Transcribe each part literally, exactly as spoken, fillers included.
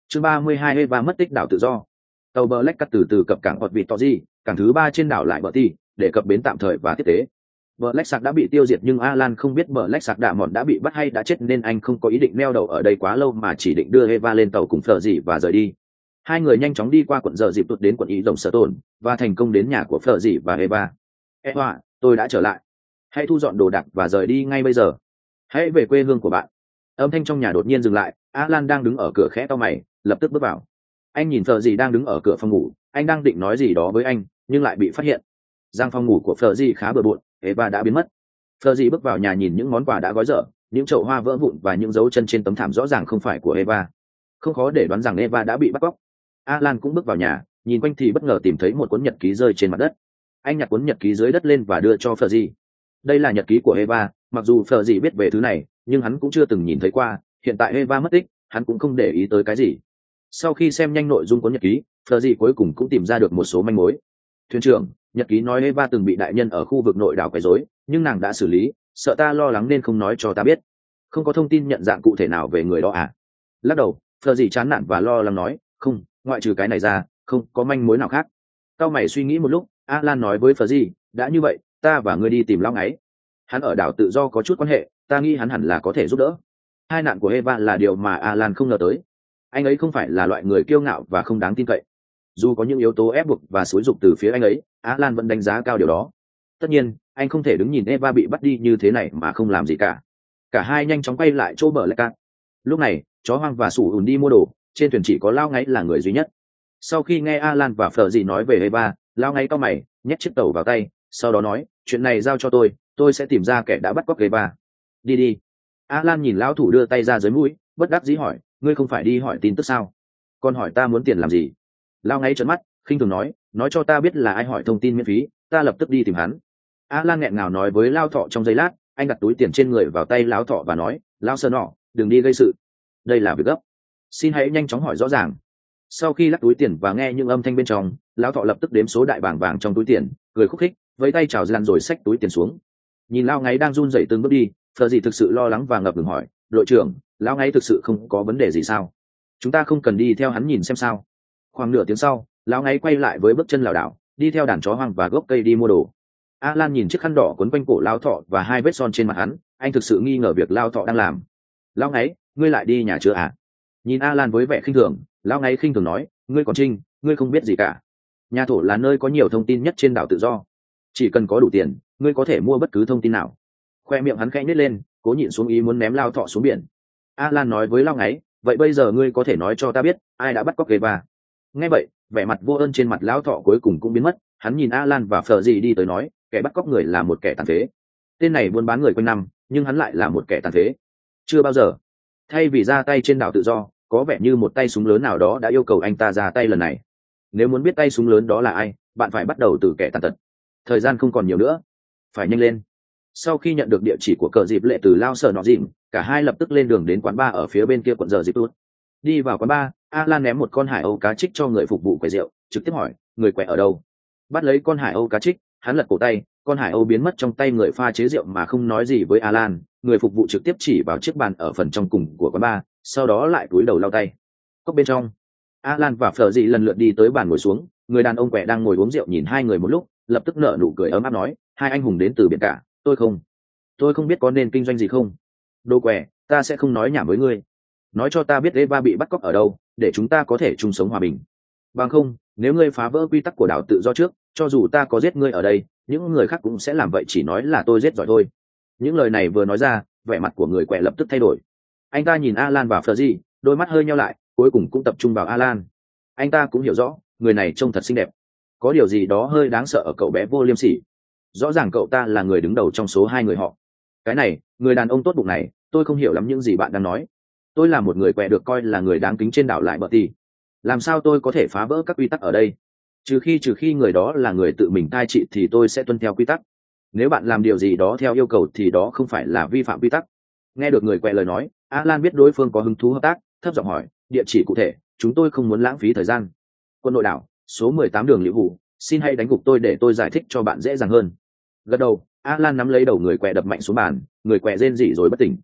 Chương ba mươi hai Eva mất tích đảo tự do. Tàu Black cắt từ từ cập cảng Port Victory, cảng thứ ba trên đảo lại Bertie, để cập bến tạm thời và tiếp tế. Black Shark đã bị tiêu diệt nhưng Alan không biết Black Shark đạ mòn đã bị bắt hay đã chết nên anh không có ý định neo đậu ở đây quá lâu mà chỉ định đưa Eva lên tàu cùng Fleur dị và rời đi. Hai người nhanh chóng đi qua quận giờ dịp tụt đến quận ý rồng sở tồn và thành công đến nhà của Fleur dị và Eva. Eva, tôi đã trở lại. Hãy thu dọn đồ đạc và rời đi ngay bây giờ. Hãy về quê hương của bạn. Âm thanh trong nhà đột nhiên dừng lại. Alan đang đứng ở cửa khẽ cau mày, lập tức bước vào. Anh nhìn Fleur dị đang đứng ở cửa phòng ngủ, anh đang định nói gì đó với anh nhưng lại bị phát hiện. Giang phòng ngủ của Fleur dị khá bừa bộn, Eva đã biến mất. Fleur dị bước vào nhà nhìn những món quà đã gói dở, những chậu hoa vỡ vụn và những dấu chân trên tấm thảm rõ ràng không phải của Eva. Không khó để đoán rằng Eva đã bị bắt cóc. Alan cũng bước vào nhà, nhìn quanh thì bất ngờ tìm thấy một cuốn nhật ký rơi trên mặt đất. Anh nhặt cuốn nhật ký dưới đất lên và đưa cho Fleur dị. Đây là nhật ký của Eva, mặc dù Fleur dị biết về thứ này, nhưng hắn cũng chưa từng nhìn thấy qua. Hiện tại Eva mất tích, hắn cũng không để ý tới cái gì. Sau khi xem nhanh nội dung cuốn nhật ký, Fleur dị cuối cùng cũng tìm ra được một số manh mối. Thuyền trưởng, nhật ký nói Eva từng bị đại nhân ở khu vực nội đảo quấy rối, nhưng nàng đã xử lý, sợ ta lo lắng nên không nói cho ta biết. Không có thông tin nhận dạng cụ thể nào về người đó à? Lắc đầu, Fleur dị chán nản và lo lắng nói, không, ngoại trừ cái này ra, không có manh mối nào khác. Cao mày suy nghĩ một lúc, Alan nói với Fleur dị, đã như vậy, ta và ngươi đi tìm Lão Ngáy. Hắn ở đảo tự do có chút quan hệ, ta nghĩ hắn hẳn là có thể giúp đỡ. Hai nạn của Eva là điều mà Alan không ngờ tới. Anh ấy không phải là loại người kiêu ngạo và không đáng tin cậy. Dù có những yếu tố ép buộc và xúi giục từ phía anh ấy, Alan vẫn đánh giá cao điều đó. Tất nhiên, anh không thể đứng nhìn Eva bị bắt đi như thế này mà không làm gì cả. Cả hai nhanh chóng quay lại chỗ bờ lạch cạn. Lúc này, chó hoang và sủ ùn đi mua đồ, trên thuyền chỉ có Lao Ngáy là người duy nhất. Sau khi nghe Alan và Fleur dị nói về Eva, Lao Ngáy cau mày, nhét chiếc tàu vào tay, sau đó nói, chuyện này giao cho tôi, tôi sẽ tìm ra kẻ đã bắt cóc Eva. Đi đi. Alan nhìn lão thủ đưa tay ra dưới mũi, bất đắc dĩ hỏi, ngươi không phải đi hỏi tin tức sao? Còn hỏi ta muốn tiền làm gì? Lao Ngáy trợn mắt, khinh thường nói, nói cho ta biết là ai hỏi thông tin miễn phí, ta lập tức đi tìm hắn. Alan nghẹn ngào nói với Lao Thọ trong giây lát, anh đặt túi tiền trên người vào tay Lão Thọ và nói, Lao Sơn nọ, đừng đi gây sự. Đây là việc gấp. Xin hãy nhanh chóng hỏi rõ ràng. Sau khi lắc túi tiền và nghe những âm thanh bên trong, Lão Thọ lập tức đếm số đại bảng vàng trong túi tiền, cười khúc khích, với tay chào Lan rồi xách túi tiền xuống. Nhìn Lao Ngáy đang run rẩy từng bước đi, Fleur dị thực sự lo lắng và ngập ngừng hỏi, đội trưởng, Lão Ngáy thực sự không có vấn đề gì sao? Chúng ta không cần đi theo hắn nhìn xem sao? Khoảng nửa tiếng sau, Lão Ngáy quay lại với bước chân lảo đảo, đi theo đàn chó hoang và gốc cây đi mua đồ. Alan nhìn chiếc khăn đỏ quấn quanh cổ Lão Thọ và hai vết son trên mặt hắn, anh thực sự nghi ngờ việc Lão Thọ đang làm. Lão Ngáy, ngươi lại đi nhà chưa à? Nhìn Alan với vẻ khinh thường, Lão Ngáy khinh thường nói, ngươi còn trinh, ngươi không biết gì cả. Nhà thổ là nơi có nhiều thông tin nhất trên đảo tự do. Chỉ cần có đủ tiền, ngươi có thể mua bất cứ thông tin nào. Khoe miệng hắn khẽ nhếch lên, cố nhịn xuống ý muốn ném Lão Thọ xuống biển. Alan nói với Lão Ngáy, vậy bây giờ ngươi có thể nói cho ta biết ai đã bắt cóc Eva? Nghe vậy, vẻ mặt vô ơn trên mặt Lão Thọ cuối cùng cũng biến mất. Hắn nhìn Alan và Fleur dị đi tới nói, kẻ bắt cóc người là một kẻ tàn phế. Tên này buôn bán người quanh năm, nhưng hắn lại là một kẻ tàn phế. Chưa bao giờ. Thay vì ra tay trên đảo tự do, có vẻ như một tay súng lớn nào đó đã yêu cầu anh ta ra tay lần này. Nếu muốn biết tay súng lớn đó là ai, bạn phải bắt đầu từ kẻ tàn tật. Thời gian không còn nhiều nữa, phải nhanh lên. Sau khi nhận được địa chỉ của cờ dịp lệ từ Lao Sở Nọ Dìm, cả hai lập tức lên đường đến quán bar ở phía bên kia quận giờ dịp tuốt. Đi vào quán bar, Alan ném một con hải âu cá trích cho người phục vụ quầy rượu, trực tiếp hỏi, người quẹ ở đâu? Bắt lấy con hải âu cá trích, hắn lật cổ tay, con hải âu biến mất trong tay người pha chế rượu mà không nói gì với Alan. Người phục vụ trực tiếp chỉ vào chiếc bàn ở phần trong cùng của quán bar, sau đó lại cúi đầu lau tay. Cốc bên trong, Alan và Fleur dị lần lượt đi tới bàn ngồi xuống. Người đàn ông quẹ đang ngồi uống rượu nhìn hai người một lúc, lập tức nở nụ cười ấm áp nói, hai anh hùng đến từ biển cả, tôi không tôi không biết có nên kinh doanh gì không. Đồ quẹ, ta sẽ không nói nhảm với ngươi. Nói cho ta biết Eva bị bắt cóc ở đâu, để chúng ta có thể chung sống hòa bình. Bằng không, nếu ngươi phá vỡ quy tắc của đảo tự do trước, cho dù ta có giết ngươi ở đây, những người khác cũng sẽ làm vậy, chỉ nói là tôi giết giỏi thôi. Những lời này vừa nói ra, vẻ mặt của người quẹ lập tức thay đổi. Anh ta nhìn Alan và Fleur dị, đôi mắt hơi nheo lại, cuối cùng cũng tập trung vào Alan. Anh ta cũng hiểu rõ, người này trông thật xinh đẹp. Có điều gì đó hơi đáng sợ ở cậu bé vô liêm sỉ. Rõ ràng cậu ta là người đứng đầu trong số hai người họ. Cái này, người đàn ông tốt bụng này, tôi không hiểu lắm những gì bạn đang nói. Tôi là một người quẹ được coi là người đáng kính trên đảo lại Bertie. Làm sao tôi có thể phá vỡ các quy tắc ở đây? Trừ khi trừ khi người đó là người tự mình cai trị thì tôi sẽ tuân theo quy tắc. Nếu bạn làm điều gì đó theo yêu cầu thì đó không phải là vi phạm quy tắc. Nghe được người quẹ lời nói, Alan biết đối phương có hứng thú hợp tác, thấp giọng hỏi, địa chỉ cụ thể, chúng tôi không muốn lãng phí thời gian. Quân đội đảo, số mười tám đường Liễu Hủ, xin hãy đánh gục tôi để tôi giải thích cho bạn dễ dàng hơn. Gật đầu, Alan nắm lấy đầu người quẹ đập mạnh xuống bàn, người quẹ rên rỉ rồi bất tỉnh.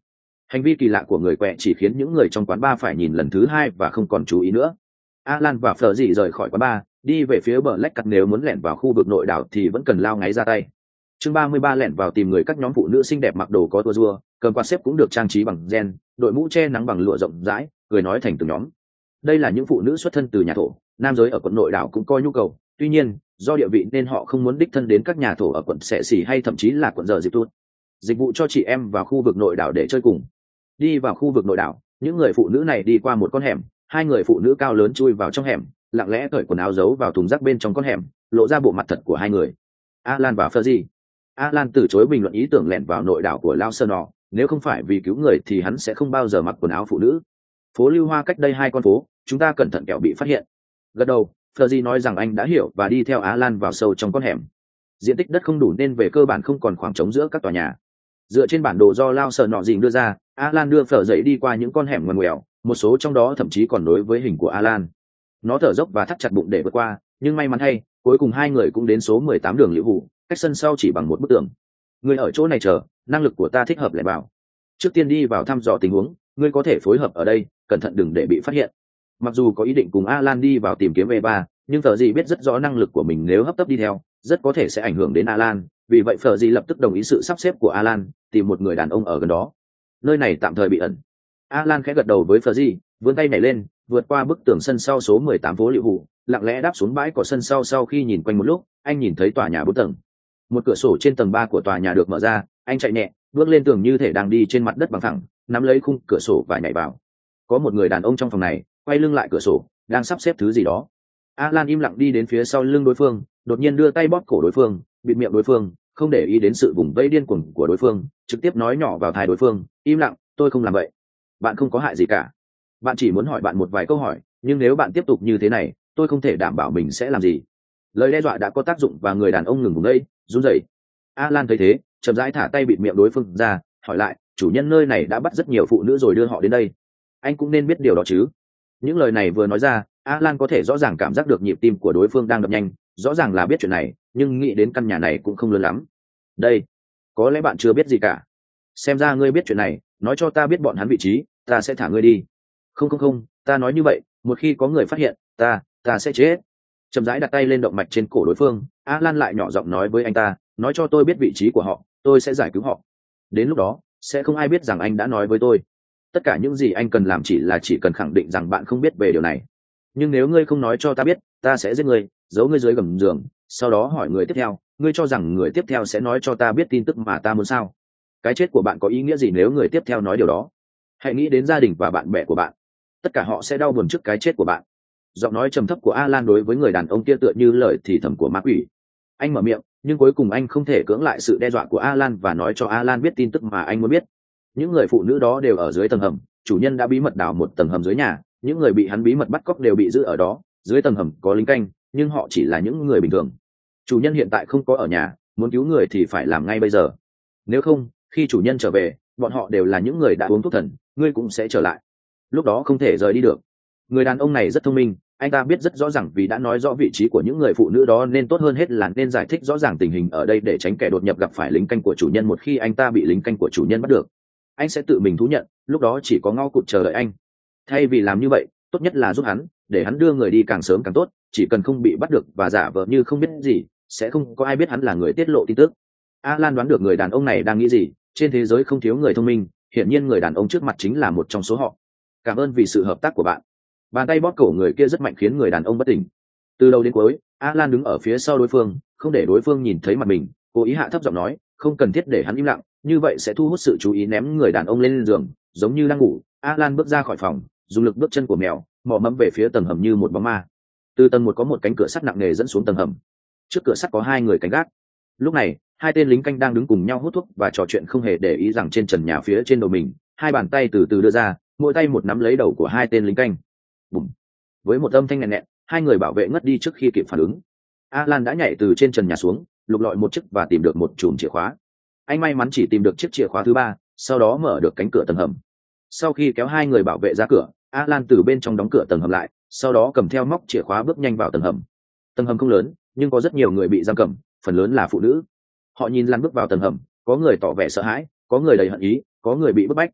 Hành vi kỳ lạ của người quẹ chỉ khiến những người trong quán bar phải nhìn lần thứ hai và không còn chú ý nữa. Alan và Fleur dị rời khỏi quán bar, đi về phía bờ lách cắt. Nếu muốn lẻn vào khu vực nội đảo thì vẫn cần lao ngáy ra tay. Chương ba mươi ba lẻn vào tìm người. Các nhóm phụ nữ xinh đẹp mặc đồ có tua rua, cầm quạt xếp cũng được trang trí bằng gen, đội mũ che nắng bằng lụa rộng rãi, cười nói thành từng nhóm. Đây là những phụ nữ xuất thân từ nhà thổ, nam giới ở quận nội đảo cũng coi nhu cầu. Tuy nhiên, do địa vị nên họ không muốn đích thân đến các nhà thổ ở quận Sẻ Xỉ hay thậm chí là quận Giờ Dịp Tút. Dịch vụ cho chị em vào khu vực nội đảo để chơi cùng. Đi vào khu vực nội đảo, những người phụ nữ này đi qua một con hẻm, hai người phụ nữ cao lớn chui vào trong hẻm, lặng lẽ cởi quần áo giấu vào thùng rác bên trong con hẻm, lộ ra bộ mặt thật của hai người. Alan và Fergie. Alan từ chối bình luận ý tưởng lẻn vào nội đảo của Lao Sơn nọ, nếu không phải vì cứu người thì hắn sẽ không bao giờ mặc quần áo phụ nữ. Phố Lưu Hoa cách đây hai con phố, chúng ta cẩn thận kẻo bị phát hiện. Gật đầu, Fergie nói rằng anh đã hiểu và đi theo Alan vào sâu trong con hẻm. Diện tích đất không đủ nên về cơ bản không còn khoảng trống giữa các tòa nhà. Dựa trên bản đồ do Lao Sơn nọ dình đưa ra, Alan đưa phở dậy đi qua những con hẻm ngoằn ngoèo, một số trong đó thậm chí còn nối với hình của Alan. Nó thở dốc và thắt chặt bụng để vượt qua, nhưng may mắn thay, cuối cùng hai người cũng đến số mười tám đường Liễu Hủ, cách sân sau chỉ bằng một bức tường. Người ở chỗ này chờ, năng lực của ta thích hợp lại bảo. Trước tiên đi vào thăm dò tình huống, ngươi có thể phối hợp ở đây, cẩn thận đừng để bị phát hiện. Mặc dù có ý định cùng Alan đi vào tìm kiếm Eva, nhưng Phở Dị biết rất rõ năng lực của mình nếu hấp tấp đi theo, rất có thể sẽ ảnh hưởng đến Alan, vì vậy Phở Dị lập tức đồng ý sự sắp xếp của Alan, tìm một người đàn ông ở gần đó. Nơi này tạm thời bị ẩn. Alan khẽ gật đầu với Phở Dị, vươn tay nhảy lên, vượt qua bức tường sân sau số mười tám phố Liễu Hủ, lặng lẽ đáp xuống bãi cỏ sân sau. Sau khi nhìn quanh một lúc, anh nhìn thấy tòa nhà bốn tầng. Một cửa sổ trên tầng ba của tòa nhà được mở ra, anh chạy nhẹ, bước lên tường như thể đang đi trên mặt đất bằng phẳng, nắm lấy khung cửa sổ và nhảy vào. Có một người đàn ông trong phòng này, quay lưng lại cửa sổ, đang sắp xếp thứ gì đó. Alan im lặng đi đến phía sau lưng đối phương, đột nhiên đưa tay bóp cổ đối phương, bịt miệng đối phương, không để ý đến sự vùng vây điên cuồng của đối phương, trực tiếp nói nhỏ vào tai đối phương, im lặng, tôi không làm vậy. Bạn không có hại gì cả. Bạn chỉ muốn hỏi bạn một vài câu hỏi, nhưng nếu bạn tiếp tục như thế này, tôi không thể đảm bảo mình sẽ làm gì. Lời đe dọa đã có tác dụng và người đàn ông ngừng vùng đây, run rẩy. Alan thấy thế, chậm rãi thả tay bịt miệng đối phương ra, hỏi lại, chủ nhân nơi này đã bắt rất nhiều phụ nữ rồi đưa họ đến đây. Anh cũng nên biết điều đó chứ. Những lời này vừa nói ra, Alan có thể rõ ràng cảm giác được nhịp tim của đối phương đang đập nhanh, rõ ràng là biết chuyện này, nhưng nghĩ đến căn nhà này cũng không lớn lắm. Đây, có lẽ bạn chưa biết gì cả. Xem ra ngươi biết chuyện này, nói cho ta biết bọn hắn vị trí, ta sẽ thả ngươi đi. Không không không, ta nói như vậy, một khi có người phát hiện, ta, ta sẽ chết. Chậm rãi đặt tay lên động mạch trên cổ đối phương, Alan lại nhỏ giọng nói với anh ta, nói cho tôi biết vị trí của họ, tôi sẽ giải cứu họ. Đến lúc đó, sẽ không ai biết rằng anh đã nói với tôi. Tất cả những gì anh cần làm chỉ là chỉ cần khẳng định rằng bạn không biết về điều này. Nhưng nếu ngươi không nói cho ta biết, ta sẽ giết ngươi, giấu ngươi dưới gầm giường, sau đó hỏi người tiếp theo, ngươi cho rằng người tiếp theo sẽ nói cho ta biết tin tức mà ta muốn sao? Cái chết của bạn có ý nghĩa gì nếu người tiếp theo nói điều đó? Hãy nghĩ đến gia đình và bạn bè của bạn. Tất cả họ sẽ đau buồn trước cái chết của bạn. Giọng nói trầm thấp của Alan đối với người đàn ông kia tựa như lời thì thầm của ma quỷ. Anh mở miệng, nhưng cuối cùng anh không thể cưỡng lại sự đe dọa của Alan và nói cho Alan biết tin tức mà anh muốn biết. Những người phụ nữ đó đều ở dưới tầng hầm, chủ nhân đã bí mật đào một tầng hầm dưới nhà, những người bị hắn bí mật bắt cóc đều bị giữ ở đó. Dưới tầng hầm có lính canh, nhưng họ chỉ là những người bình thường. Chủ nhân hiện tại không có ở nhà, muốn cứu người thì phải làm ngay bây giờ. Nếu không, khi chủ nhân trở về, bọn họ đều là những người đã uống thuốc thần, ngươi cũng sẽ trở lại. Lúc đó không thể rời đi được. Người đàn ông này rất thông minh, anh ta biết rất rõ ràng vì đã nói rõ vị trí của những người phụ nữ đó nên tốt hơn hết là nên giải thích rõ ràng tình hình ở đây để tránh kẻ đột nhập gặp phải lính canh của chủ nhân. Một khi anh ta bị lính canh của chủ nhân bắt được, anh sẽ tự mình thú nhận, lúc đó chỉ có ngao cụt chờ đợi anh. Thay vì làm như vậy, tốt nhất là giúp hắn, để hắn đưa người đi càng sớm càng tốt, chỉ cần không bị bắt được và giả vờ như không biết gì, sẽ không có ai biết hắn là người tiết lộ tin tức. Alan đoán được người đàn ông này đang nghĩ gì, trên thế giới không thiếu người thông minh, hiển nhiên người đàn ông trước mặt chính là một trong số họ. Cảm ơn vì sự hợp tác của bạn. Bàn tay bóp cổ người kia rất mạnh khiến người đàn ông bất tỉnh. Từ đầu đến cuối, Alan đứng ở phía sau đối phương, không để đối phương nhìn thấy mặt mình, cố ý hạ thấp giọng nói, không cần thiết để hắn im lặng, như vậy sẽ thu hút sự chú ý. Ném người đàn ông lên giường, giống như đang ngủ, Alan bước ra khỏi phòng, dùng lực bước chân của mèo, mò mẫm về phía tầng hầm như một bóng ma. Từ tầng một có một cánh cửa sắt nặng nề dẫn xuống tầng hầm. Trước cửa sắt có hai người canh gác. Lúc này, hai tên lính canh đang đứng cùng nhau hút thuốc và trò chuyện, không hề để ý rằng trên trần nhà phía trên đầu mình, hai bàn tay từ từ đưa ra, mỗi tay một nắm lấy đầu của hai tên lính canh. Bùm! Với một âm thanh nghẹn nghẹn, hai người bảo vệ ngất đi trước khi kịp phản ứng. Alan đã nhảy từ trên trần nhà xuống, lục lọi một chiếc và tìm được một chùm chìa khóa. Anh may mắn chỉ tìm được chiếc chìa khóa thứ ba, sau đó mở được cánh cửa tầng hầm. Sau khi kéo hai người bảo vệ ra cửa, Alan từ bên trong đóng cửa tầng hầm lại, sau đó cầm theo móc chìa khóa bước nhanh vào tầng hầm. Tầng hầm không lớn, nhưng có rất nhiều người bị giam cầm, phần lớn là phụ nữ. Họ nhìn Lan bước vào tầng hầm, có người tỏ vẻ sợ hãi, có người đầy hận ý, có người bị bức bách.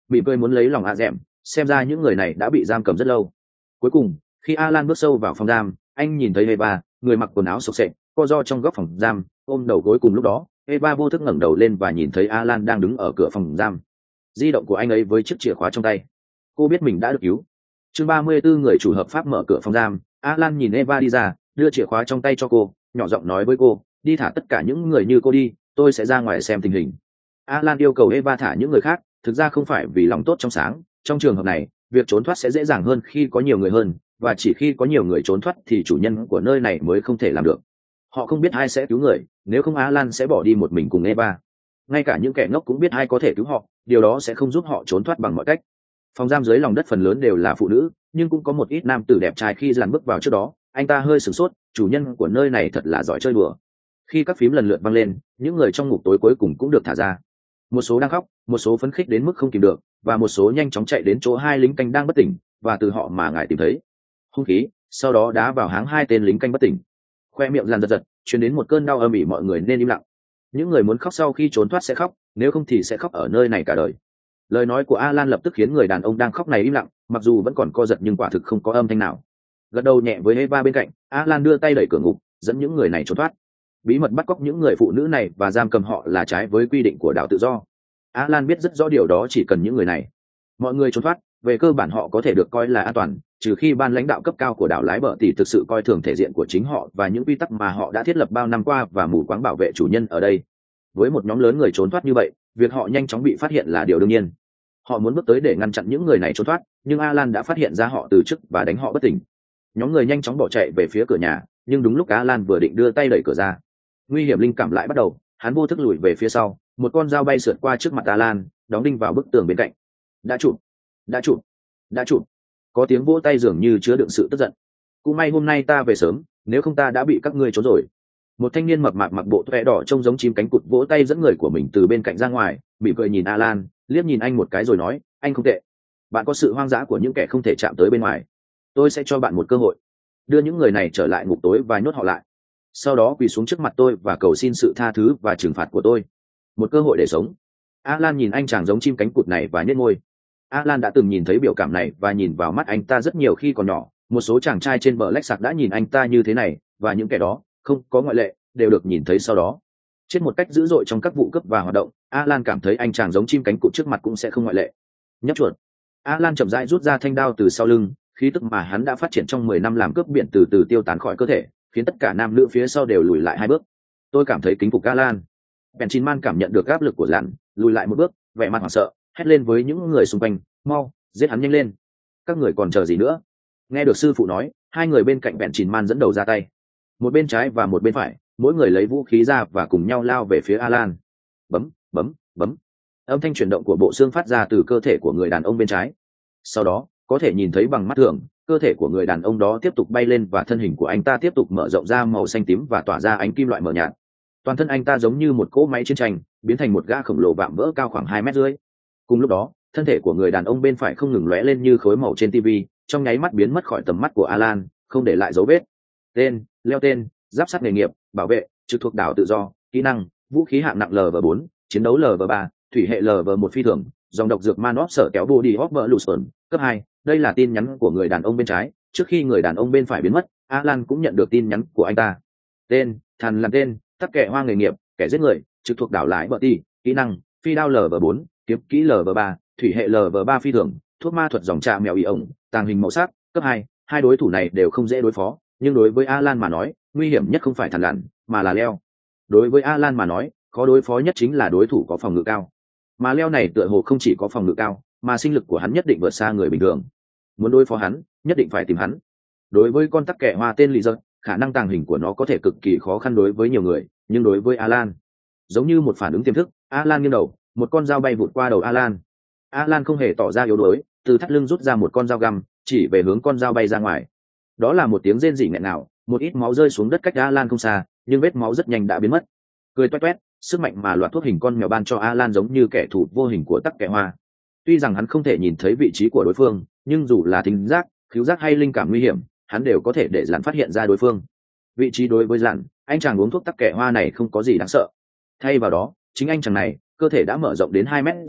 bị cười muốn lấy lòng a dẻm, xem ra những người này đã bị giam cầm rất lâu. Cuối cùng khi Alan bước sâu vào phòng giam, anh nhìn thấy Eva, người mặc quần áo xộc xệch, co ro trong góc phòng giam, ôm đầu gối. Cùng lúc đó Eva vô thức ngẩng đầu lên và nhìn thấy Alan đang đứng ở cửa phòng giam. Di động của anh ấy với chiếc chìa khóa trong tay. Cô biết mình đã được cứu. Chương ba mươi tư, người chủ hợp pháp mở cửa phòng giam. Alan nhìn Eva đi ra, đưa chìa khóa trong tay cho cô, nhỏ giọng nói với cô, đi thả tất cả những người như cô đi, tôi sẽ ra ngoài xem tình hình. Alan yêu cầu Eva thả những người khác, thực ra không phải vì lòng tốt trong sáng. Trong trường hợp này, việc trốn thoát sẽ dễ dàng hơn khi có nhiều người hơn, và chỉ khi có nhiều người trốn thoát thì chủ nhân của nơi này mới không thể làm được. Họ không biết ai sẽ cứu người, nếu không Alan sẽ bỏ đi một mình cùng Eva. Ngay cả những kẻ ngốc cũng biết ai có thể cứu họ, điều đó sẽ không giúp họ trốn thoát bằng mọi cách. Phòng giam dưới lòng đất phần lớn đều là phụ nữ, nhưng cũng có một ít nam tử đẹp trai. Khi dàn bước vào trước đó, anh ta hơi sửng sốt, chủ nhân của nơi này thật là giỏi chơi đùa. Khi các phím lần lượt vang lên, những người trong ngục tối cuối cùng cũng được thả ra. Một số đang khóc, một số phấn khích đến mức không kìm được, và một số nhanh chóng chạy đến chỗ hai lính canh đang bất tỉnh, và từ họ mà ngài tìm thấy hung khí, sau đó đá vào háng hai tên lính canh bất tỉnh. Khoe miệng dàn giật giật, truyền đến một cơn đau âm ỉ. Mọi người nên im lặng. Những người muốn khóc sau khi trốn thoát sẽ khóc, nếu không thì sẽ khóc ở nơi này cả đời. Lời nói của Alan lập tức khiến người đàn ông đang khóc này im lặng, mặc dù vẫn còn co giật nhưng quả thực không có âm thanh nào. Gật đầu nhẹ với Eva bên cạnh, Alan đưa tay đẩy cửa ngục, dẫn những người này trốn thoát. Bí mật bắt cóc những người phụ nữ này và giam cầm họ là trái với quy định của đảo tự do. Alan biết rất rõ điều đó, chỉ cần những người này, mọi người trốn thoát, về cơ bản họ có thể được coi là an toàn, trừ khi ban lãnh đạo cấp cao của đảo Lái Bờ Tỷ thực sự coi thường thể diện của chính họ và những quy tắc mà họ đã thiết lập bao năm qua và mù quáng bảo vệ chủ nhân ở đây. Với một nhóm lớn người trốn thoát như vậy, việc họ nhanh chóng bị phát hiện là điều đương nhiên. Họ muốn bước tới để ngăn chặn những người này trốn thoát, nhưng Alan đã phát hiện ra họ từ trước và đánh họ bất tỉnh. Nhóm người nhanh chóng bỏ chạy về phía cửa nhà, nhưng đúng lúc Alan vừa định đưa tay đẩy cửa ra, nguy hiểm linh cảm lại bắt đầu. Hắn vô thức lùi về phía sau, một con dao bay sượt qua trước mặt Alan, đóng đinh vào bức tường bên cạnh. Đã chụp, đã chụp, đã chụp. Có tiếng vỗ tay dường như chứa đựng sự tức giận. Cũng may hôm nay ta về sớm, nếu không ta đã bị các ngươi trốn rồi. Một thanh niên mập mạp mặc bộ toe đỏ trông giống chim cánh cụt vỗ tay dẫn người của mình từ bên cạnh ra ngoài, mỉm cười nhìn Alan, liếc nhìn anh một cái rồi nói, anh không tệ. Bạn có sự hoang dã của những kẻ không thể chạm tới bên ngoài. Tôi sẽ cho bạn một cơ hội. Đưa những người này trở lại ngục tối và nhốt họ lại. Sau đó quỳ xuống trước mặt tôi và cầu xin sự tha thứ và trừng phạt của tôi. Một cơ hội để sống. Alan nhìn anh chàng giống chim cánh cụt này và nhếch môi. Alan đã từng nhìn thấy biểu cảm này và nhìn vào mắt anh ta rất nhiều khi còn nhỏ. Một số chàng trai trên bờ lách sạc đã nhìn anh ta như thế này, và những kẻ đó, không có ngoại lệ, đều được nhìn thấy sau đó. Chết một cách dữ dội trong các vụ cướp và hoạt động, Alan cảm thấy anh chàng giống chim cánh cụt trước mặt cũng sẽ không ngoại lệ. Nhấp chuột. Alan chậm rãi rút ra thanh đao từ sau lưng, khí tức mà hắn đã phát triển trong mười năm làm cướp biển từ từ tiêu tán khỏi cơ thể, khiến tất cả nam nữ phía sau đều lùi lại hai bước. Tôi cảm thấy kính phục Alan. Benjamin cảm nhận được áp lực của Lạn, lùi lại một bước, vẻ mặt hoảng sợ, hét lên với những người xung quanh, mau, giết hắn nhanh lên. Các người còn chờ gì nữa? Nghe được sư phụ nói, hai người bên cạnh Benjamin dẫn đầu ra tay. Một bên trái và một bên phải, mỗi người lấy vũ khí ra và cùng nhau lao về phía Alan. Bấm, bấm, bấm. Âm thanh chuyển động của bộ xương phát ra từ cơ thể của người đàn ông bên trái. Sau đó, có thể nhìn thấy bằng mắt thường, cơ thể của người đàn ông đó tiếp tục bay lên và thân hình của anh ta tiếp tục mở rộng ra màu xanh tím và tỏa ra ánh kim loại mờ nhạt. Toàn thân anh ta giống như một cỗ máy chiến tranh, biến thành một gã khổng lồ vạm vỡ cao khoảng hai mét rưỡi. Cùng lúc đó, thân thể của người đàn ông bên phải không ngừng lóe lên như khối màu trên ti vi, trong nháy mắt biến mất khỏi tầm mắt của Alan, không để lại dấu vết. Tên, leo tên, giáp sắt nghề nghiệp, bảo vệ, trực thuộc đảo tự do, kỹ năng, vũ khí hạng nặng L V bốn, chiến đấu L V ba, thủy hệ L V một phi thường, dòng độc dược man sở kéo body of evolution, cấp hai. Đây là tin nhắn của người đàn ông bên trái. Trước khi người đàn ông bên phải biến mất, Alan cũng nhận được tin nhắn của anh ta. Tên, Thần làm tên, tắc kẻ hoa nghề nghiệp, kẻ giết người, trực thuộc đảo Lái Bờ Tỷ, kỹ năng, phi đao L V bốn, kiếm kỹ L V ba, thủy hệ L V ba phi thường, thuốc ma thuật dòng trà mèo y ổng, tàng hình màu sắc, cấp hai. Hai đối thủ này đều không dễ đối phó, nhưng đối với Alan mà nói, nguy hiểm nhất không phải Thần lằn, mà là Leo. Đối với Alan mà nói, khó đối phó nhất chính là đối thủ có phòng ngự cao. Mà Leo này tựa hồ không chỉ có phòng ngự cao, mà sinh lực của hắn nhất định vượt xa người bình thường. Muốn đối phó hắn, nhất định phải tìm hắn. Đối với con tắc kẻ hoa tên Lý Giật, khả năng tàng hình của nó có thể cực kỳ khó khăn đối với nhiều người, nhưng đối với Alan, giống như một phản ứng tiềm thức, Alan nghiêng đầu, một con dao bay vụt qua đầu Alan. Alan không hề tỏ ra yếu đuối, từ thắt lưng rút ra một con dao găm, chỉ về hướng con dao bay ra ngoài. Đó là một tiếng rên rỉ nghẹn ngào, một ít máu rơi xuống đất cách Alan không xa, nhưng vết máu rất nhanh đã biến mất. Cười toét toét, sức mạnh mà loạt thuốc hình con mèo ban cho Alan giống như kẻ thù vô hình của tắc kẻ hoa. Tuy rằng hắn không thể nhìn thấy vị trí của đối phương, nhưng dù là thính giác, khứu giác hay linh cảm nguy hiểm, hắn đều có thể để Dạn phát hiện ra đối phương. Vị trí đối với Dạn, anh chàng uống thuốc tắc kẻ hoa này không có gì đáng sợ. Thay vào đó, chính anh chàng này, cơ thể đã mở rộng đến hai mét dưới,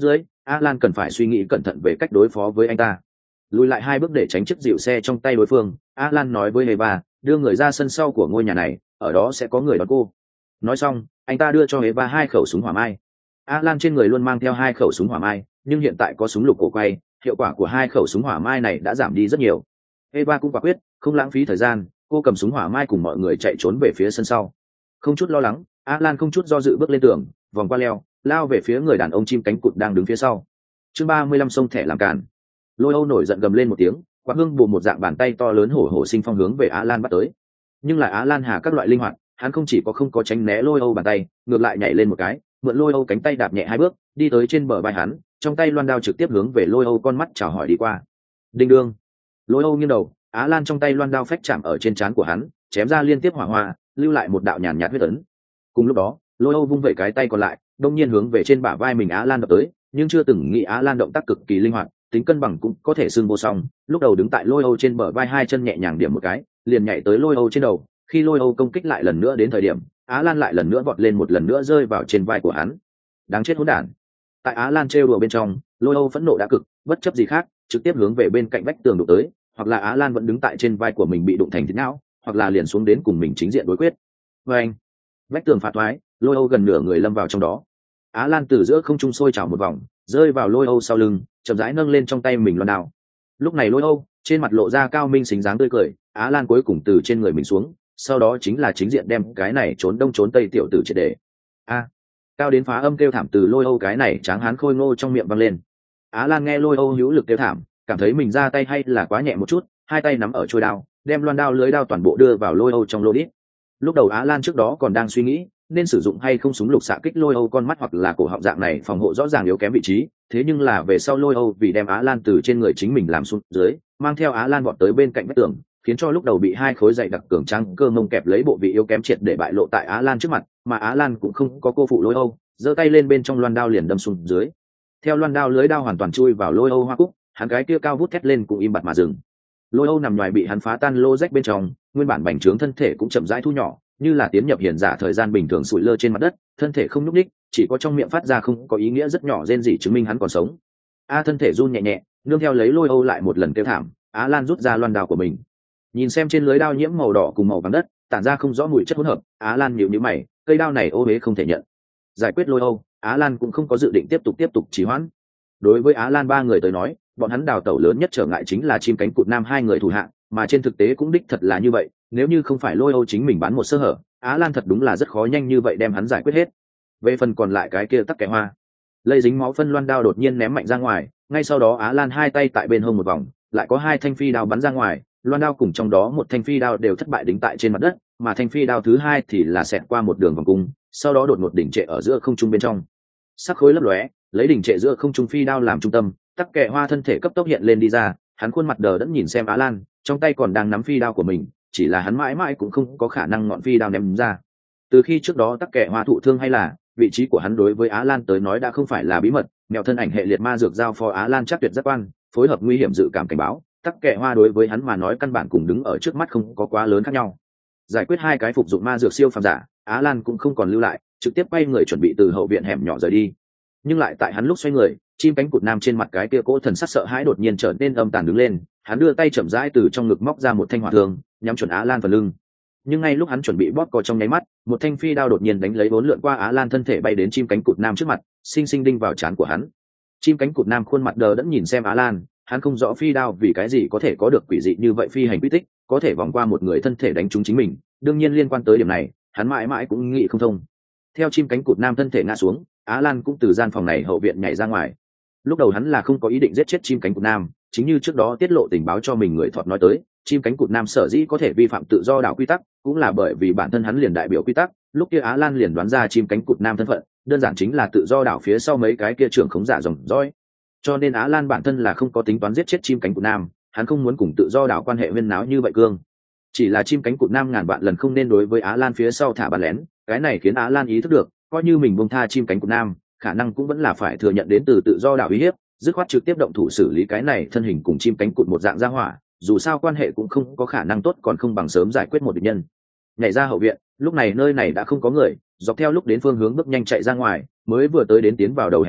Alan cần phải suy nghĩ cẩn thận về cách đối phó với anh ta. Lùi lại hai bước để tránh chiếc dịu xe trong tay đối phương, Alan nói với Eva, đưa người ra sân sau của ngôi nhà này, ở đó sẽ có người đón cô. Nói xong, anh ta đưa cho Eva hai khẩu súng hỏa mai. Alan trên người luôn mang theo hai khẩu súng hỏa mai, nhưng hiện tại có súng lục cổ quay, hiệu quả của hai khẩu súng hỏa mai này đã giảm đi rất nhiều. Eva cũng quả quyết, không lãng phí thời gian, cô cầm súng hỏa mai cùng mọi người chạy trốn về phía sân sau. Không chút lo lắng, Alan không chút do dự bước lên tường, vòng qua leo, lao về phía người đàn ông chim cánh cụt đang đứng phía sau. Chương ba mươi lăm xông thẻ làm cản. Lôi Âu nổi giận gầm lên một tiếng, quạt hương bù một dạng bàn tay to lớn hổ hổ sinh phong hướng về Alan bắt tới. Nhưng lại Alan hà các loại linh hoạt, hắn không chỉ có không có tránh né Lôi Âu bàn tay, ngược lại nhảy lên một cái, mượn Lôi Âu cánh tay đạp nhẹ hai bước, đi tới trên bờ vai hắn, trong tay loan đao trực tiếp hướng về Lôi Âu con mắt chào hỏi đi qua. Đinh đương. Lôi Âu nghiêng đầu, Alan trong tay loan đao phách chạm ở trên trán của hắn, chém ra liên tiếp hỏa hoa, lưu lại một đạo nhàn nhạt huyết ấn. Cùng lúc đó, Lôi Âu vung vẩy cái tay còn lại, đông nhiên hướng về trên bả vai mình Alan đập tới, nhưng chưa từng nghĩ Alan động tác cực kỳ linh hoạt, tính cân bằng cũng có thể xương vô song. Lúc đầu đứng tại Lôi Âu trên bờ vai, hai chân nhẹ nhàng điểm một cái, liền nhảy tới Lôi Âu trên đầu. Khi Lôi Âu công kích lại lần nữa đến thời điểm, Alan lại lần nữa vọt lên một lần nữa rơi vào trên vai của hắn. Đáng chết hỗn đản! Tại Alan trêu đùa bên trong, Lôi Âu phẫn nộ đã cực, bất chấp gì khác, trực tiếp hướng về bên cạnh vách tường đụng tới, hoặc là Alan vẫn đứng tại trên vai của mình bị đụng thành thịt não, hoặc là liền xuống đến cùng mình chính diện đối quyết. Và anh, vách tường phá thoái, Lôi Âu gần nửa người lâm vào trong đó. Alan từ giữa không trung sôi trào một vòng, rơi vào Lôi Âu sau lưng, chậm rãi nâng lên trong tay mình loan đao. Lúc này Lôi Âu trên mặt lộ ra cao minh xính dáng tươi cười, Alan cuối cùng từ trên người mình xuống, sau đó chính là chính diện đem cái này trốn đông trốn tây tiểu tử triệt để. A! Cao đến phá âm kêu thảm từ Lôi Âu cái này tráng hán khôi ngô trong miệng vang lên. Alan nghe Lôi Âu hữu lực kêu thảm, cảm thấy mình ra tay hay là quá nhẹ một chút, hai tay nắm ở chuôi đao, đem loan đao lưới đao toàn bộ đưa vào Lôi Âu trong lô đít. Lúc đầu Alan trước đó còn đang suy nghĩ nên sử dụng hay không súng lục xạ kích Lôi Âu con mắt hoặc là cổ họng dạng này phòng hộ rõ ràng yếu kém vị trí, thế nhưng là về sau Lôi Âu vì đem Alan từ trên người chính mình làm xuống dưới, mang theo Alan vọt tới bên cạnh vách tường, khiến cho lúc đầu bị hai khối dày đặc cường trắng cơ mông kẹp lấy bộ vị yếu kém triệt để bại lộ tại Alan trước mặt, mà Alan cũng không có cô phụ Lôi Âu, giơ tay lên bên trong loan đao liền đâm xuống dưới. Theo loan đao lưới đao hoàn toàn chui vào Lôi Âu hoa cúc, hắn cái kia cao vút thét lên cũng im bặt mà dừng. Lôi Âu nằm ngoài bị hắn phá tan lô rách bên trong, nguyên bản bành trướng thân thể cũng chậm rãi thu nhỏ, như là tiến nhập hiền giả thời gian bình thường sụi lơ trên mặt đất, thân thể không nhúc nhích, chỉ có trong miệng phát ra không có ý nghĩa rất nhỏ rên rỉ chứng minh hắn còn sống. A thân thể run nhẹ nhẹ, nương theo lấy Lôi Âu lại một lần kêu thảm, Alan rút ra loan đao của mình. Nhìn xem trên lưới đao nhiễm màu đỏ cùng màu vàng đất, tản ra không rõ mùi chất hỗn hợp, Alan nhíu nhíu mày, cây đao này ô uế không thể nhận. Giải quyết Lôi Âu, Alan cũng không có dự định tiếp tục tiếp tục trì hoãn. Đối với Alan ba người tới nói, bọn hắn đào tẩu lớn nhất trở ngại chính là chim cánh cụt nam hai người thủ hạ, mà trên thực tế cũng đích thật là như vậy, nếu như không phải Lôi Âu chính mình bán một sơ hở, Alan thật đúng là rất khó nhanh như vậy đem hắn giải quyết hết. Về phần còn lại cái kia tắc kẻ hoa, lây dính máu phân loan đao đột nhiên ném mạnh ra ngoài, ngay sau đó Alan hai tay tại bên hông một vòng, lại có hai thanh phi đao bắn ra ngoài, loan đao cùng trong đó một thanh phi đao đều thất bại đính tại trên mặt đất, mà thanh phi đao thứ hai thì là xẹt qua một đường vòng cung, sau đó đột ngột đỉnh trệ ở giữa không trung bên trong. Sắc khối lấp lóe, lấy đỉnh trệ giữa không trung phi đao làm trung tâm, tắc kẻ hoa thân thể cấp tốc hiện lên đi ra, hắn khuôn mặt đờ đẫn nhìn xem Alan, trong tay còn đang nắm phi đao của mình, chỉ là hắn mãi mãi cũng không có khả năng ngọn phi đao ném ra. Từ khi trước đó tắc kẻ hoa thụ thương hay là vị trí của hắn đối với Alan tới nói đã không phải là bí mật, mèo thân ảnh hệ liệt ma dược giao phó Alan chắc tuyệt giác quan, phối hợp nguy hiểm dự cảm cảnh báo, tắc kẻ hoa đối với hắn mà nói căn bản cùng đứng ở trước mắt không có quá lớn khác nhau. Giải quyết hai cái phục dụng ma dược siêu phàm giả, Alan cũng không còn lưu lại, trực tiếp quay người chuẩn bị từ hậu viện hẻm nhỏ rời đi. Nhưng lại tại hắn lúc xoay người, chim cánh cụt nam trên mặt cái kia cỗ thần sắc sợ hãi đột nhiên trở nên âm tàn đứng lên, hắn đưa tay chậm rãi từ trong ngực móc ra một thanh hỏa thương, nhắm chuẩn Alan phần lưng. Nhưng ngay lúc hắn chuẩn bị bóp cò trong nháy mắt, một thanh phi đao đột nhiên đánh lấy bốn lượn qua Alan thân thể bay đến chim cánh cụt nam trước mặt, xinh xinh đinh vào trán của hắn. Chim cánh cụt nam khuôn mặt đờ đẫn nhìn xem Alan, hắn không rõ phi đao vì cái gì có thể có được quỷ dị như vậy phi hành quy tích, có thể vòng qua một người thân thể đánh trúng chính mình, đương nhiên liên quan tới điểm này, hắn mãi mãi cũng nghĩ không thông. Theo chim cánh cụt nam thân thể ngã xuống, Alan cũng từ gian phòng này hậu viện nhảy ra ngoài. Lúc đầu hắn là không có ý định giết chết chim cánh cụt nam, chính như trước đó tiết lộ tình báo cho mình người thọt nói tới, chim cánh cụt nam sở dĩ có thể vi phạm tự do đảo quy tắc, cũng là bởi vì bản thân hắn liền đại biểu quy tắc. Lúc kia Alan liền đoán ra chim cánh cụt nam thân phận, đơn giản chính là tự do đảo phía sau mấy cái kia trưởng khống giả dòng dõi. Cho nên Alan bản thân là không có tính toán giết chết chim cánh cụt nam, hắn không muốn cùng tự do đảo quan hệ huyên náo như vậy cương. Chỉ là chim cánh cụt nam ngàn vạn lần không nên đối với Alan phía sau thả bắn lén, cái này khiến Alan ý thức được, coi như mình buông tha chim cánh cụt nam, khả năng cũng vẫn là phải thừa nhận đến từ tự do đảo uy hiếp, dứt khoát trực tiếp động thủ xử lý cái này thân hình cùng chim cánh cụt một dạng ra hỏa, dù sao quan hệ cũng không có khả năng tốt, còn không bằng sớm giải quyết một địch nhân. Nhảy ra hậu viện, lúc này nơi này đã không có người, dọc theo lúc đến phương hướng bước nhanh chạy ra ngoài, mới vừa tới đến tiến vào đầu hẻm nhỏ,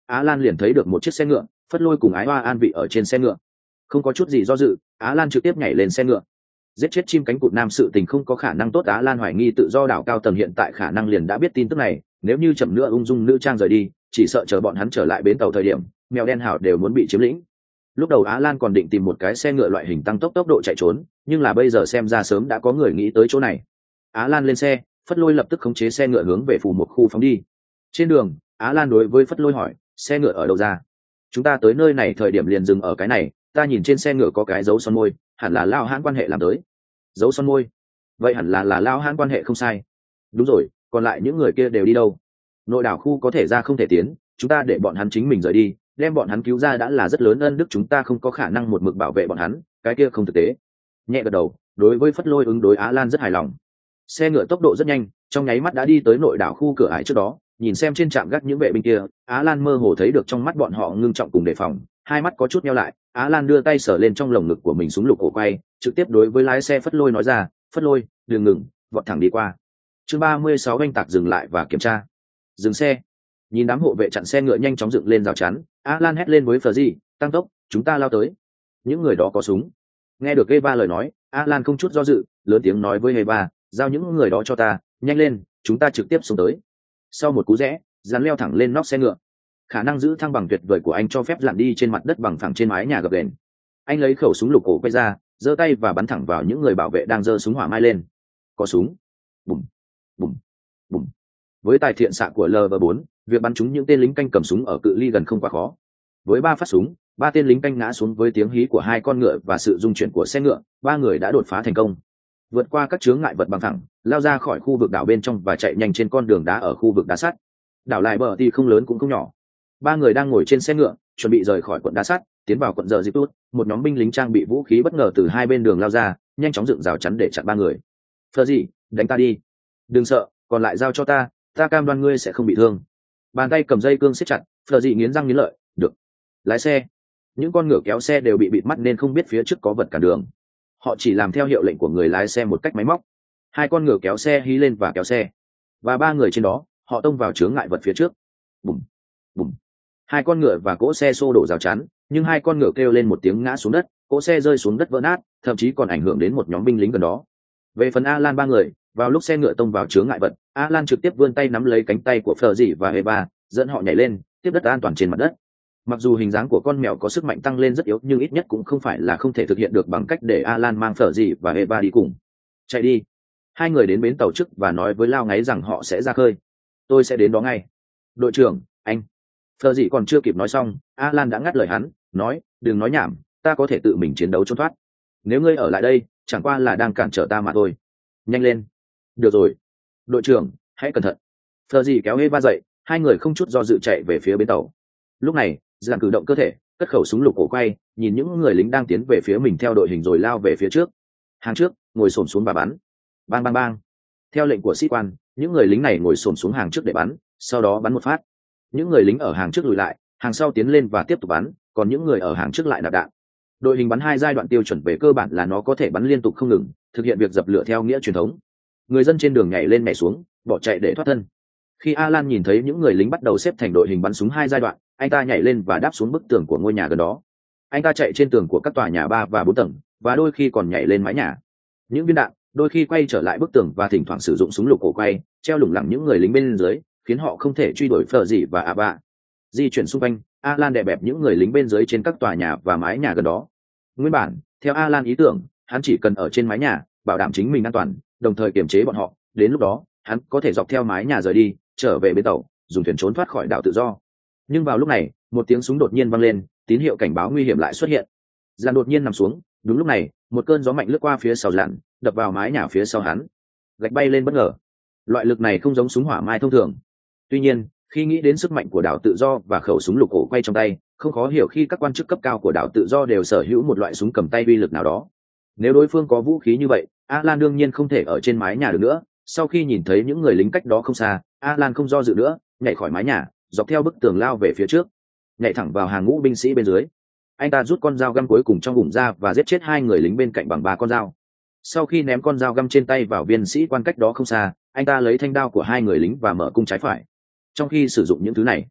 Á Lan liền thấy được một chiếc xe ngựa, Phất Lôi cùng Ái Hoa an vị ở trên xe ngựa. Không có chút gì do dự, Á Lan trực tiếp nhảy lên xe ngựa. Giết chết chim cánh cụt nam sự tình không có khả năng tốt. Á Lan hoài nghi tự do đảo cao tầng hiện tại khả năng liền đã biết tin tức này, nếu như chậm nữa ung dung nữ trang rời đi, chỉ sợ chờ bọn hắn trở lại bến tàu thời điểm, mèo đen hảo đều muốn bị chiếm lĩnh. Lúc đầu Á Lan còn định tìm một cái xe ngựa loại hình tăng tốc tốc độ chạy trốn, nhưng là bây giờ xem ra sớm đã có người nghĩ tới chỗ này. Á Lan lên xe, Phất Lôi lập tức khống chế xe ngựa hướng về phủ một khu phóng đi. Trên đường, Á Lan đối với Phất Lôi hỏi, xe ngựa ở đâu ra? Chúng ta tới nơi này thời điểm liền dừng ở cái này, ta nhìn trên xe ngựa có cái dấu son môi, hẳn là lao hãn quan hệ làm tới. Dấu son môi? Vậy hẳn là là lao hãn quan hệ không sai. Đúng rồi, còn lại những người kia đều đi đâu? Nội đảo khu có thể ra không thể tiến, chúng ta để bọn hắn chính mình rời đi, đem bọn hắn cứu ra đã là rất lớn ân đức, chúng ta không có khả năng một mực bảo vệ bọn hắn, cái kia không thực tế. Nhẹ gật đầu, đối với Phất Lôi ứng đối Á Lan rất hài lòng. Xe ngựa tốc độ rất nhanh, trong nháy mắt đã đi tới nội đảo khu cửa ải trước đó. Nhìn xem trên trạm gác những vệ binh kia, Á Lan mơ hồ thấy được trong mắt bọn họ ngưng trọng cùng đề phòng, hai mắt có chút nheo lại. Á Lan đưa tay sờ lên trong lồng ngực của mình súng lục cổ quay, trực tiếp đối với lái xe Phất Lôi nói ra, Phất Lôi, đừng ngừng, vọt thẳng đi qua. Chương ba mươi sáu oanh tạc dừng lại và kiểm tra. Dừng xe. Nhìn đám hộ vệ chặn xe ngựa nhanh chóng dựng lên rào chắn, Á Lan hét lên với Fleury, tăng tốc, chúng ta lao tới. Những người đó có súng. Nghe được Eva lời nói, Á Lan không chút do dự, lớn tiếng nói với Eva, giao những người đó cho ta, nhanh lên, chúng ta trực tiếp xuống tới. Sau một cú rẽ, dàn leo thẳng lên nóc xe ngựa. Khả năng giữ thăng bằng tuyệt vời của anh cho phép dàn đi trên mặt đất bằng phẳng trên mái nhà gập ghềnh. Anh lấy khẩu súng lục cổ quay ra, giơ tay và bắn thẳng vào những người bảo vệ đang giơ súng hỏa mai lên. Có súng. Bùm, bùm, bùm. Với tài thiện xạ của L V bốn, việc bắn trúng những tên lính canh cầm súng ở cự ly gần không quá khó. Với ba phát súng, ba tên lính canh ngã xuống với tiếng hí của hai con ngựa và sự rung chuyển của xe ngựa, ba người đã đột phá thành công. Vượt qua các chướng ngại vật bằng thẳng, lao ra khỏi khu vực đảo bên trong và chạy nhanh trên con đường đá ở khu vực đá sắt. Đảo lại bờ thì không lớn cũng không nhỏ. Ba người đang ngồi trên xe ngựa, chuẩn bị rời khỏi quận đá sắt, tiến vào quận giờ Dịp Tốt. Một nhóm binh lính trang bị vũ khí bất ngờ từ hai bên đường lao ra, nhanh chóng dựng rào chắn để chặn ba người. Fleury, đánh ta đi. Đừng sợ, còn lại giao cho ta, ta cam đoan ngươi sẽ không bị thương. Bàn tay cầm dây cương siết chặt, Fleury nghiến răng nghiến lợi, được. Lái xe. Những con ngựa kéo xe đều bị bịt mắt nên không biết phía trước có vật cản đường. Họ chỉ làm theo hiệu lệnh của người lái xe một cách máy móc. Hai con ngựa kéo xe hí lên và kéo xe, và ba người trên đó, họ tông vào chướng ngại vật phía trước. Bùm, bùm. Hai con ngựa và cỗ xe xô đổ rào chắn, nhưng hai con ngựa kêu lên một tiếng ngã xuống đất, cỗ xe rơi xuống đất vỡ nát, thậm chí còn ảnh hưởng đến một nhóm binh lính gần đó. Về phần Alan ba người, vào lúc xe ngựa tông vào chướng ngại vật, Alan trực tiếp vươn tay nắm lấy cánh tay của Fleury và Eva, dẫn họ nhảy lên, tiếp đất an toàn trên mặt đất. Mặc dù hình dáng của con mèo có sức mạnh tăng lên rất yếu, nhưng ít nhất cũng không phải là không thể thực hiện được bằng cách để Alan mang Fleury và Eva đi cùng. Chạy đi. Hai người đến bến tàu trước và nói với Lao Ngáy rằng họ sẽ ra khơi. Tôi sẽ đến đó ngay. Đội trưởng, anh. Fleury còn chưa kịp nói xong, Alan đã ngắt lời hắn, nói, đừng nói nhảm, ta có thể tự mình chiến đấu trốn thoát. Nếu ngươi ở lại đây, chẳng qua là đang cản trở ta mà thôi. Nhanh lên. Được rồi. Đội trưởng, hãy cẩn thận. Fleury kéo Eva dậy, hai người không chút do dự chạy về phía bến tàu. Lúc này, Giang cử động cơ thể, cất khẩu súng lục cổ quay, nhìn những người lính đang tiến về phía mình theo đội hình rồi lao về phía trước. Hàng trước, ngồi xổm xuống và bắn. Bang bang bang. Theo lệnh của sĩ quan, những người lính này ngồi xổm xuống hàng trước để bắn, sau đó bắn một phát. Những người lính ở hàng trước lùi lại, hàng sau tiến lên và tiếp tục bắn, còn những người ở hàng trước lại nạp đạn. Đội hình bắn hai giai đoạn tiêu chuẩn về cơ bản là nó có thể bắn liên tục không ngừng, thực hiện việc dập lửa theo nghĩa truyền thống. Người dân trên đường nhảy lên nhảy xuống, bỏ chạy để thoát thân. Khi Alan nhìn thấy những người lính bắt đầu xếp thành đội hình bắn súng hai giai đoạn, anh ta nhảy lên và đáp xuống bức tường của ngôi nhà gần đó. Anh ta chạy trên tường của các tòa nhà ba và bốn tầng, và đôi khi còn nhảy lên mái nhà. Những viên đạn đôi khi quay trở lại bức tường và thỉnh thoảng sử dụng súng lục cổ quay, treo lủng lẳng những người lính bên dưới, khiến họ không thể truy đuổi Fleury và Ava. Di chuyển xung quanh, Alan đè bẹp những người lính bên dưới trên các tòa nhà và mái nhà gần đó. Nguyên bản, theo Alan ý tưởng, hắn chỉ cần ở trên mái nhà, bảo đảm chính mình an toàn, đồng thời kiềm chế bọn họ. Đến lúc đó, hắn có thể dọc theo mái nhà rời đi, trở về bến tàu, dùng thuyền trốn thoát khỏi đảo tự do. Nhưng vào lúc này, một tiếng súng đột nhiên vang lên, tín hiệu cảnh báo nguy hiểm lại xuất hiện. Dàn đột nhiên nằm xuống. Đúng lúc này, một cơn gió mạnh lướt qua phía sau Dàn, đập vào mái nhà phía sau hắn. Gạch bay lên bất ngờ. Loại lực này không giống súng hỏa mai thông thường. Tuy nhiên, khi nghĩ đến sức mạnh của đảo tự do và khẩu súng lục cổ quay trong tay, không khó hiểu khi các quan chức cấp cao của đảo tự do đều sở hữu một loại súng cầm tay uy lực nào đó. Nếu đối phương có vũ khí như vậy, Alan đương nhiên không thể ở trên mái nhà được nữa. Sau khi nhìn thấy những người lính cách đó không xa, Alan không do dự nữa, nhảy khỏi mái nhà, dọc theo bức tường lao về phía trước, nhảy thẳng vào hàng ngũ binh sĩ bên dưới. Anh ta rút con dao găm cuối cùng trong vùng ra và giết chết hai người lính bên cạnh bằng ba con dao. Sau khi ném con dao găm trên tay vào viên sĩ quan cách đó không xa, anh ta lấy thanh đao của hai người lính và mở cung trái phải. Trong khi sử dụng những thứ này,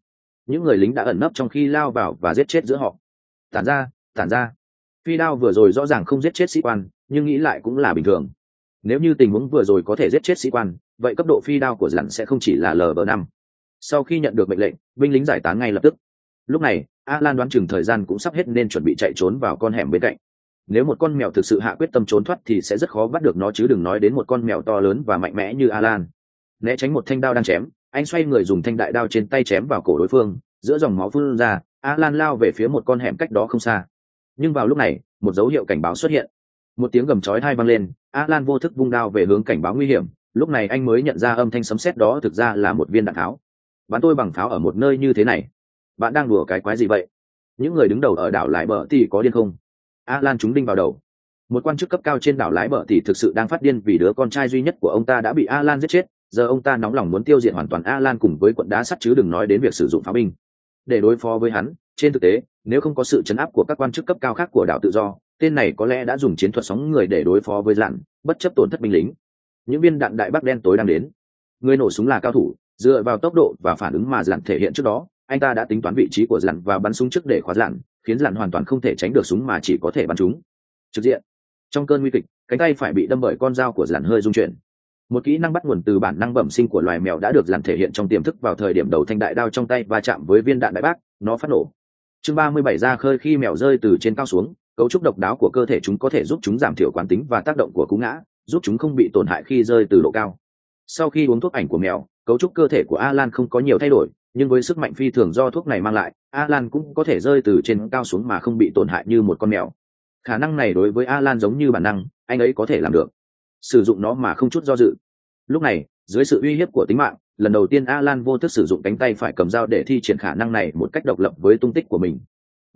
những người lính đã ẩn nấp trong khi lao vào và giết chết giữa họ. Tản ra, tản ra. Phi đao vừa rồi rõ ràng không giết chết sĩ quan, nhưng nghĩ lại cũng là bình thường. Nếu như tình huống vừa rồi có thể giết chết sĩ quan, vậy cấp độ phi đao của Dặn sẽ không chỉ là lv năm. Sau khi nhận được mệnh lệnh, binh lính giải tán ngay lập tức. Lúc này, Alan đoán chừng thời gian cũng sắp hết nên chuẩn bị chạy trốn vào con hẻm bên cạnh. Nếu một con mèo thực sự hạ quyết tâm trốn thoát thì sẽ rất khó bắt được nó, chứ đừng nói đến một con mèo to lớn và mạnh mẽ như Alan. Né tránh một thanh đao đang chém, anh xoay người dùng thanh đại đao trên tay chém vào cổ đối phương, giữa dòng máu phun ra, Alan lao về phía một con hẻm cách đó không xa. Nhưng vào lúc này, một dấu hiệu cảnh báo xuất hiện. Một tiếng gầm chói tai vang lên, Alan vô thức vung đao về hướng cảnh báo nguy hiểm. Lúc này anh mới nhận ra âm thanh sấm sét đó thực ra là một viên đạn pháo. Bắn tôi bằng pháo ở một nơi như thế này, bạn đang đùa cái quái gì vậy? Những người đứng đầu ở đảo Lái Bờ thì có điên không? Alan trúng đinh vào đầu. Một quan chức cấp cao trên đảo Lái Bờ thì thực sự đang phát điên vì đứa con trai duy nhất của ông ta đã bị Alan giết chết. Giờ ông ta nóng lòng muốn tiêu diệt hoàn toàn Alan cùng với quận đá sắt, chứ đừng nói đến việc sử dụng pháo binh để đối phó với hắn. Trên thực tế, nếu không có sự trấn áp của các quan chức cấp cao khác của đảo tự do, tên này có lẽ đã dùng chiến thuật sóng người để đối phó với Dặn, bất chấp tổn thất binh lính. Những viên đạn đại bác đen tối đang đến. Người nổ súng là cao thủ, dựa vào tốc độ và phản ứng mà Dặn thể hiện trước đó, anh ta đã tính toán vị trí của Dặn và bắn súng trước để khóa Dặn, khiến Dặn hoàn toàn không thể tránh được súng mà chỉ có thể bắn trúng trực diện. Trong cơn nguy kịch, cánh tay phải bị đâm bởi con dao của Dặn hơi rung chuyển. Một kỹ năng bắt nguồn từ bản năng bẩm sinh của loài mèo đã được Dặn thể hiện trong tiềm thức vào thời điểm đầu thanh đại đao trong tay va chạm với viên đạn đại bác, nó phát nổ. Chương ba mươi bảy ra khơi. Khi mèo rơi từ trên cao xuống, cấu trúc độc đáo của cơ thể chúng có thể giúp chúng giảm thiểu quán tính và tác động của cú ngã, giúp chúng không bị tổn hại khi rơi từ độ cao. Sau khi uống thuốc ảnh của mèo, cấu trúc cơ thể của Alan không có nhiều thay đổi, nhưng với sức mạnh phi thường do thuốc này mang lại, Alan cũng có thể rơi từ trên cao xuống mà không bị tổn hại như một con mèo. Khả năng này đối với Alan giống như bản năng, anh ấy có thể làm được, sử dụng nó mà không chút do dự. Lúc này, dưới sự uy hiếp của tính mạng, lần đầu tiên Alan vô thức sử dụng cánh tay phải cầm dao để thi triển khả năng này một cách độc lập với tung tích của mình.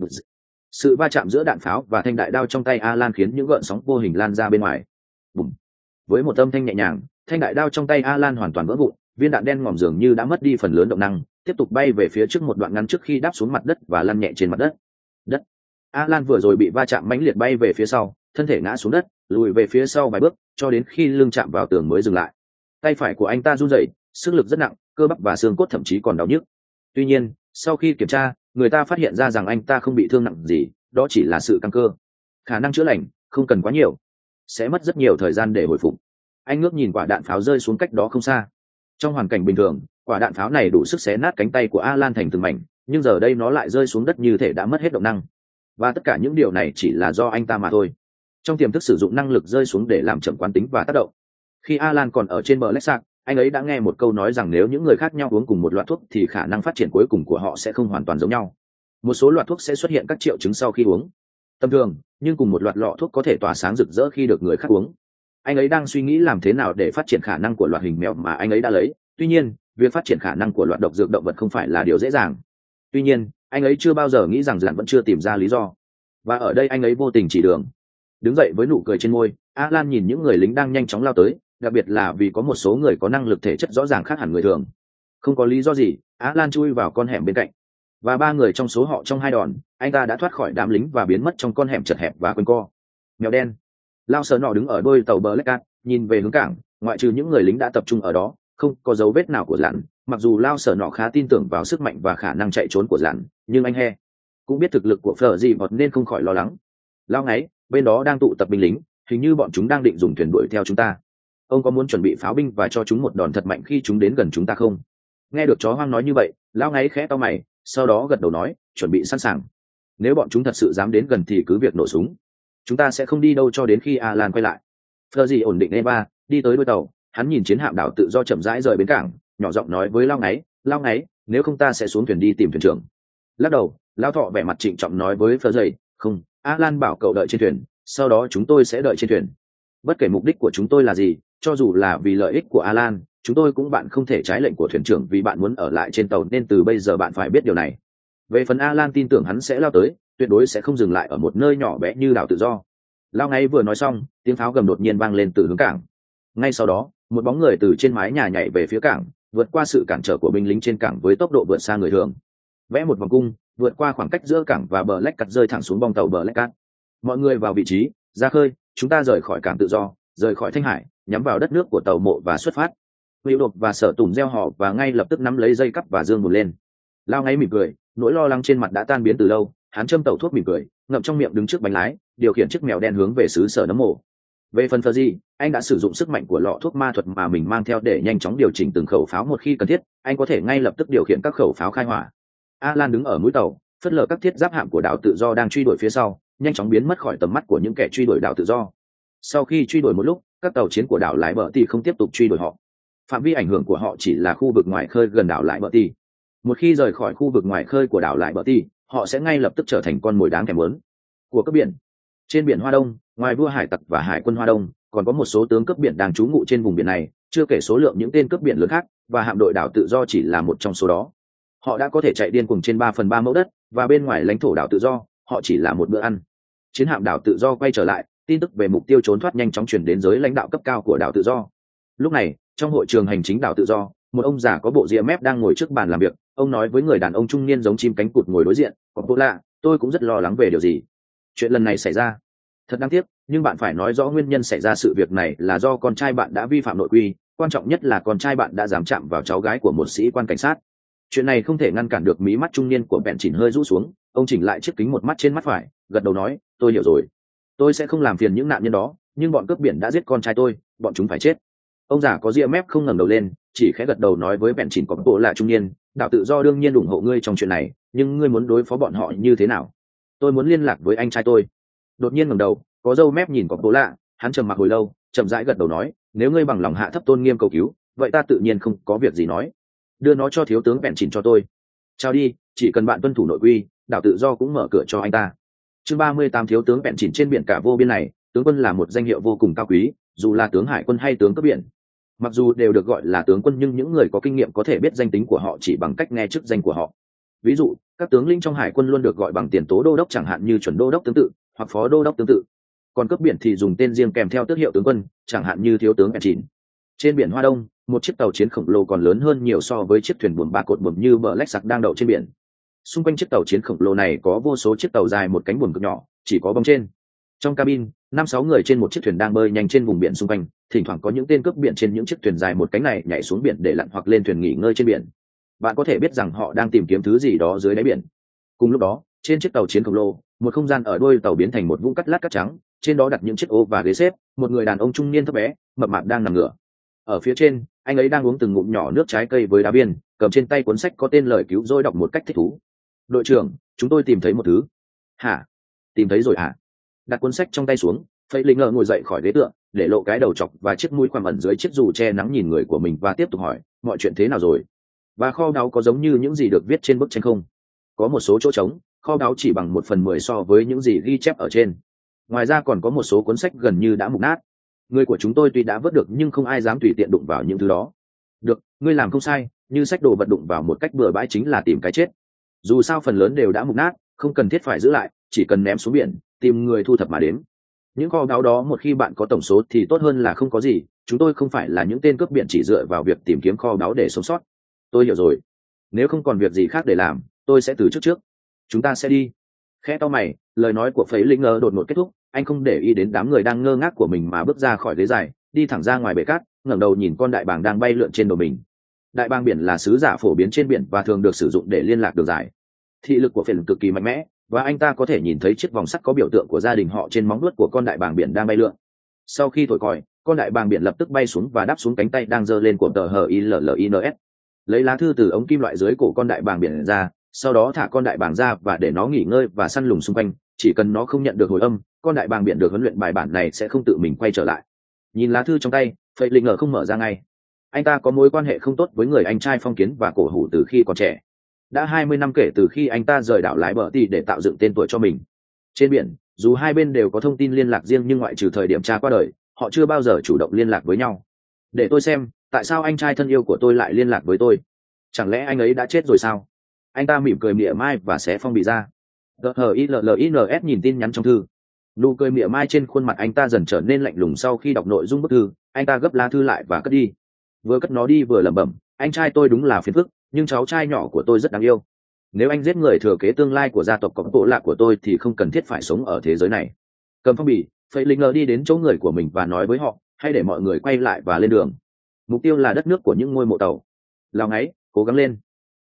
Sự va chạm giữa đạn pháo và thanh đại đao trong tay Alan khiến những gợn sóng vô hình lan ra bên ngoài. Bùm. Với một âm thanh nhẹ nhàng, thanh đại đao trong tay Alan hoàn toàn vỡ vụn, viên đạn đen ngòm dường như đã mất đi phần lớn động năng, tiếp tục bay về phía trước một đoạn ngắn trước khi đáp xuống mặt đất và lăn nhẹ trên mặt đất. Đất. Alan vừa rồi bị va chạm mãnh liệt bay về phía sau, thân thể ngã xuống đất, lùi về phía sau vài bước, cho đến khi lưng chạm vào tường mới dừng lại. Tay phải của anh ta run rẩy, sức lực rất nặng, cơ bắp và xương cốt thậm chí còn đau nhức. Tuy nhiên, sau khi kiểm tra, người ta phát hiện ra rằng anh ta không bị thương nặng gì, đó chỉ là sự căng cơ. Khả năng chữa lành không cần quá nhiều, sẽ mất rất nhiều thời gian để hồi phục. Anh ngước nhìn quả đạn pháo rơi xuống cách đó không xa. Trong hoàn cảnh bình thường, quả đạn pháo này đủ sức xé nát cánh tay của Alan thành từng mảnh, nhưng giờ đây nó lại rơi xuống đất như thể đã mất hết động năng. Và tất cả những điều này chỉ là do anh ta mà thôi. Trong tiềm thức sử dụng năng lực rơi xuống để làm chậm quán tính và tác động. Khi Alan còn ở trên bờ lách sạc, anh ấy đã nghe một câu nói rằng nếu những người khác nhau uống cùng một loại thuốc thì khả năng phát triển cuối cùng của họ sẽ không hoàn toàn giống nhau. Một số loại thuốc sẽ xuất hiện các triệu chứng sau khi uống tầm thường, nhưng cùng một loạt lọ thuốc có thể tỏa sáng rực rỡ khi được người khác uống. Anh ấy đang suy nghĩ làm thế nào để phát triển khả năng của loạt hình mèo mà anh ấy đã lấy. Tuy nhiên, việc phát triển khả năng của loạt độc dược động vật không phải là điều dễ dàng. Tuy nhiên, anh ấy chưa bao giờ nghĩ rằng Dặn vẫn chưa tìm ra lý do. Và ở đây anh ấy vô tình chỉ đường. Đứng dậy với nụ cười trên môi, Alan nhìn những người lính đang nhanh chóng lao tới, đặc biệt là vì có một số người có năng lực thể chất rõ ràng khác hẳn người thường. Không có lý do gì, Alan chui vào con hẻm bên cạnh. Và ba người trong số họ trong hai đòn, anh ta đã thoát khỏi đám lính và biến mất trong con hẻm chật hẹp và quanh co. Mèo đen. Lao Sở Nọ đứng ở đôi tàu Black Cat, nhìn về hướng cảng, ngoại trừ những người lính đã tập trung ở đó, không có dấu vết nào của Dặn. Mặc dù Lao Sở Nọ khá tin tưởng vào sức mạnh và khả năng chạy trốn của Dặn, nhưng anh he cũng biết thực lực của Phở Dị Bọt nên không khỏi lo lắng. Lao ngáy, bên đó đang tụ tập binh lính, hình như bọn chúng đang định dùng thuyền đuổi theo chúng ta. Ông có muốn chuẩn bị pháo binh và cho chúng một đòn thật mạnh khi chúng đến gần chúng ta không? Nghe được chó hoang nói như vậy, Lao ngáy khẽ to mày, sau đó gật đầu nói, chuẩn bị sẵn sàng. Nếu bọn chúng thật sự dám đến gần thì cứ việc nổ súng. Chúng ta sẽ không đi đâu cho đến khi Alan quay lại. Phờ gì ổn định Eva, đi tới đuôi tàu, hắn nhìn chiến hạm đảo tự do chậm rãi rời bến cảng, nhỏ giọng nói với Lao ngáy, Lao ngáy, nếu không ta sẽ xuống thuyền đi tìm thuyền trưởng. Lắc đầu, Lao thọ vẻ mặt trịnh trọng nói với Phờ dậy, không, Alan bảo cậu đợi trên thuyền, sau đó chúng tôi sẽ đợi trên thuyền. Bất kể mục đích của chúng tôi là gì, cho dù là vì lợi ích của Alan, chúng tôi cũng bạn không thể trái lệnh của thuyền trưởng vì bạn muốn ở lại trên tàu, nên từ bây giờ bạn phải biết điều này. Về phần Alan tin tưởng hắn sẽ lao tới, tuyệt đối sẽ không dừng lại ở một nơi nhỏ bé như đảo tự do. Lao ngay vừa nói xong, tiếng pháo gầm đột nhiên vang lên từ hướng cảng. Ngay sau đó, một bóng người từ trên mái nhà nhảy về phía cảng, vượt qua sự cản trở của binh lính trên cảng với tốc độ vượt xa người thường. Vẽ một vòng cung, vượt qua khoảng cách giữa cảng và bờ Black Cat, rơi thẳng xuống bong tàu bờ Black Cat. Mọi người vào vị trí, ra khơi, chúng ta rời khỏi cảng tự do, rời khỏi Thanh Hải, nhắm vào đất nước của tàu mộ và xuất phát. Hữu Đột và Sở Tùng gieo họ và ngay lập tức nắm lấy dây cắp và dương buồn lên. Lao ngay mỉm cười, nỗi lo lắng trên mặt đã tan biến từ lâu. Hắn châm tẩu thuốc mỉm cười, ngậm trong miệng đứng trước bánh lái, điều khiển chiếc mèo đen hướng về xứ sở nấm mồ. Về phần Fuzzy, anh đã sử dụng sức mạnh của lọ thuốc ma thuật mà mình mang theo để nhanh chóng điều chỉnh từng khẩu pháo một khi cần thiết. Anh có thể ngay lập tức điều khiển các khẩu pháo khai hỏa. Alan đứng ở mũi tàu, phớt lờ các thiết giáp hạm của đảo tự do đang truy đuổi phía sau, nhanh chóng biến mất khỏi tầm mắt của những kẻ truy đuổi đảo tự do. Sau khi truy đuổi một lúc, các tàu chiến của đảo Lại Bờ Tì không tiếp tục truy đuổi họ. Phạm vi ảnh hưởng của họ chỉ là khu vực ngoài khơi gần đảo Lại Bờ Tì. Một khi rời khỏi khu vực ngoài khơi của đảo Lại Bờ Tì, họ sẽ ngay lập tức trở thành con mồi đáng thèm muốn của cướp biển. Trên biển Hoa Đông, ngoài vua hải tặc và hải quân Hoa Đông, còn có một số tướng cướp biển đang trú ngụ trên vùng biển này, chưa kể số lượng những tên cướp biển lớn khác, và hạm đội đảo tự do chỉ là một trong số đó. Họ đã có thể chạy điên cuồng trên ba phần ba mẫu đất, và bên ngoài lãnh thổ đảo tự do, họ chỉ là một bữa ăn. Chiến hạm đảo tự do quay trở lại, tin tức về mục tiêu trốn thoát nhanh chóng truyền đến giới lãnh đạo cấp cao của đảo tự do. Lúc này, trong hội trường hành chính đảo tự do, một ông già có bộ ria mép đang ngồi trước bàn làm việc. Ông nói với người đàn ông trung niên giống chim cánh cụt ngồi đối diện, "Có bộ lạ, tôi cũng rất lo lắng về điều gì. Chuyện lần này xảy ra thật đáng tiếc, nhưng bạn phải nói rõ nguyên nhân xảy ra sự việc này là do con trai bạn đã vi phạm nội quy, quan trọng nhất là con trai bạn đã dám chạm vào cháu gái của một sĩ quan cảnh sát." Chuyện này không thể ngăn cản được. Mí mắt trung niên của bèn chỉnh hơi rũ xuống, ông chỉnh lại chiếc kính một mắt trên mắt phải, gật đầu nói, "Tôi hiểu rồi. Tôi sẽ không làm phiền những nạn nhân đó, nhưng bọn cướp biển đã giết con trai tôi, bọn chúng phải chết." Ông già có ria mép không ngẩng đầu lên, chỉ khẽ gật đầu nói với bèn chỉnh có bộ là trung niên, "Đảo tự do đương nhiên ủng hộ ngươi trong chuyện này, nhưng ngươi muốn đối phó bọn họ như thế nào?" "Tôi muốn liên lạc với anh trai tôi." Đột nhiên ngẩng đầu, có râu mép nhìn có bộ lạ, hắn trầm mặc hồi lâu, chậm rãi gật đầu nói, "Nếu ngươi bằng lòng hạ thấp tôn nghiêm cầu cứu, vậy ta tự nhiên không có việc gì nói. Đưa nó cho thiếu tướng bèn chỉnh cho tôi. Chào đi, chỉ cần bạn tuân thủ nội quy, đảo tự do cũng mở cửa cho anh ta." Chương ba mươi tám thiếu tướng bèn chỉnh. Trên biển cả vô biên này, tướng quân là một danh hiệu vô cùng cao quý, dù là tướng hải quân hay tướng cấp biển. Mặc dù đều được gọi là tướng quân, nhưng những người có kinh nghiệm có thể biết danh tính của họ chỉ bằng cách nghe chức danh của họ. Ví dụ, các tướng lĩnh trong hải quân luôn được gọi bằng tiền tố đô đốc, chẳng hạn như chuẩn đô đốc tương tự, hoặc phó đô đốc tương tự. Còn cấp biển thì dùng tên riêng kèm theo tước hiệu tướng quân, chẳng hạn như thiếu tướng bèn chỉnh. Trên biển Hoa Đông, một chiếc tàu chiến khổng lồ còn lớn hơn nhiều so với chiếc thuyền buồm ba cột buồm như Black Shark đang đậu trên biển. Xung quanh chiếc tàu chiến khổng lồ này có vô số chiếc tàu dài một cánh buồm cực nhỏ, chỉ có bông trên. Trong cabin, năm sáu người trên một chiếc thuyền đang bơi nhanh trên vùng biển xung quanh, thỉnh thoảng có những tên cướp biển trên những chiếc thuyền dài một cánh này nhảy xuống biển để lặn hoặc lên thuyền nghỉ ngơi trên biển. Bạn có thể biết rằng họ đang tìm kiếm thứ gì đó dưới đáy biển. Cùng lúc đó, trên chiếc tàu chiến khổng lồ, một không gian ở đuôi tàu biến thành một vũng cắt lát cát trắng, trên đó đặt những chiếc ô và ghế xếp, một người đàn ông trung niên thấp bé, mập mạp đang nằm ngửa. Ở phía trên, anh ấy đang uống từng ngụm nhỏ nước trái cây với đá viên, cầm trên tay cuốn sách có tên lời cứu rỗi đọc một cách thích thú. "Đội trưởng, chúng tôi tìm thấy một thứ." "Hả? Tìm thấy rồi hả?" Đặt cuốn sách trong tay xuống, Phây Linh ngồi dậy khỏi ghế tựa, để lộ cái đầu trọc và chiếc mũi quằn ẩn dưới chiếc dù che nắng nhìn người của mình và tiếp tục hỏi, "Mọi chuyện thế nào rồi? Và kho báu có giống như những gì được viết trên bức tranh không?" "Có một số chỗ trống, kho báu chỉ bằng một phần mười so với những gì ghi chép ở trên. Ngoài ra còn có một số cuốn sách gần như đã mục nát. Người của chúng tôi tuy đã vớt được nhưng không ai dám tùy tiện đụng vào những thứ đó." "Được, ngươi làm không sai, như sách đồ vật đụng vào một cách bừa bãi chính là tìm cái chết. Dù sao phần lớn đều đã mục nát, không cần thiết phải giữ lại, chỉ cần ném xuống biển, tìm người thu thập mà đếm. Những kho báu đó một khi bạn có tổng số thì tốt hơn là không có gì. Chúng tôi không phải là những tên cướp biển chỉ dựa vào việc tìm kiếm kho báu để sống sót." "Tôi hiểu rồi. Nếu không còn việc gì khác để làm, tôi sẽ từ chức trước. Chúng ta sẽ đi." Khẽ to mày, lời nói của Phấy Linh ngờ đột ngột kết thúc. Anh không để ý đến đám người đang ngơ ngác của mình mà bước ra khỏi ghế dài, đi thẳng ra ngoài bể cát, ngẩng đầu nhìn con đại bàng đang bay lượn trên đầu mình. Đại bàng biển là sứ giả phổ biến trên biển và thường được sử dụng để liên lạc đường dài. Thị lực của Phền cực kỳ mạnh mẽ, và anh ta có thể nhìn thấy chiếc vòng sắt có biểu tượng của gia đình họ trên móng vuốt của con đại bàng biển đang bay lượn. Sau khi thổi còi, con đại bàng biển lập tức bay xuống và đáp xuống cánh tay đang giơ lên của tờ hờ illins, lấy lá thư từ ống kim loại dưới cổ con đại bàng biển ra, sau đó thả con đại bàng ra và để nó nghỉ ngơi và săn lùng xung quanh. Chỉ cần nó không nhận được hồi âm, con đại bàng biển được huấn luyện bài bản này sẽ không tự mình quay trở lại. Nhìn lá thư trong tay, Phệ Linh ngờ không mở ra ngay. Anh ta có mối quan hệ không tốt với người anh trai phong kiến và cổ hủ từ khi còn trẻ. Đã hai mươi năm kể từ khi anh ta rời đảo Lại Bờ Tì để tạo dựng tên tuổi cho mình. Trên biển, dù hai bên đều có thông tin liên lạc riêng nhưng ngoại trừ thời điểm cha qua đời, họ chưa bao giờ chủ động liên lạc với nhau. "Để tôi xem, tại sao anh trai thân yêu của tôi lại liên lạc với tôi? Chẳng lẽ anh ấy đã chết rồi sao?" Anh ta mỉm cười mỉa mai và xé phong bì ra. tờ hờ illins nhìn tin nhắn trong thư. Nụ cười mỉa mai trên khuôn mặt anh ta dần trở nên lạnh lùng sau khi đọc nội dung bức thư. Anh ta gấp lá thư lại và cất đi. Vừa cất nó đi vừa lẩm bẩm, "Anh trai tôi đúng là phiền phức, nhưng cháu trai nhỏ của tôi rất đáng yêu. Nếu anh giết người thừa kế tương lai của gia tộc có bộ lạc của tôi thì không cần thiết phải sống ở thế giới này." Cầm phong bì, Phệ Linh ngờ đi đến chỗ người của mình và nói với họ, "Hãy để mọi người quay lại và lên đường. Mục tiêu là đất nước của những ngôi mộ tàu. Lao ngáy, cố gắng lên."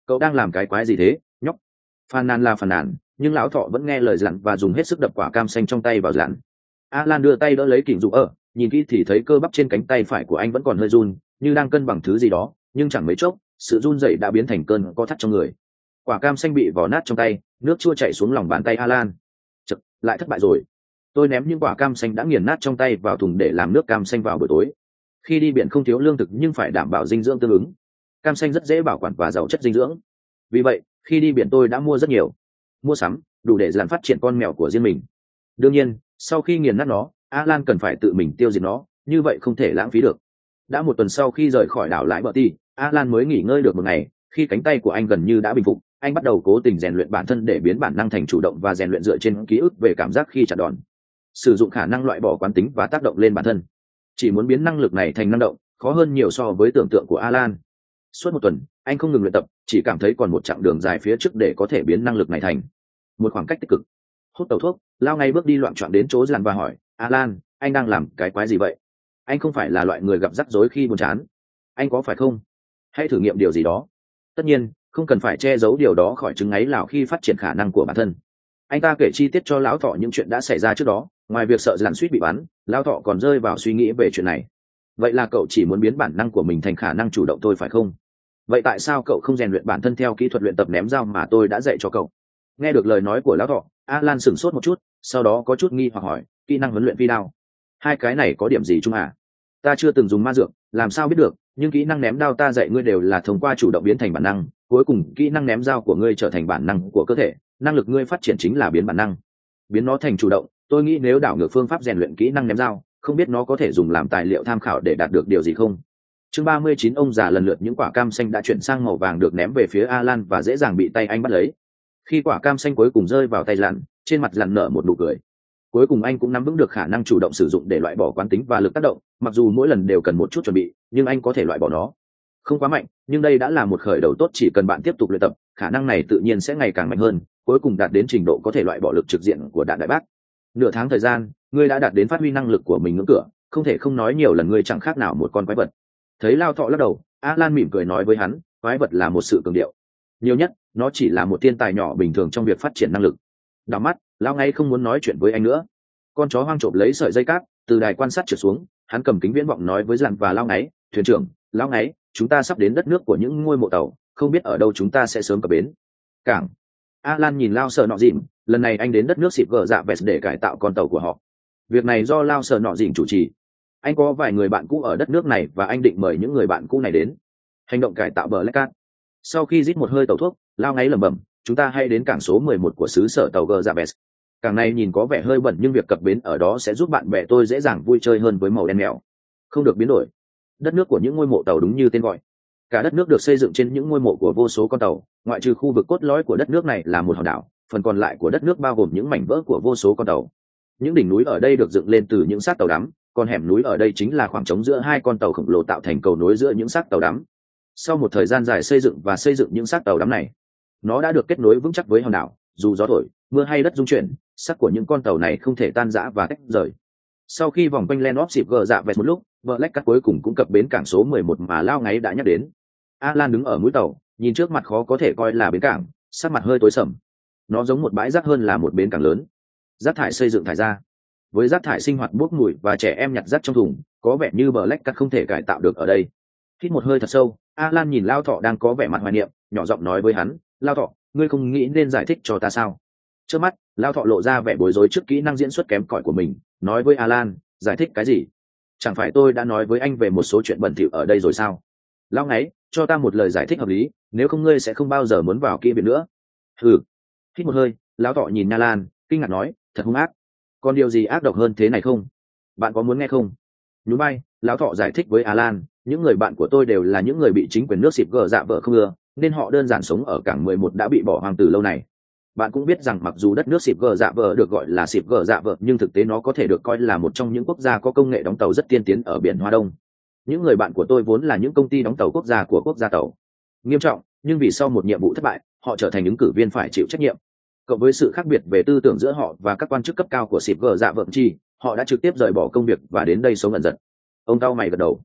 cậu đang làm cái quái gì thế nhóc? Phàn nàn là phàn nàn, nhưng lão thọ vẫn nghe lời dặn và dùng hết sức đập quả cam xanh trong tay vào dặn. Alan đưa tay đỡ lấy kỉnh dụ ở, nhìn kỹ thì thấy cơ bắp trên cánh tay phải của anh vẫn còn hơi run, như đang cân bằng thứ gì đó, nhưng chẳng mấy chốc sự run rẩy đã biến thành cơn co thắt trong người. Quả cam xanh bị vò nát trong tay, nước chua chảy xuống lòng bàn tay Alan. Chật, lại thất bại rồi. Tôi ném những quả cam xanh đã nghiền nát trong tay vào thùng để làm nước cam xanh vào buổi tối. Khi đi biển không thiếu lương thực nhưng phải đảm bảo dinh dưỡng tương ứng. Cam xanh rất dễ bảo quản và giàu chất dinh dưỡng. Vì vậy, khi đi biển tôi đã mua rất nhiều. Mua sắm, đủ để dàn phát triển con mèo của riêng mình. Đương nhiên, sau khi nghiền nát nó, Alan cần phải tự mình tiêu diệt nó, như vậy không thể lãng phí được. Đã một tuần sau khi rời khỏi đảo Lãi Bờ Ti, Alan mới nghỉ ngơi được một ngày. Khi cánh tay của anh gần như đã bình phục, anh bắt đầu cố tình rèn luyện bản thân để biến bản năng thành chủ động và rèn luyện dựa trên ký ức về cảm giác khi chặt đòn. Sử dụng khả năng loại bỏ quán tính và tác động lên bản thân. Chỉ muốn biến năng lực này thành năng động, khó hơn nhiều so với tưởng tượng của Alan. Suốt một tuần, anh không ngừng luyện tập, chỉ cảm thấy còn một chặng đường dài phía trước để có thể biến năng lực này thành một khoảng cách tích cực. Hút tẩu thuốc, Lao ngay bước đi loạn trọn đến chỗ Dàn và hỏi, Alan, anh đang làm cái quái gì vậy? Anh không phải là loại người gặp rắc rối khi buồn chán. Anh có phải không? Hãy thử nghiệm điều gì đó. Tất nhiên, không cần phải che giấu điều đó khỏi chứng ấy lào khi phát triển khả năng của bản thân. Anh ta kể chi tiết cho lão thọ những chuyện đã xảy ra trước đó. Ngoài việc sợ Dàn suýt bị bắn, lão thọ còn rơi vào suy nghĩ về chuyện này. Vậy là cậu chỉ muốn biến bản năng của mình thành khả năng chủ động thôi phải không? Vậy tại sao cậu không rèn luyện bản thân theo kỹ thuật luyện tập ném dao mà tôi đã dạy cho cậu? Nghe được lời nói của lão thọ, Alan sửng sốt một chút, sau đó có chút nghi hoặc hỏi, kỹ năng huấn luyện phi đao, hai cái này có điểm gì chung à? Ta chưa từng dùng ma dược, làm sao biết được, nhưng kỹ năng ném đao ta dạy ngươi đều là thông qua chủ động biến thành bản năng, cuối cùng kỹ năng ném dao của ngươi trở thành bản năng của cơ thể, năng lực ngươi phát triển chính là biến bản năng. Biến nó thành chủ động, tôi nghĩ nếu đảo ngược phương pháp rèn luyện kỹ năng ném dao, không biết nó có thể dùng làm tài liệu tham khảo để đạt được điều gì không? Chương ba mươi chín, ông già lần lượt những quả cam xanh đã chuyển sang màu vàng được ném về phía Alan và dễ dàng bị tay anh bắt lấy. Khi quả cam xanh cuối cùng rơi vào tay Lặn, trên mặt Lặn nở một nụ cười. Cuối cùng anh cũng nắm vững được khả năng chủ động sử dụng để loại bỏ quán tính và lực tác động, mặc dù mỗi lần đều cần một chút chuẩn bị, nhưng anh có thể loại bỏ nó. Không quá mạnh, nhưng đây đã là một khởi đầu tốt, chỉ cần bạn tiếp tục luyện tập, khả năng này tự nhiên sẽ ngày càng mạnh hơn, cuối cùng đạt đến trình độ có thể loại bỏ lực trực diện của đạn đại bác. Nửa tháng thời gian, ngươi đã đạt đến phát huy năng lực của mình ngưỡng cửa, không thể không nói nhiều lần ngươi chẳng khác nào một con quái vật. Thấy Lao Thọ lắc đầu, Alan mỉm cười nói với hắn, quái vật là một sự cường điệu. Nhiều nhất, nó chỉ là một thiên tài nhỏ bình thường trong việc phát triển năng lực. Đảo mắt, Lao ngay không muốn nói chuyện với anh nữa. Con chó hoang trộm lấy sợi dây cáp, từ đài quan sát trượt xuống, hắn cầm kính viễn vọng nói với Dặn và Lao ngáy, thuyền trưởng, Lao ngáy, chúng ta sắp đến đất nước của những ngôi mộ tàu, không biết ở đâu chúng ta sẽ sớm cập bến. Cảng. Alan nhìn Lao Sợ Nọ Dịm, lần này anh đến đất nước xịp gờ dạ vẹt để cải tạo con tàu của họ. Việc này do Lao Sợ Nọ Dịm chủ trì. Anh có vài người bạn cũ ở đất nước này và anh định mời những người bạn cũ này đến hành động cải tạo bờ lách cát. Sau khi rít một hơi tàu thuốc, Lao ngáy lẩm bẩm, chúng ta hãy đến cảng số mười một của xứ sở tàu gờ dạ vẹt. Cảng này nhìn có vẻ hơi bẩn nhưng việc cập bến ở đó sẽ giúp bạn bè tôi dễ dàng vui chơi hơn với màu đen mèo. Không được biến đổi. Đất nước của những ngôi mộ tàu đúng như tên gọi. Cả đất nước được xây dựng trên những ngôi mộ của vô số con tàu, ngoại trừ khu vực cốt lõi của đất nước này là một hòn đảo, phần còn lại của đất nước bao gồm những mảnh vỡ của vô số con tàu. Những đỉnh núi ở đây được dựng lên từ những xác tàu đắm, còn hẻm núi ở đây chính là khoảng trống giữa hai con tàu khổng lồ tạo thành cầu nối giữa những xác tàu đắm. Sau một thời gian dài xây dựng và xây dựng những xác tàu đắm này, nó đã được kết nối vững chắc với hòn đảo, dù gió thổi, mưa hay đất rung chuyển, xác của những con tàu này không thể tan rã và tách rời. Sau khi vòng quanh Land of Xịp gờ dạ vẹt một lúc, Black Cat cuối cùng cũng cập bến cảng số mười một mà Lao ngáy đã nhắc đến. Alan đứng ở mũi tàu, nhìn trước mặt khó có thể coi là bến cảng, sắc mặt hơi tối sầm. Nó giống một bãi rác hơn là một bến cảng lớn. Rác thải xây dựng thải ra, với rác thải sinh hoạt bốc mùi và trẻ em nhặt rác trong thùng, có vẻ như Black Cat không thể cải tạo được ở đây. Hít một hơi thật sâu, Alan nhìn Lao Thọ đang có vẻ mặt hoài niệm, nhỏ giọng nói với hắn, Lao Thọ, ngươi không nghĩ nên giải thích cho ta sao? Trước mắt, Lao Thọ lộ ra vẻ bối rối trước kỹ năng diễn xuất kém cỏi của mình, nói với Alan, giải thích cái gì? Chẳng phải tôi đã nói với anh về một số chuyện bẩn thỉu ở đây rồi sao? Lao ngáy, cho ta một lời giải thích hợp lý, nếu không ngươi sẽ không bao giờ muốn vào kia biển nữa. Ừ. Hít một hơi, Lão Thọ nhìn Alan, kinh ngạc nói, thật hung ác. Còn điều gì ác độc hơn thế này không? Bạn có muốn nghe không? Nhún vai, Lão Thọ giải thích với Alan, những người bạn của tôi đều là những người bị chính quyền nước xịp gờ dạ vợ không ưa, nên họ đơn giản sống ở cảng mười một đã bị bỏ hoang từ lâu này. Bạn cũng biết rằng mặc dù đất nước xịp gờ dạ vợ được gọi là xịp gờ dạ vợ, nhưng thực tế nó có thể được coi là một trong những quốc gia có công nghệ đóng tàu rất tiên tiến ở biển Hoa Đông. Những người bạn của tôi vốn là những công ty đóng tàu quốc gia của quốc gia tàu. Nghiêm trọng, nhưng vì sau một nhiệm vụ thất bại, họ trở thành ứng cử viên phải chịu trách nhiệm. Cộng với sự khác biệt về tư tưởng giữa họ và các quan chức cấp cao của xịp gờ dạ vợ chi, họ đã trực tiếp rời bỏ công việc và đến đây sống ẩn dật. Ông cao mày gật đầu.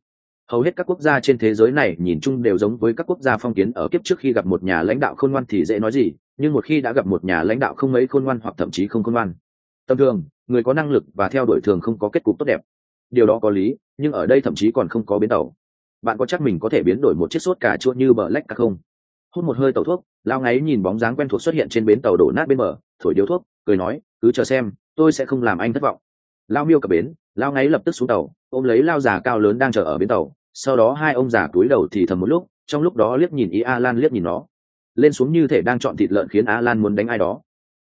Hầu hết các quốc gia trên thế giới này nhìn chung đều giống với các quốc gia phong kiến ở kiếp trước, khi gặp một nhà lãnh đạo khôn ngoan thì dễ nói gì, nhưng một khi đã gặp một nhà lãnh đạo không mấy khôn ngoan hoặc thậm chí không khôn ngoan, tầm thường người có năng lực và theo đuổi thường không có kết cục tốt đẹp. Điều đó có lý, nhưng ở đây thậm chí còn không có bến tàu. Bạn có chắc mình có thể biến đổi một chiếc sốt cà chua như Black Cat không? Hút một hơi tẩu thuốc, Lao Ngáy nhìn bóng dáng quen thuộc xuất hiện trên bến tàu đổ nát bên bờ, thổi điếu thuốc, cười nói, cứ chờ xem, tôi sẽ không làm anh thất vọng. Lao Miêu cập bến, Lao Ngáy lập tức xuống tàu, ôm lấy Lao già cao lớn đang chờ ở bến tàu. Sau đó hai ông già cúi đầu thì thầm một lúc, trong lúc đó liếc nhìn ý Alan liếc nhìn nó, lên xuống như thể đang chọn thịt lợn khiến Alan muốn đánh ai đó.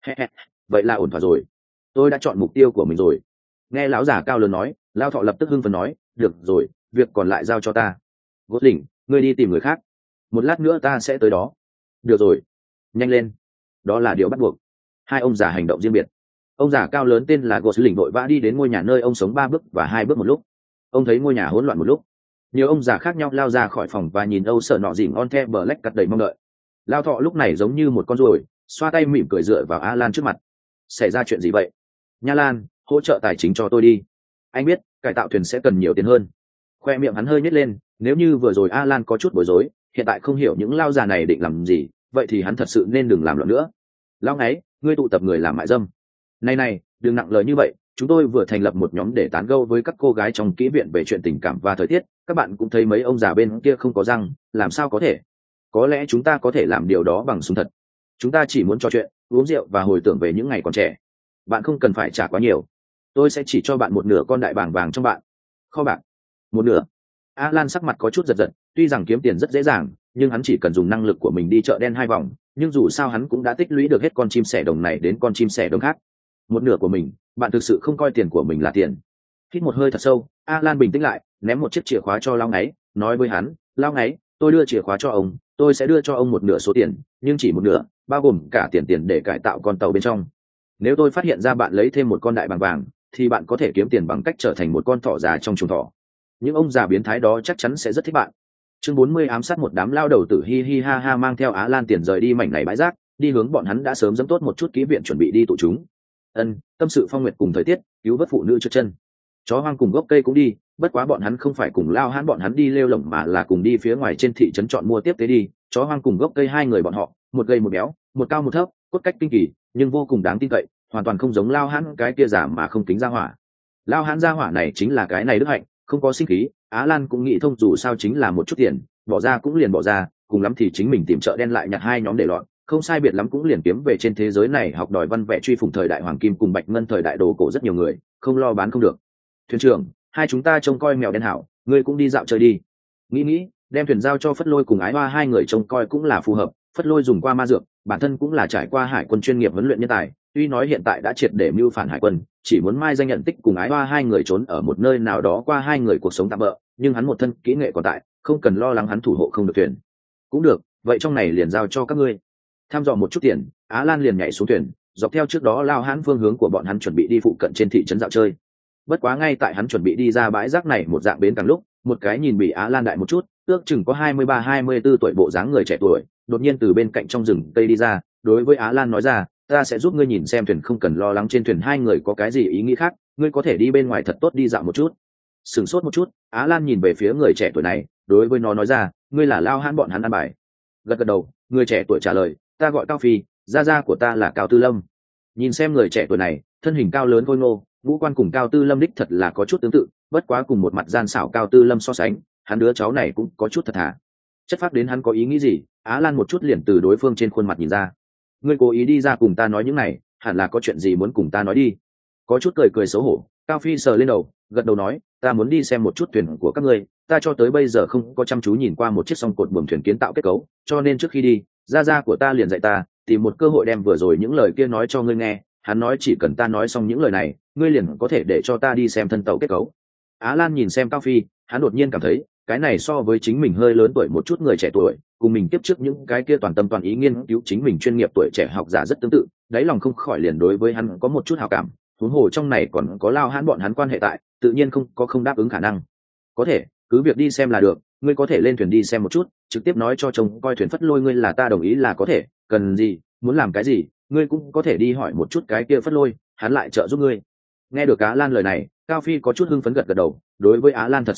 Vậy là ổn thỏa rồi, tôi đã chọn mục tiêu của mình rồi. Nghe lão già cao lớn nói, Lao Thọ lập tức hưng phấn nói, được rồi, việc còn lại giao cho ta. Gosling, ngươi đi tìm người khác, một lát nữa ta sẽ tới đó. Được rồi, nhanh lên, đó là điều bắt buộc. Hai ông già hành động riêng biệt. Ông già cao lớn tên là Gosling vội vã đi đến ngôi nhà nơi ông sống ba bước và hai bước một lúc. Ông thấy ngôi nhà hỗn loạn một lúc, nhiều ông già khác nhau lao ra khỏi phòng và nhìn âu sợ nọ dỉm on the Black Cat đầy mong đợi. Lao Thọ lúc này giống như một con ruồi, xoa tay mỉm cười dựa vào Alan trước mặt. Xảy ra chuyện gì vậy? Nha Lan, hỗ trợ tài chính cho tôi đi. Anh biết cải tạo thuyền sẽ cần nhiều tiền hơn. Khoe miệng hắn hơi nhếch lên, nếu như vừa rồi Alan có chút bối rối, hiện tại không hiểu những lao già này định làm gì, vậy thì hắn thật sự nên đừng làm loạn nữa. Lao Ngáy, ngươi tụ tập người làm mại dâm. Này này, đừng nặng lời như vậy, chúng tôi vừa thành lập một nhóm để tán gẫu với các cô gái trong kỹ viện về chuyện tình cảm và thời tiết, các bạn cũng thấy mấy ông già bên kia không có răng, làm sao có thể? Có lẽ chúng ta có thể làm điều đó bằng súng thật. Chúng ta chỉ muốn trò chuyện, uống rượu và hồi tưởng về những ngày còn trẻ. Bạn không cần phải trả quá nhiều. Tôi sẽ chỉ cho bạn một nửa con đại bàng vàng trong bạn. Kho bạc. Một nửa. Alan sắc mặt có chút giật giật, tuy rằng kiếm tiền rất dễ dàng, nhưng hắn chỉ cần dùng năng lực của mình đi chợ đen hai vòng, nhưng dù sao hắn cũng đã tích lũy được hết con chim sẻ đồng này đến con chim sẻ đồng khác. Một nửa của mình, bạn thực sự không coi tiền của mình là tiền. Hít một hơi thật sâu, Alan bình tĩnh lại, ném một chiếc chìa khóa cho Lao Ngáy, nói với hắn, Lao Ngáy, tôi đưa chìa khóa cho ông, tôi sẽ đưa cho ông một nửa số tiền, nhưng chỉ một nửa, bao gồm cả tiền tiền để cải tạo con tàu bên trong. Nếu tôi phát hiện ra bạn lấy thêm một con đại bàng vàng, thì bạn có thể kiếm tiền bằng cách trở thành một con thỏ già trong chuồng thỏ. Những ông già biến thái đó chắc chắn sẽ rất thích bạn. Chương bốn mươi ám sát một đám lao đầu tử hi hi ha ha mang theo Á Lan tiền rời đi mảnh này bãi rác, đi hướng bọn hắn đã sớm dẫm tốt một chút ký viện chuẩn bị đi tụ chúng. Ân, tâm sự phong nguyệt cùng thời tiết, cứu vớt phụ nữ trượt chân. Chó hoang cùng gốc cây cũng đi, bất quá bọn hắn không phải cùng Lao Hãn bọn hắn đi lêu lổng mà là cùng đi phía ngoài trên thị trấn chọn mua tiếp tế đi. Chó hoang cùng gốc cây hai người bọn họ, một gầy một béo, một cao một thấp, cốt cách kinh kỳ, nhưng vô cùng đáng tin cậy, hoàn toàn không giống Lao Hãn cái kia giả mà không kính ra hỏa. Lao Hãn ra hỏa này chính là cái này đức hạnh, không có sinh khí. Á Lan cũng nghĩ thông, dù sao chính là một chút tiền, bỏ ra cũng liền bỏ ra, cùng lắm thì chính mình tìm chợ đen lại nhặt hai nhóm để loạn, không sai biệt lắm cũng liền kiếm về. Trên thế giới này học đòi văn vẽ truy phủng thời đại hoàng kim cùng bạch ngân thời đại đồ cổ rất nhiều người, không lo bán không được. Thuyền trưởng, hai chúng ta trông coi mèo đen hảo, ngươi cũng đi dạo chơi đi. Nghĩ nghĩ, đem thuyền giao cho Phất Lôi cùng Ái Hoa hai người trông coi cũng là phù hợp. Phất Lôi dùng qua ma dược, bản thân cũng là trải qua hải quân chuyên nghiệp huấn luyện nhân tài, tuy nói hiện tại đã triệt để mưu phản hải quân, chỉ muốn mai danh nhận tích cùng Ái Hoa hai người trốn ở một nơi nào đó qua hai người cuộc sống tạm bỡ, nhưng hắn một thân kỹ nghệ còn tại, không cần lo lắng hắn thủ hộ không được thuyền. Cũng được, vậy trong này liền giao cho các ngươi. Tham dò một chút tiền, Á Lan liền nhảy xuống thuyền, dọc theo trước đó Lao Hãn phương hướng của bọn hắn chuẩn bị đi phụ cận trên thị trấn dạo chơi. Bất quá ngay tại hắn chuẩn bị đi ra bãi rác này một dạng bến càng lúc, một cái nhìn bị Á Lan đại một chút, ước chừng có hai mươi ba hai mươi bốn tuổi bộ dáng người trẻ tuổi, đột nhiên từ bên cạnh trong rừng cây đi ra, đối với Á Lan nói ra, ta sẽ giúp ngươi nhìn xem thuyền, không cần lo lắng trên thuyền hai người có cái gì ý nghĩ khác, ngươi có thể đi bên ngoài thật tốt đi dạo một chút. Sửng sốt một chút, Á Lan nhìn về phía người trẻ tuổi này, đối với nó nói ra, ngươi là Lao Hãn bọn hắn ăn bài. Gật gật đầu, người trẻ tuổi trả lời, ta gọi Cao Phi, gia gia của ta là Cao Tư Lâm. Nhìn xem người trẻ tuổi này, thân hình cao lớn khôi ngô, ngũ quan cùng Cao Tư Lâm đích thật là có chút tương tự, bất quá cùng một mặt gian xảo Cao Tư Lâm so sánh, hắn đứa cháu này cũng có chút thật thà. Chất phác đến hắn có ý nghĩ gì, Á Lan một chút liền từ đối phương trên khuôn mặt nhìn ra. Ngươi cố ý đi ra cùng ta nói những này, hẳn là có chuyện gì muốn cùng ta nói đi. Có chút cười cười xấu hổ, Cao Phi sờ lên đầu, gật đầu nói, ta muốn đi xem một chút thuyền của các ngươi, ta cho tới bây giờ không có chăm chú nhìn qua một chiếc song cột buồm thuyền kiến tạo kết cấu, cho nên trước khi đi, gia gia của ta liền dạy ta, tìm một cơ hội đem vừa rồi những lời kia nói cho ngươi nghe. Hắn nói chỉ cần ta nói xong những lời này, ngươi liền có thể để cho ta đi xem thân tàu kết cấu. Á Lan nhìn xem Cao Phi, hắn đột nhiên cảm thấy, cái này so với chính mình hơi lớn tuổi một chút người trẻ tuổi, cùng mình tiếp trước những cái kia toàn tâm toàn ý nghiên cứu chính mình chuyên nghiệp tuổi trẻ học giả rất tương tự, đáy lòng không khỏi liền đối với hắn có một chút hảo cảm. Huống hồ trong này còn có Lao Hãn bọn hắn quan hệ tại, tự nhiên không có không đáp ứng khả năng. Có thể, cứ việc đi xem là được, ngươi có thể lên thuyền đi xem một chút, trực tiếp nói cho chồng coi thuyền Phất Lôi ngươi là ta đồng ý là có thể, cần gì, muốn làm cái gì, ngươi cũng có thể đi hỏi một chút cái kia Phất Lôi, hắn lại trợ giúp ngươi. Nghe được Á Lan lời này, Cao Phi có chút hưng phấn gật gật đầu, đối với Á Lan thật sâu bái,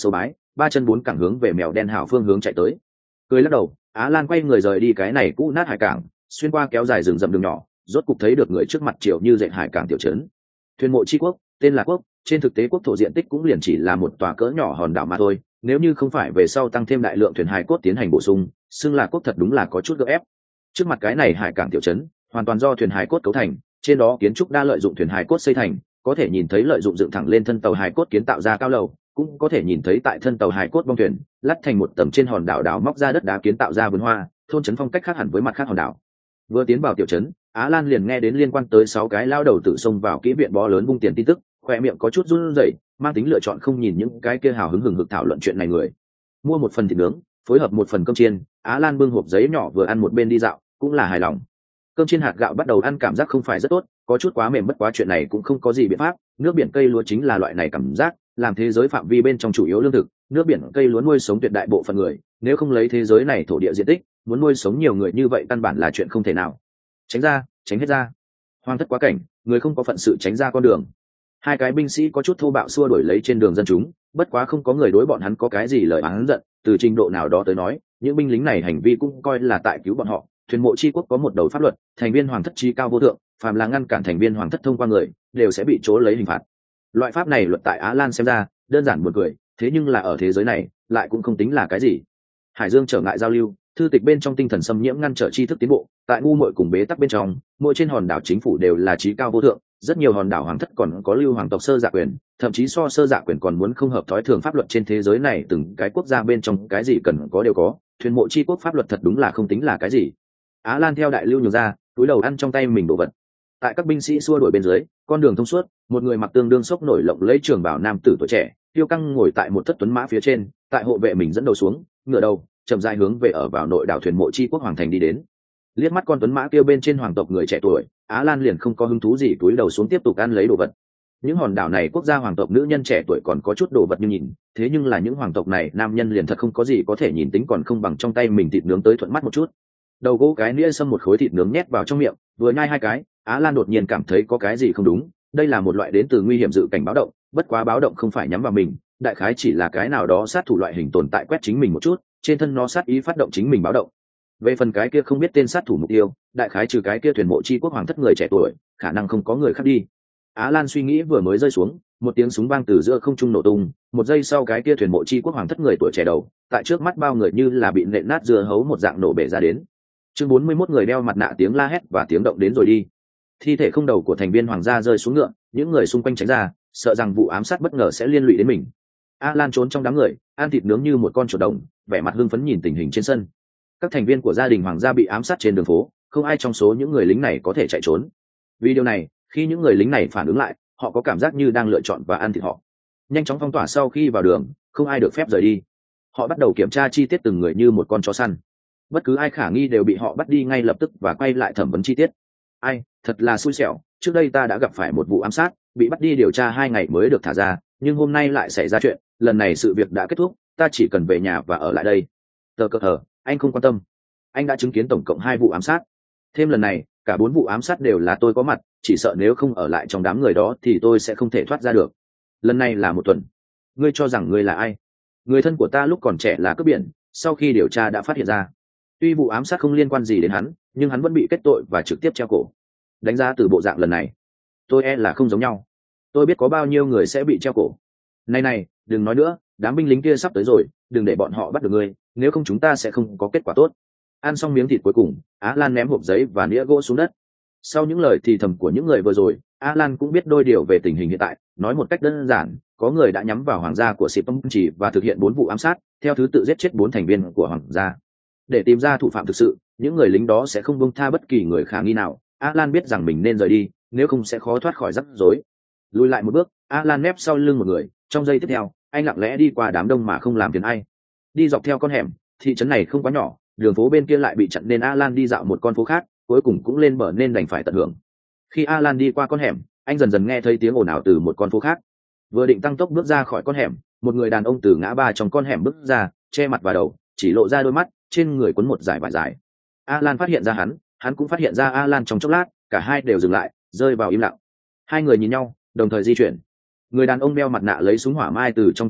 ba chân bốn cẳng hướng về mèo đen hào phương hướng chạy tới. Cười lắc đầu, Á Lan quay người rời đi cái này cũ nát hải cảng, xuyên qua kéo dài rừng rậm đường nhỏ, rốt cục thấy được người trước mặt triệu như dệt hải cảng tiểu trấn. Thuyền mộ chi quốc, tên là quốc, trên thực tế quốc thổ diện tích cũng liền chỉ là một tòa cỡ nhỏ hòn đảo mà thôi, nếu như không phải về sau tăng thêm đại lượng thuyền hải cốt tiến hành bổ sung, xưng là quốc thật đúng là có chút gượng ép. Trước mặt cái này hải cảng tiểu trấn, hoàn toàn do thuyền hải cốt cấu thành, trên đó kiến trúc đa lợi dụng thuyền hải cốt xây thành, có thể nhìn thấy lợi dụng dựng thẳng lên thân tàu hải cốt kiến tạo ra cao lầu, cũng có thể nhìn thấy tại thân tàu hải cốt bong thuyền lắt thành một tầm trên hòn đảo đào móc ra đất đá kiến tạo ra vườn hoa, thôn trấn phong cách khác hẳn với mặt khác hòn đảo. Vừa tiến vào tiểu trấn, Á Lan liền nghe đến liên quan tới sáu cái lao đầu tự xông vào kỹ viện bó lớn vung tiền tin tức, khoe miệng có chút run rẩy, mang tính lựa chọn không nhìn những cái kia hào hứng hừng hực thảo luận chuyện này người. Mua một phần thịt nướng, phối hợp một phần cơm chiên, Á Lan bưng hộp giấy nhỏ vừa ăn một bên đi dạo, cũng là hài lòng. Cơm chiên hạt gạo bắt đầu ăn cảm giác không phải rất tốt, có chút quá mềm, bất quá chuyện này cũng không có gì biện pháp, nước biển cây lúa chính là loại này cảm giác, làm thế giới phạm vi bên trong chủ yếu lương thực, nước biển cây lúa nuôi sống tuyệt đại bộ phận người, nếu không lấy thế giới này thổ địa diện tích, muốn nuôi sống nhiều người như vậy căn bản là chuyện không thể nào. Tránh ra, tránh hết ra. Hoang thất quá cảnh, người không có phận sự tránh ra con đường. Hai cái binh sĩ có chút thô bạo xua đuổi lấy trên đường dân chúng, bất quá không có người đối bọn hắn có cái gì lời oán giận, từ trình độ nào đó tới nói, những binh lính này hành vi cũng coi là tại cứu bọn họ. Thuyền mộ chi quốc có một đầu pháp luật, thành viên hoàng thất chi cao vô thượng, phàm là ngăn cản thành viên hoàng thất thông qua người, đều sẽ bị trố lấy hình phạt. Loại pháp này luật tại Á Lan xem ra đơn giản buồn cười, thế nhưng là ở thế giới này lại cũng không tính là cái gì. Hải Dương trở ngại giao lưu, thư tịch bên trong tinh thần xâm nhiễm ngăn trở tri thức tiến bộ, tại ngu muội cùng bế tắc bên trong, mỗi trên hòn đảo chính phủ đều là trí cao vô thượng, rất nhiều hòn đảo hoàng thất còn có lưu hoàng tộc sơ dạ quyền, thậm chí so sơ dạ quyền còn muốn không hợp thói thường pháp luật trên thế giới này, từng cái quốc gia bên trong cái gì cần có đều có, thuyền mộ chi quốc pháp luật thật đúng là không tính là cái gì. Á Lan theo đại lưu nhường ra, túi đầu ăn trong tay mình đồ vật. Tại các binh sĩ xua đuổi bên dưới, con đường thông suốt, một người mặc tương đương sốc nổi lộng lấy trường bảo nam tử tuổi trẻ, tiêu căng ngồi tại một thất tuấn mã phía trên, tại hộ vệ mình dẫn đầu xuống, ngửa đầu, chậm rãi hướng về ở vào nội đảo thuyền mộ chi quốc hoàng thành đi đến. Liếc mắt con tuấn mã kia bên trên hoàng tộc người trẻ tuổi, Á Lan liền không có hứng thú gì, túi đầu xuống tiếp tục ăn lấy đồ vật. Những hòn đảo này quốc gia hoàng tộc nữ nhân trẻ tuổi còn có chút đồ vật như nhìn, thế nhưng là những hoàng tộc này nam nhân liền thật không có gì có thể nhìn, tính còn không bằng trong tay mình thịt nướng tới thuận mắt một chút. Đầu gỗ cái nĩa xâm một khối thịt nướng nhét vào trong miệng, vừa nhai hai cái, Á Lan đột nhiên cảm thấy có cái gì không đúng. Đây là một loại đến từ nguy hiểm dự cảnh báo động, bất quá báo động không phải nhắm vào mình, đại khái chỉ là cái nào đó sát thủ loại hình tồn tại quét chính mình một chút, trên thân nó sát ý phát động chính mình báo động. Về phần cái kia không biết tên sát thủ mục tiêu, đại khái trừ cái kia thuyền mộ chi quốc hoàng thất người trẻ tuổi, khả năng không có người khác đi. Á Lan suy nghĩ vừa mới rơi xuống, một tiếng súng vang từ giữa không trung nổ tung, một giây sau cái kia thuyền mộ chi quốc hoàng thất người tuổi trẻ đầu, tại trước mắt bao người như là bị nện nát dưa hấu một dạng nổ bể ra đến. Chương bốn mươi mốt người đeo mặt nạ tiếng la hét và tiếng động đến rồi đi. Thi thể không đầu của thành viên hoàng gia rơi xuống ngựa, những người xung quanh tránh ra, sợ rằng vụ ám sát bất ngờ sẽ liên lụy đến mình. Alan trốn trong đám người, ăn thịt nướng như một con chuột đồng, vẻ mặt hưng phấn nhìn tình hình trên sân. Các thành viên của gia đình hoàng gia bị ám sát trên đường phố, không ai trong số những người lính này có thể chạy trốn. Vì điều này, khi những người lính này phản ứng lại, họ có cảm giác như đang lựa chọn và ăn thịt họ. Nhanh chóng phong tỏa sau khi vào đường, không ai được phép rời đi. Họ bắt đầu kiểm tra chi tiết từng người như một con chó săn. Bất cứ ai khả nghi đều bị họ bắt đi ngay lập tức và quay lại thẩm vấn chi tiết. Ai, thật là xui xẻo, trước đây ta đã gặp phải một vụ ám sát, bị bắt đi điều tra hai ngày mới được thả ra, nhưng hôm nay lại xảy ra chuyện, lần này sự việc đã kết thúc, ta chỉ cần về nhà và ở lại đây. Tờ cờ hờ, anh không quan tâm. Anh đã chứng kiến tổng cộng hai vụ ám sát. Thêm lần này, cả bốn vụ ám sát đều là tôi có mặt, chỉ sợ nếu không ở lại trong đám người đó thì tôi sẽ không thể thoát ra được. Lần này là một tuần. Ngươi cho rằng ngươi là ai? Người thân của ta lúc còn trẻ là cướp biển, sau khi điều tra đã phát hiện ra. Tuy vụ ám sát không liên quan gì đến hắn, nhưng hắn vẫn bị kết tội và trực tiếp treo cổ. Đánh giá từ bộ dạng lần này, tôi e là không giống nhau. Tôi biết có bao nhiêu người sẽ bị treo cổ. Này này, đừng nói nữa, đám binh lính kia sắp tới rồi, đừng để bọn họ bắt được ngươi, nếu không chúng ta sẽ không có kết quả tốt. Ăn xong miếng thịt cuối cùng, Á Lan ném hộp giấy và nĩa gỗ xuống đất. Sau những lời thì thầm của những người vừa rồi, Á Lan cũng biết đôi điều về tình hình hiện tại, nói một cách đơn giản, có người đã nhắm vào hoàng gia của Sịp Tông Chỉ và thực hiện bốn vụ ám sát, theo thứ tự giết chết bốn thành viên của hoàng gia. Để tìm ra thủ phạm thực sự, những người lính đó sẽ không buông tha bất kỳ người khả nghi nào. Alan biết rằng mình nên rời đi, nếu không sẽ khó thoát khỏi rắc rối. Lùi lại một bước, Alan nép sau lưng một người, trong giây tiếp theo, anh lặng lẽ đi qua đám đông mà không làm phiền ai. Đi dọc theo con hẻm, thị trấn này không quá nhỏ, đường phố bên kia lại bị chặn nên Alan đi dạo một con phố khác, cuối cùng cũng lên bờ nên đành phải tận hưởng. Khi Alan đi qua con hẻm, anh dần dần nghe thấy tiếng ồn ào từ một con phố khác. Vừa định tăng tốc bước ra khỏi con hẻm, một người đàn ông từ ngã ba trong con hẻm bước ra, che mặt vào đầu, chỉ lộ ra đôi mắt, trên người quấn một dải vải dài. Alan phát hiện ra hắn, hắn cũng phát hiện ra Alan trong chốc lát, cả hai đều dừng lại, rơi vào im lặng. Hai người nhìn nhau, đồng thời di chuyển. Người đàn ông đeo mặt nạ lấy súng hỏa mai từ trong tay ra,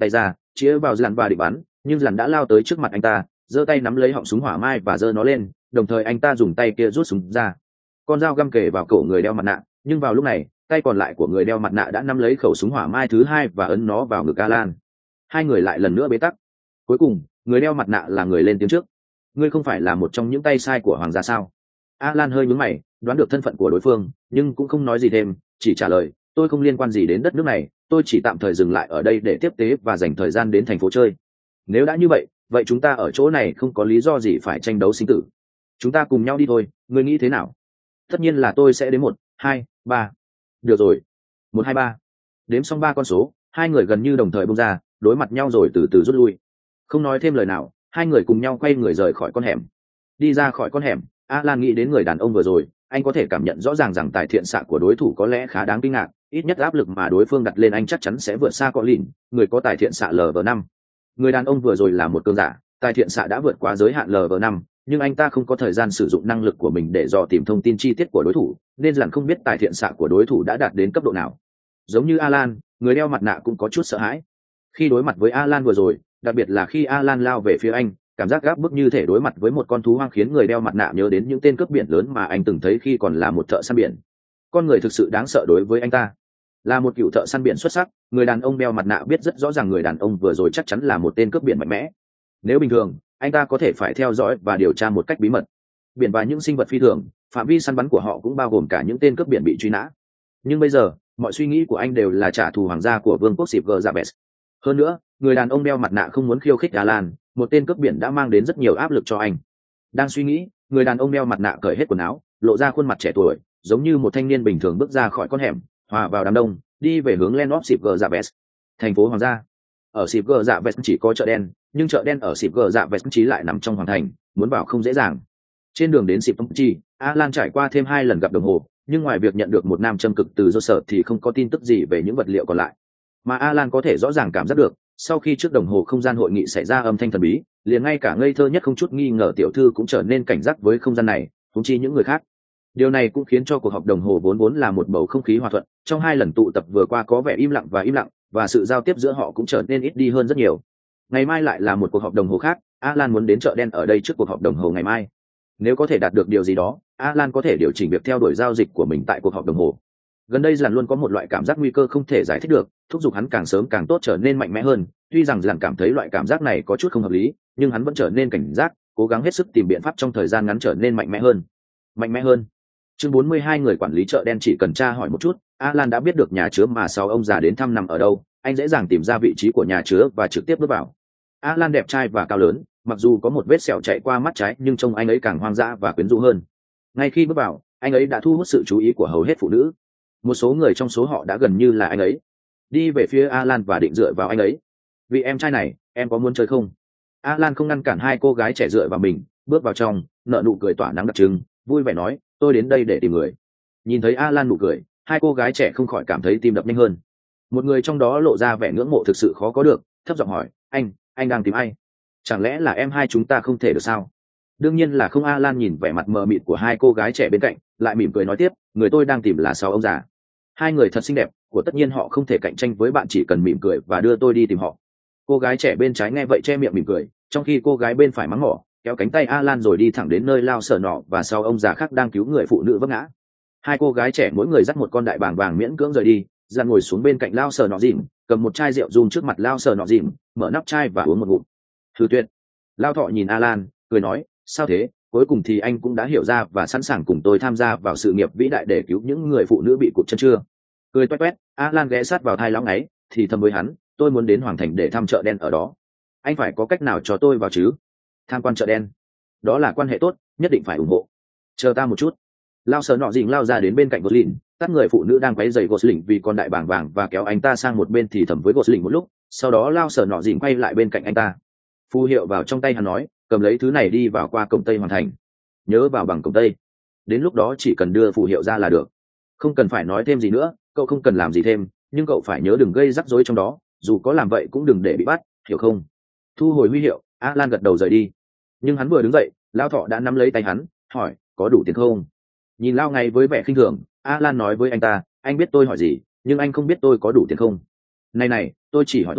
chĩa vào dàn và định bắn, nhưng dàn đã lao tới trước mặt anh ta, giơ tay nắm lấy họng súng hỏa mai và giơ nó lên, đồng thời anh ta dùng tay kia rút súng ra. Con dao găm kề vào cổ người đeo mặt nạ, nhưng vào lúc này tay còn lại của người đeo mặt nạ đã nắm lấy khẩu súng hỏa mai thứ hai và ấn nó vào ngực Alan. Hai người lại lần nữa bế tắc. Cuối cùng người đeo mặt nạ là người lên tiếng trước. Ngươi không phải là một trong những tay sai của hoàng gia sao? Alan hơi nhướng mày, đoán được thân phận của đối phương nhưng cũng không nói gì thêm, chỉ trả lời tôi không liên quan gì đến đất nước này, tôi chỉ tạm thời dừng lại ở đây để tiếp tế và dành thời gian đến thành phố chơi. Nếu đã như vậy vậy chúng ta ở chỗ này không có lý do gì phải tranh đấu sinh tử, chúng ta cùng nhau đi thôi, ngươi nghĩ thế nào? Tất nhiên là tôi sẽ đến một hai ba. Được rồi, một hai ba. Đếm xong ba con số, hai người gần như đồng thời bung ra, đối mặt nhau rồi từ từ rút lui. Không nói thêm lời nào, hai người cùng nhau quay người rời khỏi con hẻm. Đi ra khỏi con hẻm, Alan nghĩ đến người đàn ông vừa rồi, anh có thể cảm nhận rõ ràng rằng tài thiện xạ của đối thủ có lẽ khá đáng kinh ngạc, ít nhất áp lực mà đối phương đặt lên anh chắc chắn sẽ vượt xa Colin, người có tài thiện xạ lv năm. Người đàn ông vừa rồi là một cường giả, tài thiện xạ đã vượt qua giới hạn lv năm, nhưng anh ta không có thời gian sử dụng năng lực của mình để dò tìm thông tin chi tiết của đối thủ, nên dần không biết tài thiện xạ của đối thủ đã đạt đến cấp độ nào. Giống như Alan, người đeo mặt nạ cũng có chút sợ hãi. Khi đối mặt với Alan vừa rồi, đặc biệt là khi Alan lao về phía anh, cảm giác gáp bức như thể đối mặt với một con thú hoang khiến người đeo mặt nạ nhớ đến những tên cướp biển lớn mà anh từng thấy khi còn là một thợ săn biển. Con người thực sự đáng sợ đối với anh ta. Là một cựu thợ săn biển xuất sắc, người đàn ông đeo mặt nạ biết rất rõ ràng người đàn ông vừa rồi chắc chắn là một tên cướp biển mạnh mẽ. Nếu bình thường, anh ta có thể phải theo dõi và điều tra một cách bí mật. Biển và những sinh vật phi thường, phạm vi săn bắn của họ cũng bao gồm cả những tên cướp biển bị truy nã. Nhưng bây giờ, mọi suy nghĩ của anh đều là trả thù hoàng gia của vương quốc Sivir Zabes. Hơn nữa, người đàn ông đeo mặt nạ không muốn khiêu khích Alan, một tên cướp biển đã mang đến rất nhiều áp lực cho anh. Đang suy nghĩ, người đàn ông đeo mặt nạ cởi hết quần áo, lộ ra khuôn mặt trẻ tuổi, giống như một thanh niên bình thường bước ra khỏi con hẻm, hòa vào đám đông, đi về hướng Land of Sivir Zabes, thành phố hoàng gia. Ở Sivir Zabes chỉ có chợ đen, nhưng chợ đen ở Sivir Zabes chỉ lại nằm trong hoàng thành, muốn vào không dễ dàng. Trên đường đến Sivir, Alan trải qua thêm hai lần gặp đồng hồ, nhưng ngoài việc nhận được một nam châm cực từ Joseph thì không có tin tức gì về những vật liệu còn lại. Mà Alan có thể rõ ràng cảm giác được, sau khi trước đồng hồ không gian hội nghị xảy ra âm thanh thần bí, liền ngay cả ngây thơ nhất không chút nghi ngờ tiểu thư cũng trở nên cảnh giác với không gian này, thúng chi những người khác. Điều này cũng khiến cho cuộc họp đồng hồ vốn vốn là một bầu không khí hòa thuận, trong hai lần tụ tập vừa qua có vẻ im lặng và im lặng, và sự giao tiếp giữa họ cũng trở nên ít đi hơn rất nhiều. Ngày mai lại là một cuộc họp đồng hồ khác, Alan muốn đến chợ đen ở đây trước cuộc họp đồng hồ ngày mai. Nếu có thể đạt được điều gì đó, Alan có thể điều chỉnh việc theo đuổi giao dịch của mình tại cuộc họp đồng hồ. Gần đây Dàn luôn có một loại cảm giác nguy cơ không thể giải thích được, thúc giục hắn càng sớm càng tốt trở nên mạnh mẽ hơn. Tuy rằng Dàn cảm thấy loại cảm giác này có chút không hợp lý, nhưng hắn vẫn trở nên cảnh giác, cố gắng hết sức tìm biện pháp trong thời gian ngắn trở nên mạnh mẽ hơn. Mạnh mẽ hơn. Chương bốn mươi hai, người quản lý chợ đen chỉ cần tra hỏi một chút, Alan đã biết được nhà chứa mà sáu ông già đến thăm nằm ở đâu, anh dễ dàng tìm ra vị trí của nhà chứa và trực tiếp bước vào. Alan đẹp trai và cao lớn, mặc dù có một vết sẹo chạy qua mắt trái nhưng trông anh ấy càng hoang dã và quyến rũ hơn. Ngay khi bước vào, anh ấy đã thu hút sự chú ý của hầu hết phụ nữ. Một số người trong số họ đã gần như là anh ấy. Đi về phía Alan và định dựa vào anh ấy. Vì em trai này, em có muốn chơi không? Alan không ngăn cản hai cô gái trẻ dựa vào mình, bước vào trong, nở nụ cười tỏa nắng đặc trưng, vui vẻ nói, tôi đến đây để tìm người. Nhìn thấy Alan nụ cười, hai cô gái trẻ không khỏi cảm thấy tim đập nhanh hơn. Một người trong đó lộ ra vẻ ngưỡng mộ thực sự khó có được, thấp giọng hỏi, anh, anh đang tìm ai? Chẳng lẽ là em hai chúng ta không thể được sao? Đương nhiên là không. Alan nhìn vẻ mặt mờ mịt của hai cô gái trẻ bên cạnh, lại mỉm cười nói tiếp, người tôi đang tìm là sáu ông già. Hai người thật xinh đẹp, của tất nhiên họ không thể cạnh tranh với bạn, chỉ cần mỉm cười và đưa tôi đi tìm họ. Cô gái trẻ bên trái nghe vậy che miệng mỉm cười, trong khi cô gái bên phải mắng mỏ, kéo cánh tay Alan rồi đi thẳng đến nơi lao sở nọ và sau ông già khác đang cứu người phụ nữ vấp ngã. Hai cô gái trẻ mỗi người dắt một con đại bàng vàng miễn cưỡng rời đi. Dàn ngồi xuống bên cạnh lao sở nọ dìm, cầm một chai rượu run trước mặt lao sở nọ dìm, mở nắp chai và uống một ngụm. Thử tuyệt. Lao thọ nhìn Alan, cười nói, sao thế, cuối cùng thì anh cũng đã hiểu ra và sẵn sàng cùng tôi tham gia vào sự nghiệp vĩ đại để cứu những người phụ nữ bị cụt chân chưa? Cười toét toét, Alan ghé sát vào thai lão ngáy, thì thầm với hắn, tôi muốn đến hoàng thành để thăm chợ đen ở đó. Anh phải có cách nào cho tôi vào chứ? Tham quan chợ đen, đó là quan hệ tốt, nhất định phải ủng hộ. Chờ ta một chút. Lao sờ nọ dình lao ra đến bên cạnh Gosling, tắt người phụ nữ đang quấy giày Gosling vì con đại bàng vàng và kéo anh ta sang một bên thì thầm với Gosling một lúc, sau đó lao sờ nọ dình quay lại bên cạnh anh ta. Phù hiệu vào trong tay hắn nói, cầm lấy thứ này đi vào qua cổng tây hoàng thành. Nhớ vào bằng cổng tây. Đến lúc đó chỉ cần đưa phù hiệu ra là được. Không cần phải nói thêm gì nữa, cậu không cần làm gì thêm, nhưng cậu phải nhớ đừng gây rắc rối trong đó, dù có làm vậy cũng đừng để bị bắt, hiểu không? Thu hồi huy hiệu, Alan gật đầu rời đi. Nhưng hắn vừa đứng dậy, Lao thọ đã nắm lấy tay hắn, hỏi, có đủ tiền không? Nhìn Lao ngay với vẻ khinh thường, Alan nói với anh ta, anh biết tôi hỏi gì, nhưng anh không biết tôi có đủ tiền không? Này này, tôi chỉ hỏi tôi,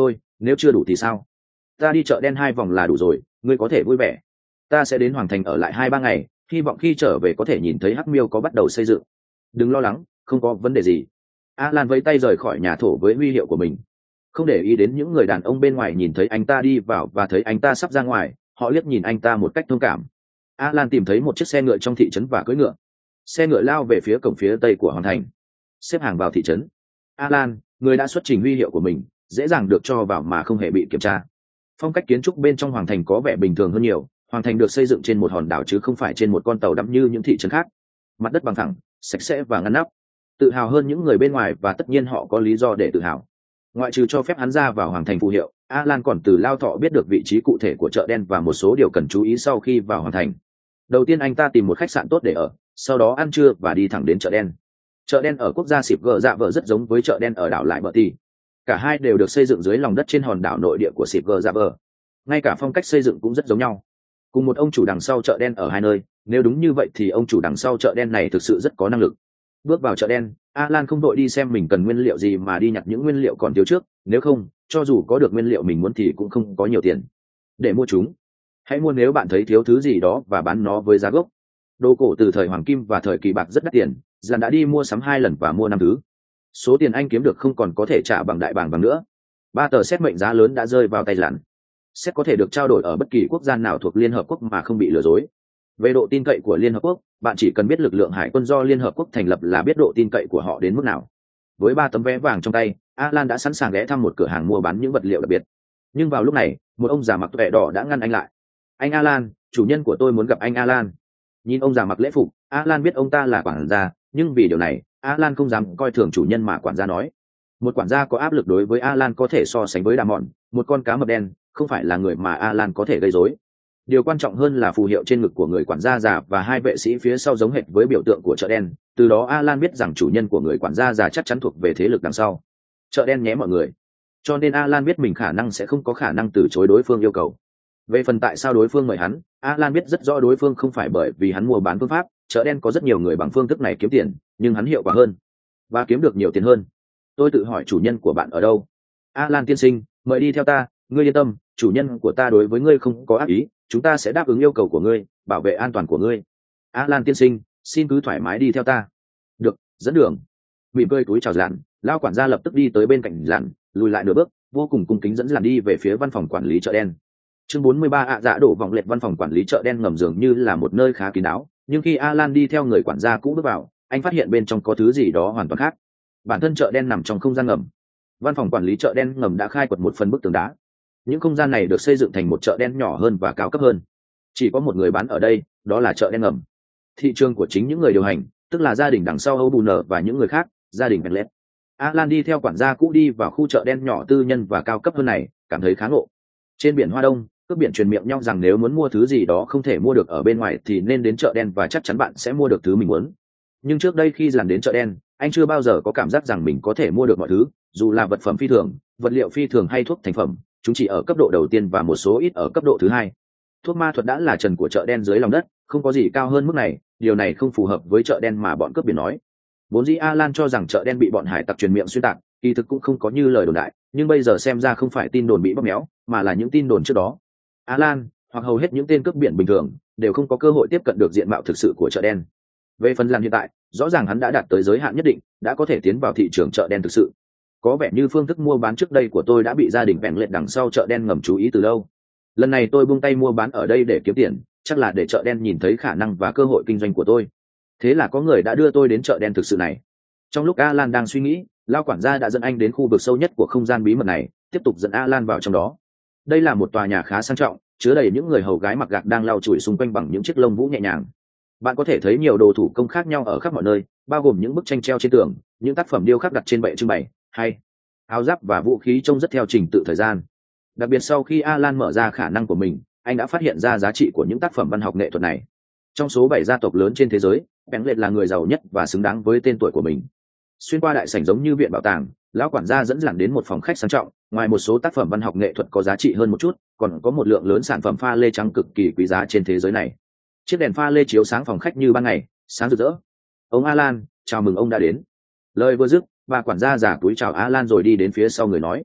Nếu chưa đủ thì sao? Ta đi chợ đen hai vòng là đủ rồi, ngươi có thể vui vẻ. Ta sẽ đến hoàng thành ở lại hai ba ngày, hy vọng khi trở về có thể nhìn thấy hắc miêu có bắt đầu xây dựng. Đừng lo lắng, không có vấn đề gì. Alan vẫy tay rời khỏi nhà thổ với huy hiệu của mình, không để ý đến những người đàn ông bên ngoài nhìn thấy anh ta đi vào và thấy anh ta sắp ra ngoài, họ liếc nhìn anh ta một cách thông cảm. Alan tìm thấy một chiếc xe ngựa trong thị trấn và cưỡi ngựa. Xe ngựa lao về phía cổng phía tây của hoàng thành, xếp hàng vào thị trấn. Alan, người đã xuất trình huy hiệu của mình, dễ dàng được cho vào mà không hề bị kiểm tra. Phong cách kiến trúc bên trong hoàng thành có vẻ bình thường hơn nhiều. Hoàng thành được xây dựng trên một hòn đảo chứ không phải trên một con tàu đắm như những thị trấn khác. Mặt đất bằng thẳng, sạch sẽ và ngăn nắp, tự hào hơn những người bên ngoài, và tất nhiên họ có lý do để tự hào. Ngoại trừ cho phép hắn ra vào hoàng thành phù hiệu, Alan còn từ Lao Thọ biết được vị trí cụ thể của chợ đen và một số điều cần chú ý sau khi vào hoàng thành. Đầu tiên anh ta tìm một khách sạn tốt để ở, sau đó ăn trưa và đi thẳng đến chợ đen. Chợ đen ở quốc gia Xịp Gờ Dạ Vờ rất giống với chợ đen ở đảo Lại Bờ Tì. Cả hai đều được xây dựng dưới lòng đất trên hòn đảo nội địa của Xịp Gờ Dạ Vờ. Ngay cả phong cách xây dựng cũng rất giống nhau. Cùng một ông chủ đằng sau chợ đen ở hai nơi, nếu đúng như vậy thì ông chủ đằng sau chợ đen này thực sự rất có năng lực. Bước vào chợ đen, Alan không đội đi xem mình cần nguyên liệu gì mà đi nhặt những nguyên liệu còn thiếu trước, nếu không, cho dù có được nguyên liệu mình muốn thì cũng không có nhiều tiền để mua chúng. Hãy mua nếu bạn thấy thiếu thứ gì đó và bán nó với giá gốc. Đồ cổ từ thời Hoàng Kim và thời Kỳ Bạc rất đắt tiền, Dàn đã đi mua sắm hai lần và mua năm thứ. Số tiền anh kiếm được không còn có thể trả bằng đại bảng vàng nữa. Ba tờ xét mệnh giá lớn đã rơi vào tay Dàn. Xét có thể được trao đổi ở bất kỳ quốc gia nào thuộc Liên Hợp Quốc mà không bị lừa dối. Về độ tin cậy của Liên Hợp Quốc, bạn chỉ cần biết lực lượng hải quân do Liên Hợp Quốc thành lập là biết độ tin cậy của họ đến mức nào. Với ba tấm vé vàng trong tay, Alan đã sẵn sàng ghé thăm một cửa hàng mua bán những vật liệu đặc biệt. Nhưng vào lúc này, một ông già mặc vẻ đỏ đã ngăn anh lại. Anh Alan, chủ nhân của tôi muốn gặp anh Alan. Nhìn ông già mặc lễ phục, Alan biết ông ta là quản gia, nhưng vì điều này, Alan không dám coi thường chủ nhân mà quản gia nói. Một quản gia có áp lực đối với Alan có thể so sánh với đà mòn, một con cá mập đen, không phải là người mà Alan có thể gây rối. Điều quan trọng hơn là phù hiệu trên ngực của người quản gia già và hai vệ sĩ phía sau giống hệt với biểu tượng của chợ đen. Từ đó Alan biết rằng chủ nhân của người quản gia già chắc chắn thuộc về thế lực đằng sau chợ đen nhé mọi người. Cho nên Alan biết mình khả năng sẽ không có khả năng từ chối đối phương yêu cầu. Về phần tại sao đối phương mời hắn, Alan biết rất rõ đối phương không phải bởi vì hắn mua bán phương pháp. Chợ đen có rất nhiều người bằng phương thức này kiếm tiền, nhưng hắn hiệu quả hơn và kiếm được nhiều tiền hơn. Tôi tự hỏi chủ nhân của bạn ở đâu? Alan tiên sinh, mời đi theo ta. Ngươi yên tâm, chủ nhân của ta đối với ngươi không có ác ý, chúng ta sẽ đáp ứng yêu cầu của ngươi, bảo vệ an toàn của ngươi. Alan tiên sinh, xin cứ thoải mái đi theo ta. Được, dẫn đường. Mỉm cười túi chào Dàn, lao quản gia lập tức đi tới bên cạnh Dàn, lùi lại nửa bước, vô cùng cung kính dẫn Dàn đi về phía văn phòng quản lý chợ đen. Chương bốn mươi ba ạ dạ đổ vòng lệch. Văn phòng quản lý chợ đen ngầm dường như là một nơi khá kín đáo, nhưng khi Alan đi theo người quản gia cũ bước vào, anh phát hiện bên trong có thứ gì đó hoàn toàn khác. Bản thân chợ đen nằm trong không gian ngầm. Văn phòng quản lý chợ đen ngầm đã khai quật một phần bức tường đá. Những không gian này được xây dựng thành một chợ đen nhỏ hơn và cao cấp hơn. Chỉ có một người bán ở đây, đó là chợ đen ngầm. Thị trường của chính những người điều hành, tức là gia đình đằng sau Âu Bù Nở và những người khác, gia đình Benlet. Alan đi theo quản gia cũ đi vào khu chợ đen nhỏ tư nhân và cao cấp hơn này, cảm thấy khá ngộ. Trên biển Hoa Đông, cướp biển truyền miệng nhau rằng nếu muốn mua thứ gì đó không thể mua được ở bên ngoài thì nên đến chợ đen và chắc chắn bạn sẽ mua được thứ mình muốn. Nhưng trước đây khi dàn đến chợ đen, anh chưa bao giờ có cảm giác rằng mình có thể mua được mọi thứ, dù là vật phẩm phi thường, vật liệu phi thường hay thuốc thành phẩm, chúng chỉ ở cấp độ đầu tiên và một số ít ở cấp độ thứ hai. Thuốc ma thuật đã là trần của chợ đen dưới lòng đất, không có gì cao hơn mức này, điều này không phù hợp với chợ đen mà bọn cướp biển nói. Vốn dĩ Alan cho rằng chợ đen bị bọn hải tặc truyền miệng xuyên tạc, kỳ thực cũng không có như lời đồn đại, nhưng bây giờ xem ra không phải tin đồn bị bóp méo, mà là những tin đồn trước đó. Alan, hoặc hầu hết những tên cướp biển bình thường, đều không có cơ hội tiếp cận được diện mạo thực sự của chợ đen. Về phần làm hiện tại, rõ ràng hắn đã đạt tới giới hạn nhất định, đã có thể tiến vào thị trường chợ đen thực sự. Có vẻ như phương thức mua bán trước đây của tôi đã bị gia đình bèn lệch đằng sau chợ đen ngầm chú ý từ lâu. Lần này tôi buông tay mua bán ở đây để kiếm tiền, chắc là để chợ đen nhìn thấy khả năng và cơ hội kinh doanh của tôi. Thế là có người đã đưa tôi đến chợ đen thực sự này. Trong lúc Alan đang suy nghĩ, lao quản gia đã dẫn anh đến khu vực sâu nhất của không gian bí mật này, tiếp tục dẫn Alan vào trong đó. Đây là một tòa nhà khá sang trọng, chứa đầy những người hầu gái mặc gạc đang lau chùi xung quanh bằng những chiếc lông vũ nhẹ nhàng. Bạn có thể thấy nhiều đồ thủ công khác nhau ở khắp mọi nơi, bao gồm những bức tranh treo trên tường, những tác phẩm điêu khắc đặt trên bệ trưng bày, hay áo giáp và vũ khí trông rất theo trình tự thời gian. Đặc biệt sau khi Alan mở ra khả năng của mình, anh đã phát hiện ra giá trị của những tác phẩm văn học nghệ thuật này. Trong số bảy gia tộc lớn trên thế giới, Bentley là người giàu nhất và xứng đáng với tên tuổi của mình. Xuyên qua đại sảnh giống như viện bảo tàng, lão quản gia dẫn Dàn đến một phòng khách sang trọng. Ngoài một số tác phẩm văn học nghệ thuật có giá trị hơn một chút, còn có một lượng lớn sản phẩm pha lê trắng cực kỳ quý giá trên thế giới này. Chiếc đèn pha lê chiếu sáng phòng khách như ban ngày, sáng rực rỡ. Ông Alan, chào mừng ông đã đến. Lời vừa dứt, bà quản gia giả túi chào Alan rồi đi đến phía sau người nói.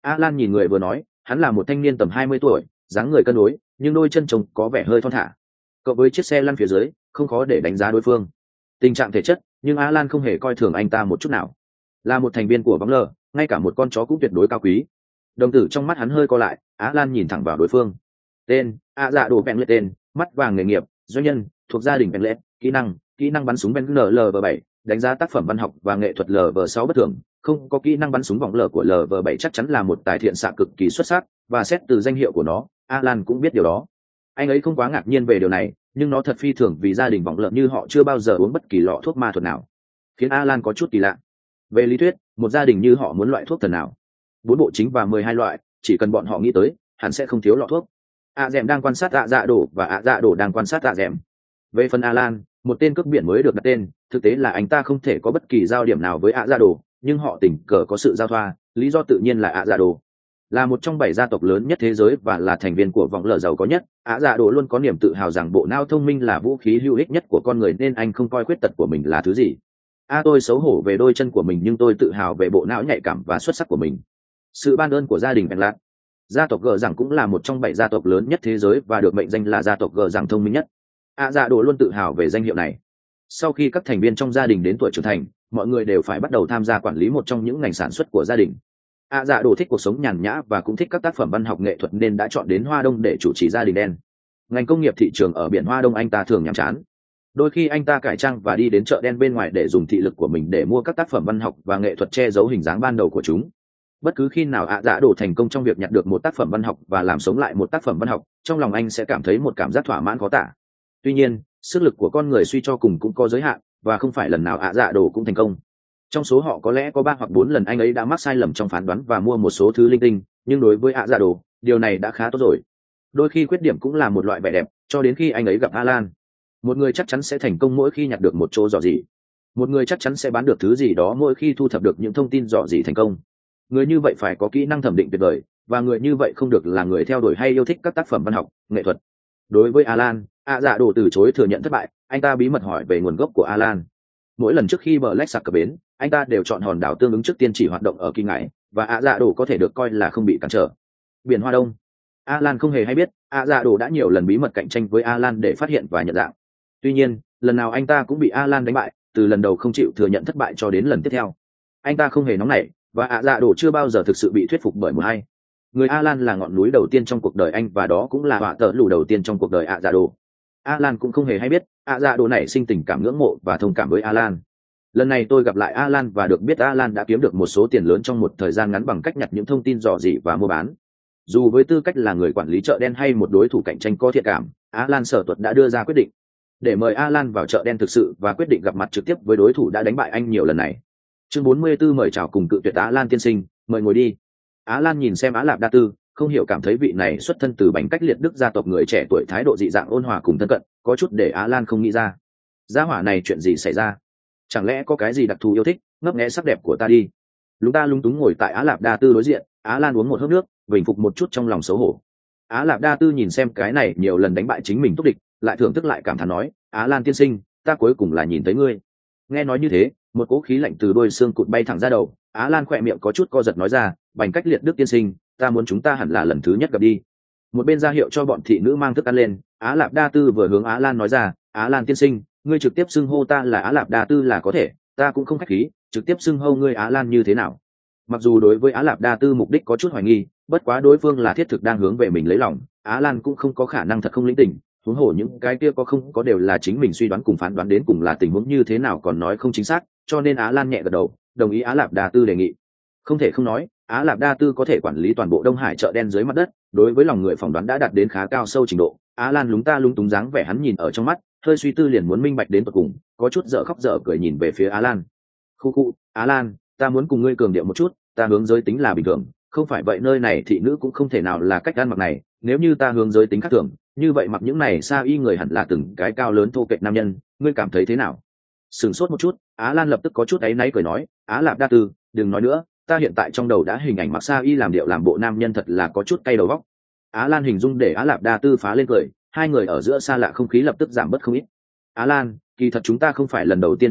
A Lan nhìn người vừa nói, hắn là một thanh niên tầm hai mươi tuổi, dáng người cân đối, nhưng đôi chân trông có vẻ hơi thon thả. Cộng với chiếc xe lăn phía dưới, không khó để đánh giá đối phương. Tình trạng thể chất, nhưng A Lan không hề coi thường anh ta một chút nào. Là một thành viên của bóng lờ, ngay cả một con chó cũng tuyệt đối cao quý. Đồng tử trong mắt hắn hơi co lại, Á Lan nhìn thẳng vào đối phương. Tên: A Dạ Đồ Bèn Lệ. Tên: mắt vàng. Nghề nghiệp: doanh nhân, thuộc gia đình Bèn Lệ. Kỹ năng: kỹ năng bắn súng Bèn L V bảy. Đánh giá tác phẩm văn học và nghệ thuật L V sáu bất thường, không có kỹ năng bắn súng vòng lở của L V bảy chắc chắn là một tài thiện xạ cực kỳ xuất sắc, và xét từ danh hiệu của nó, Alan cũng biết điều đó. Anh ấy không quá ngạc nhiên về điều này, nhưng nó thật phi thường vì gia đình vòng lở như họ chưa bao giờ uống bất kỳ lọ thuốc ma thuật nào, khiến Alan có chút kỳ lạ. Về lý thuyết, một gia đình như họ muốn loại thuốc thần nào? Bốn bộ chính và mười hai loại, chỉ cần bọn họ nghĩ tới, hẳn sẽ không thiếu lọ thuốc. A Dẹm đang quan sát ạ dạ đổ và ạ dạ đổ đang quan sát ạ Dẹm. Về phần Alan, một tên cướp biển mới được đặt tên, thực tế là anh ta không thể có bất kỳ giao điểm nào với ạ dạ đồ, nhưng họ tình cờ có sự giao thoa, lý do tự nhiên là ạ dạ đồ là một trong bảy gia tộc lớn nhất thế giới và là thành viên của vòng lở giàu có nhất. ạ dạ đồ luôn có niềm tự hào rằng bộ não thông minh là vũ khí hữu ích nhất của con người, nên anh không coi khuyết tật của mình là thứ gì. A à, tôi xấu hổ về đôi chân của mình, nhưng tôi tự hào về bộ não nhạy cảm và xuất sắc của mình. Sự ban ơn của gia đình Bèn Lạc. Gia tộc Gờ Rằng cũng là một trong bảy gia tộc lớn nhất thế giới và được mệnh danh là gia tộc Gờ Rằng thông minh nhất. ạ dạ đồ luôn tự hào về danh hiệu này. Sau khi các thành viên trong gia đình đến tuổi trưởng thành, mọi người đều phải bắt đầu tham gia quản lý một trong những ngành sản xuất của gia đình. ạ dạ đồ thích cuộc sống nhàn nhã và cũng thích các tác phẩm văn học nghệ thuật, nên đã chọn đến Hoa Đông để chủ trì gia đình đen. Ngành công nghiệp thị trường ở biển Hoa Đông anh ta thường nhàm chán. Đôi khi anh ta cải trang và đi đến chợ đen bên ngoài để dùng thị lực của mình để mua các tác phẩm văn học và nghệ thuật che giấu hình dáng ban đầu của chúng. Bất cứ khi nào ạ dạ đồ thành công trong việc nhặt được một tác phẩm văn học và làm sống lại một tác phẩm văn học, trong lòng anh sẽ cảm thấy một cảm giác thỏa mãn khó tả. Tuy nhiên, sức lực của con người suy cho cùng cũng có giới hạn, và không phải lần nào ạ dạ đồ cũng thành công. Trong số họ có lẽ có ba hoặc bốn lần anh ấy đã mắc sai lầm trong phán đoán và mua một số thứ linh tinh, nhưng đối với ạ dạ đồ, điều này đã khá tốt rồi. Đôi khi khuyết điểm cũng là một loại vẻ đẹp, cho đến khi anh ấy gặp Alan. Một người chắc chắn sẽ thành công mỗi khi nhặt được một chỗ dò dỉ. Một người chắc chắn sẽ bán được thứ gì đó mỗi khi thu thập được những thông tin dò dỉ thành công. Người như vậy phải có kỹ năng thẩm định tuyệt vời, và người như vậy không được là người theo đuổi hay yêu thích các tác phẩm văn học, nghệ thuật. Đối với Alan, ạ dạ đồ từ chối thừa nhận thất bại. Anh ta bí mật hỏi về nguồn gốc của Alan. Mỗi lần trước khi Black Shark cập bến, anh ta đều chọn hòn đảo tương ứng trước tiên chỉ hoạt động ở Kỳ Ngải, và ạ dạ đồ có thể được coi là không bị cản trở. Biển Hoa Đông. Alan không hề hay biết, ạ dạ đồ đã nhiều lần bí mật cạnh tranh với Alan để phát hiện và nhận dạng. Tuy nhiên, lần nào anh ta cũng bị Alan đánh bại, từ lần đầu không chịu thừa nhận thất bại cho đến lần tiếp theo. Anh ta không hề nóng nảy, và ạ dạ đồ chưa bao giờ thực sự bị thuyết phục bởi một ai. Người Alan là ngọn núi đầu tiên trong cuộc đời anh, và đó cũng là họa tợ lù đầu tiên trong cuộc đời ạ dạ đồ. Alan cũng không hề hay biết, ạ dạ đồ này sinh tình cảm ngưỡng mộ và thông cảm với Alan. Lần này tôi gặp lại Alan và được biết Alan đã kiếm được một số tiền lớn trong một thời gian ngắn bằng cách nhặt những thông tin dò dỉ và mua bán. Dù với tư cách là người quản lý chợ đen hay một đối thủ cạnh tranh có thiện cảm, Alan sở tuật đã đưa ra quyết định để mời Alan vào chợ đen thực sự và quyết định gặp mặt trực tiếp với đối thủ đã đánh bại anh nhiều lần này. Chương bốn mươi tư mời chào cùng cự tuyệt. Alan tiên sinh, mời ngồi đi. Alan nhìn xem Á Lạp Đa Tư, không hiểu cảm thấy vị này xuất thân từ bánh cách liệt đức gia tộc người trẻ tuổi, thái độ dị dạng ôn hòa cùng thân cận, có chút để Alan không nghĩ ra. Gia hỏa này chuyện gì xảy ra? Chẳng lẽ có cái gì đặc thù yêu thích, ngấp nghé sắc đẹp của ta đi? Lúng ta lúng túng ngồi tại Á Lạp Đa Tư đối diện, Alan uống một hớp nước, bình phục một chút trong lòng xấu hổ. Á Lạp Đa Tư nhìn xem cái này nhiều lần đánh bại chính mình túc địch, lại thưởng thức lại cảm thán nói, Alan tiên sinh, ta cuối cùng là nhìn thấy ngươi. Nghe nói như thế, một cỗ khí lạnh từ đôi xương cụt bay thẳng ra đầu. Alan khỏe miệng có chút co giật nói ra, bành cách liệt đức tiên sinh, ta muốn chúng ta hẳn là lần thứ nhất gặp đi. Một bên ra hiệu cho bọn thị nữ mang thức ăn lên, Á Lạp Đa Tư vừa hướng Alan nói ra, Alan tiên sinh, ngươi trực tiếp xưng hô ta là Á Lạp Đa Tư là có thể, ta cũng không khách khí, trực tiếp xưng hô ngươi Alan như thế nào? Mặc dù đối với Á Lạp Đa Tư mục đích có chút hoài nghi, bất quá đối phương là thiết thực đang hướng về mình lấy lòng, Alan cũng không có khả năng thật không lĩnh tình. Huống hồ những cái kia có không có đều là chính mình suy đoán cùng phán đoán, đến cùng là tình huống như thế nào còn nói không chính xác, cho nên Alan nhẹ gật đầu, đồng ý Á Lạp Đa Tư đề nghị. Không thể không nói, Á Lạp Đa Tư có thể quản lý toàn bộ Đông Hải chợ đen dưới mặt đất, đối với lòng người phỏng đoán đã đạt đến khá cao sâu trình độ. Alan lúng ta lúng túng dáng vẻ hắn nhìn ở trong mắt, hơi suy tư liền muốn minh bạch đến tận cùng, có chút dở khóc dở cười nhìn về phía Alan. Khu khu, Alan, ta muốn cùng ngươi cường điệu một chút, ta hướng giới tính là bình thường, không phải vậy nơi này thị nữ cũng không thể nào là cách ăn mặc này, nếu như ta hướng giới tính khác thường, như vậy mặc những này sa y người hẳn là từng cái cao lớn thô kệch nam nhân, ngươi cảm thấy thế nào? Sửng sốt một chút, Á Lan lập tức có chút áy náy cười nói, Á Lạp Đa Tư, đừng nói nữa, ta hiện tại trong đầu đã hình ảnh mặc sa y làm điệu làm bộ nam nhân thật là có chút cay đầu vóc. Á Lan hình dung để Á Lạp Đa Tư phá lên cười, hai người ở giữa xa lạ không khí lập tức giảm bớt không ít. Á Lan, kỳ thật chúng ta không phải lần đầu tiên gặp mặt,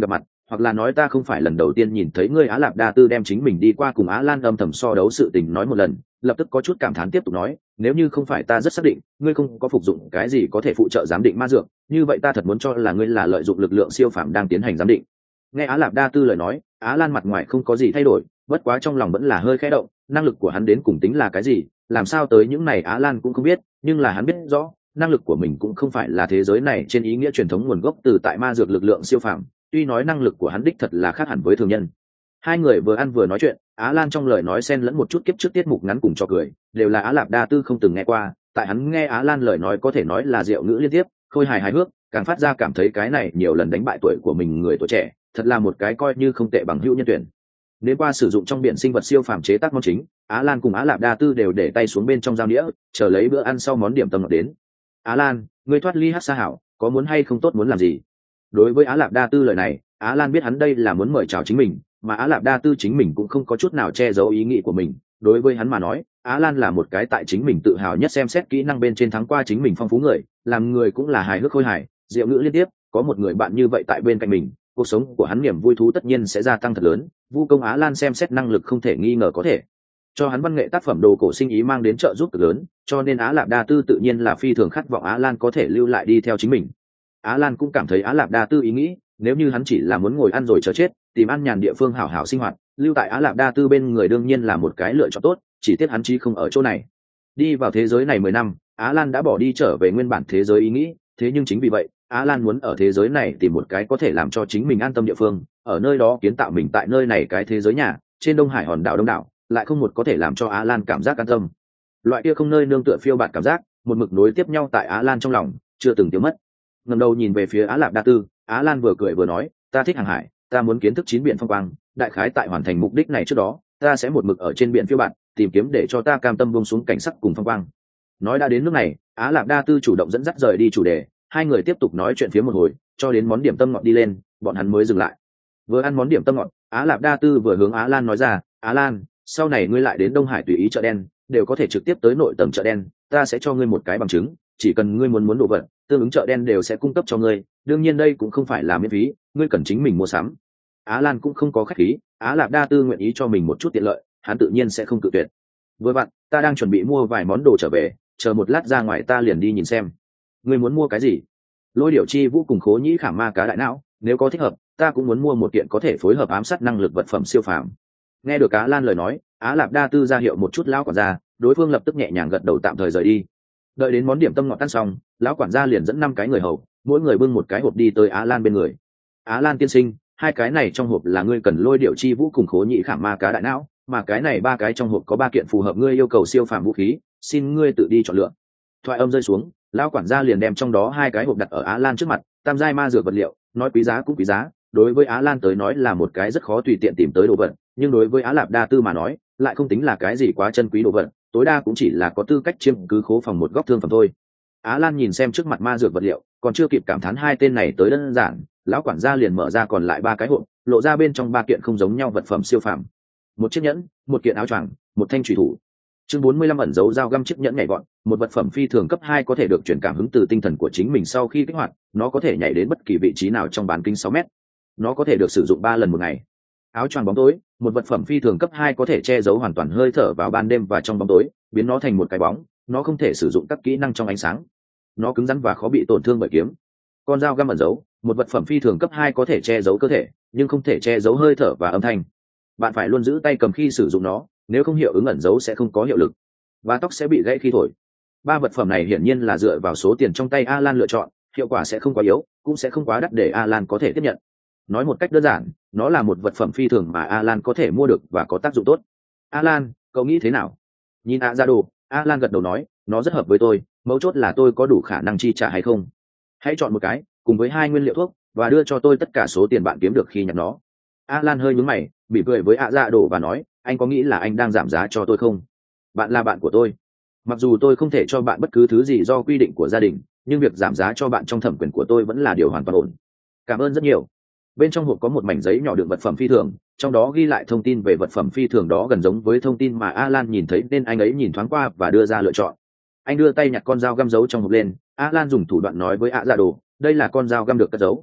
hoặc là nói ta không phải lần đầu tiên nhìn thấy ngươi. Á Lạp Đa Tư đem chính mình đi qua cùng Á Lan âm thầm so đấu sự tình nói một lần, lập tức có chút cảm thán tiếp tục nói, nếu như không phải ta rất xác định ngươi không có phục dụng cái gì có thể phụ trợ giám định ma dược, như vậy ta thật muốn cho là ngươi là lợi dụng lực lượng siêu phàm đang tiến hành giám định. Nghe Á Lạp Đa Tư lời nói, Á Lan mặt ngoài không có gì thay đổi, bất quá trong lòng vẫn là hơi khẽ động, năng lực của hắn đến cùng tính là cái gì, làm sao tới những này Á Lan cũng không biết, nhưng là hắn biết rõ, năng lực của mình cũng không phải là thế giới này trên ý nghĩa truyền thống nguồn gốc từ tại ma dược lực lượng siêu phàm, tuy nói năng lực của hắn đích thật là khác hẳn với thường nhân. Hai người vừa ăn vừa nói chuyện, Á Lan trong lời nói xen lẫn một chút kiếp trước tiết mục ngắn cùng cho cười, đều là Á Lạp Đa Tư không từng nghe qua, tại hắn nghe Á Lan lời nói có thể nói là diệu ngữ liên tiếp, khôi hài hài hước, càng phát ra cảm thấy cái này nhiều lần đánh bại tuổi của mình người tuổi trẻ, thật là một cái coi như không tệ bằng hữu nhân tuyển. Nếu qua sử dụng trong biển sinh vật siêu phàm chế tác món chính, Á Lan cùng Á Lạp Đa Tư đều để tay xuống bên trong dao đĩa, chờ lấy bữa ăn sau món điểm tâm ngọt đến. Á Lan, ngươi thoát ly Hắc Sa Hảo, có muốn hay không tốt muốn làm gì? Đối với Á Lạp Đa Tư lời này, Á Lan biết hắn đây là muốn mời chào chính mình, mà Á Lạp Đa Tư chính mình cũng không có chút nào che giấu ý nghĩ của mình. Đối với hắn mà nói, Á Lan là một cái tại chính mình tự hào nhất xem xét kỹ năng bên trên thắng qua chính mình phong phú người, làm người cũng là hài hước khôi hài, diệu ngữ liên tiếp, có một người bạn như vậy tại bên cạnh mình, cuộc sống của hắn niềm vui thú tất nhiên sẽ gia tăng thật lớn. Vu công Á Lan xem xét năng lực không thể nghi ngờ có thể cho hắn văn nghệ tác phẩm đồ cổ sinh ý mang đến trợ giúp cực lớn, cho nên Á Lạp Đa Tư tự nhiên là phi thường khát vọng Á Lan có thể lưu lại đi theo chính mình. Á Lan cũng cảm thấy Á Lạp Đa Tư ý nghĩ, nếu như hắn chỉ là muốn ngồi ăn rồi chờ chết, tìm ăn nhàn địa phương hảo hảo sinh hoạt, lưu tại Á Lạp Đa Tư bên người đương nhiên là một cái lựa chọn tốt, chỉ tiếc hắn chí không ở chỗ này. Đi vào thế giới này mười năm, Á Lan đã bỏ đi trở về nguyên bản thế giới ý nghĩ, thế nhưng chính vì vậy, Á Lan muốn ở thế giới này tìm một cái có thể làm cho chính mình an tâm địa phương, ở nơi đó kiến tạo mình tại nơi này cái thế giới nhà, trên Đông Hải hòn đảo đông đảo, lại không một có thể làm cho Á Lan cảm giác an tâm. Loại kia không nơi nương tựa phiêu bạt cảm giác, một mực nối tiếp nhau tại Á Lan trong lòng, chưa từng tiêu mất. Ngẩng đầu nhìn về phía Á Lạp Đa Tư, Á Lan vừa cười vừa nói, ta thích hàng hải, ta muốn kiến thức chín biển phong quang, đại khái tại hoàn thành mục đích này trước đó, ta sẽ một mực ở trên biển phiêu bạt, tìm kiếm để cho ta cam tâm buông xuống cảnh sắc cùng phong quang. Nói đã đến nước này, Á Lạp Đa Tư chủ động dẫn dắt rời đi chủ đề, hai người tiếp tục nói chuyện phía một hồi, cho đến món điểm tâm ngọt đi lên, bọn hắn mới dừng lại. Vừa ăn món điểm tâm ngọt, Á Lạp Đa Tư vừa hướng Á Lan nói ra, Á Lan, sau này ngươi lại đến Đông Hải tùy ý chợ đen, đều có thể trực tiếp tới nội tầng chợ đen, ta sẽ cho ngươi một cái bằng chứng, chỉ cần ngươi muốn muốn đồ vật, tương ứng chợ đen đều sẽ cung cấp cho ngươi, đương nhiên đây cũng không phải là miễn phí, ngươi cần chính mình mua sắm. Á Lan cũng không có khách khí, Á Lạp Đa Tư nguyện ý cho mình một chút tiện lợi, hắn tự nhiên sẽ không cự tuyệt. Vừa bạn, ta đang chuẩn bị mua vài món đồ trở về, chờ một lát ra ngoài ta liền đi nhìn xem. Ngươi muốn mua cái gì? Lôi Điểu Chi Vũ cùng Khố Nhĩ Khảm Ma Cá Đại Não, nếu có thích hợp, ta cũng muốn mua một kiện có thể phối hợp ám sát năng lực vật phẩm siêu phàm. Nghe được Á Lan lời nói, Á Lạp Đa Tư ra hiệu một chút lão quản gia, đối phương lập tức nhẹ nhàng gật đầu tạm thời rời đi. Đợi đến món điểm tâm ngọt tan xong, lão quản gia liền dẫn năm cái người hầu, mỗi người bưng một cái hộp đi tới Á Lan bên người. Á Lan tiên sinh, hai cái này trong hộp là ngươi cần Lôi Điểu Chi Vũ cùng Khố Nhĩ Khảm Ma Cá Đại Não, mà cái này ba cái trong hộp có ba kiện phù hợp ngươi yêu cầu siêu phàm vũ khí, xin ngươi tự đi chọn lựa. Thoại âm rơi xuống, lão quản gia liền đem trong đó hai cái hộp đặt ở Á Lan trước mặt, tam giai ma dược vật liệu, nói quý giá cũng quý giá, đối với Á Lan tới nói là một cái rất khó tùy tiện tìm tới đồ vật, nhưng đối với Á Lạp Đa Tư mà nói, lại không tính là cái gì quá chân quý đồ vật, tối đa cũng chỉ là có tư cách chiếm cứ khố phòng một góc thương phẩm thôi. Á Lan nhìn xem trước mặt ma dược vật liệu, còn chưa kịp cảm thán hai tên này tới đơn giản, lão quản gia liền mở ra còn lại ba cái hộp, lộ ra bên trong ba kiện không giống nhau vật phẩm siêu phàm. Một chiếc nhẫn, một kiện áo choàng, một thanh chùy thủ. Chương bốn mươi lăm ẩn dấu dao găm chiếc nhẫn nhảy vọt, một vật phẩm phi thường cấp hai có thể được truyền cảm hứng từ tinh thần của chính mình sau khi kích hoạt, nó có thể nhảy đến bất kỳ vị trí nào trong bán kính sáu mét. Nó có thể được sử dụng ba lần một ngày. Áo choàng bóng tối, một vật phẩm phi thường cấp hai có thể che giấu hoàn toàn hơi thở vào ban đêm và trong bóng tối, biến nó thành một cái bóng, nó không thể sử dụng các kỹ năng trong ánh sáng. Nó cứng rắn và khó bị tổn thương bởi kiếm. Con dao găm ẩn dấu, một vật phẩm phi thường cấp hai có thể che giấu cơ thể, nhưng không thể che giấu hơi thở và âm thanh. Bạn phải luôn giữ tay cầm khi sử dụng nó, nếu không hiệu ứng ẩn dấu sẽ không có hiệu lực, và tóc sẽ bị gãy khi thổi. Ba vật phẩm này hiển nhiên là dựa vào số tiền trong tay Alan lựa chọn, hiệu quả sẽ không quá yếu, cũng sẽ không quá đắt để Alan có thể tiếp nhận. Nói một cách đơn giản, nó là một vật phẩm phi thường mà Alan có thể mua được và có tác dụng tốt. Alan, cậu nghĩ thế nào? Nhìn ạ ra đồ, Alan gật đầu nói, nó rất hợp với tôi, mấu chốt là tôi có đủ khả năng chi trả hay không. Hãy chọn một cái, cùng với hai nguyên liệu thuốc, và đưa cho tôi tất cả số tiền bạn kiếm được khi nhặt nó. Alan hơi nhướng mày, bị cười với ạ dạ đồ và nói, anh có nghĩ là anh đang giảm giá cho tôi không? Bạn là bạn của tôi. Mặc dù tôi không thể cho bạn bất cứ thứ gì do quy định của gia đình, nhưng việc giảm giá cho bạn trong thẩm quyền của tôi vẫn là điều hoàn toàn ổn. Cảm ơn rất nhiều. Bên trong hộp có một mảnh giấy nhỏ đựng vật phẩm phi thường, trong đó ghi lại thông tin về vật phẩm phi thường đó gần giống với thông tin mà Alan nhìn thấy nên anh ấy nhìn thoáng qua và đưa ra lựa chọn. Anh đưa tay nhặt con dao găm giấu trong hộp lên, Alan dùng thủ đoạn nói với ạ dạ đồ, đây là con dao găm được cất giấu.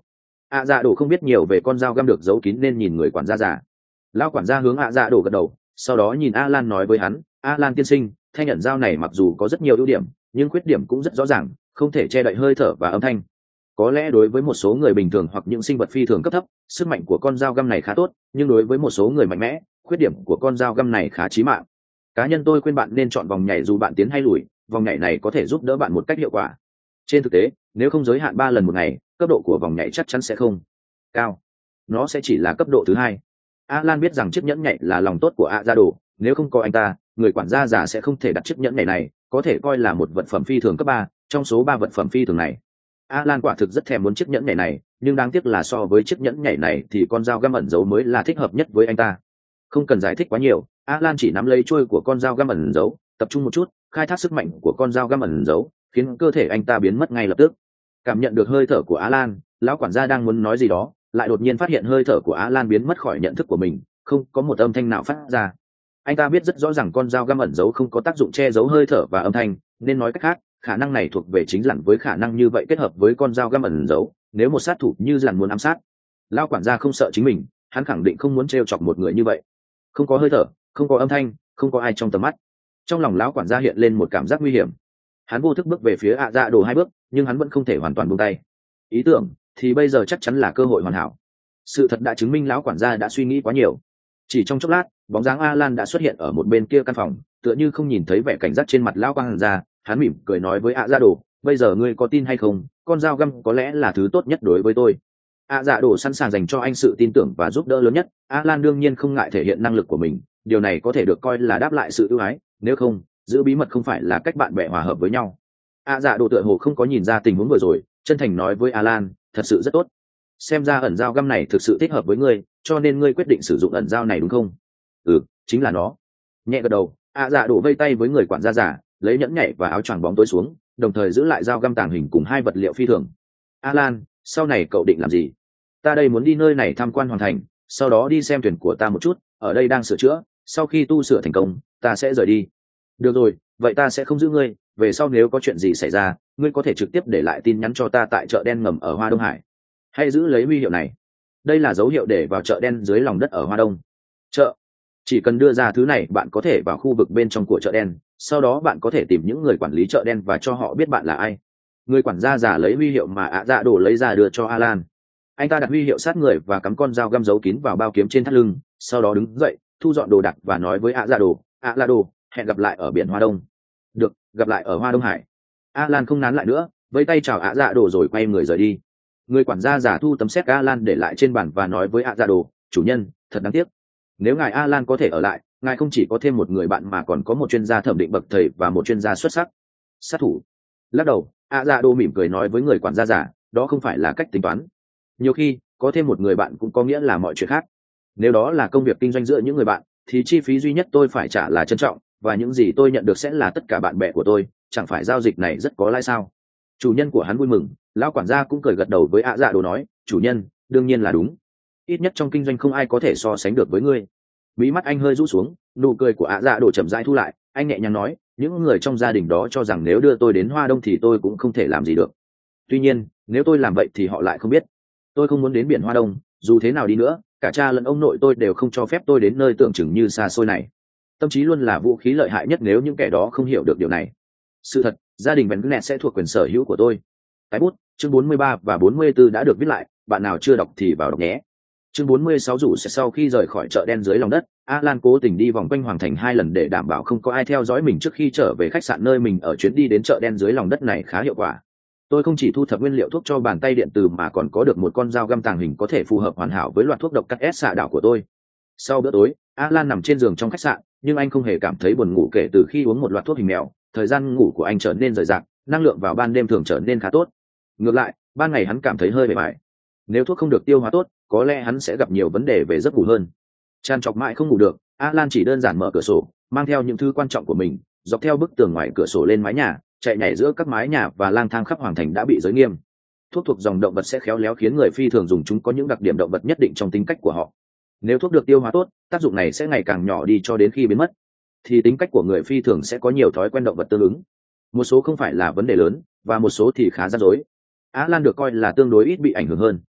ạ dạ đổ không biết nhiều về con dao găm được giấu kín nên nhìn người quản gia già. Lão quản gia hướng ạ dạ đổ gật đầu, sau đó nhìn Alan nói với hắn, Alan tiên sinh, thanh nhận dao này mặc dù có rất nhiều ưu điểm nhưng khuyết điểm cũng rất rõ ràng, không thể che đậy hơi thở và âm thanh. Có lẽ đối với một số người bình thường hoặc những sinh vật phi thường cấp thấp, sức mạnh của con dao găm này khá tốt, nhưng đối với một số người mạnh mẽ, khuyết điểm của con dao găm này khá chí mạng. Cá nhân tôi khuyên bạn nên chọn vòng nhảy dù bạn tiến hay lùi, vòng nhảy này có thể giúp đỡ bạn một cách hiệu quả. Trên thực tế, nếu không giới hạn ba lần một ngày, cấp độ của vòng nhảy chắc chắn sẽ không cao, nó sẽ chỉ là cấp độ thứ hai. Alan biết rằng chiếc nhẫn nhảy là lòng tốt của ạ dạ đồ, nếu không có anh ta, người quản gia già sẽ không thể đặt chiếc nhẫn nhảy này, có thể coi là một vật phẩm phi thường cấp ba trong số ba vật phẩm phi thường này. Alan quả thực rất thèm muốn chiếc nhẫn nhảy này, nhưng đáng tiếc là so với chiếc nhẫn nhảy này thì con dao găm ẩn giấu mới là thích hợp nhất với anh ta. Không cần giải thích quá nhiều, Alan chỉ nắm lấy chuôi của con dao găm ẩn giấu, tập trung một chút, khai thác sức mạnh của con dao găm ẩn giấu, khiến cơ thể anh ta biến mất ngay lập tức. Cảm nhận được hơi thở của Alan, lão quản gia đang muốn nói gì đó, lại đột nhiên phát hiện hơi thở của Alan biến mất khỏi nhận thức của mình, không có một âm thanh nào phát ra. Anh ta biết rất rõ ràng con dao găm ẩn giấu không có tác dụng che giấu hơi thở và âm thanh, nên nói cách khác, khả năng này thuộc về chính Dặn với khả năng như vậy kết hợp với con dao găm ẩn giấu, nếu một sát thủ như Dặn muốn ám sát, lão quản gia không sợ chính mình, hắn khẳng định không muốn trêu chọc một người như vậy. Không có hơi thở, không có âm thanh, không có ai trong tầm mắt. Trong lòng lão quản gia hiện lên một cảm giác nguy hiểm. Hắn vô thức bước về phía ạ dạ đồ hai bước, nhưng hắn vẫn không thể hoàn toàn buông tay. Ý tưởng thì bây giờ chắc chắn là cơ hội hoàn hảo. Sự thật đã chứng minh lão quản gia đã suy nghĩ quá nhiều. Chỉ trong chốc lát, bóng dáng Alan đã xuất hiện ở một bên kia căn phòng, tựa như không nhìn thấy vẻ cảnh giác trên mặt lão quản gia. Hắn mỉm cười nói với ạ dạ đồ, bây giờ ngươi có tin hay không, con dao găm có lẽ là thứ tốt nhất đối với tôi. ạ dạ đồ sẵn sàng dành cho anh sự tin tưởng và giúp đỡ lớn nhất. Alan đương nhiên không ngại thể hiện năng lực của mình, điều này có thể được coi là đáp lại sự ưu ái, nếu không, giữ bí mật không phải là cách bạn bè hòa hợp với nhau. ạ dạ đồ tựa hồ không có nhìn ra tình huống vừa rồi, chân thành nói với Alan, thật sự rất tốt. Xem ra ẩn dao găm này thực sự thích hợp với ngươi, cho nên ngươi quyết định sử dụng ẩn dao này đúng không? Ừ, chính là nó. Nhẹ gật đầu, ạ dạ đồ vây tay với người quản gia giả, lấy nhẫn nhảy và áo choàng bóng tối xuống, đồng thời giữ lại dao găm tàng hình cùng hai vật liệu phi thường. Alan, sau này cậu định làm gì? Ta đây muốn đi nơi này tham quan hoàn thành, sau đó đi xem thuyền của ta một chút, ở đây đang sửa chữa, sau khi tu sửa thành công, ta sẽ rời đi. Được rồi, vậy ta sẽ không giữ ngươi, về sau nếu có chuyện gì xảy ra, ngươi có thể trực tiếp để lại tin nhắn cho ta tại chợ đen ngầm ở Hoa Đông Hải. Hãy giữ lấy huy hiệu này. Đây là dấu hiệu để vào chợ đen dưới lòng đất ở Hoa Đông. Chợ. Chỉ cần đưa ra thứ này, bạn có thể vào khu vực bên trong của chợ đen, sau đó bạn có thể tìm những người quản lý chợ đen và cho họ biết bạn là ai. Người quản gia giả lấy huy hiệu mà ạ dạ đồ lấy ra đưa cho Alan. Anh ta đặt huy hiệu sát người và cắm con dao găm giấu kín vào bao kiếm trên thắt lưng, sau đó đứng dậy, thu dọn đồ đạc và nói với ạ dạ đồ, ạ dạ đồ, hẹn gặp lại ở biển Hoa Đông. Được, gặp lại ở Hoa Đông Hải. Alan không nán lại nữa, vẫy tay chào ạ dạ đồ rồi quay người rời đi. Người quản gia giả thu tấm séc Alan để lại trên bàn và nói với ạ dạ đồ, chủ nhân, thật đáng tiếc. Nếu ngài Alan có thể ở lại, ngài không chỉ có thêm một người bạn mà còn có một chuyên gia thẩm định bậc thầy và một chuyên gia xuất sắc. Sát thủ. Lắc đầu, ạ dạ đồ mỉm cười nói với người quản gia giả, đó không phải là cách tính toán. Nhiều khi, có thêm một người bạn cũng có nghĩa là mọi chuyện khác. Nếu đó là công việc kinh doanh giữa những người bạn, thì chi phí duy nhất tôi phải trả là trân trọng, và những gì tôi nhận được sẽ là tất cả bạn bè của tôi, chẳng phải giao dịch này rất có lãi sao? Chủ nhân của hắn vui mừng, lão quản gia cũng cười gật đầu với ạ dạ đồ nói, chủ nhân, đương nhiên là đúng. Ít nhất trong kinh doanh không ai có thể so sánh được với ngươi. Mí mắt anh hơi rũ xuống, nụ cười của ạ dạ đồ chậm rãi thu lại, anh nhẹ nhàng nói, những người trong gia đình đó cho rằng nếu đưa tôi đến Hoa Đông thì tôi cũng không thể làm gì được. Tuy nhiên, nếu tôi làm vậy thì họ lại không biết. Tôi không muốn đến biển Hoa Đông, dù thế nào đi nữa, cả cha lẫn ông nội tôi đều không cho phép tôi đến nơi tưởng chừng như xa xôi này. Tâm trí luôn là vũ khí lợi hại nhất nếu những kẻ đó không hiểu được điều này. Sự thật, gia đình Bennett sẽ thuộc quyền sở hữu của tôi. Tái bút, chương bốn mươi ba và bốn mươi bốn đã được viết lại, bạn nào chưa đọc thì vào đọc nhé. Chương bốn mươi sáu rủ sẽ sau khi rời khỏi chợ đen dưới lòng đất, Alan cố tình đi vòng quanh hoàng thành hai lần để đảm bảo không có ai theo dõi mình trước khi trở về khách sạn nơi mình ở. Chuyến đi đến chợ đen dưới lòng đất này khá hiệu quả. Tôi không chỉ thu thập nguyên liệu thuốc cho bàn tay điện từ mà còn có được một con dao găm tàng hình có thể phù hợp hoàn hảo với loạt thuốc độc cắt ép xạ đảo của tôi. Sau bữa tối, Alan nằm trên giường trong khách sạn, nhưng anh không hề cảm thấy buồn ngủ kể từ khi uống một loạt thuốc hình mèo. Thời gian ngủ của anh trở nên rời rạc, năng lượng vào ban đêm thường trở nên khá tốt. Ngược lại, ban ngày hắn cảm thấy hơi bề bại. Nếu thuốc không được tiêu hóa tốt, có lẽ hắn sẽ gặp nhiều vấn đề về giấc ngủ hơn. Tràn trọc mãi không ngủ được, Alan chỉ đơn giản mở cửa sổ, mang theo những thứ quan trọng của mình, dọc theo bức tường ngoài cửa sổ lên mái nhà, chạy nhảy giữa các mái nhà và lang thang khắp hoàng thành đã bị giới nghiêm. Thuốc thuộc dòng động vật sẽ khéo léo khiến người phi thường dùng chúng có những đặc điểm động vật nhất định trong tính cách của họ. Nếu thuốc được tiêu hóa tốt, tác dụng này sẽ ngày càng nhỏ đi cho đến khi biến mất. Thì tính cách của người phi thường sẽ có nhiều thói quen động vật tương ứng. Một số không phải là vấn đề lớn, và một số thì khá rắc rối. Alan được coi là tương đối ít bị ảnh hưởng hơn.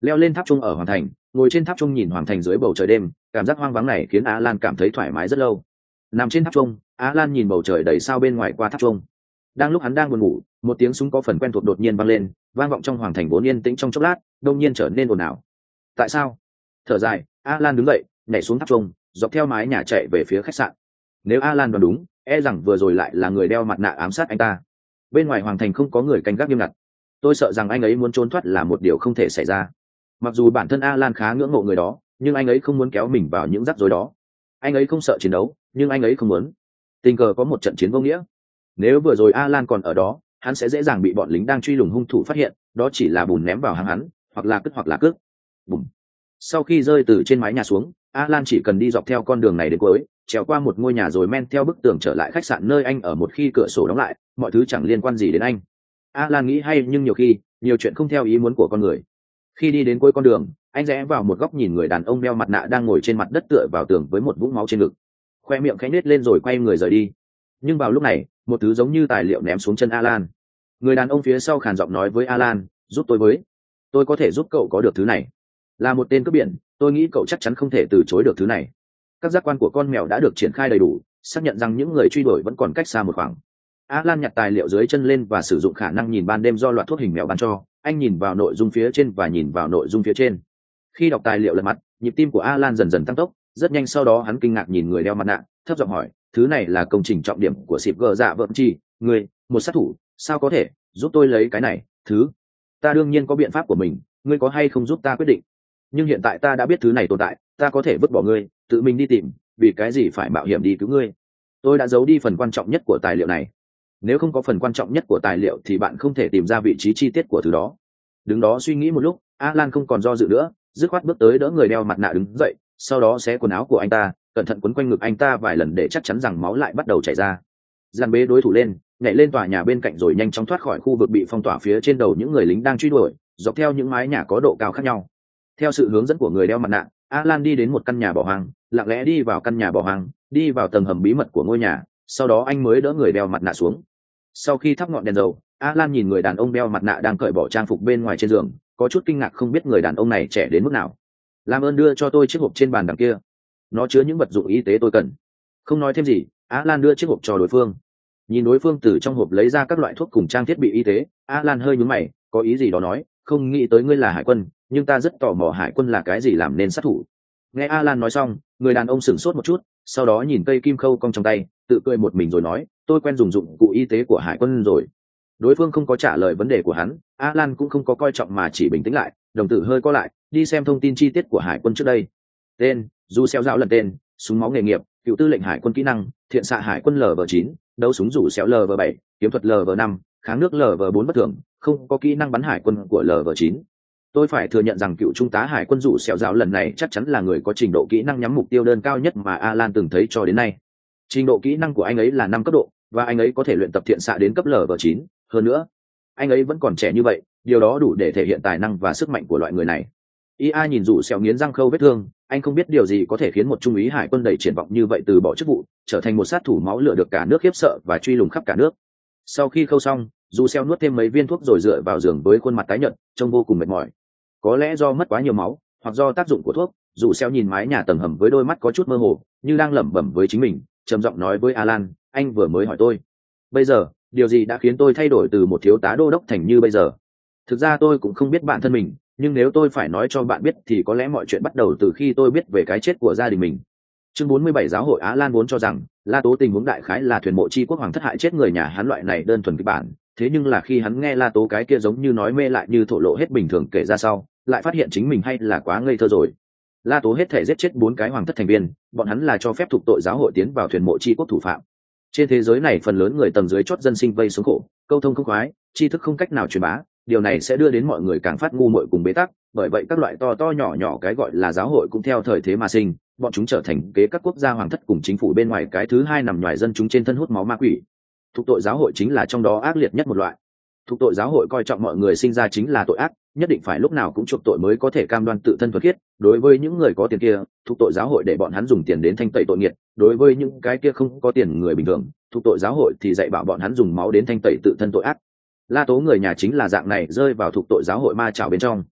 leo lên tháp trung ở hoàng thành, ngồi trên tháp trung nhìn hoàng thành dưới bầu trời đêm, cảm giác hoang vắng này khiến Á Lan cảm thấy thoải mái rất lâu. Nằm trên tháp trung, Á Lan nhìn bầu trời đầy sao bên ngoài qua tháp trung. Đang lúc hắn đang buồn ngủ, một tiếng súng có phần quen thuộc đột nhiên vang lên, vang vọng trong hoàng thành vốn yên tĩnh trong chốc lát, đột nhiên trở nên ồn ào. Tại sao? Thở dài, Á Lan đứng dậy, nhảy xuống tháp trung, dọc theo mái nhà chạy về phía khách sạn. Nếu Á Lan đoán đúng, e rằng vừa rồi lại là người đeo mặt nạ ám sát anh ta. Bên ngoài hoàng thành không có người canh gác nghiêm ngặt, tôi sợ rằng anh ấy muốn trốn thoát là một điều không thể xảy ra. Mặc dù bản thân Alan khá ngưỡng mộ người đó, nhưng anh ấy không muốn kéo mình vào những rắc rối đó. Anh ấy không sợ chiến đấu, nhưng anh ấy không muốn tình cờ có một trận chiến vô nghĩa. Nếu vừa rồi Alan còn ở đó, hắn sẽ dễ dàng bị bọn lính đang truy lùng hung thủ phát hiện, đó chỉ là bùn ném vào hang hắn, hoặc là cất hoặc là cướp. Bùm. Sau khi rơi từ trên mái nhà xuống, Alan chỉ cần đi dọc theo con đường này đến cuối, trèo qua một ngôi nhà rồi men theo bức tường trở lại khách sạn nơi anh ở. Một khi cửa sổ đóng lại, mọi thứ chẳng liên quan gì đến anh. Alan nghĩ hay, nhưng nhiều khi nhiều chuyện không theo ý muốn của con người. Khi đi đến cuối con đường, anh rẽ vào một góc nhìn người đàn ông đeo mặt nạ đang ngồi trên mặt đất tựa vào tường với một vũng máu trên ngực, khoe miệng khẽ nết lên rồi quay người rời đi. Nhưng vào lúc này, một thứ giống như tài liệu ném xuống chân Alan. Người đàn ông phía sau khàn giọng nói với Alan, giúp tôi với, tôi có thể giúp cậu có được thứ này. Là một tên cướp biển, tôi nghĩ cậu chắc chắn không thể từ chối được thứ này. Các giác quan của con mèo đã được triển khai đầy đủ, xác nhận rằng những người truy đuổi vẫn còn cách xa một khoảng. Alan nhặt tài liệu dưới chân lên và sử dụng khả năng nhìn ban đêm do loạt thuốc hình mèo ban cho. Anh nhìn vào nội dung phía trên và nhìn vào nội dung phía trên. Khi đọc tài liệu lật mặt, nhịp tim của Alan dần dần tăng tốc. Rất nhanh sau đó hắn kinh ngạc nhìn người đeo mặt nạ, thấp giọng hỏi, thứ này là công trình trọng điểm của xịp gờ dạ vợm chi, người, một sát thủ, sao có thể giúp tôi lấy cái này? Thứ, ta đương nhiên có biện pháp của mình, ngươi có hay không giúp ta quyết định. Nhưng hiện tại ta đã biết thứ này tồn tại, ta có thể vứt bỏ ngươi, tự mình đi tìm, vì cái gì phải mạo hiểm đi cứu ngươi? Tôi đã giấu đi phần quan trọng nhất của tài liệu này. Nếu không có phần quan trọng nhất của tài liệu thì bạn không thể tìm ra vị trí chi tiết của thứ đó. Đứng đó suy nghĩ một lúc, Alan không còn do dự nữa, dứt khoát bước tới đỡ người đeo mặt nạ đứng dậy, sau đó xé quần áo của anh ta, cẩn thận quấn quanh ngực anh ta vài lần để chắc chắn rằng máu lại bắt đầu chảy ra. Giàn bế đối thủ lên, nhảy lên tòa nhà bên cạnh rồi nhanh chóng thoát khỏi khu vực bị phong tỏa phía trên đầu những người lính đang truy đuổi, dọc theo những mái nhà có độ cao khác nhau. Theo sự hướng dẫn của người đeo mặt nạ, Alan đi đến một căn nhà bỏ hoang, lặng lẽ đi vào căn nhà bỏ hoang, đi vào tầng hầm bí mật của ngôi nhà, sau đó anh mới đỡ người đeo mặt nạ xuống. Sau khi thắp ngọn đèn dầu, Alan nhìn người đàn ông đeo mặt nạ đang cởi bỏ trang phục bên ngoài trên giường, có chút kinh ngạc không biết người đàn ông này trẻ đến mức nào. Làm ơn đưa cho tôi chiếc hộp trên bàn đằng kia, nó chứa những vật dụng y tế tôi cần. Không nói thêm gì, Alan đưa chiếc hộp cho đối phương. Nhìn đối phương từ trong hộp lấy ra các loại thuốc cùng trang thiết bị y tế, Alan hơi nhướng mày, có ý gì đó nói, không nghĩ tới ngươi là hải quân, nhưng ta rất tò mò hải quân là cái gì làm nên sát thủ. Nghe Alan nói xong, người đàn ông sửng sốt một chút, sau đó nhìn cây kim khâu cong trong tay, tự cười một mình rồi nói, tôi quen dùng dụng cụ y tế của hải quân rồi. Đối phương không có trả lời vấn đề của hắn, Alan cũng không có coi trọng mà chỉ bình tĩnh lại, đồng tử hơi co lại, đi xem thông tin chi tiết của hải quân trước đây. Tên, dù xéo dạo lần tên, súng máu nghề nghiệp, cựu tư lệnh hải quân kỹ năng, thiện xạ hải quân L V chín, đấu súng rủ xéo L V bảy, kiếm thuật L V năm, kháng nước L V bốn bất thường, không có kỹ năng bắn hải quân của L V chín. Tôi phải thừa nhận rằng cựu trung tá hải quân rủ xéo dạo lần này chắc chắn là người có trình độ kỹ năng nhắm mục tiêu đơn cao nhất mà Alan từng thấy cho đến nay. Trình độ kỹ năng của anh ấy là năm cấp độ, và anh ấy có thể luyện tập thiện xạ đến cấp L V chín. Hơn nữa, anh ấy vẫn còn trẻ như vậy, điều đó đủ để thể hiện tài năng và sức mạnh của loại người này. i a nhìn rủ xéo nghiến răng khâu vết thương, anh không biết điều gì có thể khiến một trung úy hải quân đầy triển vọng như vậy từ bỏ chức vụ, trở thành một sát thủ máu lửa được cả nước khiếp sợ và truy lùng khắp cả nước. Sau khi khâu xong, rủ xéo nuốt thêm mấy viên thuốc rồi dựa vào giường với khuôn mặt tái nhợt, trông vô cùng mệt mỏi. Có lẽ do mất quá nhiều máu, hoặc do tác dụng của thuốc, rủ xéo nhìn mái nhà tầng hầm với đôi mắt có chút mơ hồ, như đang lẩm bẩm với chính mình, trầm giọng nói với Alan, anh vừa mới hỏi tôi, bây giờ điều gì đã khiến tôi thay đổi từ một thiếu tá đô đốc thành như bây giờ? Thực ra tôi cũng không biết bản thân mình, nhưng nếu tôi phải nói cho bạn biết thì có lẽ mọi chuyện bắt đầu từ khi tôi biết về cái chết của gia đình mình. Chương bốn mươi bảy giáo hội Á Lan vốn cho rằng La Tố tình huống đại khái là thuyền mộ chi quốc hoàng thất hại chết người nhà hắn loại này đơn thuần kịch bản, thế nhưng là khi hắn nghe La Tố cái kia giống như nói mê lại như thổ lộ hết bình thường kể ra sau, lại phát hiện chính mình hay là quá ngây thơ rồi. La Tố hết thể giết chết bốn cái hoàng thất thành viên, bọn hắn là cho phép thuộc tội giáo hội tiến vào thuyền mộ chi quốc thủ phạm. Trên thế giới này phần lớn người tầng dưới chót dân sinh vây sống khổ, câu thông không khoái, tri thức không cách nào truyền bá, điều này sẽ đưa đến mọi người càng phát ngu muội cùng bế tắc, bởi vậy các loại to to nhỏ nhỏ cái gọi là giáo hội cũng theo thời thế mà sinh, bọn chúng trở thành kế các quốc gia hoàng thất cùng chính phủ bên ngoài cái thứ hai nằm ngoài dân chúng trên thân hút máu ma quỷ. Thuộc tội giáo hội chính là trong đó ác liệt nhất một loại. Thuộc tội giáo hội coi trọng mọi người sinh ra chính là tội ác, nhất định phải lúc nào cũng chuộc tội mới có thể cam đoan tự thân thuần khiết. Đối với những người có tiền kia, thuộc tội giáo hội để bọn hắn dùng tiền đến thanh tẩy tội nghiệt, đối với những cái kia không có tiền người bình thường, thuộc tội giáo hội thì dạy bảo bọn hắn dùng máu đến thanh tẩy tự thân tội ác. La Tố người nhà chính là dạng này rơi vào thuộc tội giáo hội ma chảo bên trong.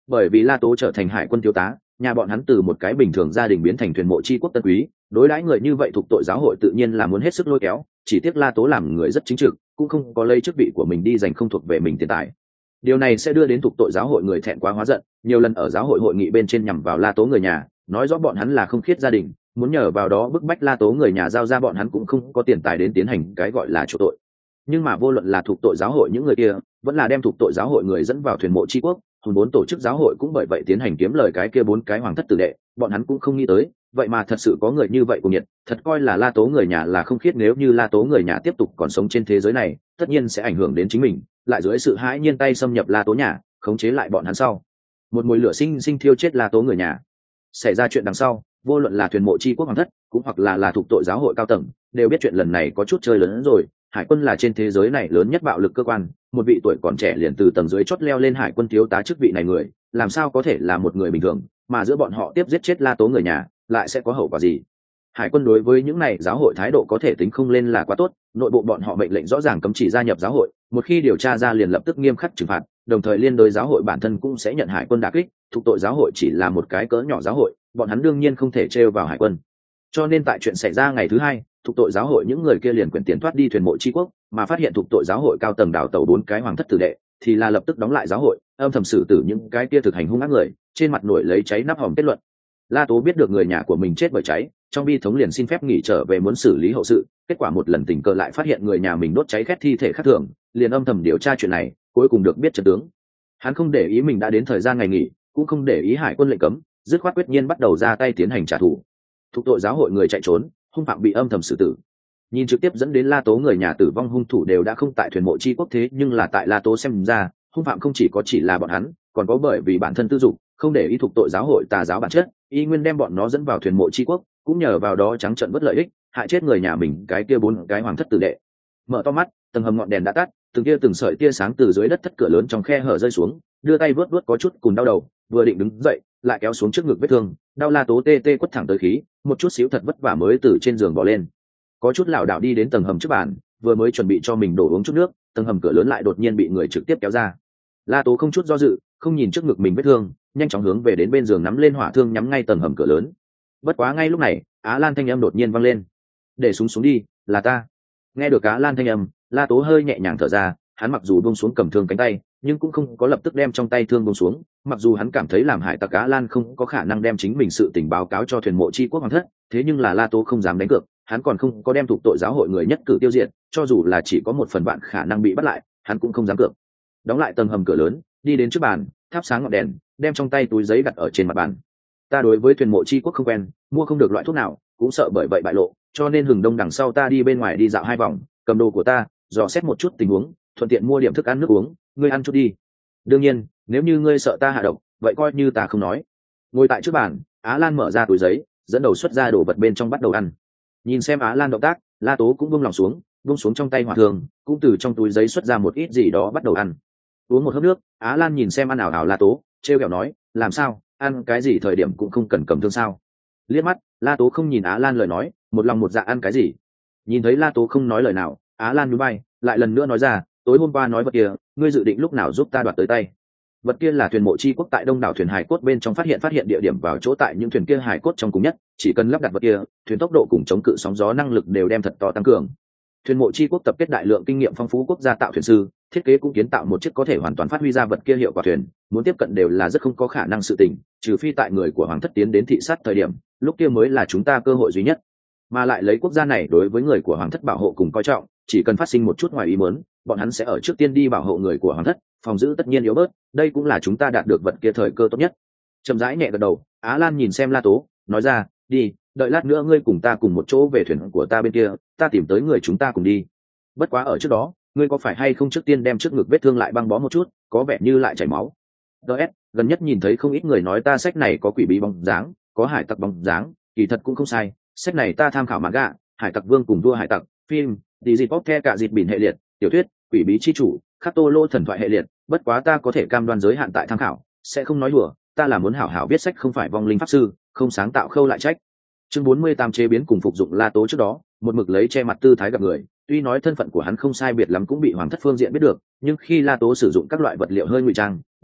Bởi vì La Tố trở thành hải quân thiếu tá, nhà bọn hắn từ một cái bình thường gia đình biến thành thuyền mộ chi quốc tân quý, đối đãi người như vậy thuộc tội giáo hội tự nhiên là muốn hết sức lôi kéo, chỉ tiếc La Tố làm người rất chính trực, cũng không có lấy chức vị của mình đi giành không thuộc về mình tiền tài. Điều này sẽ đưa đến thuộc tội giáo hội người thẹn quá hóa giận, nhiều lần ở giáo hội hội nghị bên trên nhằm vào La Tố người nhà, nói rõ bọn hắn là không khiết gia đình, muốn nhờ vào đó bức bách La Tố người nhà giao ra bọn hắn cũng không có tiền tài đến tiến hành cái gọi là chuộc tội. Nhưng mà vô luận là thuộc tội giáo hội những người kia, vẫn là đem thuộc tội giáo hội người dẫn vào thuyền mộ chi quốc, hùng bốn tổ chức giáo hội cũng bởi vậy tiến hành kiếm lời cái kia bốn cái hoàng thất tử đệ, bọn hắn cũng không nghĩ tới, vậy mà thật sự có người như vậy cùng nhiệt, thật coi là La Tố người nhà là không khiết, nếu như La Tố người nhà tiếp tục còn sống trên thế giới này, tất nhiên sẽ ảnh hưởng đến chính mình, lại dưới sự hãi nhiên tay xâm nhập La Tố nhà, khống chế lại bọn hắn sau. Một mùi lửa sinh sinh thiêu chết La Tố người nhà. Xảy ra chuyện đằng sau, vô luận là thuyền mộ chi quốc hoàng thất, cũng hoặc là là thuộc tội giáo hội cao tầng, đều biết chuyện lần này có chút chơi lớn hơn rồi. Hải quân là trên thế giới này lớn nhất bạo lực cơ quan, một vị tuổi còn trẻ liền từ tầng dưới chót leo lên hải quân thiếu tá chức vị này người, làm sao có thể là một người bình thường, mà giữa bọn họ tiếp giết chết La Tố người nhà, lại sẽ có hậu quả gì? Hải quân đối với những này giáo hội thái độ có thể tính không lên là quá tốt, nội bộ bọn họ mệnh lệnh rõ ràng cấm chỉ gia nhập giáo hội, một khi điều tra ra liền lập tức nghiêm khắc trừng phạt, đồng thời liên đối giáo hội bản thân cũng sẽ nhận hải quân đả kích, thuộc tội giáo hội chỉ là một cái cỡ nhỏ giáo hội, bọn hắn đương nhiên không thể trêu vào hải quân. Cho nên tại chuyện xảy ra ngày thứ hai, thuộc tội giáo hội những người kia liền quyển tiền thoát đi thuyền mộ chi quốc, mà phát hiện thuộc tội giáo hội cao tầng đào tẩu bốn cái hoàng thất tử đệ, thì là lập tức đóng lại giáo hội, âm thầm xử tử những cái kia thực hành hung ác người, trên mặt nổi lấy cháy nắp hòm kết luận. La Tố biết được người nhà của mình chết bởi cháy, trong bi thống liền xin phép nghỉ trở về muốn xử lý hậu sự, kết quả một lần tình cờ lại phát hiện người nhà mình đốt cháy khét thi thể khác thường, liền âm thầm điều tra chuyện này, cuối cùng được biết trận tướng. Hắn không để ý mình đã đến thời gian ngày nghỉ, cũng không để ý hải quân lệnh cấm, dứt khoát quyết nhiên bắt đầu ra tay tiến hành trả thù. Thuộc tội giáo hội người chạy trốn, hung phạm bị âm thầm xử tử. Nhìn trực tiếp dẫn đến La Tố người nhà tử vong hung thủ đều đã không tại thuyền mộ chi quốc, thế nhưng là tại La Tố xem ra, hung phạm không chỉ có chỉ là bọn hắn, còn có bởi vì bản thân tư dục, không để ý thuộc tội giáo hội tà giáo bản chất, y nguyên đem bọn nó dẫn vào thuyền mộ chi quốc, cũng nhờ vào đó trắng trợn bất lợi ích, hại chết người nhà mình cái kia bốn cái hoàng thất tử đệ. Mở to mắt, tầng hầm ngọn đèn đã tắt, từng kia từng sợi tia sáng từ dưới đất thất cửa lớn trong khe hở rơi xuống, đưa tay vớt vớt có chút cùn đau đầu, vừa định đứng dậy, lại kéo xuống trước ngực vết thương, đau La Tố tê tê quất thẳng tới khí, một chút xíu thật vất vả mới từ trên giường bò lên. Có chút lảo đảo đi đến tầng hầm trước bàn, vừa mới chuẩn bị cho mình đổ uống chút nước, tầng hầm cửa lớn lại đột nhiên bị người trực tiếp kéo ra. La Tố không chút do dự, không nhìn trước ngực mình vết thương, nhanh chóng hướng về đến bên giường nắm lên hỏa thương nhắm ngay tầng hầm cửa lớn. Bất quá ngay lúc này, Á Lan thanh âm đột nhiên vang lên. "Để súng xuống đi, là ta." Nghe được Á Lan thanh âm, La Tố hơi nhẹ nhàng thở ra, hắn mặc dù buông xuống cầm thương cánh tay, nhưng cũng không có lập tức đem trong tay thương buông xuống, mặc dù hắn cảm thấy làm hải tặc Á Lan không có khả năng đem chính mình sự tình báo cáo cho thuyền mộ chi quốc hoàng thất, thế nhưng là La Tố không dám đánh cược, hắn còn không có đem thuộc tội giáo hội người nhất cử tiêu diệt, cho dù là chỉ có một phần vạn khả năng bị bắt lại, hắn cũng không dám cược. Đóng lại tầng hầm cửa lớn, đi đến trước bàn, thắp sáng ngọn đèn, đem trong tay túi giấy đặt ở trên mặt bàn. Ta đối với thuyền mộ chi quốc không quen, mua không được loại thuốc nào, cũng sợ bởi vậy bại lộ, cho nên hừng đông đằng sau ta đi bên ngoài đi dạo hai vòng, cầm đồ của ta, dò xét một chút tình huống, thuận tiện mua điểm thức ăn nước uống, ngươi ăn chút đi. Đương nhiên, nếu như ngươi sợ ta hạ độc, vậy coi như ta không nói. Ngồi tại trước bàn, Á Lan mở ra túi giấy, dẫn đầu xuất ra đồ vật bên trong bắt đầu ăn. Nhìn xem Á Lan động tác, La Tố cũng buông lòng xuống, buông xuống trong tay hỏa thường, cũng từ trong túi giấy xuất ra một ít gì đó bắt đầu ăn. Uống một hớp nước, Á Lan nhìn xem ăn ảo ảo La Tố, trêu ghẹo nói, làm sao, ăn cái gì thời điểm cũng không cần cầm thương sao? Liếc mắt, La Tố không nhìn Á Lan lời nói, một lòng một dạ ăn cái gì. Nhìn thấy La Tố không nói lời nào, Á Lan nhún vai, lại lần nữa nói ra, tối hôm qua nói vật kia, ngươi dự định lúc nào giúp ta đoạt tới tay? Vật kia là thuyền mộ chi quốc tại đông đảo thuyền hải cốt bên trong phát hiện phát hiện địa điểm vào chỗ tại những thuyền kia hải cốt trong cùng nhất, chỉ cần lắp đặt vật kia, thuyền tốc độ cùng chống cự sóng gió năng lực đều đem thật to tăng cường. Thuyền mộ chi quốc tập kết đại lượng kinh nghiệm phong phú quốc gia tạo thuyền sư, thiết kế cũng kiến tạo một chiếc có thể hoàn toàn phát huy ra vật kia hiệu quả thuyền, muốn tiếp cận đều là rất không có khả năng sự tình, trừ phi tại người của hoàng thất tiến đến thị sát thời điểm, lúc kia mới là chúng ta cơ hội duy nhất. Mà lại lấy quốc gia này đối với người của hoàng thất bảo hộ cùng coi trọng, chỉ cần phát sinh một chút ngoài ý muốn, bọn hắn sẽ ở trước tiên đi bảo hộ người của hoàng thất, phòng giữ tất nhiên yếu bớt, đây cũng là chúng ta đạt được vật kia thời cơ tốt nhất. Chậm rãi nhẹ gật đầu, Á Lan nhìn xem La Tố, nói ra, đi, đợi lát nữa ngươi cùng ta cùng một chỗ về thuyền của ta bên kia, ta tìm tới người chúng ta cùng đi. Bất quá ở trước đó, ngươi có phải hay không trước tiên đem trước ngực vết thương lại băng bó một chút, có vẻ như lại chảy máu. ds gần nhất nhìn thấy không ít người nói ta sách này có quỷ bí bóng dáng, có hải tặc bóng dáng, kỳ thật cũng không sai, sách này ta tham khảo manga, hải tặc vương cùng vua hải tặc, phim, đi dịp bóp the cả dịp bỉn hệ liệt, tiểu thuyết, quỷ bí chi chủ, khắc tô lô thần thoại hệ liệt, bất quá ta có thể cam đoan giới hạn tại tham khảo, sẽ không nói đùa, ta là muốn hảo hảo viết sách không phải vong linh pháp sư, không sáng tạo khâu lại trách. Chương bốn mươi tám chế biến cùng phục dụng La Tố trước đó, một mực lấy che mặt tư thái gặp người, tuy nói thân phận của hắn không sai biệt lắm cũng bị hoàng thất phương diện biết được, nhưng khi La Tố sử dụng các loại vật liệu hơi ngụy trang,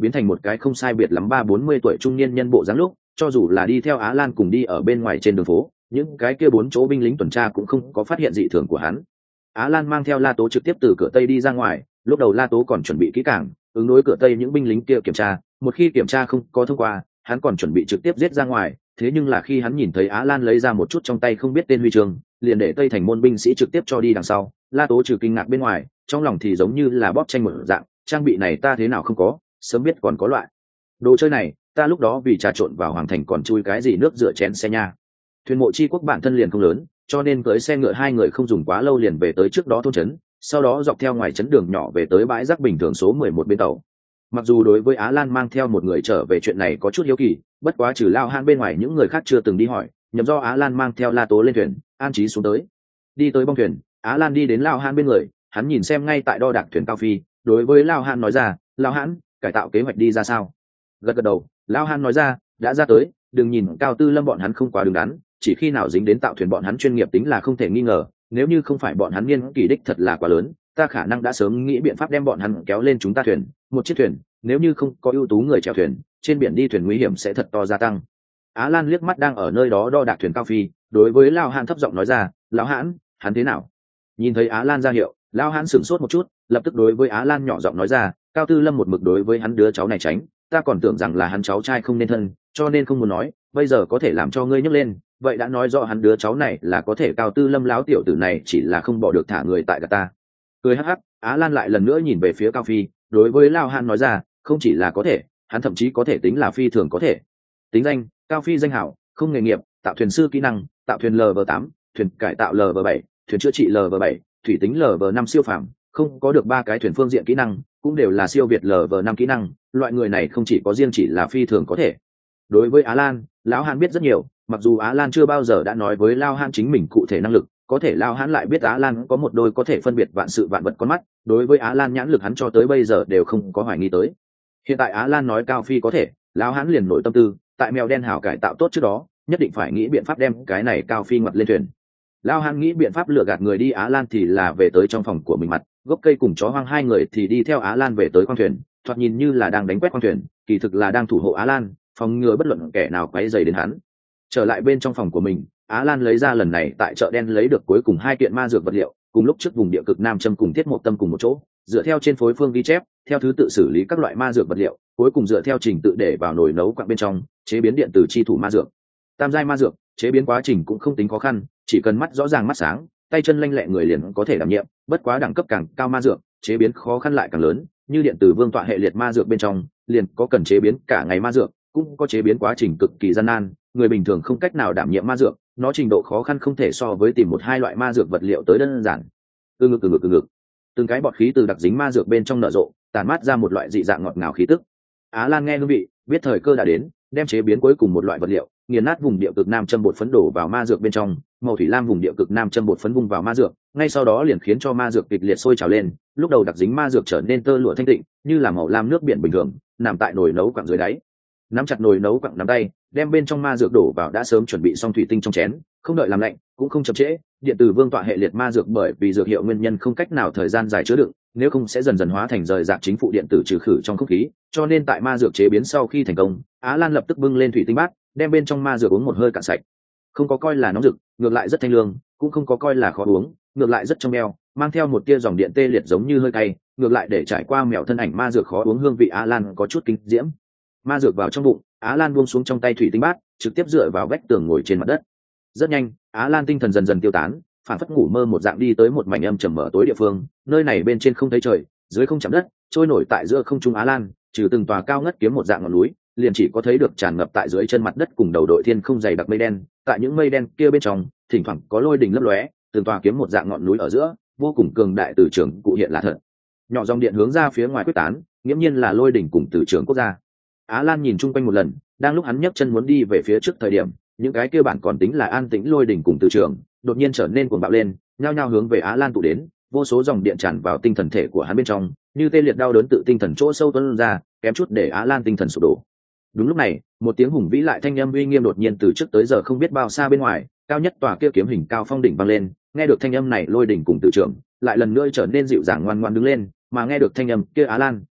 biến thành một cái không sai biệt lắm ba bốn mươi tuổi trung niên nhân bộ dáng lúc, cho dù là đi theo Á Lan cùng đi ở bên ngoài trên đường phố, những cái kia bốn chỗ binh lính tuần tra cũng không có phát hiện dị thường của hắn. Á Lan mang theo La Tố trực tiếp từ cửa tây đi ra ngoài, lúc đầu La Tố còn chuẩn bị kỹ càng ứng đối cửa tây những binh lính kia kiểm tra, một khi kiểm tra không có thông qua, hắn còn chuẩn bị trực tiếp giết ra ngoài. Thế nhưng là khi hắn nhìn thấy Á Lan lấy ra một chút trong tay không biết tên huy chương, liền để Tây Thành môn binh sĩ trực tiếp cho đi đằng sau, La Tố trừ kinh ngạc bên ngoài, trong lòng thì giống như là bóp tranh một dạng, trang bị này ta thế nào không có, sớm biết còn có loại đồ chơi này, ta lúc đó vì trà trộn vào hoàng thành còn chui cái gì nước rửa chén xe nha. Thuyền mộ chi quốc bản thân liền không lớn, cho nên cưới xe ngựa hai người không dùng quá lâu liền về tới trước đó thôn trấn, sau đó dọc theo ngoài trấn đường nhỏ về tới bãi rác bình thường số mười một bên tàu. Mặc dù đối với Á Lan mang theo một người trở về chuyện này có chút hiếu kỳ, bất quá trừ Lao Han bên ngoài những người khác chưa từng đi hỏi, nhầm do Á Lan mang theo La Tố lên thuyền, an trí xuống tới. Đi tới bong thuyền, Á Lan đi đến Lao Han bên người, hắn nhìn xem ngay tại đo đạc thuyền Cao Phi, đối với Lao Han nói ra, Lao Han, cải tạo kế hoạch đi ra sao? Gật gật đầu, Lao Han nói ra, đã ra tới, đừng nhìn Cao Tư Lâm bọn hắn không quá đứng đắn, chỉ khi nào dính đến tạo thuyền bọn hắn chuyên nghiệp tính là không thể nghi ngờ, nếu như không phải bọn hắn niên kỳ đích thật là quá lớn, ta khả năng đã sớm nghĩ biện pháp đem bọn hắn kéo lên chúng ta thuyền, một chiếc thuyền, nếu như không có ưu tú người chèo thuyền, trên biển đi thuyền nguy hiểm sẽ thật to gia tăng. Á Lan liếc mắt đang ở nơi đó đo đạc thuyền Cao Phi, đối với Lao Hãn thấp giọng nói ra, lão Hãn, hắn thế nào? Nhìn thấy Á Lan ra hiệu, Lao Hãn sửng sốt một chút, lập tức đối với Á Lan nhỏ giọng nói ra, Cao Tư Lâm một mực đối với hắn đứa cháu này tránh, ta còn tưởng rằng là hắn cháu trai không nên thân, cho nên không muốn nói, bây giờ có thể làm cho ngươi nhấc lên, vậy đã nói rõ hắn đứa cháu này là có thể. Cao Tư Lâm láo tiểu tử này chỉ là không bỏ được thả người tại gà ta. Cười hắc hắc, Á Lan lại lần nữa nhìn về phía Cao Phi, đối với Lao Hãn nói ra, không chỉ là có thể, hắn thậm chí có thể tính là phi thường có thể. Tính danh, Cao Phi danh hảo, không nghề nghiệp, tạo thuyền sư kỹ năng, tạo thuyền L V tám, thuyền cải tạo L V bảy, thuyền chữa trị L V bảy, thủy tính L V năm siêu phàm, không có được ba cái thuyền phương diện kỹ năng, cũng đều là siêu việt L V năm kỹ năng, loại người này không chỉ có riêng chỉ là phi thường có thể. Đối với Á Lan, lão Hãn biết rất nhiều, mặc dù Á Lan chưa bao giờ đã nói với Lao Hãn chính mình cụ thể năng lực, có thể Lao Hãn lại biết Á Lan có một đôi có thể phân biệt vạn sự vạn vật con mắt, đối với Á Lan nhãn lực hắn cho tới bây giờ đều không có hoài nghi tới. Hiện tại Á Lan nói Cao Phi có thể, Lao Hãn liền nổi tâm tư, tại mèo đen hảo cải tạo tốt trước đó, nhất định phải nghĩ biện pháp đem cái này Cao Phi ngoặt lên thuyền. Lao Hãn nghĩ biện pháp lừa gạt người đi Á Lan thì là về tới trong phòng của mình mặt, gốc cây cùng chó hoang hai người thì đi theo Á Lan về tới khoang thuyền, thoạt nhìn như là đang đánh quét khoang thuyền, kỳ thực là đang thủ hộ Á Lan, phòng ngừa bất luận kẻ nào quấy rầy đến hắn. Trở lại bên trong phòng của mình, Á Lan lấy ra lần này tại chợ đen lấy được cuối cùng hai kiện ma dược vật liệu, cùng lúc trước vùng địa cực nam châm cùng thiết mộc tâm cùng một chỗ, dựa theo trên phối phương ghi chép, theo thứ tự xử lý các loại ma dược vật liệu, cuối cùng dựa theo trình tự để vào nồi nấu quặng bên trong, chế biến điện tử chi thủ ma dược. Tam giai ma dược, chế biến quá trình cũng không tính khó khăn, chỉ cần mắt rõ ràng mắt sáng, tay chân lanh lẹ người liền có thể đảm nhiệm, bất quá đẳng cấp càng cao ma dược, chế biến khó khăn lại càng lớn, như điện tử vương tọa hệ liệt ma dược bên trong, liền có cần chế biến cả ngày ma dược, cũng có chế biến quá trình cực kỳ gian nan, người bình thường không cách nào đảm nhiệm ma dược, nó trình độ khó khăn không thể so với tìm một hai loại ma dược vật liệu tới đơn giản. Từ ngực từ ngực từ ngực, từng cái bọt khí từ đặc dính ma dược bên trong nở rộ, tàn mát ra một loại dị dạng ngọt ngào khí tức. Á Lan nghe hương vị, biết thời cơ đã đến, đem chế biến cuối cùng một loại vật liệu, nghiền nát vùng địa cực nam châm bột phấn đổ vào ma dược bên trong, màu thủy lam vùng địa cực nam châm bột phấn vung vào ma dược, ngay sau đó liền khiến cho ma dược kịch liệt sôi trào lên, lúc đầu đặc dính ma dược trở nên tơ lụa thanh tịnh, như là màu lam nước biển bình thường, nằm tại nồi nấu quặng dưới đáy. Nắm chặt nồi nấu quặng nắm tay, đem bên trong ma dược đổ vào đã sớm chuẩn bị xong thủy tinh trong chén, không đợi làm lạnh, cũng không chậm trễ, điện tử vương tọa hệ liệt ma dược bởi vì dược hiệu nguyên nhân không cách nào thời gian dài chứa đựng, nếu không sẽ dần dần hóa thành rời rạc chính phụ điện tử trừ khử trong không khí, cho nên tại ma dược chế biến sau khi thành công, Á Lan lập tức bưng lên thủy tinh bát, đem bên trong ma dược uống một hơi cạn sạch. Không có coi là nóng rực, ngược lại rất thanh lương, cũng không có coi là khó uống, ngược lại rất trong veo, mang theo một tia dòng điện tê liệt giống như hơi cay, ngược lại để trải qua mèo thân ảnh ma dược khó uống hương vị Á Lan có chút kinh diễm. Ma dược vào trong bụng, Á Lan buông xuống trong tay thủy tinh bát, trực tiếp dựa vào vách tường ngồi trên mặt đất. Rất nhanh, Á Lan tinh thần dần dần tiêu tán, phản phất ngủ mơ một dạng đi tới một mảnh âm trầm mở tối địa phương, nơi này bên trên không thấy trời, dưới không chạm đất, trôi nổi tại giữa không trung Á Lan, trừ từng tòa cao ngất kiếm một dạng ngọn núi, liền chỉ có thấy được tràn ngập tại dưới chân mặt đất cùng đầu đội thiên không dày đặc mây đen, tại những mây đen kia bên trong, thỉnh thoảng có lôi đình lấp lóe, từng tòa kiếm một dạng ngọn núi ở giữa, vô cùng cường đại từ trường cụ hiện là thật. Nhỏ dòng điện hướng ra phía ngoài quyết tán, nghiễm nhiên là lôi đỉnh cùng từ trường quốc gia. Á Lan nhìn chung quanh một lần, đang lúc hắn nhấc chân muốn đi về phía trước thời điểm, những cái kia bản còn tính là an tĩnh lôi đỉnh cùng từ trường, đột nhiên trở nên cuồng bạo lên, nhao nhao hướng về Á Lan tụ đến, vô số dòng điện tràn vào tinh thần thể của hắn bên trong, như tê liệt đau đớn tự tinh thần chỗ sâu tuôn ra, kém chút để Á Lan tinh thần sụp đổ. Đúng lúc này, một tiếng hùng vĩ lại thanh âm uy nghiêm đột nhiên từ trước tới giờ không biết bao xa bên ngoài, cao nhất tòa kia kiếm hình cao phong đỉnh vang lên, nghe được thanh âm này lôi đỉnh cùng từ trường, lại lần nữa trở nên dịu dàng ngoan ngoãn đứng lên, mà nghe được thanh âm kia Á Lan,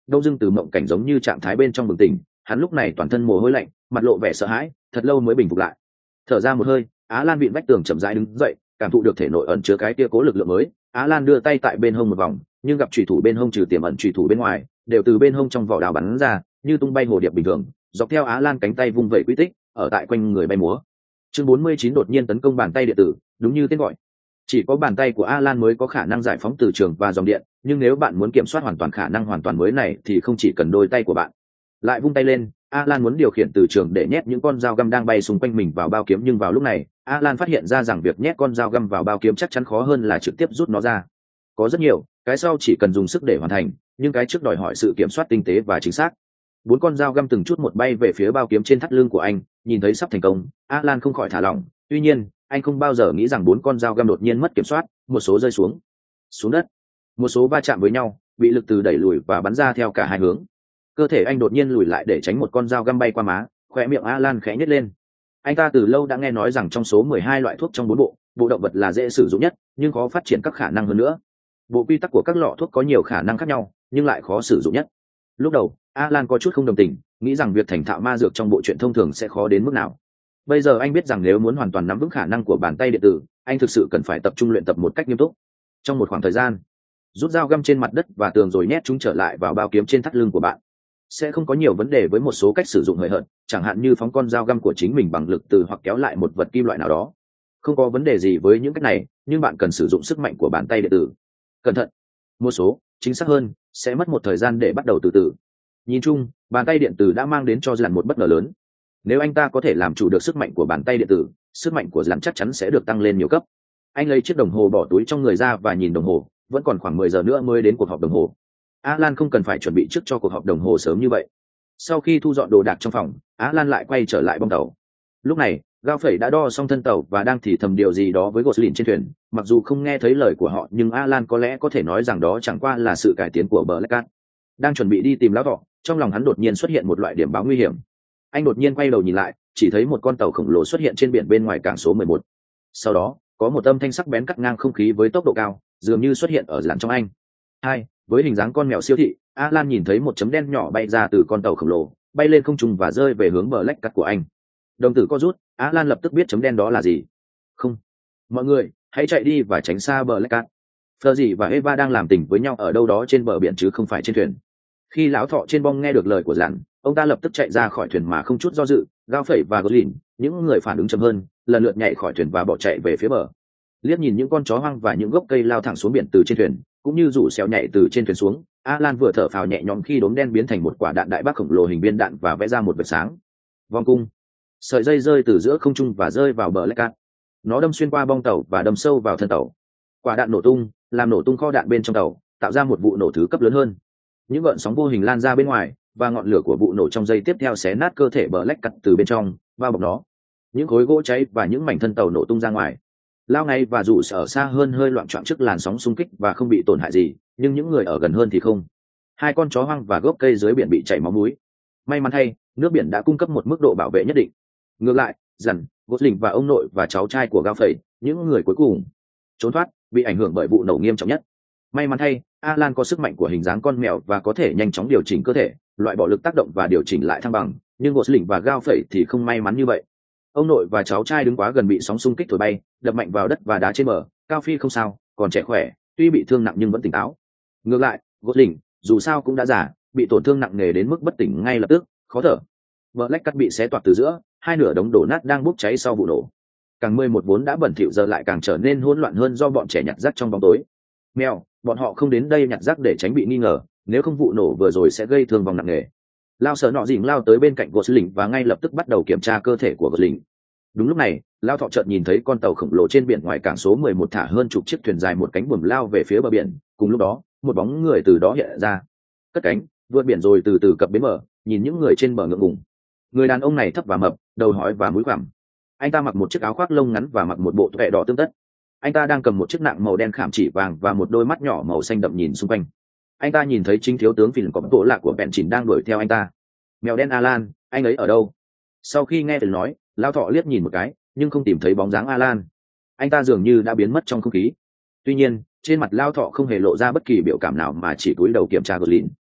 đông dưng từ mộng cảnh giống như trạng thái bên trong bừng tỉnh, hắn lúc này toàn thân mồ hôi lạnh, mặt lộ vẻ sợ hãi, thật lâu mới bình phục lại. Thở ra một hơi, Á Lan vịn vách tường chậm rãi đứng dậy, cảm thụ được thể nội ẩn chứa cái kia cố lực lượng mới. Á Lan đưa tay tại bên hông một vòng, nhưng gặp chủy thủ bên hông trừ tiềm ẩn chủy thủ bên ngoài, đều từ bên hông trong vỏ đào bắn ra, như tung bay hồ điệp bình thường, dọc theo Á Lan cánh tay vung vẩy quy tích, ở tại quanh người bay múa. Chương bốn mươi chín đột nhiên tấn công bàn tay điện tử, đúng như tên gọi. Chỉ có bàn tay của A Lan mới có khả năng giải phóng từ trường và dòng điện, nhưng nếu bạn muốn kiểm soát hoàn toàn khả năng hoàn toàn mới này thì không chỉ cần đôi tay của bạn. Lại vung tay lên, A Lan muốn điều khiển từ trường để nhét những con dao găm đang bay xung quanh mình vào bao kiếm, nhưng vào lúc này, A Lan phát hiện ra rằng việc nhét con dao găm vào bao kiếm chắc chắn khó hơn là trực tiếp rút nó ra. Có rất nhiều, cái sau chỉ cần dùng sức để hoàn thành, nhưng cái trước đòi hỏi sự kiểm soát tinh tế và chính xác. Bốn con dao găm từng chút một bay về phía bao kiếm trên thắt lưng của anh, nhìn thấy sắp thành công, A Lan không khỏi thả lỏng. Tuy nhiên, anh không bao giờ nghĩ rằng bốn con dao găm đột nhiên mất kiểm soát, một số rơi xuống, xuống đất, một số va chạm với nhau, bị lực từ đẩy lùi và bắn ra theo cả hai hướng. Cơ thể anh đột nhiên lùi lại để tránh một con dao găm bay qua má, khóe miệng A Lan khẽ nhếch lên. Anh ta từ lâu đã nghe nói rằng trong số mười hai loại thuốc trong bốn bộ, bộ động vật là dễ sử dụng nhất, nhưng khó phát triển các khả năng hơn nữa. Bộ quy tắc của các lọ thuốc có nhiều khả năng khác nhau, nhưng lại khó sử dụng nhất. Lúc đầu, A Lan có chút không đồng tình, nghĩ rằng việc thành thạo ma dược trong bộ truyện thông thường sẽ khó đến mức nào. Bây giờ anh biết rằng nếu muốn hoàn toàn nắm vững khả năng của bàn tay điện tử, anh thực sự cần phải tập trung luyện tập một cách nghiêm túc. Trong một khoảng thời gian, rút dao găm trên mặt đất và tường rồi nhét chúng trở lại vào bao kiếm trên thắt lưng của bạn. Sẽ không có nhiều vấn đề với một số cách sử dụng hời hợt, chẳng hạn như phóng con dao găm của chính mình bằng lực từ hoặc kéo lại một vật kim loại nào đó. Không có vấn đề gì với những cách này, nhưng bạn cần sử dụng sức mạnh của bàn tay điện tử. Cẩn thận. Một số, chính xác hơn, sẽ mất một thời gian để bắt đầu từ từ. Nhìn chung, bàn tay điện tử đã mang đến cho Dàn một bất ngờ lớn. Nếu anh ta có thể làm chủ được sức mạnh của bàn tay điện tử, sức mạnh của Dàn chắc chắn sẽ được tăng lên nhiều cấp. Anh lấy chiếc đồng hồ bỏ túi trong người ra và nhìn đồng hồ, vẫn còn khoảng mười giờ nữa mới đến cuộc họp đồng hồ. Á Lan không cần phải chuẩn bị trước cho cuộc họp đồng hồ sớm như vậy. Sau khi thu dọn đồ đạc trong phòng, Á Lan lại quay trở lại bong tàu. Lúc này, Gao Phẩy đã đo xong thân tàu và đang thì thầm điều gì đó với Goslin trên thuyền. Mặc dù không nghe thấy lời của họ, nhưng Á Lan có lẽ có thể nói rằng đó chẳng qua là sự cải tiến của Black Cat. Đang chuẩn bị đi tìm lão thọ, trong lòng hắn đột nhiên xuất hiện một loại điểm báo nguy hiểm. Anh đột nhiên quay đầu nhìn lại, chỉ thấy một con tàu khổng lồ xuất hiện trên biển bên ngoài cảng số mười một. Sau đó, có một âm thanh sắc bén cắt ngang không khí với tốc độ cao, dường như xuất hiện ở làn trong anh. Hai, với hình dáng con mèo siêu thị, A Lan nhìn thấy một chấm đen nhỏ bay ra từ con tàu khổng lồ, bay lên không trung và rơi về hướng Black Cat của anh. Đồng tử co rút, A Lan lập tức biết chấm đen đó là gì. Không, mọi người, hãy chạy đi và tránh xa Black Cat. Fleur và Eva đang làm tình với nhau ở đâu đó trên bờ biển chứ không phải trên thuyền. Khi lão thọ trên bong nghe được lời của Dặn, ông ta lập tức chạy ra khỏi thuyền mà không chút do dự. Gao Phẩy và Goslin, những người phản ứng chậm hơn, lần lượt nhảy khỏi thuyền và bỏ chạy về phía bờ. Liếc nhìn những con chó hoang và những gốc cây lao thẳng xuống biển từ trên thuyền, cũng như rủ xèo nhảy từ trên thuyền xuống, A Lan vừa thở phào nhẹ nhõm khi đốm đen biến thành một quả đạn đại bác khổng lồ hình viên đạn và vẽ ra một vệt sáng. Vòng cung, sợi dây rơi từ giữa không trung và rơi vào bờ Black Cat. Nó đâm xuyên qua bong tàu và đâm sâu vào thân tàu. Quả đạn nổ tung, làm nổ tung kho đạn bên trong tàu, tạo ra một vụ nổ thứ cấp lớn hơn. Những gợn sóng vô hình lan ra bên ngoài, và ngọn lửa của vụ nổ trong giây tiếp theo xé nát cơ thể Black Cat từ bên trong, bao bọc nó. Những khối gỗ cháy và những mảnh thân tàu nổ tung ra ngoài. Lao ngay và rủ ở xa hơn hơi loạn trọn trước làn sóng xung kích và không bị tổn hại gì, nhưng những người ở gần hơn thì không. Hai con chó hoang và gốc cây dưới biển bị chảy máu mũi. May mắn thay, nước biển đã cung cấp một mức độ bảo vệ nhất định. Ngược lại, Dặn, Gosling và ông nội và cháu trai của Gao Phẩy, những người cuối cùng trốn thoát, bị ảnh hưởng bởi vụ nổ nghiêm trọng nhất. May mắn thay, Alan có sức mạnh của hình dáng con mèo và có thể nhanh chóng điều chỉnh cơ thể, loại bỏ lực tác động và điều chỉnh lại thăng bằng, nhưng Gosling và Gao Phẩy thì không may mắn như vậy. Ông nội và cháu trai đứng quá gần bị sóng xung kích thổi bay, đập mạnh vào đất và đá trên bờ. Cao Phi không sao, còn trẻ khỏe, tuy bị thương nặng nhưng vẫn tỉnh táo. Ngược lại, Gosling, dù sao cũng đã già, bị tổn thương nặng nề đến mức bất tỉnh ngay lập tức, khó thở. Black Cat bị xé toạc từ giữa, hai nửa đống đổ nát đang bốc cháy sau vụ nổ. Càng mười một vốn đã bẩn thỉu giờ lại càng trở nên hỗn loạn hơn do bọn trẻ nhặt rác trong bóng tối. Mèo, bọn họ không đến đây nhặt rác để tránh bị nghi ngờ, nếu không vụ nổ vừa rồi sẽ gây thương vong nặng nề. Lao sợ nọ dình lao tới bên cạnh Gosling và ngay lập tức bắt đầu kiểm tra cơ thể của Gosling. Đúng lúc này, Lao thọ chợt nhìn thấy con tàu khổng lồ trên biển ngoài cảng số mười một thả hơn chục chiếc thuyền dài một cánh buồm lao về phía bờ biển. Cùng lúc đó, một bóng người từ đó hiện ra, cất cánh, vượt biển rồi từ từ cập bến bờ, nhìn những người trên bờ ngượng ngùng. Người đàn ông này thấp và mập, đầu hói và mũi khoằm. Anh ta mặc một chiếc áo khoác lông ngắn và mặc một bộ vẽ đỏ tương tất. Anh ta đang cầm một chiếc nạng màu đen khảm chỉ vàng và một đôi mắt nhỏ màu xanh đậm nhìn xung quanh. Anh ta nhìn thấy chính thiếu tướng phìn có bộ lạc của bèn chỉnh đang đuổi theo anh ta. Mèo đen Alan, anh ấy ở đâu? Sau khi nghe phìn nói, Lao thọ liếc nhìn một cái, nhưng không tìm thấy bóng dáng Alan. Anh ta dường như đã biến mất trong không khí. Tuy nhiên, trên mặt Lao thọ không hề lộ ra bất kỳ biểu cảm nào mà chỉ cúi đầu kiểm tra Goslin.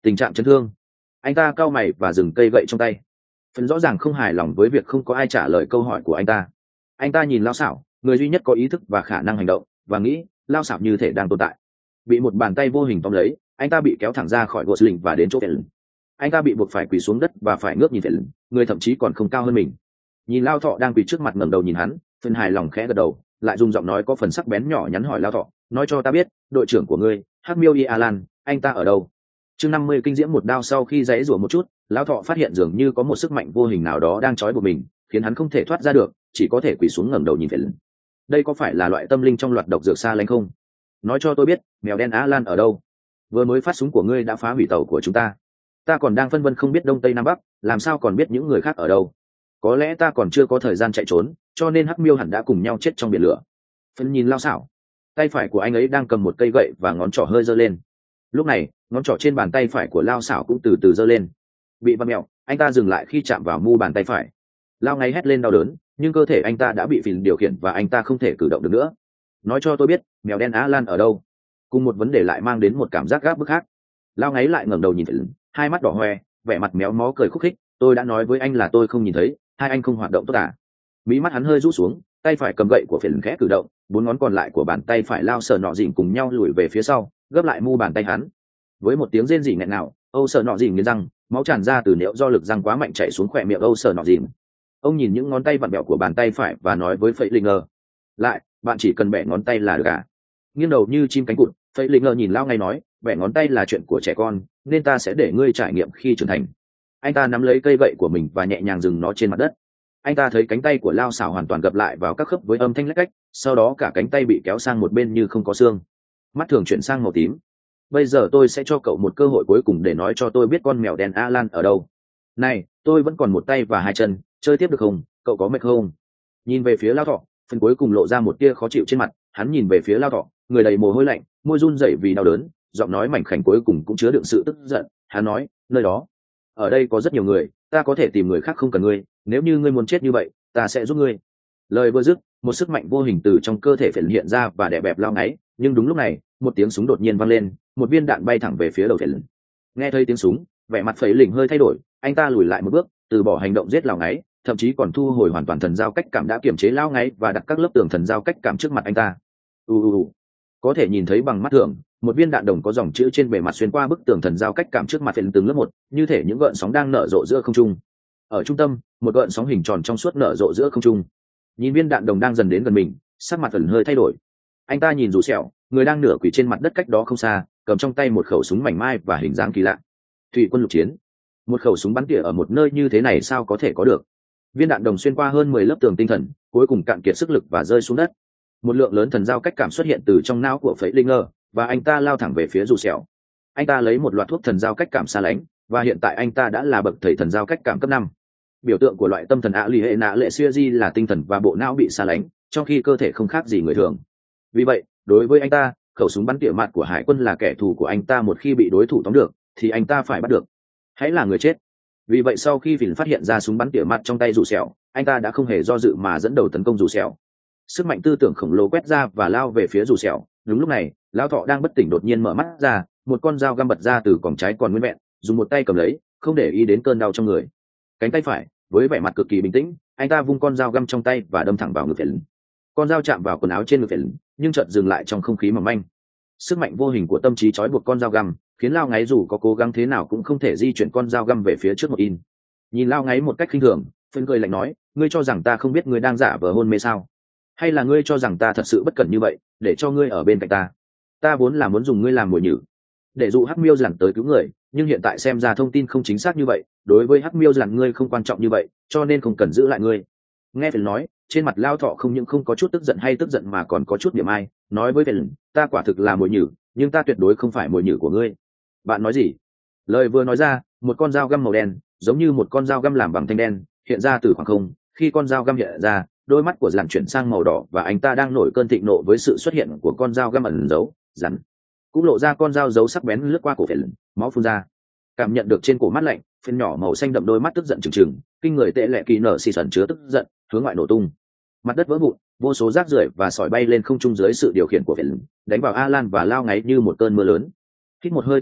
Tình trạng chấn thương. Anh ta cau mày và dừng cây gậy trong tay. Phần rõ ràng không hài lòng với việc không có ai trả lời câu hỏi của anh ta. Anh ta nhìn Lao Xảo, người duy nhất có ý thức và khả năng hành động, và nghĩ Lao Xảo như thể đang tồn tại. Bị một bàn tay vô hình tóm lấy, anh ta bị kéo thẳng ra khỏi Gosling và đến chỗ Phèn. Anh ta bị buộc phải quỳ xuống đất và phải ngước nhìn Phèn, người thậm chí còn không cao hơn mình. Nhìn Lao Thọ đang quỳ trước mặt ngẩng đầu nhìn hắn, Phèn hài lòng khẽ gật đầu, lại dùng giọng nói có phần sắc bén nhỏ nhắn hỏi Lao Thọ, nói cho ta biết, đội trưởng của ngươi, Hắc Miêu Y Alan, anh ta ở đâu? Chương năm mươi kinh diễm một đao. Sau khi giãy giụa một chút, Lão Thọ phát hiện dường như có một sức mạnh vô hình nào đó đang trói buộc mình, khiến hắn không thể thoát ra được, chỉ có thể quỳ xuống ngẩng đầu nhìn Phèn. Đây có phải là loại tâm linh trong loạt độc dược xa lánh không? Nói cho tôi biết, mèo đen Alan ở đâu? Vừa mới phát súng của ngươi đã phá hủy tàu của chúng ta. Ta còn đang phân vân không biết đông tây nam bắc, làm sao còn biết những người khác ở đâu? Có lẽ ta còn chưa có thời gian chạy trốn, cho nên Hắc Miêu hẳn đã cùng nhau chết trong biển lửa. Phèn nhìn Lao Xảo, tay phải của anh ấy đang cầm một cây gậy và ngón trỏ hơi giơ lên. Lúc này, ngón trỏ trên bàn tay phải của Lao Xảo cũng từ từ giơ lên. Bị vặn mẹo, anh ta dừng lại khi chạm vào mu bàn tay phải. Lao ngáy hét lên đau đớn, nhưng cơ thể anh ta đã bị Phèn điều khiển và anh ta không thể cử động được nữa. Nói cho tôi biết, mèo đen Alan ở đâu? Cùng một vấn đề lại mang đến một cảm giác gáp bức khác. Lao ngáy lại ngẩng đầu nhìn Phèn, hai mắt đỏ hoe, vẻ mặt méo mó cười khúc khích. Tôi đã nói với anh là tôi không nhìn thấy, hai anh không hoạt động tốt à? Mí mắt hắn hơi rũ xuống, tay phải cầm gậy của Phèn khẽ cử động, bốn ngón còn lại của bàn tay phải Lao Sở Nọ Dìn cùng nhau lùi về phía sau, gấp lại mu bàn tay hắn. Với một tiếng rên rỉ nghẹn ngào, Âu Sở Nọ Dìn nghiến răng, máu tràn ra từ nẻo do lực răng quá mạnh chảy xuống khỏe miệng Âu Sở Nọ Dìn. Ông nhìn những ngón tay vặn vẹo của bàn tay phải và nói với Phệ Linh Ngờ, lại, bạn chỉ cần bẻ ngón tay là được à? Nghiêng đầu như chim cánh cụt, Phệ Linh Ngờ nhìn Lao ngay nói, bẻ ngón tay là chuyện của trẻ con, nên ta sẽ để ngươi trải nghiệm khi trưởng thành. Anh ta nắm lấy cây gậy của mình và nhẹ nhàng dừng nó trên mặt đất. Anh ta thấy cánh tay của Lao Xảo hoàn toàn gập lại vào các khớp với âm thanh lách cách, sau đó cả cánh tay bị kéo sang một bên như không có xương. Mắt thường chuyển sang màu tím. Bây giờ tôi sẽ cho cậu một cơ hội cuối cùng để nói cho tôi biết con mèo đen Alan ở đâu. Này, tôi vẫn còn một tay và hai chân, chơi tiếp được không? Cậu có mệt không? Nhìn về phía Lao Thọ, phần cuối cùng lộ ra một tia khó chịu trên mặt. Hắn nhìn về phía Lao Thọ, người đầy mồ hôi lạnh, môi run rẩy vì đau đớn, giọng nói mảnh khảnh cuối cùng cũng chứa đựng sự tức giận. Hắn nói, nơi đó, ở đây có rất nhiều người, ta có thể tìm người khác không cần ngươi, nếu như ngươi muốn chết như vậy, ta sẽ giúp ngươi. Lời vừa dứt, một sức mạnh vô hình từ trong cơ thể Phèn hiện ra và đè bẹp Lao ngáy, nhưng đúng lúc này, một tiếng súng đột nhiên vang lên, một viên đạn bay thẳng về phía đầu Phèn. Nghe thấy tiếng súng, vẻ mặt Phệ Lình hơi thay đổi, anh ta lùi lại một bước, từ bỏ hành động giết Lao ngáy, thậm chí còn thu hồi hoàn toàn thần giao cách cảm đã kiềm chế Lao ngáy và đặt các lớp tường thần giao cách cảm trước mặt anh ta. U u u. Có thể nhìn thấy bằng mắt thường, một viên đạn đồng có dòng chữ trên bề mặt xuyên qua bức tường thần giao cách cảm trước mặt Phèn từng lớp một, như thể những gợn sóng đang nở rộ giữa không trung. Ở trung tâm, một gợn sóng hình tròn trong suốt nở rộ giữa không trung. Nhìn viên đạn đồng đang dần đến gần mình, sắc mặt Phèn hơi thay đổi. Anh ta nhìn Dù Sẹo, người đang nửa quỳ trên mặt đất cách đó không xa, cầm trong tay một khẩu súng mảnh mai và hình dáng kỳ lạ. Thủy quân lục chiến. Một khẩu súng bắn tỉa ở một nơi như thế này sao có thể có được? Viên đạn đồng xuyên qua hơn mười lớp tường tinh thần, cuối cùng cạn kiệt sức lực và rơi xuống đất. Một lượng lớn thần giao cách cảm xuất hiện từ trong não của Phệ Linh Ngờ, và anh ta lao thẳng về phía Dù Sẹo. Anh ta lấy một loạt thuốc thần giao cách cảm xa lánh, và hiện tại anh ta đã là bậc thầy thần giao cách cảm cấp năm. Biểu tượng của loại tâm thần ạ lì hệ nạ lệ siêu di là tinh thần và bộ não bị xa lánh, trong khi cơ thể không khác gì người thường. Vì vậy, đối với anh ta, khẩu súng bắn tỉa mặt của hải quân là kẻ thù của anh ta. Một khi bị đối thủ tóm được, thì anh ta phải bắt được. Hãy là người chết. Vì vậy sau khi Phèn phát hiện ra súng bắn tỉa mặt trong tay Dù Sẹo, anh ta đã không hề do dự mà dẫn đầu tấn công Dù Sẹo. Sức mạnh tư tưởng khổng lồ quét ra và lao về phía Dù Sẹo. Đúng lúc này, Lão Thọ đang bất tỉnh đột nhiên mở mắt ra, một con dao găm bật ra từ còng trái còn nguyên vẹn, dùng một tay cầm lấy, không để ý đến cơn đau trong người. Cánh tay phải, với vẻ mặt cực kỳ bình tĩnh, anh ta vung con dao găm trong tay và đâm thẳng vào ngực Phèn. Con dao chạm vào quần áo trên ngực Phèn, nhưng chợt dừng lại trong không khí mỏng manh. Sức mạnh vô hình của tâm trí trói buộc con dao găm, khiến Lao ngáy dù có cố gắng thế nào cũng không thể di chuyển con dao găm về phía trước một in. Nhìn Lao ngáy một cách khinh thường, Phèn cười lạnh nói, ngươi cho rằng ta không biết ngươi đang giả vờ hôn mê sao? Hay là ngươi cho rằng ta thật sự bất cẩn như vậy, để cho ngươi ở bên cạnh ta? Ta vốn là muốn dùng ngươi làm mồi nhử, để dụ Hắc Miêu Dằn tới cứu người, nhưng hiện tại xem ra thông tin không chính xác như vậy. Đối với Hắc Miêu Dằn ngươi không quan trọng như vậy, cho nên không cần giữ lại ngươi. Nghe Phèn nói, trên mặt Lao Thọ không những không có chút tức giận hay tức giận mà còn có chút niềm ai, nói với Phèn, ta quả thực là mồi nhử, nhưng ta tuyệt đối không phải mồi nhử của ngươi. Bạn nói gì? Lời vừa nói ra, một con dao găm màu đen, giống như một con dao găm làm bằng thanh đen, hiện ra từ khoảng không. Khi con dao găm hiện ra, đôi mắt của Dằn chuyển sang màu đỏ và anh ta đang nổi cơn thịnh nộ với sự xuất hiện của con dao găm ẩn giấu. Dằn cũng lộ ra con dao giấu sắc bén lướt qua cổ Phèn, máu phun ra. Cảm nhận được trên cổ mắt lạnh, Phèn nhỏ màu xanh đậm đôi mắt tức giận trừng trừng, kinh người tệ lệ kỳ nở xì sần chứa tức giận, hướng ngoại nổ tung. Mặt đất vỡ vụn, vô số rác rưởi và sỏi bay lên không trung dưới sự điều khiển của Phèn, đánh vào Alan và Lao ngáy như một cơn mưa lớn. Hít một hơi thật sâu,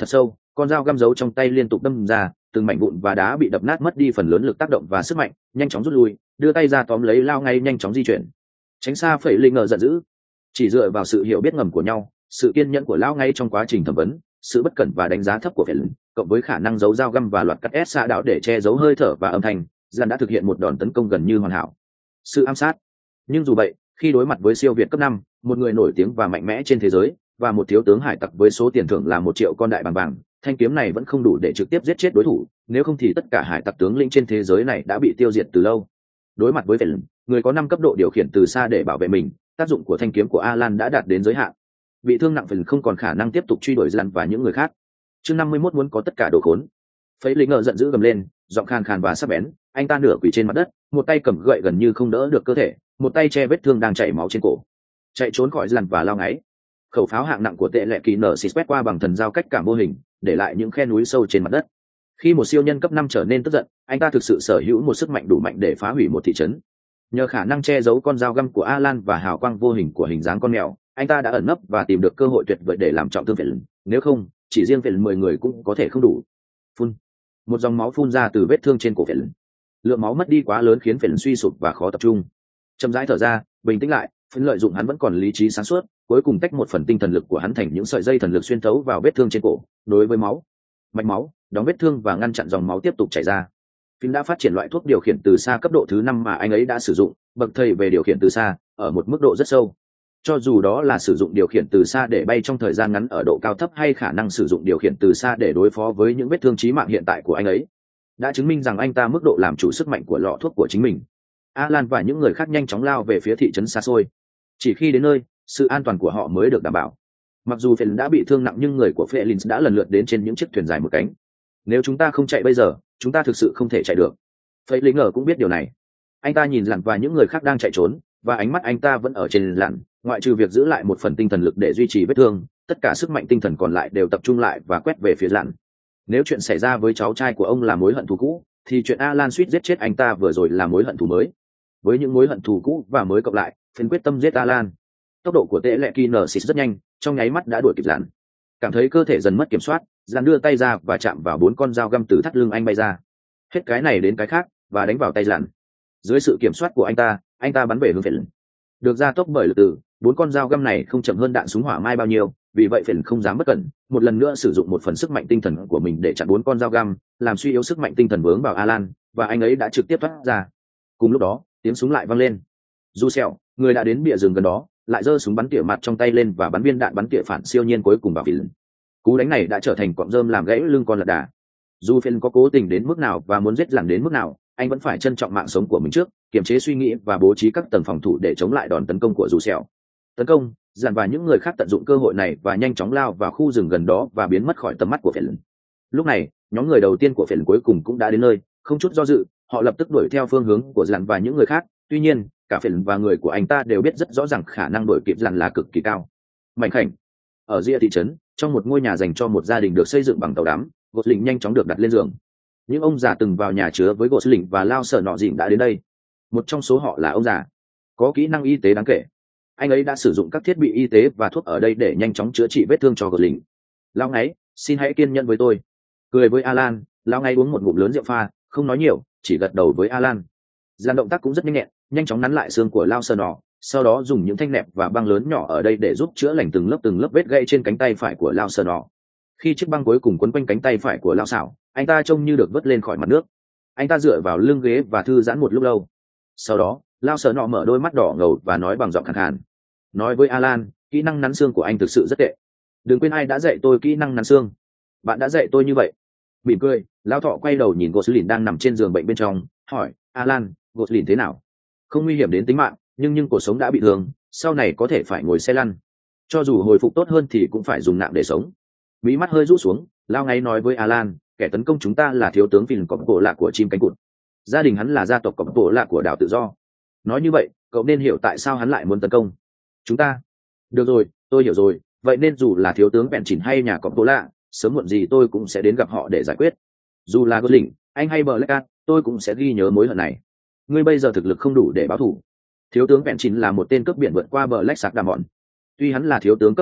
con dao găm giấu trong tay liên tục đâm ra, từng mảnh vụn và đá bị đập nát mất đi phần lớn lực tác động và sức mạnh, nhanh chóng rút lui, đưa tay ra tóm lấy lao ngay nhanh chóng di chuyển. Tránh xa Phẩy Linh ngờ giận dữ. Chỉ dựa vào sự hiểu biết ngầm của nhau, sự kiên nhẫn của lao ngay trong quá trình thẩm vấn, sự bất cẩn và đánh giá thấp của Phẩy Linh, cộng với khả năng giấu dao găm và loạt cắt ép xạ đạo để che giấu hơi thở và âm thanh, Dàn đã thực hiện một đòn tấn công gần như hoàn hảo. Sự ám sát. Nhưng dù vậy, khi đối mặt với siêu việt cấp năm, một người nổi tiếng và mạnh mẽ trên thế giới, và một thiếu tướng hải tặc với số tiền thưởng là một triệu con đại bàng vàng, thanh kiếm này vẫn không đủ để trực tiếp giết chết đối thủ, nếu không thì tất cả hải tặc tướng lĩnh trên thế giới này đã bị tiêu diệt từ lâu. Đối mặt với Phẩy Linh, người có năm cấp độ điều khiển từ xa để bảo vệ mình, tác dụng của thanh kiếm của Alan đã đạt đến giới hạn. Bị thương nặng Phẩy Linh không còn khả năng tiếp tục truy đuổi Dàn và những người khác. Chương năm mươi mốt muốn có tất cả đồ khốn. Phẩy Linh ngờ giận dữ gầm lên, giọng khan khan và sắc bén, anh ta nửa quỳ trên mặt đất, một tay cầm gậy gần như không đỡ được cơ thể, một tay che vết thương đang chảy máu trên cổ, chạy trốn khỏi Dàn và lao ngáy. Khẩu pháo hạng nặng của tệ lệ kỳ nở xịt quét qua bằng thần giao cách cảm vô hình, để lại những khe núi sâu trên mặt đất. Khi một siêu nhân cấp năm trở nên tức giận, anh ta thực sự sở hữu một sức mạnh đủ mạnh để phá hủy một thị trấn. Nhờ khả năng che giấu con dao găm của Alan và hào quang vô hình của hình dáng con mèo, anh ta đã ẩn nấp và tìm được cơ hội tuyệt vời để làm trọng thương Phẩy Linh. Nếu không, chỉ riêng Phẩy Linh mười người cũng có thể không đủ. Phun. Một dòng máu phun ra từ vết thương trên cổ Phẩy Linh. Lượng máu mất đi quá lớn khiến Phẩy Linh suy sụp và khó tập trung. Chậm rãi thở ra, bình tĩnh lại, Phấn lợi dụng hắn vẫn còn lý trí sáng suốt, cuối cùng tách một phần tinh thần lực của hắn thành những sợi dây thần lực xuyên thấu vào vết thương trên cổ, nối với máu, mạch máu, đóng vết thương và ngăn chặn dòng máu tiếp tục chảy ra. Phim đã phát triển loại thuốc điều khiển từ xa cấp độ thứ năm mà anh ấy đã sử dụng, bậc thầy về điều khiển từ xa, ở một mức độ rất sâu. Cho dù đó là sử dụng điều khiển từ xa để bay trong thời gian ngắn ở độ cao thấp hay khả năng sử dụng điều khiển từ xa để đối phó với những vết thương chí mạng hiện tại của anh ấy, đã chứng minh rằng anh ta mức độ làm chủ sức mạnh của lọ thuốc của chính mình. Alan và những người khác nhanh chóng lao về phía thị trấn xa xôi. Chỉ khi đến nơi, sự an toàn của họ mới được đảm bảo. Mặc dù Felin đã bị thương nặng nhưng người của Felin đã lần lượt đến trên những chiếc thuyền dài một cánh. Nếu chúng ta không chạy bây giờ, chúng ta thực sự không thể chạy được. Felin ngờ cũng biết điều này. Anh ta nhìn Lặn và những người khác đang chạy trốn, và ánh mắt anh ta vẫn ở trên Lặn, ngoại trừ việc giữ lại một phần tinh thần lực để duy trì vết thương, tất cả sức mạnh tinh thần còn lại đều tập trung lại và quét về phía Lặn. Nếu chuyện xảy ra với cháu trai của ông là mối hận thù cũ, thì chuyện Alan suýt giết chết anh ta vừa rồi là mối hận thù mới. Với những mối hận thù cũ và mới cộng lại, Felin quyết tâm giết Alan. Tốc độ của tệ lệ kỳ nở xịt rất nhanh, trong nháy mắt đã đuổi kịp Lặn. Cảm thấy cơ thể dần mất kiểm soát, Lặn đưa tay ra và chạm vào bốn con dao găm từ thắt lưng anh bay ra. Hết cái này đến cái khác và đánh vào tay Lặn. Dưới sự kiểm soát của anh ta, anh ta bắn về hướng Felin. Được gia tốc bởi lực từ, bốn con dao găm này không chậm hơn đạn súng hỏa mai bao nhiêu, vì vậy Felin không dám bất cẩn, một lần nữa sử dụng một phần sức mạnh tinh thần của mình để chặn bốn con dao găm, làm suy yếu sức mạnh tinh thần vướng vào Alan, và anh ấy đã trực tiếp thoát ra. Cùng lúc đó, tiếng súng lại vang lên. Du Sẹo, người đã đến bìa rừng gần đó, lại giơ súng bắn tỉa mặt trong tay lên và bắn viên đạn bắn tỉa phản siêu nhiên cuối cùng vào Felin. Cú đánh này đã trở thành cọng rơm làm gãy lưng con lật đà. Dù Felin có cố tình đến mức nào và muốn giết Lặn đến mức nào, anh vẫn phải trân trọng mạng sống của mình trước, kiềm chế suy nghĩ và bố trí các tầng phòng thủ để chống lại đòn tấn công của Du Sẹo. Tấn công, Dàn và những người khác tận dụng cơ hội này và nhanh chóng lao vào khu rừng gần đó và biến mất khỏi tầm mắt của Felin. Lúc này, nhóm người đầu tiên của Felin cuối cùng cũng đã đến nơi, không chút do dự, họ lập tức đuổi theo phương hướng của Dàn và những người khác. Tuy nhiên, cả Felin và người của anh ta đều biết rất rõ ràng khả năng đuổi kịp Dàn là cực kỳ cao. Mảnh khảnh, ở rìa thị trấn, trong một ngôi nhà dành cho một gia đình được xây dựng bằng tàu đắm, Gosling nhanh chóng được đặt lên giường. Những ông già từng vào nhà chứa với Gosling và lao sở nọ dịnh đã đến đây. Một trong số họ là ông già có kỹ năng y tế đáng kể. Anh ấy đã sử dụng các thiết bị y tế và thuốc ở đây để nhanh chóng chữa trị vết thương cho Gosling. Lão ngáy, xin hãy kiên nhẫn với tôi. Cười với Alan, lão ngáy uống một ngụm lớn rượu pha, không nói nhiều, chỉ gật đầu với Alan. Dàn động tác cũng rất nhanh nhẹn, nhanh chóng nắn lại xương của lao sở nọ, sau đó dùng những thanh nẹp và băng lớn nhỏ ở đây để giúp chữa lành từng lớp từng lớp vết gãy trên cánh tay phải của lao sở nọ. Khi chiếc băng cuối cùng quấn quanh cánh tay phải của lao xảo, anh ta trông như được vớt lên khỏi mặt nước. Anh ta dựa vào lưng ghế và thư giãn một lúc lâu. Sau đó, lao sở nọ mở đôi mắt đỏ ngầu và nói bằng giọng khàn khàn. Nói với Alan, kỹ năng nắn xương của anh thực sự rất tệ. Đừng quên ai đã dạy tôi kỹ năng nắn xương. Bạn đã dạy tôi như vậy. Mỉm cười, lao thọ quay đầu nhìn Gosling đang nằm trên giường bệnh bên trong, hỏi, Alan, Gosling thế nào? Không nguy hiểm đến tính mạng, nhưng nhưng cuộc sống đã bị thương, sau này có thể phải ngồi xe lăn. Cho dù hồi phục tốt hơn thì cũng phải dùng nặng để sống. Mí mắt hơi rũ xuống, lao ngay nói với Alan, kẻ tấn công chúng ta là thiếu tướng Philip cọp bộ lạ của chim cánh cụt. Gia đình hắn là gia tộc cọp bộ lạ của đảo tự do. Nói như vậy, cậu nên hiểu tại sao hắn lại muốn tấn công chúng ta. Được rồi, tôi hiểu rồi. Vậy nên dù là thiếu tướng bèn chỉnh hay nhà cọp bộ lạ, sớm muộn gì tôi cũng sẽ đến gặp họ để giải quyết. Dù là Gosling, anh hay Blackcat, tôi cũng sẽ ghi nhớ mối hận này. Ngươi bây giờ thực lực không đủ để báo thù. Thiếu tướng bèn chỉnh là một tên cướp biển vượt qua Black Shark Đàm Bọn. Tuy hắn là thiếu tướng cấp thấp nhất,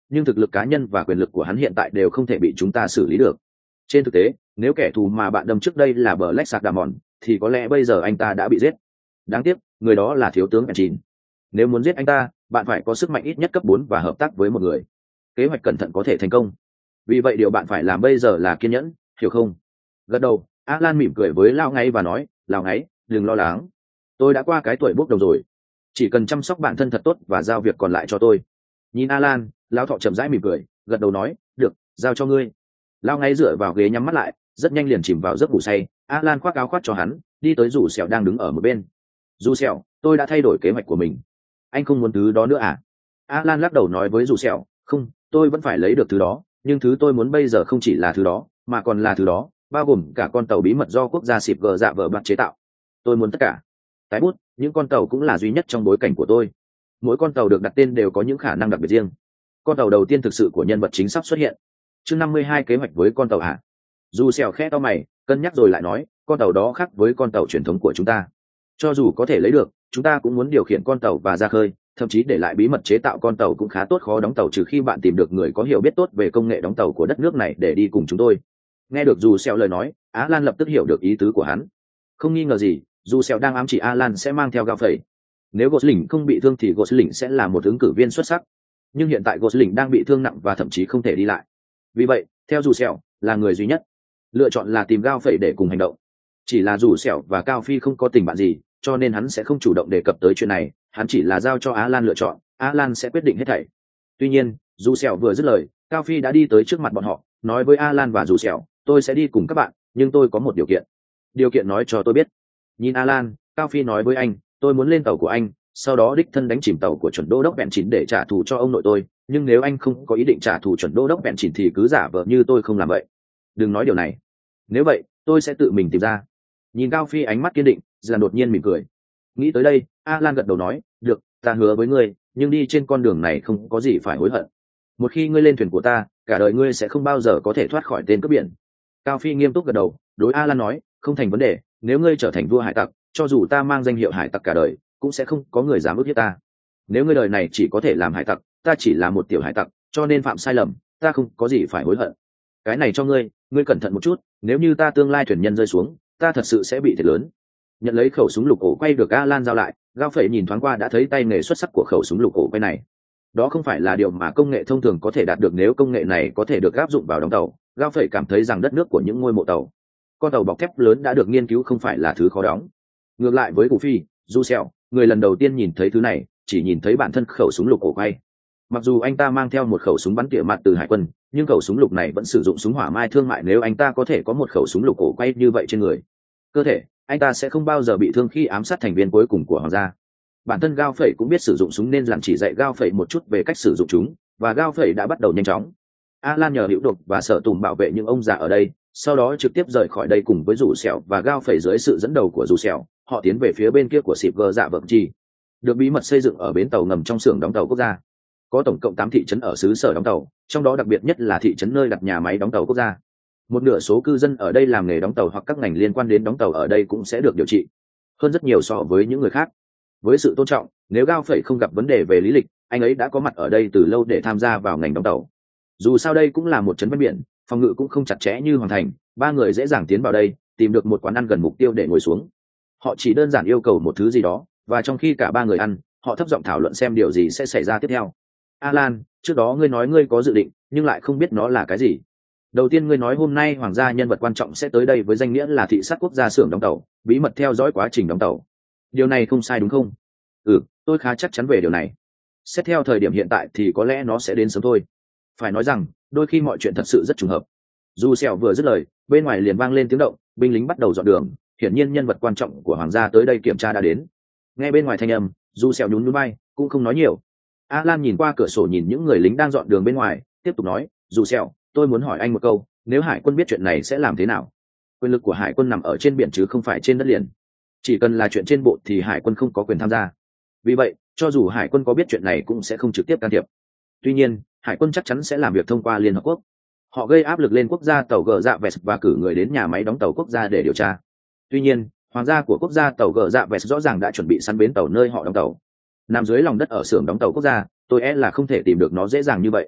nhưng thực lực cá nhân và quyền lực của hắn hiện tại đều không thể bị chúng ta xử lý được. Trên thực tế, nếu kẻ thù mà bạn đâm trước đây là Black Sardamon, thì có lẽ bây giờ anh ta đã bị giết. Đáng tiếc, người đó là thiếu tướng Enchin. Nếu muốn giết anh ta, bạn phải có sức mạnh ít nhất cấp bốn và hợp tác với một người. Kế hoạch cẩn thận có thể thành công. Vì vậy điều bạn phải làm bây giờ là kiên nhẫn, hiểu không? Gật đầu, Alan mỉm cười với Lao Ngáy và nói, Lao Ngáy, đừng lo lắng. Tôi đã qua cái tuổi bốc đồng rồi. Chỉ cần chăm sóc bản thân thật tốt và giao việc còn lại cho tôi. Nhìn Alan, Lao Thọ chậm rãi mỉm cười, gật đầu nói, được, giao cho ngươi. Lao Ngáy dựa vào ghế nhắm mắt lại, rất nhanh liền chìm vào giấc ngủ say. Alan khoác áo khoác cho hắn, đi tới Dù Sẹo đang đứng ở một bên. Dù Sẹo, tôi đã thay đổi kế hoạch của mình. Anh không muốn thứ đó nữa à? Alan lắc đầu nói với Dù Sẹo, không, tôi vẫn phải lấy được thứ đó, nhưng thứ tôi muốn bây giờ không chỉ là thứ đó, mà còn là thứ đó, bao gồm cả con tàu bí mật do quốc gia xịp gờ dạ vờ bạc chế tạo. Tôi muốn tất cả. Tái bút, những con tàu cũng là duy nhất trong bối cảnh của tôi. Mỗi con tàu được đặt tên đều có những khả năng đặc biệt riêng. Con tàu đầu tiên thực sự của nhân vật chính sắp xuất hiện. Chương năm mươi hai kế hoạch với con tàu hả? Dù Sẹo khẽ to mày, cân nhắc rồi lại nói, con tàu đó khác với con tàu truyền thống của chúng ta. Cho dù có thể lấy được, chúng ta cũng muốn điều khiển con tàu và ra khơi, thậm chí để lại bí mật chế tạo con tàu cũng khá tốt, khó đóng tàu trừ khi bạn tìm được người có hiểu biết tốt về công nghệ đóng tàu của đất nước này để đi cùng chúng tôi. Nghe được Dù Sẹo lời nói, Alan lập tức hiểu được ý tứ của hắn. Không nghi ngờ gì, Dù Sẹo đang ám chỉ Alan sẽ mang theo gao phẩy. Nếu Gosling không bị thương thì Gosling sẽ là một ứng cử viên xuất sắc. Nhưng hiện tại Gosling đang bị thương nặng và thậm chí không thể đi lại. Vì vậy, theo Dù Sẹo, là người duy nhất lựa chọn là tìm gao phẩy để cùng hành động. Chỉ là Dù Sẹo và Cao Phi không có tình bạn gì, cho nên hắn sẽ không chủ động đề cập tới chuyện này, hắn chỉ là giao cho Alan lựa chọn, Alan sẽ quyết định hết thảy. Tuy nhiên, Dù Sẹo vừa dứt lời, Cao Phi đã đi tới trước mặt bọn họ, nói với Alan và Dù Sẹo, tôi sẽ đi cùng các bạn, nhưng tôi có một điều kiện. Điều kiện nói cho tôi biết. Nhìn Alan, Cao Phi nói với anh, tôi muốn lên tàu của anh, sau đó đích thân đánh chìm tàu của chuẩn đô đốc Bèn Chín để trả thù cho ông nội tôi, nhưng nếu anh không có ý định trả thù chuẩn đô đốc Bèn Chín thì cứ giả vờ như tôi không làm vậy. Đừng nói điều này. Nếu vậy, tôi sẽ tự mình tìm ra. Nhìn Cao Phi ánh mắt kiên định, dần đột nhiên mỉm cười. Nghĩ tới đây, Alan gật đầu nói, được, ta hứa với ngươi, nhưng đi trên con đường này không có gì phải hối hận. Một khi ngươi lên thuyền của ta, cả đời ngươi sẽ không bao giờ có thể thoát khỏi tên cướp biển. Cao Phi nghiêm túc gật đầu, đối Alan nói, không thành vấn đề, nếu ngươi trở thành vua hải tặc, cho dù ta mang danh hiệu hải tặc cả đời, cũng sẽ không có người dám ức hiếp ta. Nếu ngươi đời này chỉ có thể làm hải tặc, ta chỉ là một tiểu hải tặc, cho nên phạm sai lầm, ta không có gì phải hối hận. Cái này cho ngươi, ngươi cẩn thận một chút, nếu như ta tương lai thuyền nhân rơi xuống, ta thật sự sẽ bị thiệt lớn. Nhận lấy khẩu súng lục ổ quay được Alan giao lại, Gao Phẩy nhìn thoáng qua đã thấy tay nghề xuất sắc của khẩu súng lục ổ quay này. Đó không phải là điều mà công nghệ thông thường có thể đạt được, nếu công nghệ này có thể được áp dụng vào đóng tàu, Gao Phẩy cảm thấy rằng đất nước của những ngôi mộ tàu, con tàu bọc thép lớn đã được nghiên cứu không phải là thứ khó đóng. Ngược lại với Cụ Phi, Dù Sẹo, người lần đầu tiên nhìn thấy thứ này, chỉ nhìn thấy bản thân khẩu súng lục ổ quay. Mặc dù anh ta mang theo một khẩu súng bắn tỉa mặt từ hải quân, nhưng khẩu súng lục này vẫn sử dụng súng hỏa mai thương mại. Nếu anh ta có thể có một khẩu súng lục ổ quay như vậy trên người, cơ thể anh ta sẽ không bao giờ bị thương khi ám sát thành viên cuối cùng của hoàng gia. Bản thân Gao Phẩy cũng biết sử dụng súng nên làm chỉ dạy Gao Phẩy một chút về cách sử dụng chúng, và Gao Phẩy đã bắt đầu nhanh chóng. Alan nhờ Hữu Độc và Sở Tùm bảo vệ những ông già ở đây, sau đó trực tiếp rời khỏi đây cùng với Dù Sẹo và Gao Phẩy. Dưới sự dẫn đầu của Dù Sẹo, họ tiến về phía bên kia của xịp gờ dạ vợm chi, được bí mật xây dựng ở bến tàu ngầm trong xưởng đóng tàu quốc gia. Có tổng cộng tám thị trấn ở xứ sở đóng tàu, trong đó đặc biệt nhất là thị trấn nơi đặt nhà máy đóng tàu quốc gia. Một nửa số cư dân ở đây làm nghề đóng tàu hoặc các ngành liên quan đến đóng tàu ở đây cũng sẽ được điều trị hơn rất nhiều so với những người khác. Với sự tôn trọng, nếu Gao Phẩy không gặp vấn đề về lý lịch, anh ấy đã có mặt ở đây từ lâu để tham gia vào ngành đóng tàu. Dù sao đây cũng là một trấn ven biển, phòng ngự cũng không chặt chẽ như Hoàng Thành, ba người dễ dàng tiến vào đây, tìm được một quán ăn gần mục tiêu để ngồi xuống. Họ chỉ đơn giản yêu cầu một thứ gì đó, và trong khi cả ba người ăn, họ thấp giọng thảo luận xem điều gì sẽ xảy ra tiếp theo. Alan, trước đó ngươi nói ngươi có dự định, nhưng lại không biết nó là cái gì. Đầu tiên ngươi nói hôm nay hoàng gia nhân vật quan trọng sẽ tới đây với danh nghĩa là thị sát quốc gia xưởng đóng tàu, bí mật theo dõi quá trình đóng tàu. Điều này không sai đúng không? Ừ, tôi khá chắc chắn về điều này. Xét theo thời điểm hiện tại thì có lẽ nó sẽ đến sớm thôi. Phải nói rằng, đôi khi mọi chuyện thật sự rất trùng hợp. Dù Sẹo vừa dứt lời, bên ngoài liền vang lên tiếng động, binh lính bắt đầu dọn đường, hiển nhiên nhân vật quan trọng của hoàng gia tới đây kiểm tra đã đến. Nghe bên ngoài thanh âm, Dù Sẹo nhún nhún vai, cũng không nói nhiều. Alan nhìn qua cửa sổ nhìn những người lính đang dọn đường bên ngoài, tiếp tục nói, Dù Sẹo, tôi muốn hỏi anh một câu, nếu hải quân biết chuyện này sẽ làm thế nào? Quyền lực của hải quân nằm ở trên biển chứ không phải trên đất liền. Chỉ cần là chuyện trên bộ thì hải quân không có quyền tham gia. Vì vậy, cho dù hải quân có biết chuyện này cũng sẽ không trực tiếp can thiệp. Tuy nhiên, hải quân chắc chắn sẽ làm việc thông qua Liên Hợp Quốc. Họ gây áp lực lên quốc gia tàu gờ dạ vest và cử người đến nhà máy đóng tàu quốc gia để điều tra. Tuy nhiên, hoàng gia của quốc gia tàu gờ dạ vest rõ ràng đã chuẩn bị sẵn bến tàu nơi họ đóng tàu. Nằm dưới lòng đất ở xưởng đóng tàu quốc gia, tôi e là không thể tìm được nó dễ dàng như vậy.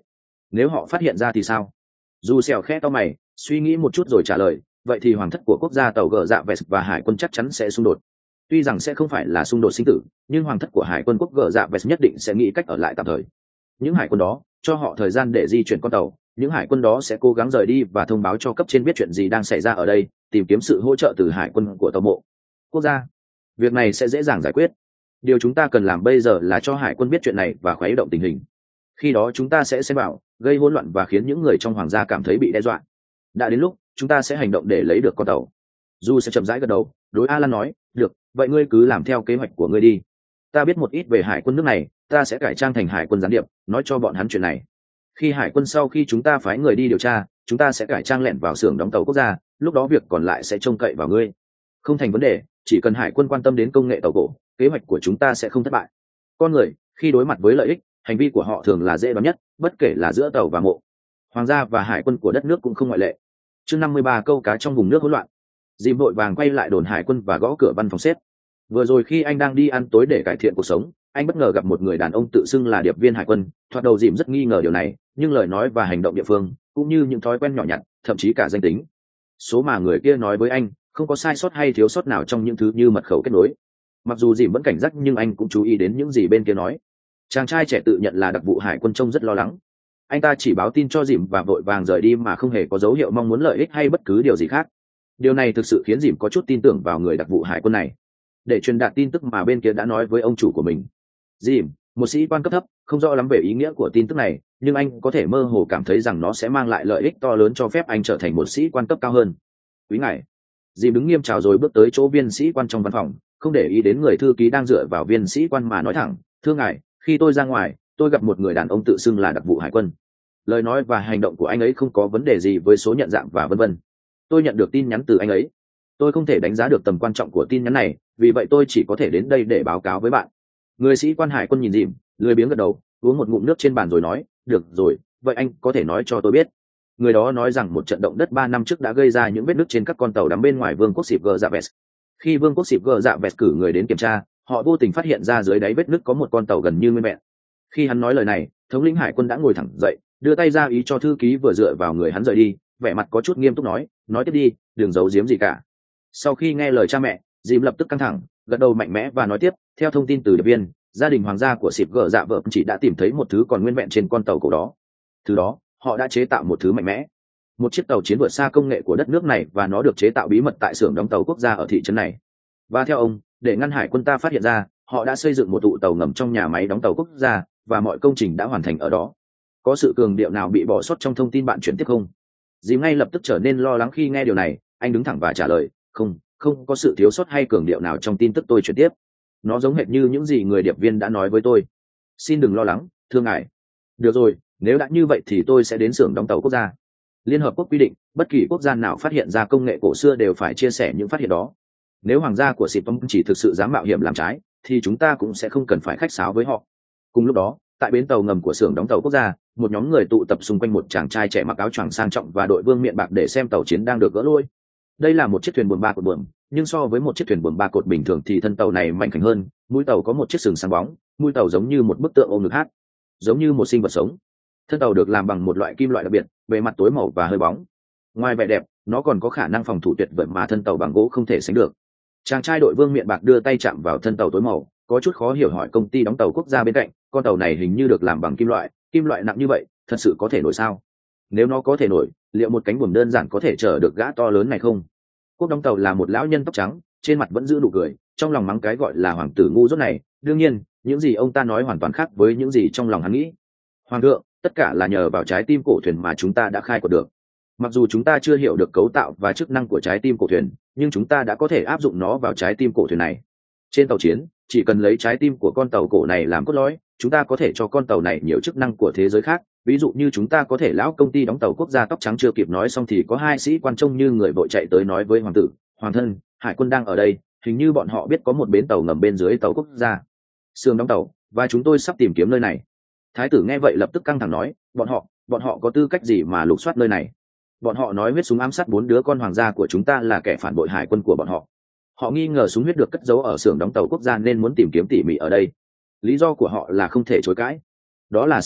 Nếu họ phát hiện ra thì sao? Dù Sẹo khẽ to mày, suy nghĩ một chút rồi trả lời, vậy thì hoàng thất của quốc gia tàu gờ dạ vest và hải quân chắc chắn sẽ xung đột. Tuy rằng sẽ không phải là xung đột sinh tử, nhưng hoàng thất của hải quân quốc gờ dạ vest nhất định sẽ nghĩ cách ở lại tạm thời. Những hải quân đó cho họ thời gian để di chuyển con tàu, những hải quân đó sẽ cố gắng rời đi và thông báo cho cấp trên biết chuyện gì đang xảy ra ở đây, tìm kiếm sự hỗ trợ từ hải quân của tàu bộ quốc gia. Việc này sẽ dễ dàng giải quyết. Điều chúng ta cần làm bây giờ là cho hải quân biết chuyện này và khuấy động tình hình. Khi đó chúng ta sẽ xem vào, gây hỗn loạn và khiến những người trong hoàng gia cảm thấy bị đe dọa. Đã đến lúc chúng ta sẽ hành động để lấy được con tàu. Du sẽ chậm rãi gật đầu, đối Alan nói, được, vậy ngươi cứ làm theo kế hoạch của ngươi đi. Ta biết một ít về hải quân nước này, ta sẽ cải trang thành hải quân gián điệp, nói cho bọn hắn chuyện này. Khi hải quân sau khi chúng ta phái người đi điều tra, chúng ta sẽ cải trang lẻn vào xưởng đóng tàu quốc gia, lúc đó việc còn lại sẽ trông cậy vào ngươi. Không thành vấn đề, chỉ cần hải quân quan tâm đến công nghệ tàu cổ, kế hoạch của chúng ta sẽ không thất bại. Con người khi đối mặt với lợi ích, hành vi của họ thường là dễ đoán nhất, bất kể là giữa tàu và mộ. Hoàng gia và hải quân của đất nước cũng không ngoại lệ. Chương năm mươi ba, câu cá trong vùng nước hỗn loạn. Dìm vội vàng quay lại đồn hải quân và gõ cửa văn phòng sếp. Vừa rồi khi anh đang đi ăn tối để cải thiện cuộc sống, anh bất ngờ gặp một người đàn ông tự xưng là điệp viên hải quân. Thoạt đầu Dìm rất nghi ngờ điều này, nhưng lời nói và hành động địa phương, cũng như những thói quen nhỏ nhặt, thậm chí cả danh tính, số mà người kia nói với anh, không có sai sót hay thiếu sót nào trong những thứ như mật khẩu kết nối. Mặc dù Dìm vẫn cảnh giác nhưng anh cũng chú ý đến những gì bên kia nói. Chàng trai trẻ tự nhận là đặc vụ hải quân trông rất lo lắng. Anh ta chỉ báo tin cho Dìm và vội vàng rời đi mà không hề có dấu hiệu mong muốn lợi ích hay bất cứ điều gì khác. Điều này thực sự khiến Dìm có chút tin tưởng vào người đặc vụ hải quân này, để truyền đạt tin tức mà bên kia đã nói với ông chủ của mình. Dìm, một sĩ quan cấp thấp, không rõ lắm về ý nghĩa của tin tức này, nhưng anh có thể mơ hồ cảm thấy rằng nó sẽ mang lại lợi ích to lớn cho phép anh trở thành một sĩ quan cấp cao hơn. Quý ngài. Dìm đứng nghiêm chào rồi bước tới chỗ viên sĩ quan trong văn phòng, không để ý đến người thư ký đang dựa vào viên sĩ quan mà nói thẳng, thưa ngài, khi tôi ra ngoài, tôi gặp một người đàn ông tự xưng là đặc vụ hải quân. Lời nói và hành động của anh ấy không có vấn đề gì với số nhận dạng và vân vân. Tôi nhận được tin nhắn từ anh ấy. Tôi không thể đánh giá được tầm quan trọng của tin nhắn này, vì vậy tôi chỉ có thể đến đây để báo cáo với bạn. Người sĩ quan hải quân nhìn Dìm, lười biếng gật đầu, uống một ngụm nước trên bàn rồi nói, được rồi, vậy anh có thể nói cho tôi biết. Người đó nói rằng một trận động đất ba năm trước đã gây ra những vết nứt trên các con tàu đắm bên ngoài vương quốc Sịp Gờ Dạ Vest. Khi vương quốc Sịp Gờ Dạ Vest cử người đến kiểm tra, họ vô tình phát hiện ra dưới đáy vết nứt có một con tàu gần như nguyên vẹn. Khi hắn nói lời này, thống lĩnh hải quân đã ngồi thẳng dậy, đưa tay ra ý cho thư ký vừa dựa vào người hắn rời đi, vẻ mặt có chút nghiêm túc nói, nói tiếp đi, đừng giấu giếm gì cả. Sau khi nghe lời cha mẹ, Dìm lập tức căng thẳng, gật đầu mạnh mẽ và nói tiếp, theo thông tin từ điệp viên, gia đình hoàng gia của Sịp Gờ Dạ Vợ chỉ đã tìm thấy một thứ còn nguyên vẹn trên con tàu cổ đó. Thứ đó, họ đã chế tạo một thứ mạnh mẽ, một chiếc tàu chiến vượt xa công nghệ của đất nước này, và nó được chế tạo bí mật tại xưởng đóng tàu quốc gia ở thị trấn này. Và theo ông, để ngăn hải quân ta phát hiện ra, họ đã xây dựng một tụ tàu ngầm trong nhà máy đóng tàu quốc gia, và mọi công trình đã hoàn thành ở đó. Có sự cường điệu nào bị bỏ sót trong thông tin bạn chuyển tiếp không? Dìm ngay lập tức trở nên lo lắng khi nghe điều này, anh đứng thẳng và trả lời, không, không có sự thiếu sót hay cường điệu nào trong tin tức tôi chuyển tiếp. Nó giống hệt như những gì người điệp viên đã nói với tôi. Xin đừng lo lắng, thưa ngài. Được rồi, nếu đã như vậy thì tôi sẽ đến xưởng đóng tàu quốc gia. Liên Hợp Quốc quy định, bất kỳ quốc gia nào phát hiện ra công nghệ cổ xưa đều phải chia sẻ những phát hiện đó. Nếu hoàng gia của Sịp Tông chỉ thực sự dám mạo hiểm làm trái, thì chúng ta cũng sẽ không cần phải khách sáo với họ. Cùng lúc đó, tại bến tàu ngầm của xưởng đóng tàu quốc gia, một nhóm người tụ tập xung quanh một chàng trai trẻ mặc áo choàng sang trọng và đội vương miện bạc để xem tàu chiến đang được gỡ lôi. Đây là một chiếc thuyền buồm ba cột buồm, nhưng so với một chiếc thuyền buồm ba cột bình thường thì thân tàu này mạnh khảnh hơn. Mũi tàu có một chiếc sừng sáng bóng, mũi tàu giống như một bức tượng ôm ngực hát, giống như một sinh vật sống. Thân tàu được làm bằng một loại kim loại đặc biệt, bề mặt tối màu và hơi bóng. Ngoài vẻ đẹp, nó còn có khả năng phòng thủ tuyệt vời mà thân tàu bằng gỗ không thể sánh được. Chàng trai đội vương miện bạc đưa tay chạm vào thân tàu tối màu, có chút khó hiểu hỏi công ty đóng tàu quốc gia bên cạnh, con tàu này hình như được làm bằng kim loại, kim loại nặng như vậy, thật sự có thể nổi sao? Nếu nó có thể nổi, liệu một cánh buồm đơn giản có thể chở được gã to lớn này không? Quốc đóng tàu là một lão nhân tóc trắng, trên mặt vẫn giữ nụ cười, trong lòng mắng cái gọi là hoàng tử ngu dốt này. Đương nhiên, những gì ông ta nói hoàn toàn khác với những gì trong lòng hắn nghĩ. Hoàng thượng, tất cả là nhờ vào trái tim cổ thuyền mà chúng ta đã khai quật được. Mặc dù chúng ta chưa hiểu được cấu tạo và chức năng của trái tim cổ thuyền, nhưng chúng ta đã có thể áp dụng nó vào trái tim cổ thuyền này. Trên tàu chiến, chỉ cần lấy trái tim của con tàu cổ này làm cốt lõi, chúng ta có thể cho con tàu này nhiều chức năng của thế giới khác. Ví dụ như chúng ta có thể lão công ty đóng tàu quốc gia tóc trắng chưa kịp nói xong thì có hai sĩ quan trông như người vội chạy tới nói với hoàng tử, hoàng thân, hải quân đang ở đây, hình như bọn họ biết có một bến tàu ngầm bên dưới tàu quốc gia, xưởng đóng tàu, và chúng tôi sắp tìm kiếm nơi này. Thái tử nghe vậy lập tức căng thẳng nói, bọn họ, bọn họ có tư cách gì mà lục soát nơi này? Bọn họ nói huyết súng ám sát bốn đứa con hoàng gia của chúng ta là kẻ phản bội hải quân của bọn họ. Họ nghi ngờ súng huyết được cất giấu ở xưởng đóng tàu quốc gia nên muốn tìm kiếm tỉ mỉ ở đây. Lý do của họ là không thể chối cãi. Đó là sự thật,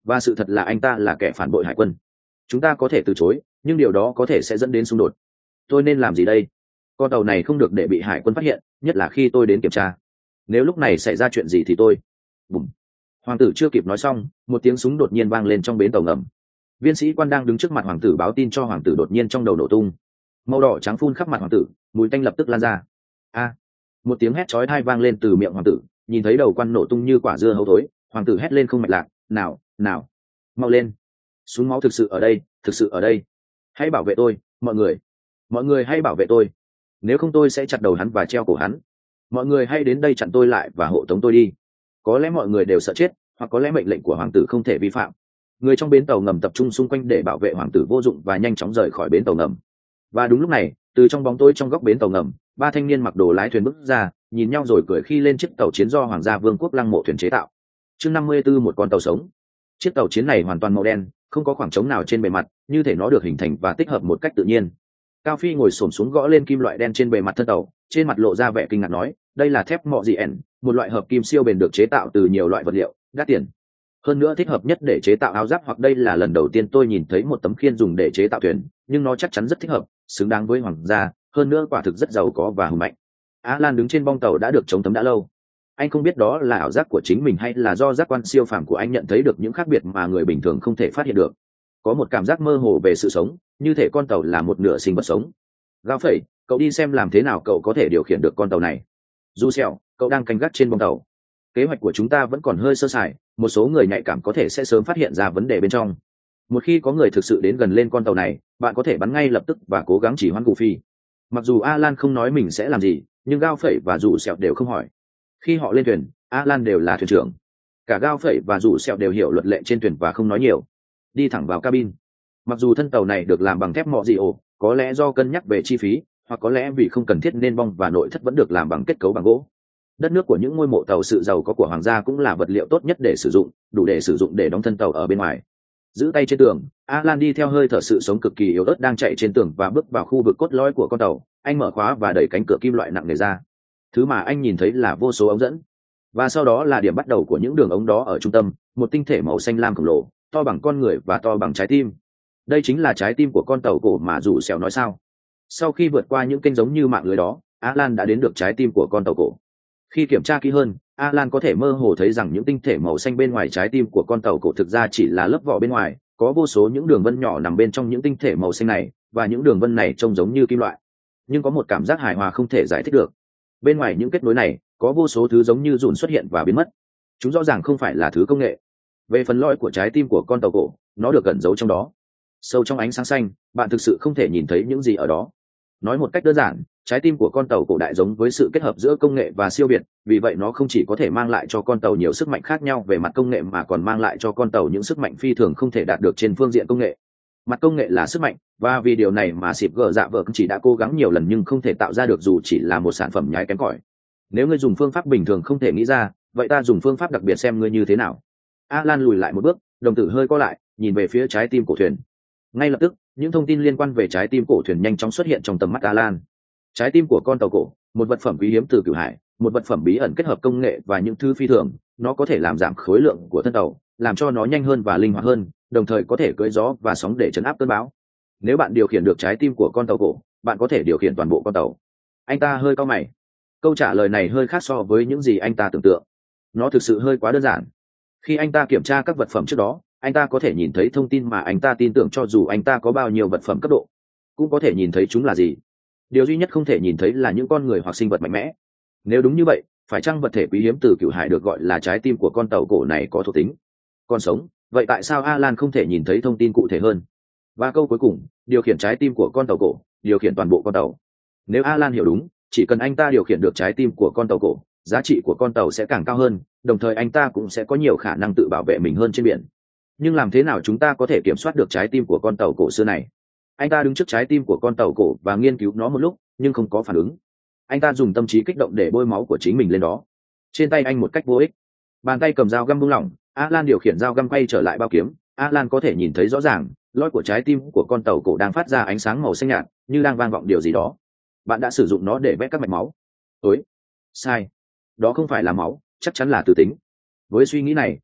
và sự thật là anh ta là kẻ phản bội hải quân. Chúng ta có thể từ chối, nhưng điều đó có thể sẽ dẫn đến xung đột. Tôi nên làm gì đây? Con tàu này không được để bị hải quân phát hiện, nhất là khi tôi đến kiểm tra. Nếu lúc này xảy ra chuyện gì thì tôi... Bùm. Hoàng tử chưa kịp nói xong, một tiếng súng đột nhiên vang lên trong bến tàu ngầm. Viên sĩ quan đang đứng trước mặt hoàng tử báo tin cho hoàng tử đột nhiên trong đầu nổ tung. Màu đỏ trắng phun khắp mặt hoàng tử, mùi tanh lập tức lan ra. A! Một tiếng hét chói tai vang lên từ miệng hoàng tử, nhìn thấy đầu quan nổ tung như quả dưa hấu thối, hoàng tử hét lên không mạch lạc, nào, nào, mau lên! Súng máu thực sự ở đây, thực sự ở đây. Hãy bảo vệ tôi, mọi người. Mọi người hãy bảo vệ tôi. Nếu không tôi sẽ chặt đầu hắn và treo cổ hắn. Mọi người hãy đến đây chặn tôi lại và hộ tống tôi đi. Có lẽ mọi người đều sợ chết, hoặc có lẽ mệnh lệnh của hoàng tử không thể vi phạm. Người trong bến tàu ngầm tập trung xung quanh để bảo vệ hoàng tử vô dụng và nhanh chóng rời khỏi bến tàu ngầm. Và đúng lúc này, từ trong bóng tối trong góc bến tàu ngầm, ba thanh niên mặc đồ lái thuyền bước ra, nhìn nhau rồi cười khi lên chiếc tàu chiến do hoàng gia vương quốc Lăng Mộ thuyền chế tạo. Chương năm mươi tư, một con tàu sống. Chiếc tàu chiến này hoàn toàn màu đen, không có khoảng trống nào trên bề mặt, như thể nó được hình thành và tích hợp một cách tự nhiên. Cao Phi ngồi xổm xuống gõ lên kim loại đen trên bề mặt thân tàu, trên mặt lộ ra vẻ kinh ngạc nói, đây là thép mọ gì ẻn, một loại hợp kim siêu bền được chế tạo từ nhiều loại vật liệu đắt tiền, hơn nữa thích hợp nhất để chế tạo áo giáp. Hoặc đây là lần đầu tiên tôi nhìn thấy một tấm khiên dùng để chế tạo thuyền, nhưng nó chắc chắn rất thích hợp, xứng đáng với hoàng gia, hơn nữa quả thực rất giàu có và hùng mạnh. Alan đứng trên bong tàu đã được chống tấm đã lâu. Anh không biết đó là ảo giác của chính mình hay là do giác quan siêu phàm của anh nhận thấy được những khác biệt mà người bình thường không thể phát hiện được. Có một cảm giác mơ hồ về sự sống, như thể con tàu là một nửa sinh vật sống. Gao phẩy, cậu đi xem làm thế nào cậu có thể điều khiển được con tàu này. Du Sẹo, cậu đang canh gác trên bong tàu. Kế hoạch của chúng ta vẫn còn hơi sơ sài, một số người nhạy cảm có thể sẽ sớm phát hiện ra vấn đề bên trong. Một khi có người thực sự đến gần lên con tàu này, bạn có thể bắn ngay lập tức và cố gắng chỉ hoãn Goofy. Mặc dù Alan không nói mình sẽ làm gì, nhưng Gao phẩy và Du Sẹo đều không hỏi. Khi họ lên thuyền, Alan đều là thuyền trưởng. Cả Gao phẩy và Du Sẹo đều hiểu luật lệ trên thuyền và không nói nhiều. Đi thẳng vào cabin. Mặc dù thân tàu này được làm bằng thép mọ gì ổ, có lẽ do cân nhắc về chi phí, hoặc có lẽ vì không cần thiết nên bong và nội thất vẫn được làm bằng kết cấu bằng gỗ. Đất nước của những ngôi mộ tàu sự giàu có của hoàng gia cũng là vật liệu tốt nhất để sử dụng, đủ để sử dụng để đóng thân tàu ở bên ngoài. Giữ tay trên tường, Alan đi theo hơi thở sự sống cực kỳ yếu ớt đang chạy trên tường và bước vào khu vực cốt lõi của con tàu. Anh mở khóa và đẩy cánh cửa kim loại nặng nề ra. Thứ mà anh nhìn thấy là vô số ống dẫn, và sau đó là điểm bắt đầu của những đường ống đó ở trung tâm, một tinh thể màu xanh lam khổng lồ, to bằng con người và to bằng trái tim. Đây chính là trái tim của con tàu cổ mà rủ Sẹo nói sao. Sau khi vượt qua những kênh giống như mạng lưới đó, Alan đã đến được trái tim của con tàu cổ. Khi kiểm tra kỹ hơn, Alan có thể mơ hồ thấy rằng những tinh thể màu xanh bên ngoài trái tim của con tàu cổ thực ra chỉ là lớp vỏ bên ngoài, có vô số những đường vân nhỏ nằm bên trong những tinh thể màu xanh này, và những đường vân này trông giống như kim loại. Nhưng có một cảm giác hài hòa không thể giải thích được. Bên ngoài những kết nối này, có vô số thứ giống như dùn xuất hiện và biến mất. Chúng rõ ràng không phải là thứ công nghệ. Về phần lõi của trái tim của con tàu cổ, nó được ẩn giấu trong đó. Sâu trong ánh sáng xanh, bạn thực sự không thể nhìn thấy những gì ở đó. Nói một cách đơn giản, trái tim của con tàu cổ đại giống với sự kết hợp giữa công nghệ và siêu việt, vì vậy nó không chỉ có thể mang lại cho con tàu nhiều sức mạnh khác nhau về mặt công nghệ mà còn mang lại cho con tàu những sức mạnh phi thường không thể đạt được trên phương diện công nghệ. Mặt công nghệ là sức mạnh, và vì điều này mà xịp gờ dạ vợ chỉ đã cố gắng nhiều lần nhưng không thể tạo ra được dù chỉ là một sản phẩm nhái kém cỏi. Nếu ngươi dùng phương pháp bình thường không thể nghĩ ra, vậy ta dùng phương pháp đặc biệt xem ngươi như thế nào. Alan lùi lại một bước, đồng tử hơi co lại, nhìn về phía trái tim cổ thuyền. Ngay lập tức, những thông tin liên quan về trái tim cổ thuyền nhanh chóng xuất hiện trong tầm mắt Alan. Trái tim của con tàu cổ, một vật phẩm quý hiếm từ cửu hải, một vật phẩm bí ẩn kết hợp công nghệ và những thứ phi thường. Nó có thể làm giảm khối lượng của thân tàu, làm cho nó nhanh hơn và linh hoạt hơn, đồng thời có thể cưỡi gió và sóng để trấn áp cơn bão. Nếu bạn điều khiển được trái tim của con tàu cổ, bạn có thể điều khiển toàn bộ con tàu. Anh ta hơi cau mày. Câu trả lời này hơi khác so với những gì anh ta tưởng tượng. Nó thực sự hơi quá đơn giản. Khi anh ta kiểm tra các vật phẩm trước đó, anh ta có thể nhìn thấy thông tin mà anh ta tin tưởng cho dù anh ta có bao nhiêu vật phẩm cấp độ, cũng có thể nhìn thấy chúng là gì. Điều duy nhất không thể nhìn thấy là những con người hoặc sinh vật mạnh mẽ. Nếu đúng như vậy, phải chăng vật thể quý hiếm từ cửu hải được gọi là trái tim của con tàu cổ này có thuộc tính còn sống? Vậy tại sao Alan không thể nhìn thấy thông tin cụ thể hơn? Và câu cuối cùng, điều khiển trái tim của con tàu cổ, điều khiển toàn bộ con tàu. Nếu Alan hiểu đúng, chỉ cần anh ta điều khiển được trái tim của con tàu cổ, giá trị của con tàu sẽ càng cao hơn, đồng thời anh ta cũng sẽ có nhiều khả năng tự bảo vệ mình hơn trên biển. Nhưng làm thế nào chúng ta có thể kiểm soát được trái tim của con tàu cổ xưa này? Anh ta đứng trước trái tim của con tàu cổ và nghiên cứu nó một lúc, nhưng không có phản ứng. Anh ta dùng tâm trí kích động để bôi máu của chính mình lên đó. Trên tay anh một cách vô ích. Bàn tay cầm dao găm buông lỏng, Alan điều khiển dao găm quay trở lại bao kiếm. Alan có thể nhìn thấy rõ ràng, lõi của trái tim của con tàu cổ đang phát ra ánh sáng màu xanh nhạt, như đang vang vọng điều gì đó. Bạn đã sử dụng nó để vẽ các mạch máu. Ối, sai. Đó không phải là máu, chắc chắn là từ tính. Với suy nghĩ này,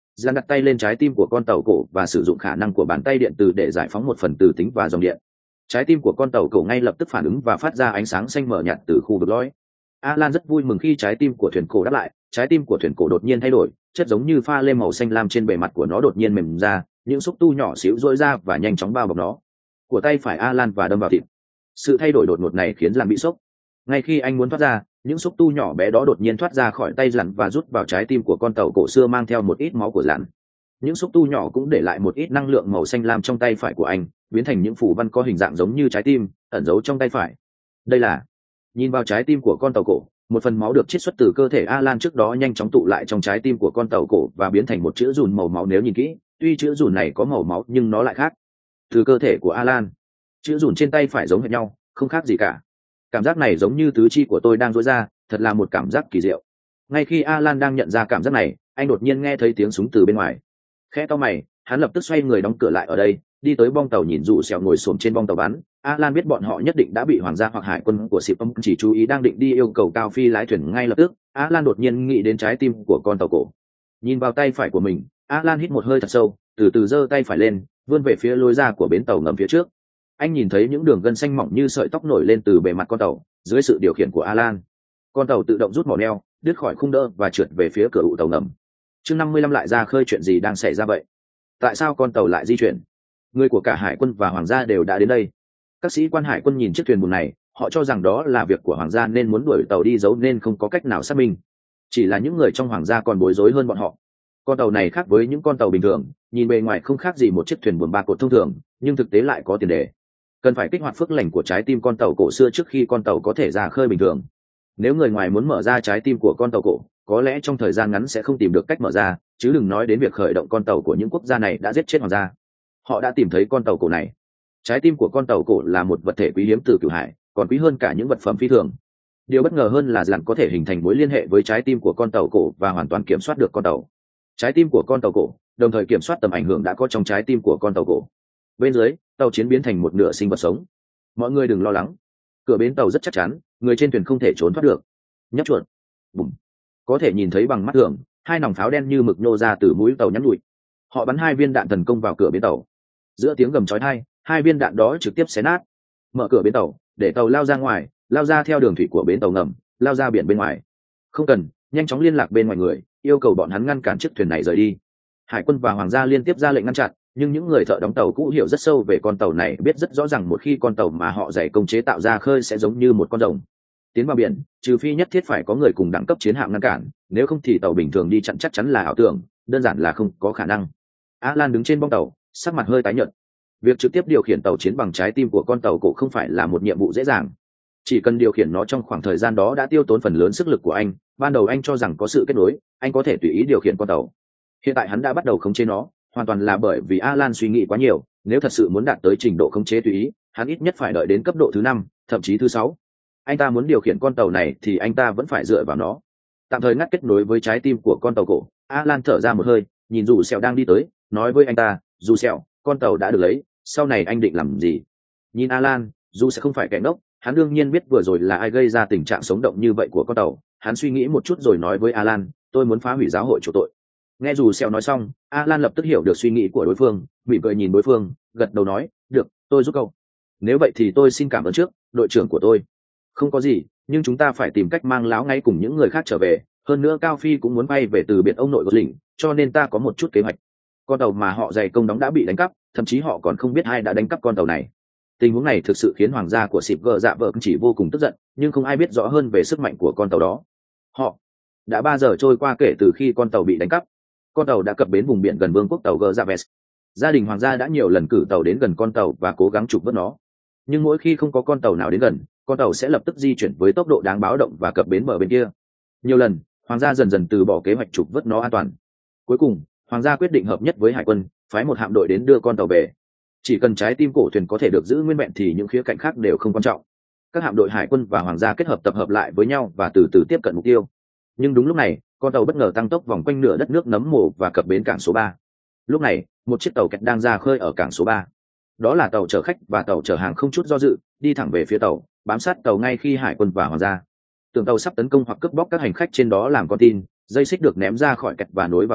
Giang đặt tay lên trái tim của con tàu cổ và sử dụng khả năng của bàn tay điện từ để giải phóng một phần từ tính và dòng điện. Trái tim của con tàu cổ ngay lập tức phản ứng và phát ra ánh sáng xanh mờ nhạt từ khu vực lõi. Alan rất vui mừng khi trái tim của thuyền cổ đáp lại. Trái tim của thuyền cổ đột nhiên thay đổi, chất giống như pha lê màu xanh lam trên bề mặt của nó đột nhiên mềm ra, những xúc tu nhỏ xíu rỗi ra và nhanh chóng bao bọc nó. Của tay phải Alan và đâm vào thịt. Sự thay đổi đột ngột này khiến Lan bị sốc. Ngay khi anh muốn thoát ra, những xúc tu nhỏ bé đó đột nhiên thoát ra khỏi tay Lan và rút vào trái tim của con tàu cổ xưa mang theo một ít máu của Lan. Những xúc tu nhỏ cũng để lại một ít năng lượng màu xanh lam trong tay phải của anh, biến thành những phù văn có hình dạng giống như trái tim, ẩn giấu trong tay phải. Đây là... Nhìn vào trái tim của con tàu cổ, một phần máu được chiết xuất từ cơ thể Alan trước đó nhanh chóng tụ lại trong trái tim của con tàu cổ và biến thành một chữ dùn màu máu. Nếu nhìn kỹ, tuy chữ dùn này có màu máu nhưng nó lại khác. Từ cơ thể của Alan, chữ dùn trên tay phải giống hệt nhau, không khác gì cả. Cảm giác này giống như tứ chi của tôi đang rối ra, thật là một cảm giác kỳ diệu. Ngay khi Alan đang nhận ra cảm giác này, anh đột nhiên nghe thấy tiếng súng từ bên ngoài. Khẽ to mày, hắn lập tức xoay người đóng cửa lại ở đây, đi tới bong tàu nhìn Dù Sẹo ngồi xổm trên bong tàu bắn. Alan biết bọn họ nhất định đã bị hoàng gia hoặc hải quân của Sịp Âm chỉ chú ý, đang định đi yêu cầu Cao Phi lái thuyền ngay lập tức. Alan đột nhiên nghĩ đến trái tim của con tàu cổ. Nhìn vào tay phải của mình, Alan hít một hơi thật sâu, từ từ giơ tay phải lên, vươn về phía lối ra của bến tàu ngầm phía trước. Anh nhìn thấy những đường gân xanh mỏng như sợi tóc nổi lên từ bề mặt con tàu, dưới sự điều khiển của Alan. Con tàu tự động rút mỏ neo, đứt khỏi khung đỡ và trượt về phía cửa ụ tàu ngầm. Chương năm mươi lăm lại ra khơi, chuyện gì đang xảy ra vậy? Tại sao con tàu lại di chuyển? Người của cả hải quân và hoàng gia đều đã đến đây. Các sĩ quan hải quân nhìn chiếc thuyền buồm này, họ cho rằng đó là việc của hoàng gia nên muốn đuổi tàu đi giấu nên không có cách nào xác minh. Chỉ là những người trong hoàng gia còn bối rối hơn bọn họ. Con tàu này khác với những con tàu bình thường, nhìn bề ngoài không khác gì một chiếc thuyền buồm ba cột thông thường, nhưng thực tế lại có tiền đề. Cần phải kích hoạt phước lành của trái tim con tàu cổ xưa trước khi con tàu có thể ra khơi bình thường. Nếu người ngoài muốn mở ra trái tim của con tàu cổ, có lẽ trong thời gian ngắn sẽ không tìm được cách mở ra, chứ đừng nói đến việc khởi động con tàu của những quốc gia này đã giết chết hoàng gia. Họ đã tìm thấy con tàu cổ này. Trái tim của con tàu cổ là một vật thể quý hiếm từ cửu hải, còn quý hơn cả những vật phẩm phi thường. Điều bất ngờ hơn là rằng có thể hình thành mối liên hệ với trái tim của con tàu cổ và hoàn toàn kiểm soát được con tàu. Trái tim của con tàu cổ, đồng thời kiểm soát tầm ảnh hưởng đã có trong trái tim của con tàu cổ. Bên dưới, tàu chiến biến thành một nửa sinh vật sống. Mọi người đừng lo lắng. Cửa bến tàu rất chắc chắn, người trên thuyền không thể trốn thoát được. Nhấp chuột. Bùm. Có thể nhìn thấy bằng mắt thường, hai nòng pháo đen như mực nhô ra từ mũi tàu nhắm nhụi. Họ bắn hai viên đạn tấn công vào cửa bến tàu. Giữa tiếng gầm chói tai, hai viên đạn đó trực tiếp xé nát. Mở cửa bến tàu, để tàu lao ra ngoài, lao ra theo đường thủy của bến tàu ngầm, lao ra biển bên ngoài. Không cần, nhanh chóng liên lạc bên ngoài người, yêu cầu bọn hắn ngăn cản chiếc thuyền này rời đi. Hải quân và hoàng gia liên tiếp ra lệnh ngăn chặn, nhưng những người thợ đóng tàu cũ hiểu rất sâu về con tàu này, biết rất rõ ràng một khi con tàu mà họ dày công chế tạo ra khơi sẽ giống như một con rồng tiến vào biển, trừ phi nhất thiết phải có người cùng đẳng cấp chiến hạm ngăn cản, nếu không thì tàu bình thường đi chặn chắc chắn là ảo tưởng, đơn giản là không có khả năng. Alan đứng trên bong tàu, sắc mặt hơi tái nhợt. Việc trực tiếp điều khiển tàu chiến bằng trái tim của con tàu cổ không phải là một nhiệm vụ dễ dàng. Chỉ cần điều khiển nó trong khoảng thời gian đó đã tiêu tốn phần lớn sức lực của anh. Ban đầu anh cho rằng có sự kết nối, anh có thể tùy ý điều khiển con tàu. Hiện tại hắn đã bắt đầu khống chế nó, hoàn toàn là bởi vì Alan suy nghĩ quá nhiều. Nếu thật sự muốn đạt tới trình độ khống chế tùy ý, hắn ít nhất phải đợi đến cấp độ thứ năm, thậm chí thứ sáu. Anh ta muốn điều khiển con tàu này thì anh ta vẫn phải dựa vào nó. Tạm thời ngắt kết nối với trái tim của con tàu cổ, Alan thở ra một hơi, nhìn Dù Sẹo đang đi tới, nói với anh ta, Dù Sẹo, con tàu đã được lấy, sau này anh định làm gì? Nhìn Alan, Dù sẽ không phải kẻ ngốc, hắn đương nhiên biết vừa rồi là ai gây ra tình trạng sống động như vậy của con tàu. Hắn suy nghĩ một chút rồi nói với Alan, tôi muốn phá hủy giáo hội chủ tội. Nghe Dù Sẹo nói xong, Alan lập tức hiểu được suy nghĩ của đối phương, mỉm cười nhìn đối phương, gật đầu nói, được, tôi giúp cậu. Nếu vậy thì tôi xin cảm ơn trước, đội trưởng của tôi. Không có gì, nhưng chúng ta phải tìm cách mang lão ngay cùng những người khác trở về. Hơn nữa Cao Phi cũng muốn bay về từ biệt ông nội của lĩnh, cho nên ta có một chút kế hoạch. Con tàu mà họ dày công đóng đã bị đánh cắp, thậm chí họ còn không biết ai đã đánh cắp con tàu này. Tình huống này thực sự khiến hoàng gia của Sịp Gờ Dạ Vợ chỉ vô cùng tức giận, nhưng không ai biết rõ hơn về sức mạnh của con tàu đó. Họ đã ba giờ trôi qua kể từ khi con tàu bị đánh cắp. Con tàu đã cập bến vùng biển gần vương quốc tàu Gờ Dạ Vest. Gia đình hoàng gia đã nhiều lần cử tàu đến gần con tàu và cố gắng trục vớt nó, nhưng mỗi khi không có con tàu nào đến gần, con tàu sẽ lập tức di chuyển với tốc độ đáng báo động và cập bến bờ bên kia. Nhiều lần, hoàng gia dần dần từ bỏ kế hoạch trục vớt nó an toàn. Cuối cùng, hoàng gia quyết định hợp nhất với hải quân, phái một hạm đội đến đưa con tàu về. Chỉ cần trái tim cổ thuyền có thể được giữ nguyên vẹn thì những khía cạnh khác đều không quan trọng. Các hạm đội hải quân và hoàng gia kết hợp tập hợp lại với nhau và từ từ tiếp cận mục tiêu. Nhưng đúng lúc này, con tàu bất ngờ tăng tốc vòng quanh nửa đất nước nấm mồ và cập bến cảng số ba. Lúc này, một chiếc tàu kẹt đang ra khơi ở cảng số ba. Đó là tàu chở khách và tàu chở hàng không chút do dự, đi thẳng về phía tàu, bám sát tàu ngay khi hải quân và hoàng gia tưởng tàu sắp tấn công hoặc cướp bóc các hành khách trên đó làm con tin. Dây xích được ném ra khỏi kẹt và nối vào tàu,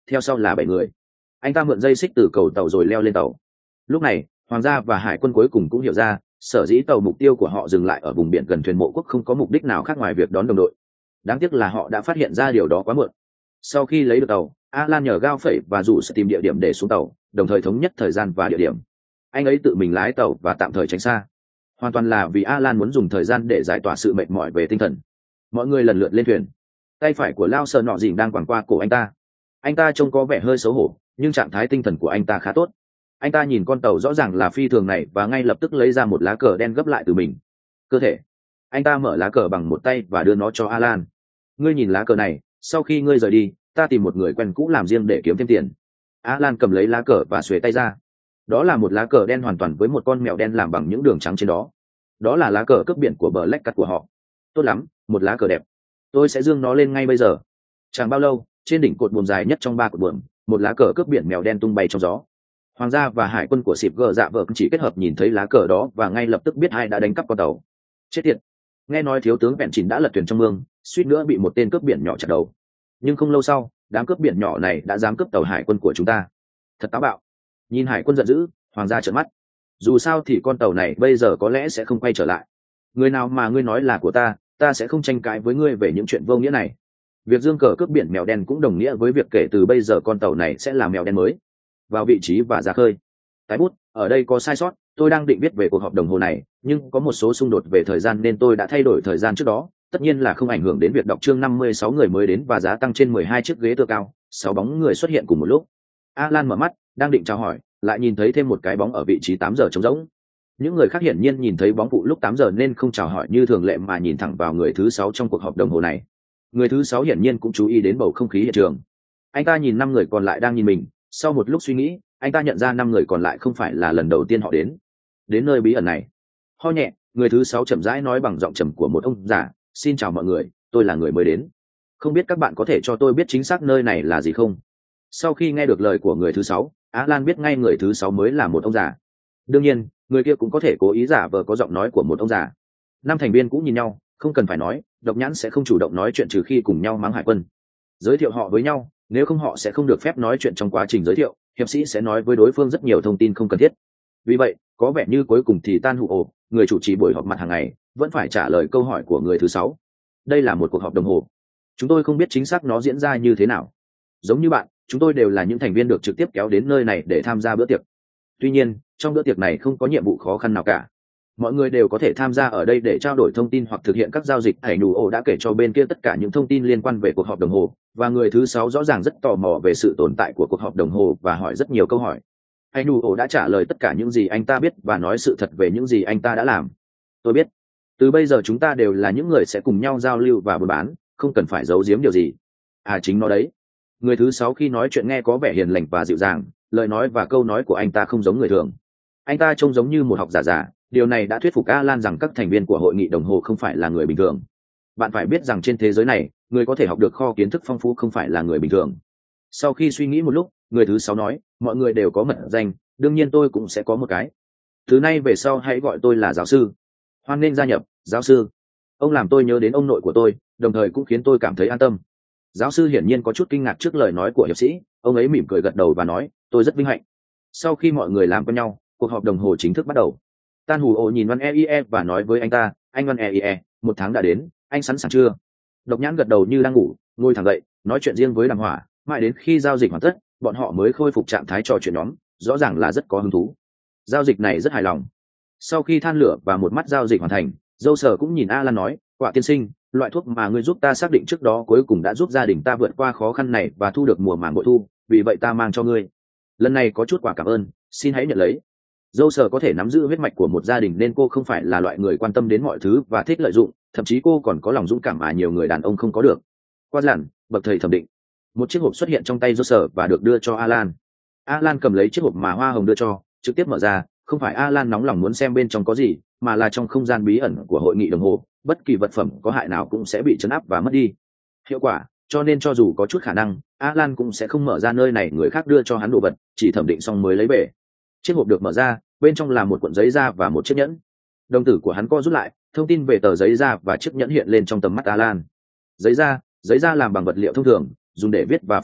theo sau là bảy người. Anh ta mượn dây xích từ cầu tàu rồi leo lên tàu. Lúc này hoàng gia và hải quân cuối cùng cũng hiểu ra sở dĩ tàu mục tiêu của họ dừng lại ở vùng biển gần thuyền mộ quốc không có mục đích nào khác ngoài việc đón đồng đội. Đáng tiếc là họ đã phát hiện ra điều đó quá muộn. Sau khi lấy được tàu, Alan nhờ Gao Phẩy và rủ sẽ tìm địa điểm để xuống tàu, đồng thời thống nhất thời gian và địa điểm. Anh ấy tự mình lái tàu và tạm thời tránh xa, hoàn toàn là vì Alan muốn dùng thời gian để giải tỏa sự mệt mỏi về tinh thần. Mọi người lần lượt lên thuyền. Tay phải của Lao Sơ nọ dìm đang quàng qua cổ anh ta. Anh ta trông có vẻ hơi xấu hổ, nhưng trạng thái tinh thần của anh ta khá tốt. Anh ta nhìn con tàu rõ ràng là phi thường này và ngay lập tức lấy ra một lá cờ đen gấp lại từ mình cơ thể. Anh ta mở lá cờ bằng một tay và đưa nó cho Alan. Ngươi nhìn lá cờ này, sau khi ngươi rời đi, ta tìm một người quen cũ làm riêng để kiếm thêm tiền. Alan cầm lấy lá cờ và xuề tay ra. Đó là một lá cờ đen hoàn toàn với một con mèo đen làm bằng những đường trắng trên đó. Đó là lá cờ cướp biển của Black Cat của họ. Tốt lắm, một lá cờ đẹp. Tôi sẽ dương nó lên ngay bây giờ. Chẳng bao lâu, trên đỉnh cột buồm dài nhất trong ba cột buồm, một lá cờ cướp biển mèo đen tung bay trong gió. Hoàng gia và hải quân của xịp gờ dạ vợ chỉ kết hợp nhìn thấy lá cờ đó và ngay lập tức biết ai đã đánh cắp con tàu. Chết tiệt! Nghe nói thiếu tướng Vẹn Chỉnh đã lật thuyền trong mương, suýt nữa bị một tên cướp biển nhỏ chặt đầu. Nhưng không lâu sau, đám cướp biển nhỏ này đã dám cướp tàu hải quân của chúng ta. Thật táo bạo! Nhìn hải quân giận dữ, hoàng gia trợn mắt. Dù sao thì con tàu này bây giờ có lẽ sẽ không quay trở lại. Người nào mà ngươi nói là của ta, ta sẽ không tranh cãi với ngươi về những chuyện vô nghĩa này. Việc dương cờ cướp biển mèo đen cũng đồng nghĩa với việc kể từ bây giờ con tàu này sẽ là mèo đen mới vào vị trí và ra khơi. Tái bút, ở đây có sai sót, tôi đang định viết về cuộc họp đồng hồ này, nhưng có một số xung đột về thời gian nên tôi đã thay đổi thời gian trước đó, tất nhiên là không ảnh hưởng đến việc đọc chương năm mươi sáu người mới đến và giá tăng trên mười hai chiếc ghế tựa cao, sáu bóng người xuất hiện cùng một lúc. Alan mở mắt, đang định chào hỏi, lại nhìn thấy thêm một cái bóng ở vị trí tám giờ trống rỗng. Những người khác hiển nhiên nhìn thấy bóng phụ lúc tám giờ nên không chào hỏi như thường lệ mà nhìn thẳng vào người thứ sáu trong cuộc họp đồng hồ này. Người thứ sáu hiển nhiên cũng chú ý đến bầu không khí hiện trường. Anh ta nhìn năm người còn lại đang nhìn mình, sau một lúc suy nghĩ, anh ta nhận ra năm người còn lại không phải là lần đầu tiên họ đến đến nơi bí ẩn này. Ho nhẹ, người thứ sáu chậm rãi nói bằng giọng trầm của một ông già, xin chào mọi người, tôi là người mới đến. Không biết các bạn có thể cho tôi biết chính xác nơi này là gì không? Sau khi nghe được lời của người thứ sáu, Alan biết ngay người thứ sáu mới là một ông già. Đương nhiên, người kia cũng có thể cố ý giả vờ có giọng nói của một ông già. Năm thành viên cũng nhìn nhau, không cần phải nói, Độc Nhãn sẽ không chủ động nói chuyện trừ khi cùng nhau mắng hải quân. Giới thiệu họ với nhau, nếu không họ sẽ không được phép nói chuyện trong quá trình giới thiệu, hiệp sĩ sẽ nói với đối phương rất nhiều thông tin không cần thiết. Vì vậy, có vẻ như cuối cùng thì Tan Hụ Ồ, người chủ trì buổi họp mặt hàng ngày, vẫn phải trả lời câu hỏi của người thứ sáu. Đây là một cuộc họp đồng hồ. Chúng tôi không biết chính xác nó diễn ra như thế nào. Giống như bạn, chúng tôi đều là những thành viên được trực tiếp kéo đến nơi này để tham gia bữa tiệc. Tuy nhiên, trong bữa tiệc này không có nhiệm vụ khó khăn nào cả. Mọi người đều có thể tham gia ở đây để trao đổi thông tin hoặc thực hiện các giao dịch. Hải Nụ Ồ đã kể cho bên kia tất cả những thông tin liên quan về cuộc họp đồng hồ, và người thứ sáu rõ ràng rất tò mò về sự tồn tại của cuộc họp đồng hồ và hỏi rất nhiều câu hỏi. Hải Nụ Ồ đã trả lời tất cả những gì anh ta biết và nói sự thật về những gì anh ta đã làm. Tôi biết, từ bây giờ chúng ta đều là những người sẽ cùng nhau giao lưu và buôn bán, không cần phải giấu giếm điều gì. À chính nó đấy. Người thứ sáu khi nói chuyện nghe có vẻ hiền lành và dịu dàng, lời nói và câu nói của anh ta không giống người thường. Anh ta trông giống như một học giả giả, điều này đã thuyết phục Alan rằng các thành viên của hội nghị đồng hồ không phải là người bình thường. Bạn phải biết rằng trên thế giới này, người có thể học được kho kiến thức phong phú không phải là người bình thường. Sau khi suy nghĩ một lúc, người thứ sáu nói, mọi người đều có mật danh, đương nhiên tôi cũng sẽ có một cái. Từ nay về sau hãy gọi tôi là giáo sư. Hoan nghênh gia nhập, giáo sư. Ông làm tôi nhớ đến ông nội của tôi, đồng thời cũng khiến tôi cảm thấy an tâm. Giáo sư hiển nhiên có chút kinh ngạc trước lời nói của hiệp sĩ, ông ấy mỉm cười gật đầu và nói, tôi rất vinh hạnh. Sau khi mọi người làm quen nhau, cuộc họp đồng hồ chính thức bắt đầu. Tan Hù Ồ nhìn Văn e i e và nói với anh ta, anh Văn e i e, một tháng đã đến, anh sẵn sàng chưa? Độc Nhãn gật đầu như đang ngủ, ngồi thẳng dậy, nói chuyện riêng với Đàm Hỏa, mãi đến khi giao dịch hoàn tất, bọn họ mới khôi phục trạng thái trò chuyện nhóm, rõ ràng là rất có hứng thú. Giao dịch này rất hài lòng. Sau khi than lửa và một mắt giao dịch hoàn thành, Dâu Sở cũng nhìn Alan nói, Quả tiên sinh, loại thuốc mà ngươi giúp ta xác định trước đó cuối cùng đã giúp gia đình ta vượt qua khó khăn này và thu được mùa màng bội thu, vì vậy ta mang cho ngươi. Lần này có chút quà cảm ơn, xin hãy nhận lấy. Dâu Sở có thể nắm giữ huyết mạch của một gia đình nên cô không phải là loại người quan tâm đến mọi thứ và thích lợi dụng, thậm chí cô còn có lòng dũng cảm mà nhiều người đàn ông không có được. Qua giản, bậc thầy thẩm định. Một chiếc hộp xuất hiện trong tay Dâu Sở và được đưa cho Alan. Alan cầm lấy chiếc hộp mà Hoa Hồng đưa cho, trực tiếp mở ra, không phải Alan nóng lòng muốn xem bên trong có gì, mà là trong không gian bí ẩn của hội nghị đồng hồ, bất kỳ vật phẩm có hại nào cũng sẽ bị trấn áp và mất đi hiệu quả, cho nên cho dù có chút khả năng, Alan cũng sẽ không mở ra nơi này người khác đưa cho hắn đồ vật, chỉ thẩm định xong mới lấy về. Chiếc hộp được mở ra, bên trong là một cuộn giấy da và một chiếc nhẫn. Đồng tử của hắn co rút lại, thông tin về tờ giấy da và chiếc nhẫn hiện lên trong tầm mắt Alan. Giấy da, giấy da làm bằng vật liệu thông thường, dùng để viết và phiên âm,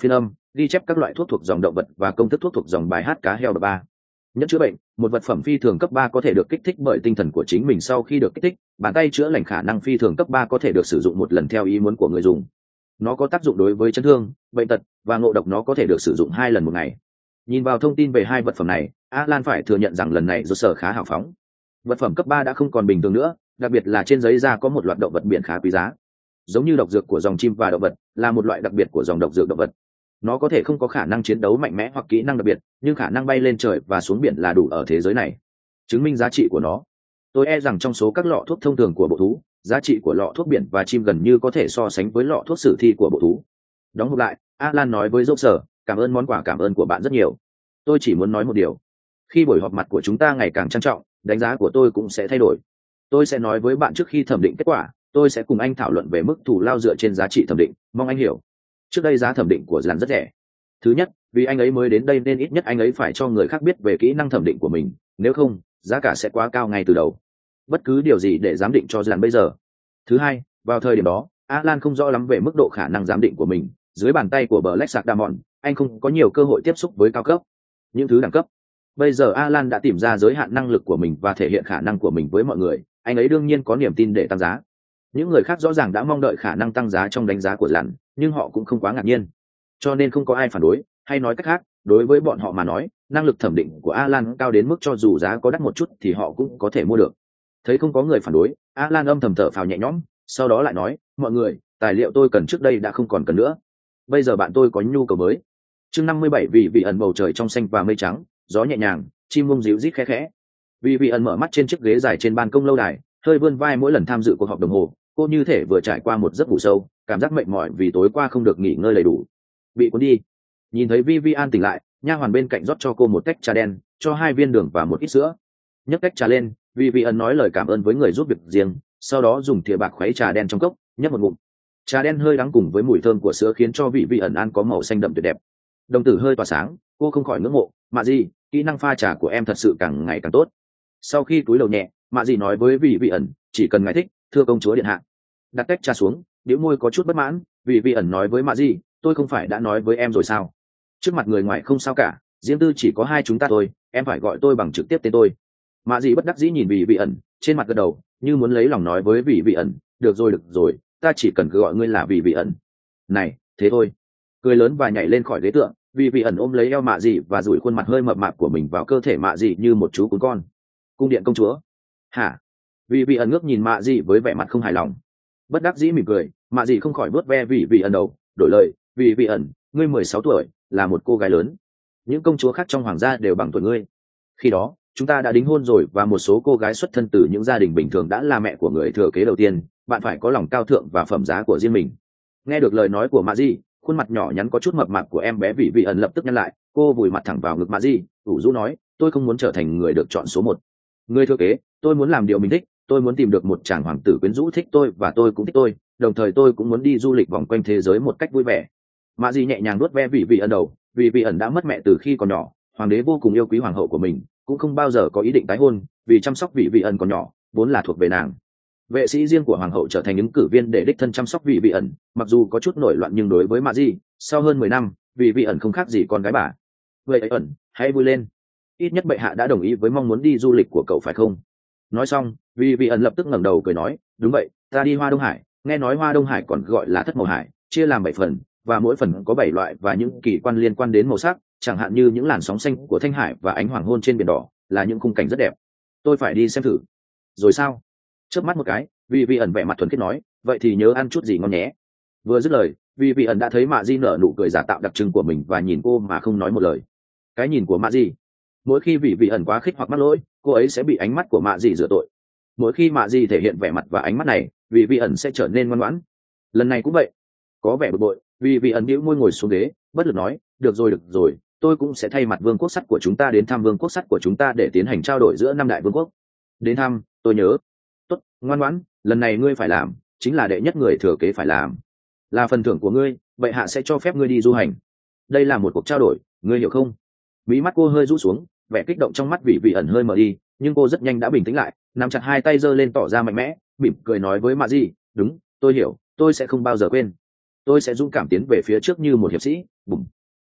ghi chép các loại thuốc thuộc dòng động vật và công thức thuốc thuộc dòng bài hát cá heo đập ba. Nhất chữa bệnh, một vật phẩm phi thường cấp ba có thể được kích thích bởi tinh thần của chính mình. Sau khi được kích thích, bàn tay chữa lành khả năng phi thường cấp ba có thể được sử dụng một lần theo ý muốn của người dùng. Nó có tác dụng đối với chấn thương, bệnh tật và ngộ độc. Nó có thể được sử dụng hai lần một ngày. Nhìn vào thông tin về hai vật phẩm này, Alan phải thừa nhận rằng lần này do sở khá hào phóng. Vật phẩm cấp ba đã không còn bình thường nữa, đặc biệt là trên giấy da có một loạt động vật biển khá quý giá. Giống như độc dược của dòng chim và động vật, là một loại đặc biệt của dòng độc dược động vật. Nó có thể không có khả năng chiến đấu mạnh mẽ hoặc kỹ năng đặc biệt, nhưng khả năng bay lên trời và xuống biển là đủ ở thế giới này. Chứng minh giá trị của nó. Tôi e rằng trong số các lọ thuốc thông thường của bộ thú, giá trị của lọ thuốc biển và chim gần như có thể so sánh với lọ thuốc sử thi của bộ thú. Đóng hộp lại, Alan nói với Dốc Sở, cảm ơn món quà cảm ơn của bạn rất nhiều. Tôi chỉ muốn nói một điều. Khi buổi họp mặt của chúng ta ngày càng trang trọng, đánh giá của tôi cũng sẽ thay đổi. Tôi sẽ nói với bạn trước khi thẩm định kết quả, tôi sẽ cùng anh thảo luận về mức thù lao dựa trên giá trị thẩm định, mong anh hiểu. Trước đây giá thẩm định của Dàn rất rẻ. Thứ nhất, vì anh ấy mới đến đây nên ít nhất anh ấy phải cho người khác biết về kỹ năng thẩm định của mình, nếu không, giá cả sẽ quá cao ngay từ đầu. Bất cứ điều gì để giám định cho Dàn bây giờ. Thứ hai, vào thời điểm đó, Alan không rõ lắm về mức độ khả năng giám định của mình. Dưới bàn tay của Black Sardamon, anh không có nhiều cơ hội tiếp xúc với cao cấp. Những thứ đẳng cấp. Bây giờ Alan đã tìm ra giới hạn năng lực của mình và thể hiện khả năng của mình với mọi người, anh ấy đương nhiên có niềm tin để tăng giá. Những người khác rõ ràng đã mong đợi khả năng tăng giá trong đánh giá của Dàn, nhưng họ cũng không quá ngạc nhiên. Cho nên không có ai phản đối, hay nói cách khác, đối với bọn họ mà nói, năng lực thẩm định của Alan cao đến mức cho dù giá có đắt một chút thì họ cũng có thể mua được. Thấy không có người phản đối, Alan âm thầm thở phào nhẹ nhõm, sau đó lại nói, mọi người, tài liệu tôi cần trước đây đã không còn cần nữa. Bây giờ bạn tôi có nhu cầu mới. Chương năm mươi bảy, vì vị ẩn bầu trời trong xanh và mây trắng, gió nhẹ nhàng, chim mông ríu rít khẽ khẽ. Vì vị ẩn mở mắt trên chiếc ghế dài trên ban công lâu đài, hơi vươn vai mỗi lần tham dự cuộc họp đồng hồ, cô như thể vừa trải qua một giấc ngủ sâu, cảm giác mệt mỏi vì tối qua không được nghỉ ngơi đầy đủ. Bị cuốn đi. Nhìn thấy Vivian tỉnh lại, nha hoàn bên cạnh rót cho cô một tách trà đen, cho hai viên đường và một ít sữa. Nhấc tách trà lên, Vivian nói lời cảm ơn với người giúp việc riêng, sau đó dùng thìa bạc khuấy trà đen trong cốc, nhấp một ngụm. Trà đen hơi đắng cùng với mùi thơm của sữa khiến cho vị Vivian ăn có màu xanh đậm tuyệt đẹp. Đồng tử hơi tỏa sáng, cô không khỏi ngưỡng mộ, "Mạ Dị, kỹ năng pha trà của em thật sự càng ngày càng tốt." Sau khi cúi đầu nhẹ, Mạ Dị nói với vị Vivian, "Chỉ cần ngài thích, thưa công chúa điện hạ." Đặt tách trà xuống, bĩu môi có chút bất mãn, vị Vivian nói với Mạ Dị, "Tôi không phải đã nói với em rồi sao? Trước mặt người ngoài không sao cả, riêng tư chỉ có hai chúng ta thôi, em phải gọi tôi bằng trực tiếp tên tôi." Mạ Dị bất đắc dĩ nhìn vị Vivian, trên mặt gật đầu, như muốn lấy lòng nói với vị Vivian, "Được rồi được rồi, ta chỉ cần cứ gọi ngươi là vị Vivian. Này, thế thôi." Cười lớn và nhảy lên khỏi ghế tượng, vị Vivian ôm lấy eo Mạ Dị và duỗi khuôn mặt hơi mập mạp của mình vào cơ thể Mạ Dị như một chú cún con. "Cung điện công chúa." "Hả?" Vị Vivian ngước nhìn Mạ Dị với vẻ mặt không hài lòng. Bất đắc dĩ mỉm cười, Mạ Dị không khỏi vuốt ve vị Vivian đầu, đổi lời, "Vị Vivian, ngươi mười sáu tuổi, là một cô gái lớn. Những công chúa khác trong hoàng gia đều bằng tuổi ngươi. Khi đó, chúng ta đã đính hôn rồi và một số cô gái xuất thân từ những gia đình bình thường đã là mẹ của người thừa kế đầu tiên, bạn phải có lòng cao thượng và phẩm giá của riêng mình." Nghe được lời nói của Mạ Dị, khuôn mặt nhỏ nhắn có chút mập mạp của em bé vị Vivian lập tức nhăn lại, cô vùi mặt thẳng vào ngực Mạ Dị, ủ rũ nói, "Tôi không muốn trở thành người được chọn số một. Người thừa kế, tôi muốn làm điều mình thích, tôi muốn tìm được một chàng hoàng tử quyến rũ thích tôi và tôi cũng thích tôi, đồng thời tôi cũng muốn đi du lịch vòng quanh thế giới một cách vui vẻ." Mạ Dị nhẹ nhàng nuốt ve vị Vivian đầu, vì Vivian đã mất mẹ từ khi còn nhỏ, hoàng đế vô cùng yêu quý hoàng hậu của mình, cũng không bao giờ có ý định tái hôn, vì chăm sóc vị Vivian còn nhỏ, vốn là thuộc về nàng. Vệ sĩ riêng của hoàng hậu trở thành ứng cử viên để đích thân chăm sóc vị Vivian, mặc dù có chút nổi loạn nhưng đối với Mạ Dị, sau hơn mười năm, vị Vivian không khác gì con gái bà. "Vậy ẩn, hãy vui lên. Ít nhất bệ hạ đã đồng ý với mong muốn đi du lịch của cậu phải không?" Nói xong, vị Vivian lập tức ngẩng đầu cười nói, "Đúng vậy, ta đi Hoa Đông Hải, nghe nói Hoa Đông Hải còn gọi là Thất Màu Hải, chia làm bảy phần, và mỗi phần có bảy loại và những kỳ quan liên quan đến màu sắc, chẳng hạn như những làn sóng xanh của Thanh Hải và ánh hoàng hôn trên biển đỏ, là những khung cảnh rất đẹp. Tôi phải đi xem thử." "Rồi sao?" Chớp mắt một cái, vì vị ẩn vẻ mặt thuần khiết nói, "Vậy thì nhớ ăn chút gì ngon nhé." Vừa dứt lời, vì vị ẩn đã thấy Mạ Dị nở nụ cười giả tạo đặc trưng của mình và nhìn cô mà không nói một lời. Cái nhìn của Mạ Dị, mỗi khi vị vị ẩn quá khích hoặc mắc lỗi, cô ấy sẽ bị ánh mắt của Mạ Dị rửa tội. Mỗi khi Mạ Dị thể hiện vẻ mặt và ánh mắt này, vị vị ẩn sẽ trở nên ngoan ngoãn. Lần này cũng vậy. Có vẻ bực bội, vì vị ẩn bĩu môi ngồi xuống ghế, bất lực nói, "Được rồi được rồi, tôi cũng sẽ thay mặt vương quốc sắt của chúng ta đến thăm vương quốc sắt của chúng ta để tiến hành trao đổi giữa năm đại vương quốc." "Đến thăm, tôi nhớ." "Tốt, ngoan ngoãn, lần này ngươi phải làm, chính là đệ nhất người thừa kế phải làm. Là phần thưởng của ngươi, bệ hạ sẽ cho phép ngươi đi du hành. Đây là một cuộc trao đổi, ngươi hiểu không?" Mí mắt cô hơi rũ xuống, vẻ kích động trong mắt vị vị ẩn hơi mờ đi, nhưng cô rất nhanh đã bình tĩnh lại, nắm chặt hai tay giơ lên tỏ ra mạnh mẽ, mỉm cười nói với Mạ Dị, "Đúng, tôi hiểu, tôi sẽ không bao giờ quên. Tôi sẽ dũng cảm tiến về phía trước như một hiệp sĩ." Bùm.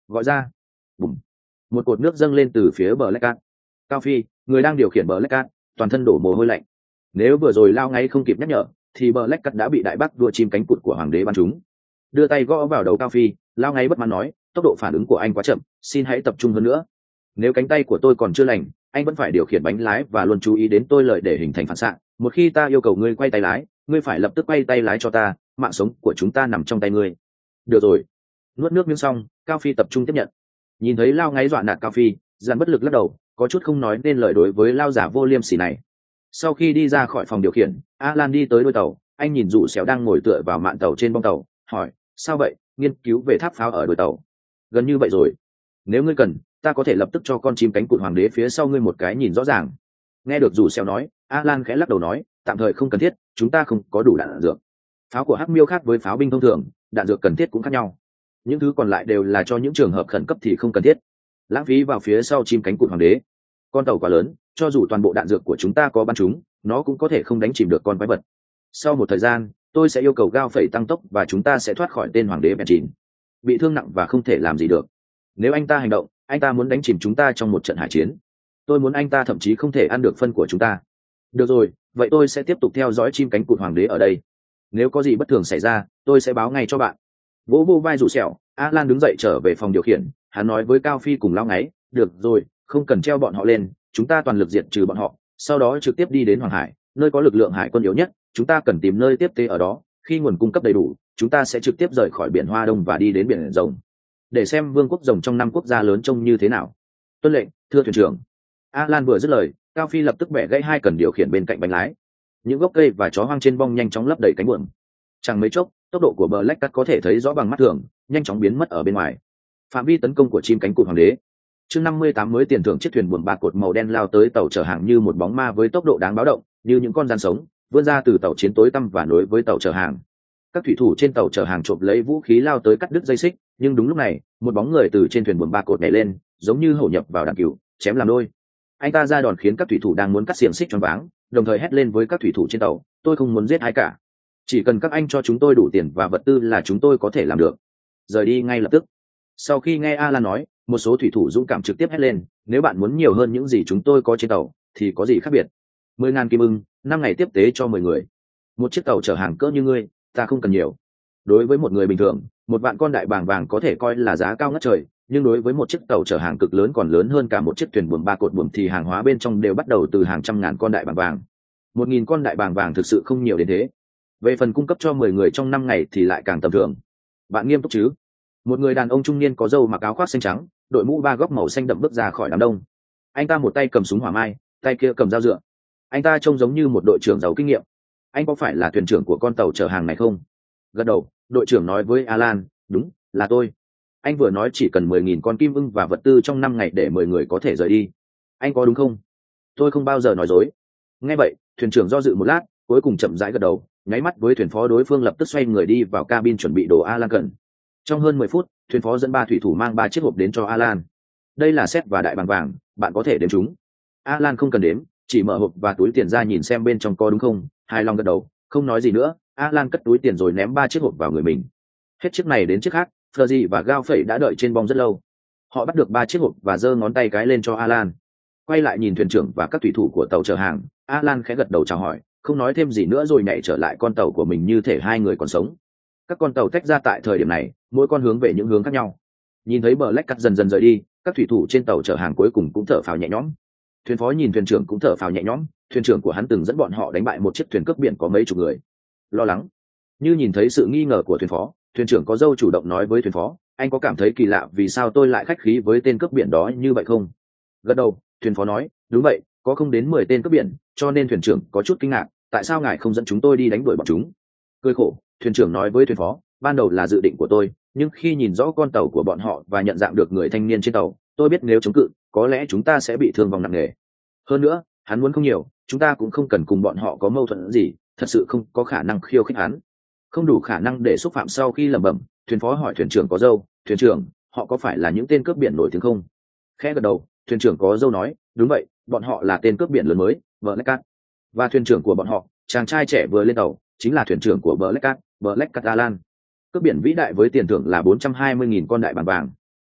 gọi ra. Bùm. Một cột nước dâng lên từ phía bờ lách cát. Cao Phi, người đang điều khiển bờ lách cát, toàn thân đổ mồ hôi lạnh. Nếu vừa rồi lao ngay không kịp nhắc nhở thì bờ lách cát đã bị đại bác đua chim cánh cụt của hoàng đế bắn trúng. Đưa tay gõ vào đầu Cao Phi, lao ngay bất mãn nói, tốc độ phản ứng của anh quá chậm, xin hãy tập trung hơn nữa. Nếu cánh tay của tôi còn chưa lành, anh vẫn phải điều khiển bánh lái và luôn chú ý đến tôi lợi để hình thành phản xạ. Một khi ta yêu cầu ngươi quay tay lái, ngươi phải lập tức quay tay lái cho ta, mạng sống của chúng ta nằm trong tay ngươi. Được rồi. Nuốt nước miếng xong, Cao Phi tập trung tiếp nhận. Nhìn thấy lao ngáy dọa nạt Cao Phi, dàn bất lực lắc đầu, có chút không nói nên lời đối với lao giả vô liêm sỉ này. Sau khi đi ra khỏi phòng điều khiển, Alan đi tới đôi tàu, anh nhìn Dụ Xéo đang ngồi tựa vào mạn tàu trên bong tàu, hỏi, sao vậy? Nghiên cứu về tháp pháo ở đôi tàu. Gần như vậy rồi. Nếu ngươi cần, ta có thể lập tức cho con chim cánh cụt hoàng đế phía sau ngươi một cái nhìn rõ ràng. Nghe được Dụ Xéo nói, Alan khẽ lắc đầu nói, tạm thời không cần thiết, chúng ta không có đủ đạn dược. Pháo của Hắc Miêu khác với pháo binh thông thường, đạn dược cần thiết cũng khác nhau. Những thứ còn lại đều là cho những trường hợp khẩn cấp thì không cần thiết. Lãng phí vào phía sau chim cánh cụt hoàng đế. Con tàu quá lớn, cho dù toàn bộ đạn dược của chúng ta có bắn chúng, nó cũng có thể không đánh chìm được con quái vật. Sau một thời gian, tôi sẽ yêu cầu Gao Phẩy tăng tốc và chúng ta sẽ thoát khỏi tên hoàng đế bèn chín. Bị thương nặng và không thể làm gì được. Nếu anh ta hành động, anh ta muốn đánh chìm chúng ta trong một trận hải chiến. Tôi muốn anh ta thậm chí không thể ăn được phân của chúng ta. Được rồi, vậy tôi sẽ tiếp tục theo dõi chim cánh cụt hoàng đế ở đây. Nếu có gì bất thường xảy ra, tôi sẽ báo ngay cho bạn. Vỗ vô vai Dụ Xẻo, Alan đứng dậy trở về phòng điều khiển. Hắn nói với Cao Phi cùng lao ngáy, được rồi, không cần treo bọn họ lên, chúng ta toàn lực diệt trừ bọn họ, sau đó trực tiếp đi đến Hoàng Hải, nơi có lực lượng hải quân yếu nhất. Chúng ta cần tìm nơi tiếp tế ở đó. Khi nguồn cung cấp đầy đủ, chúng ta sẽ trực tiếp rời khỏi biển Hoa Đông và đi đến biển Rồng, để xem vương quốc rồng trong năm quốc gia lớn trông như thế nào. Tuân lệnh, thưa thuyền trưởng. Alan vừa dứt lời, Cao Phi lập tức bẻ gãy hai cần điều khiển bên cạnh bánh lái. Những gốc cây và chó hoang trên bong nhanh chóng lấp đầy cánh buồm. Chẳng mấy chốc, tốc độ của Black Cat có thể thấy rõ bằng mắt thường, nhanh chóng biến mất ở bên ngoài. Phạm vi tấn công của chim cánh cụt hoàng đế. Chương năm mươi tám mới tiền thưởng chiếc thuyền buồm ba cột màu đen lao tới tàu chở hàng như một bóng ma với tốc độ đáng báo động, như những con gian sống vươn ra từ tàu chiến tối tăm và nối với tàu chở hàng. Các thủy thủ trên tàu chở hàng trộm lấy vũ khí lao tới cắt đứt dây xích, nhưng đúng lúc này, một bóng người từ trên thuyền buồm ba cột nhảy lên, giống như hổ nhập vào đàn cừu, chém làm đôi. Anh ta ra đòn khiến các thủy thủ đang muốn cắt xiềng xích choáng váng, đồng thời hét lên với các thủy thủ trên tàu, tôi không muốn giết ai cả, chỉ cần các anh cho chúng tôi đủ tiền và vật tư là chúng tôi có thể làm được. Rời đi ngay lập tức. Sau khi nghe Alan nói, một số thủy thủ dũng cảm trực tiếp hét lên, nếu bạn muốn nhiều hơn những gì chúng tôi có trên tàu thì có gì khác biệt. Mười ngàn kim ưng, năm ngày tiếp tế cho mười người. Một chiếc tàu chở hàng cỡ như ngươi, ta không cần nhiều. Đối với một người bình thường, một vạn con đại bàng vàng có thể coi là giá cao ngất trời, nhưng đối với một chiếc tàu chở hàng cực lớn còn lớn hơn cả một chiếc thuyền buồm ba cột buồm thì hàng hóa bên trong đều bắt đầu từ hàng trăm ngàn con đại bàng vàng. Một nghìn con đại bàng vàng thực sự không nhiều đến thế. Về phần cung cấp cho mười người trong năm ngày thì lại càng tầm thường. Bạn nghiêm túc chứ? Một người đàn ông trung niên có râu mặc áo khoác xanh trắng, đội mũ ba góc màu xanh đậm bước ra khỏi đám đông. Anh ta một tay cầm súng hỏa mai, tay kia cầm dao dựa. Anh ta trông giống như một đội trưởng giàu kinh nghiệm. Anh có phải là thuyền trưởng của con tàu chở hàng này không? Gật đầu, đội trưởng nói với Alan, đúng, là tôi. Anh vừa nói chỉ cần mười nghìn con kim ưng và vật tư trong năm ngày để mười người có thể rời đi. Anh có đúng không? Tôi không bao giờ nói dối. Nghe vậy, thuyền trưởng do dự một lát, cuối cùng chậm rãi gật đầu, nháy mắt với thuyền phó đối phương lập tức xoay người đi vào cabin chuẩn bị đồ Alan cần. Trong hơn mười phút, thuyền phó dẫn ba thủy thủ mang ba chiếc hộp đến cho Alan. Đây là xét và đại bàng vàng, bạn có thể đếm chúng. Alan không cần đếm, chỉ mở hộp và túi tiền ra nhìn xem bên trong có đúng không, hài lòng gật đầu, không nói gì nữa. Alan cất túi tiền rồi ném ba chiếc hộp vào người mình. Hết chiếc này đến chiếc khác, Fleury và Gao Phẩy đã đợi trên bong rất lâu. Họ bắt được ba chiếc hộp và giơ ngón tay cái lên cho Alan. Quay lại nhìn thuyền trưởng và các thủy thủ của tàu chở hàng, Alan khẽ gật đầu chào hỏi, không nói thêm gì nữa rồi nhảy trở lại con tàu của mình như thể hai người còn sống. Các con tàu tách ra tại thời điểm này, mỗi con hướng về những hướng khác nhau. Nhìn thấy Black Cat dần dần rời đi, các thủy thủ trên tàu chở hàng cuối cùng cũng thở phào nhẹ nhõm. Thuyền phó nhìn thuyền trưởng cũng thở phào nhẹ nhõm, thuyền trưởng của hắn từng dẫn bọn họ đánh bại một chiếc thuyền cướp biển có mấy chục người. Lo lắng. Như nhìn thấy sự nghi ngờ của thuyền phó, thuyền trưởng có dâu chủ động nói với thuyền phó, anh có cảm thấy kỳ lạ vì sao tôi lại khách khí với tên cướp biển đó như vậy không? Gật đầu, thuyền phó nói, đúng vậy, có không đến mười tên cướp biển, cho nên thuyền trưởng có chút kinh ngạc, tại sao ngài không dẫn chúng tôi đi đánh đuổi bọn chúng? Cười khổ, thuyền trưởng nói với thuyền phó, ban đầu là dự định của tôi, nhưng khi nhìn rõ con tàu của bọn họ và nhận dạng được người thanh niên trên tàu, tôi biết nếu chống cự, có lẽ chúng ta sẽ bị thương vong nặng nề. Hơn nữa, hắn muốn không nhiều, chúng ta cũng không cần cùng bọn họ có mâu thuẫn gì, thật sự không có khả năng khiêu khích hắn. Không đủ khả năng để xúc phạm. Sau khi lẩm bẩm, thuyền phó hỏi thuyền trưởng có dâu, thuyền trưởng, họ có phải là những tên cướp biển nổi tiếng không? Khẽ gật đầu, thuyền trưởng có dâu nói, đúng vậy, bọn họ là tên cướp biển lớn mới, Black Cat. Và thuyền trưởng của bọn họ, chàng trai trẻ vừa lên tàu, chính là thuyền trưởng của Black Cat, Black Cat Alan. Cướp biển vĩ đại với tiền thưởng là bốn trăm hai mươi nghìn con đại bàng vàng.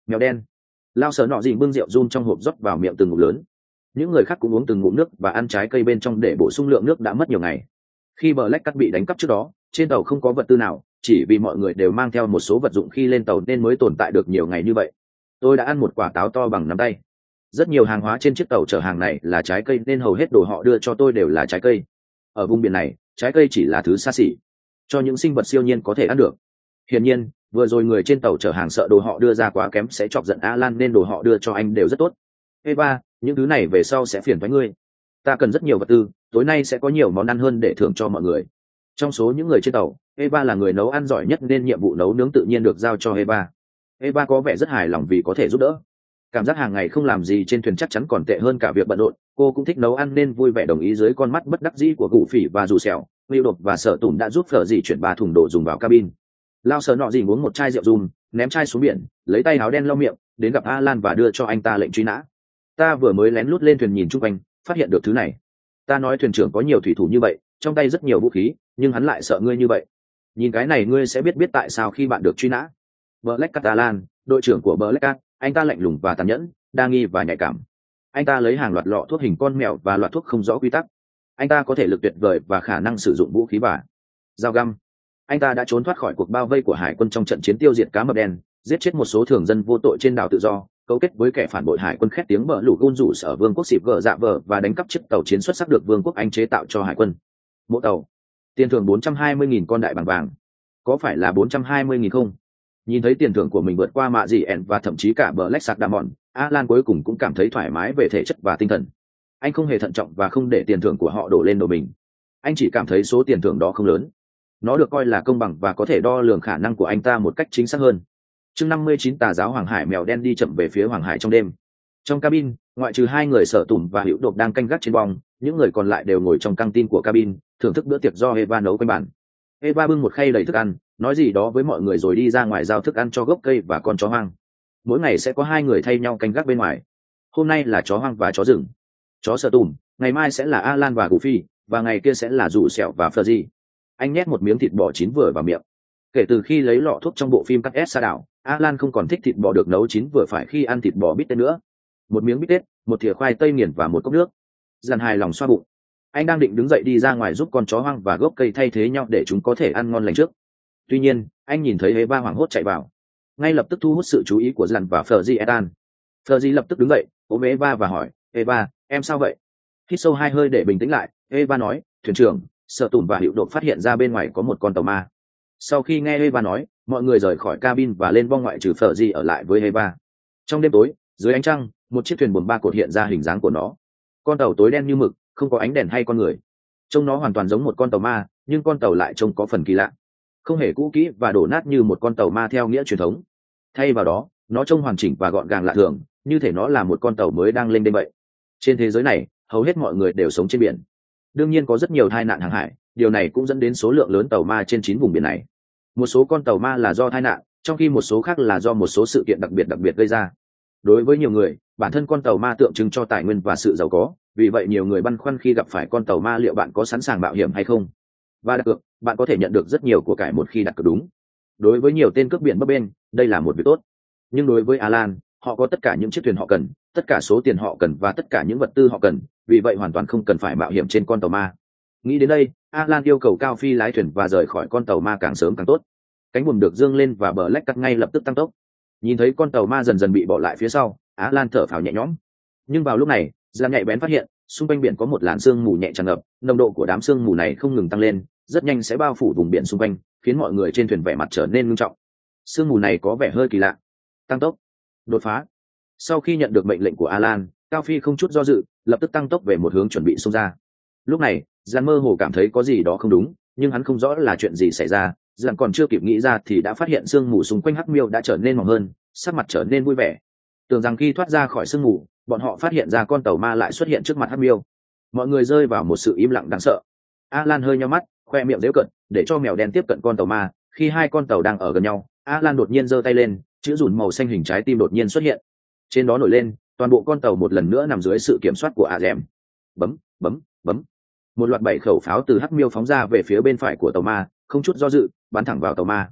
Mèo đen. Lao Sở Nọ Dìn bưng rượu run trong hộp rót vào miệng từng ngụm lớn. Những người khác cũng uống từng ngụm nước và ăn trái cây bên trong để bổ sung lượng nước đã mất nhiều ngày. Khi Black Cat bị đánh cắp trước đó, trên tàu không có vật tư nào, chỉ vì mọi người đều mang theo một số vật dụng khi lên tàu nên mới tồn tại được nhiều ngày như vậy. Tôi đã ăn một quả táo to bằng nắm tay. Rất nhiều hàng hóa trên chiếc tàu chở hàng này là trái cây nên hầu hết đồ họ đưa cho tôi đều là trái cây. Ở vùng biển này, trái cây chỉ là thứ xa xỉ cho những sinh vật siêu nhiên có thể ăn được. Hiển nhiên, vừa rồi người trên tàu chở hàng sợ đồ họ đưa ra quá kém sẽ chọc giận Alan nên đồ họ đưa cho anh đều rất tốt. Eva, những thứ này về sau sẽ phiền với ngươi. Ta cần rất nhiều vật tư, tối nay sẽ có nhiều món ăn hơn để thưởng cho mọi người. Trong số những người trên tàu, Eva là người nấu ăn giỏi nhất nên nhiệm vụ nấu nướng tự nhiên được giao cho Eva. Eva có vẻ rất hài lòng vì có thể giúp đỡ. Cảm giác hàng ngày không làm gì trên thuyền chắc chắn còn tệ hơn cả việc bận rộn. Cô cũng thích nấu ăn nên vui vẻ đồng ý dưới con mắt bất đắc dĩ của Gù Phỉ và Dù Sẹo. Will Đột và Sở Tùng đã giúp Phở Dì chuyển ba thùng đồ dùng vào cabin. Lao Sở Nọ Dì uống một chai rượu rum, ném chai xuống biển, lấy tay áo đen lau miệng, đến gặp Alan và đưa cho anh ta lệnh truy nã. Ta vừa mới lén lút lên thuyền nhìn chung quanh, phát hiện được thứ này. Ta nói thuyền trưởng có nhiều thủy thủ như vậy, trong tay rất nhiều vũ khí, nhưng hắn lại sợ ngươi như vậy. Nhìn cái này ngươi sẽ biết biết tại sao khi bạn được truy nã. Black Cat Alan, đội trưởng của Black Cat, anh ta lạnh lùng và tàn nhẫn, đa nghi và nhạy cảm. Anh ta lấy hàng loạt lọ thuốc hình con mèo và loạt thuốc không rõ quy tắc. Anh ta có thể lực tuyệt vời và khả năng sử dụng vũ khí và dao găm. Anh ta đã trốn thoát khỏi cuộc bao vây của hải quân trong trận chiến tiêu diệt cá mập đen, giết chết một số thường dân vô tội trên đảo tự do, cấu kết với kẻ phản bội hải quân khét tiếng bờ lũ gun rủ ở vương quốc xịp gờ dạ vờ và đánh cắp chiếc tàu chiến xuất sắc được vương quốc Anh chế tạo cho hải quân. Mỗi tàu tiền thưởng bốn trăm hai mươi nghìn con đại bằng vàng. Có phải là bốn trăm hai mươi nghìn không? Nhìn thấy tiền thưởng của mình vượt qua mạ dị ẻn và thậm chí cả Black Shark Diamond, Alan cuối cùng cũng cảm thấy thoải mái về thể chất và tinh thần. Anh không hề thận trọng và không để tiền thưởng của họ đổ lên đầu mình. Anh chỉ cảm thấy số tiền thưởng đó không lớn. Nó được coi là công bằng và có thể đo lường khả năng của anh ta một cách chính xác hơn. Chương năm mươi chín tà giáo Hoàng Hải mèo đen đi chậm về phía Hoàng Hải trong đêm. Trong cabin, ngoại trừ hai người Sở Tùng và Hữu Đột đang canh gác trên bong, những người còn lại đều ngồi trong căng tin của cabin, thưởng thức bữa tiệc do Eva nấu quanh bàn. Eva bưng một khay đầy thức ăn, nói gì đó với mọi người rồi đi ra ngoài giao thức ăn cho gốc cây và con chó hoang. Mỗi ngày sẽ có hai người thay nhau canh gác bên ngoài. Hôm nay là chó hoang và chó rừng. Chó Sở Tùng, ngày mai sẽ là Alan và Goofy, và ngày kia sẽ là Dù Sẹo và Fuzzy. Anh nhét một miếng thịt bò chín vừa vào miệng. Kể từ khi lấy lọ thuốc trong bộ phim cắt ép xa đảo, Alan không còn thích thịt bò được nấu chín vừa phải khi ăn thịt bò bít tết nữa. Một miếng bít tết, một thìa khoai tây nghiền và một cốc nước. Dàn hài lòng xoa bụng. Anh đang định đứng dậy đi ra ngoài giúp con chó hoang và gốc cây thay thế nhau để chúng có thể ăn ngon lành trước. Tuy nhiên, anh nhìn thấy Eva hoảng hốt chạy vào. Ngay lập tức thu hút sự chú ý của Dàn và Fuzzy Ethan. Fuzzy lập tức đứng dậy, ôm Eva và hỏi, Eva, em sao vậy? Hít sâu hai hơi để bình tĩnh lại, Eva nói, thuyền trưởng, Sở Tùng và Hữu Đột phát hiện ra bên ngoài có một con tàu ma. Sau khi nghe Eva nói, mọi người rời khỏi cabin và lên bong ngoại trừ Fuzzy ở lại với Eva. Trong đêm tối, dưới ánh trăng, một chiếc thuyền buồm ba cột hiện ra hình dáng của nó. Con tàu tối đen như mực, không có ánh đèn hay con người. Trông nó hoàn toàn giống một con tàu ma, nhưng con tàu lại trông có phần kỳ lạ. Không hề cũ kỹ và đổ nát như một con tàu ma theo nghĩa truyền thống. Thay vào đó, nó trông hoàn chỉnh và gọn gàng lạ thường, như thể nó là một con tàu mới đang lên đêm vậy. Trên thế giới này, hầu hết mọi người đều sống trên biển. Đương nhiên có rất nhiều tai nạn hàng hải, điều này cũng dẫn đến số lượng lớn tàu ma trên chín vùng biển này. Một số con tàu ma là do tai nạn, trong khi một số khác là do một số sự kiện đặc biệt đặc biệt gây ra. Đối với nhiều người, bản thân con tàu ma tượng trưng cho tài nguyên và sự giàu có, vì vậy nhiều người băn khoăn khi gặp phải con tàu ma liệu bạn có sẵn sàng mạo hiểm hay không. Và đặt cược, bạn có thể nhận được rất nhiều của cải một khi đặt cược đúng. Đối với nhiều tên cướp biển bấp bênh, đây là một việc tốt. Nhưng đối với Alan, họ có tất cả những chiếc thuyền họ cần, tất cả số tiền họ cần và tất cả những vật tư họ cần, vì vậy hoàn toàn không cần phải mạo hiểm trên con tàu ma. Nghĩ đến đây, Alan yêu cầu Cao Phi lái thuyền và rời khỏi con tàu ma càng sớm càng tốt. Cánh buồm được dương lên và Black Cat ngay lập tức tăng tốc. Nhìn thấy con tàu ma dần dần bị bỏ lại phía sau, Alan thở phào nhẹ nhõm. Nhưng vào lúc này, Giang nhạy bén phát hiện, xung quanh biển có một làn sương mù nhẹ tràn ngập, nồng độ của đám sương mù này không ngừng tăng lên, rất nhanh sẽ bao phủ vùng biển xung quanh, khiến mọi người trên thuyền vẻ mặt trở nên nghiêm trọng. Sương mù này có vẻ hơi kỳ lạ. Tăng tốc, đột phá. Sau khi nhận được mệnh lệnh của Alan, Cao Phi không chút do dự, lập tức tăng tốc về một hướng chuẩn bị xông ra. Lúc này, Giang mơ hồ cảm thấy có gì đó không đúng, nhưng hắn không rõ là chuyện gì xảy ra. Giang còn chưa kịp nghĩ ra thì đã phát hiện sương mù xung quanh Hắc Miêu đã trở nên mỏng hơn, sắc mặt trở nên vui vẻ. Tưởng rằng khi thoát ra khỏi sương mù, bọn họ phát hiện ra con tàu ma lại xuất hiện trước mặt Hắc Miêu. Mọi người rơi vào một sự im lặng đáng sợ. Alan hơi nhíu mắt, khoe miệng giễu cợt, để cho mèo đen tiếp cận con tàu ma. Khi hai con tàu đang ở gần nhau, Alan đột nhiên giơ tay lên, chữ rùn màu xanh hình trái tim đột nhiên xuất hiện. Trên đó nổi lên, toàn bộ con tàu một lần nữa nằm dưới sự kiểm soát của Azem. Bấm, bấm, bấm. Một loạt bảy khẩu pháo từ Hắc Miêu phóng ra về phía bên phải của tàu ma, không chút do dự, bắn thẳng vào tàu ma.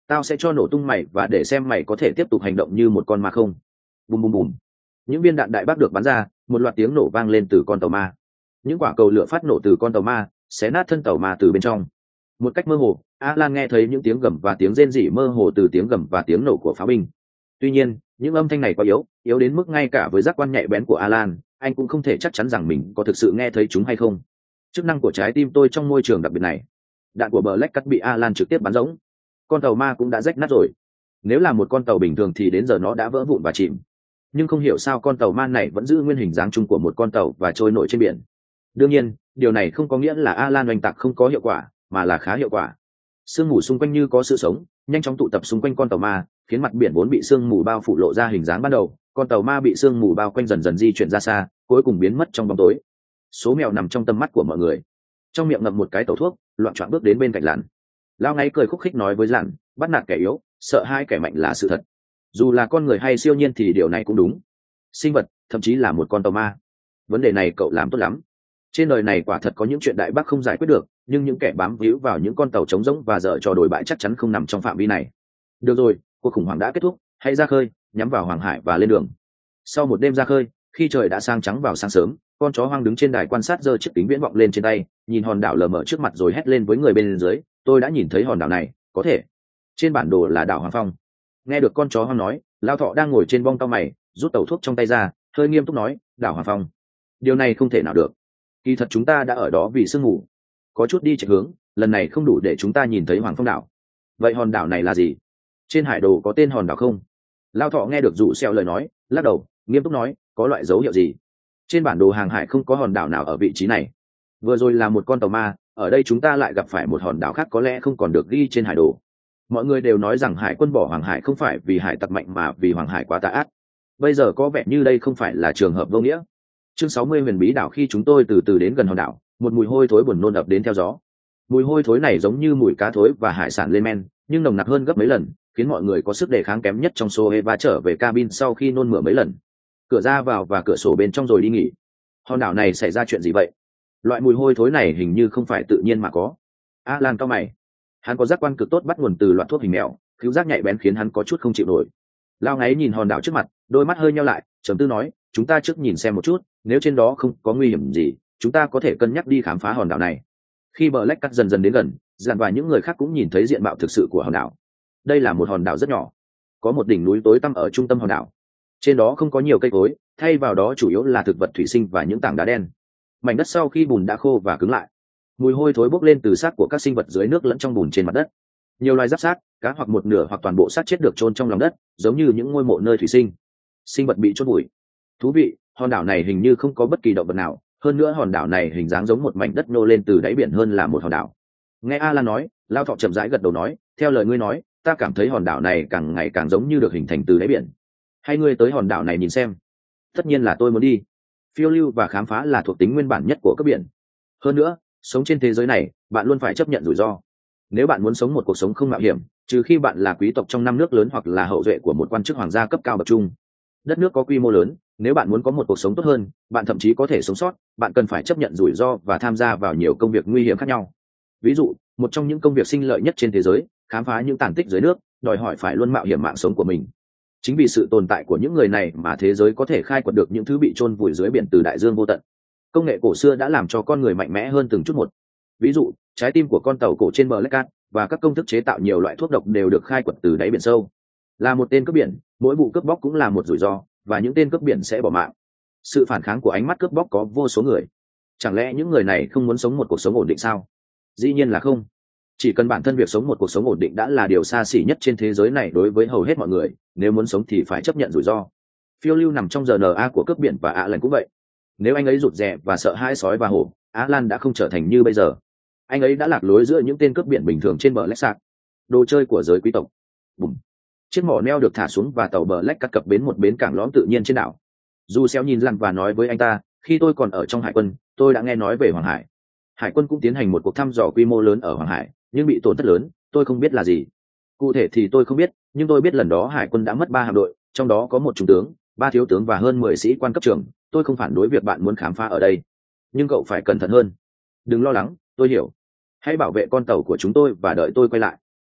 tao sẽ cho nổ tung mày và để xem mày có thể tiếp tục hành động như một con ma không. Bùm bùm bùm. Những viên đạn đại bác được bắn ra, một loạt tiếng nổ vang lên từ con tàu ma. Những quả cầu lửa phát nổ từ con tàu ma, xé nát thân tàu ma từ bên trong. Một cách mơ hồ, Alan nghe thấy những tiếng gầm và tiếng rên rỉ mơ hồ từ tiếng gầm và tiếng nổ của pháo binh. Tuy nhiên, những âm thanh này quá yếu, yếu đến mức ngay cả với giác quan nhạy bén của Alan, anh cũng không thể chắc chắn rằng mình có thực sự nghe thấy chúng hay không. Chức năng của trái tim tôi trong môi trường đặc biệt này. Đạn của Black Cat bị Alan trực tiếp bắn rỗng. Con tàu ma cũng đã rách nát rồi. Nếu là một con tàu bình thường thì đến giờ nó đã vỡ vụn và chìm. Nhưng không hiểu sao con tàu ma này vẫn giữ nguyên hình dáng chung của một con tàu và trôi nổi trên biển. Đương nhiên, điều này không có nghĩa là Alan oanh tạc không có hiệu quả, mà là khá hiệu quả. Sương mù xung quanh như có sự sống, nhanh chóng tụ tập xung quanh con tàu ma, khiến mặt biển vốn bị sương mù bao phủ lộ ra hình dáng ban đầu. Con tàu ma bị sương mù bao quanh dần dần di chuyển ra xa, cuối cùng biến mất trong bóng tối. Số mèo nằm trong tầm mắt của mọi người, trong miệng ngậm một cái tẩu thuốc, loạn choạng bước đến bên cạnh Lặn. Lao ngay cười khúc khích nói với Lặn, bắt nạt kẻ yếu, sợ hai kẻ mạnh là sự thật. Dù là con người hay siêu nhiên thì điều này cũng đúng. Sinh vật, thậm chí là một con tàu ma. Vấn đề này cậu làm tốt lắm. Trên đời này quả thật có những chuyện đại bác không giải quyết được, nhưng những kẻ bám víu vào những con tàu trống rỗng và dở trò đồi bại chắc chắn không nằm trong phạm vi này. Được rồi, cuộc khủng hoảng đã kết thúc, hãy ra khơi, nhắm vào Hoàng Hải và lên đường. Sau một đêm ra khơi, khi trời đã sang trắng vào sáng sớm, con chó hoang đứng trên đài quan sát giơ chiếc kính viễn vọng lên trên tay, nhìn hòn đảo lờ mờ trước mặt rồi hét lên với người bên dưới, tôi đã nhìn thấy hòn đảo này, có thể. Trên bản đồ là đảo Hoàng Phong. Nghe được con chó hoang nói, Lao Thọ đang ngồi trên bong tàu mày, rút tẩu thuốc trong tay ra, hơi nghiêm túc nói, đảo Hoàng Phong. Điều này không thể nào được. Kỳ thật chúng ta đã ở đó vì sương mù. Có chút đi chạy hướng, lần này không đủ để chúng ta nhìn thấy Hoàng Phong đảo. Vậy hòn đảo này là gì? Trên hải đồ có tên hòn đảo không? Lao Thọ nghe được dụ xeo lời nói, lắc đầu, nghiêm túc nói, có loại dấu hiệu gì? Trên bản đồ hàng hải không có hòn đảo nào ở vị trí này. Vừa rồi là một con tàu ma, ở đây chúng ta lại gặp phải một hòn đảo khác có lẽ không còn được ghi trên hải đồ. Mọi người đều nói rằng hải quân bỏ Hoàng Hải không phải vì hải tặc mạnh mà vì Hoàng Hải quá tà ác. Bây giờ có vẻ như đây không phải là trường hợp vô nghĩa. Chương sáu mươi huyền bí đảo. Khi chúng tôi từ từ đến gần hòn đảo, một mùi hôi thối buồn nôn ập đến theo gió. Mùi hôi thối này giống như mùi cá thối và hải sản lên men, nhưng nồng nặc hơn gấp mấy lần, khiến mọi người có sức đề kháng kém nhất trong số Eva trở về cabin sau khi nôn mửa mấy lần. Cửa ra vào và cửa sổ bên trong rồi đi nghỉ. Hòn đảo này xảy ra chuyện gì vậy? Loại mùi hôi thối này hình như không phải tự nhiên mà có. Alan cao mày. Hắn có giác quan cực tốt bắt nguồn từ loạt thuốc hình mèo, cứu giác nhạy bén khiến hắn có chút không chịu nổi. Lao ngáy nhìn hòn đảo trước mặt, đôi mắt hơi nheo lại, trầm tư nói, chúng ta trước nhìn xem một chút, nếu trên đó không có nguy hiểm gì, chúng ta có thể cân nhắc đi khám phá hòn đảo này. Khi Black Cat dần dần đến gần, Dàn và những người khác cũng nhìn thấy diện mạo thực sự của hòn đảo. Đây là một hòn đảo rất nhỏ, có một đỉnh núi tối tăm ở trung tâm hòn đảo. Trên đó không có nhiều cây cối, thay vào đó chủ yếu là thực vật thủy sinh và những tảng đá đen. Mảnh đất sau khi bùn đã khô và cứng lại, mùi hôi thối bốc lên từ xác của các sinh vật dưới nước lẫn trong bùn trên mặt đất. Nhiều loài giáp xác, cá hoặc một nửa hoặc toàn bộ xác chết được chôn trong lòng đất, giống như những ngôi mộ nơi thủy sinh. Sinh vật bị chôn vùi. Thú vị, hòn đảo này hình như không có bất kỳ động vật nào, hơn nữa hòn đảo này hình dáng giống một mảnh đất nô lên từ đáy biển hơn là một hòn đảo. Nghe Alan nói, Lao Thọ chậm rãi gật đầu nói, theo lời ngươi nói, ta cảm thấy hòn đảo này càng ngày càng giống như được hình thành từ đáy biển. Hay ngươi tới hòn đảo này nhìn xem? Tất nhiên là tôi muốn đi. Phiêu lưu và khám phá là thuộc tính nguyên bản nhất của cấp biển. Hơn nữa, sống trên thế giới này, bạn luôn phải chấp nhận rủi ro. Nếu bạn muốn sống một cuộc sống không mạo hiểm, trừ khi bạn là quý tộc trong năm nước lớn hoặc là hậu duệ của một quan chức hoàng gia cấp cao bậc trung. Đất nước có quy mô lớn, nếu bạn muốn có một cuộc sống tốt hơn, bạn thậm chí có thể sống sót, bạn cần phải chấp nhận rủi ro và tham gia vào nhiều công việc nguy hiểm khác nhau. Ví dụ, một trong những công việc sinh lợi nhất trên thế giới, khám phá những tàn tích dưới nước, đòi hỏi phải luôn mạo hiểm mạng sống của mình. Chính vì sự tồn tại của những người này mà thế giới có thể khai quật được những thứ bị chôn vùi dưới biển từ đại dương vô tận. Công nghệ cổ xưa đã làm cho con người mạnh mẽ hơn từng chút một. Ví dụ, trái tim của con tàu cổ trên Black Cat và các công thức chế tạo nhiều loại thuốc độc đều được khai quật từ đáy biển sâu. Là một tên cướp biển, mỗi vụ cướp bóc cũng là một rủi ro, và những tên cướp biển sẽ bỏ mạng. Sự phản kháng của ánh mắt cướp bóc có vô số người. Chẳng lẽ những người này không muốn sống một cuộc sống ổn định sao? Dĩ nhiên là không. Chỉ cần bản thân việc sống một cuộc sống ổn định đã là điều xa xỉ nhất trên thế giới này đối với hầu hết mọi người, nếu muốn sống thì phải chấp nhận rủi ro. Phiêu lưu nằm trong rờ en a của cướp biển và ạ lần cũng vậy. Nếu anh ấy rụt rè và sợ hãi sói và hổ, Alan đã không trở thành như bây giờ. Anh ấy đã lạc lối giữa những tên cướp biển bình thường trên bờ Black Shark, đồ chơi của giới quý tộc. Bùm. Chiếc mỏ neo được thả xuống và tàu bờ Black Cat cập bến một bến cảng lõm tự nhiên trên đảo. Du Xéo nhìn Lặn và nói với anh ta, khi tôi còn ở trong hải quân, tôi đã nghe nói về Hoàng Hải. Hải quân cũng tiến hành một cuộc thăm dò quy mô lớn ở Hoàng Hải, nhưng bị tổn thất lớn, tôi không biết là gì. Cụ thể thì tôi không biết, nhưng tôi biết lần đó hải quân đã mất ba hạm đội, trong đó có một trung tướng, ba thiếu tướng và hơn mười sĩ quan cấp trưởng. Tôi không phản đối việc bạn muốn khám phá ở đây, nhưng cậu phải cẩn thận hơn. Đừng lo lắng, tôi hiểu. Hãy bảo vệ con tàu của chúng tôi và đợi tôi quay lại.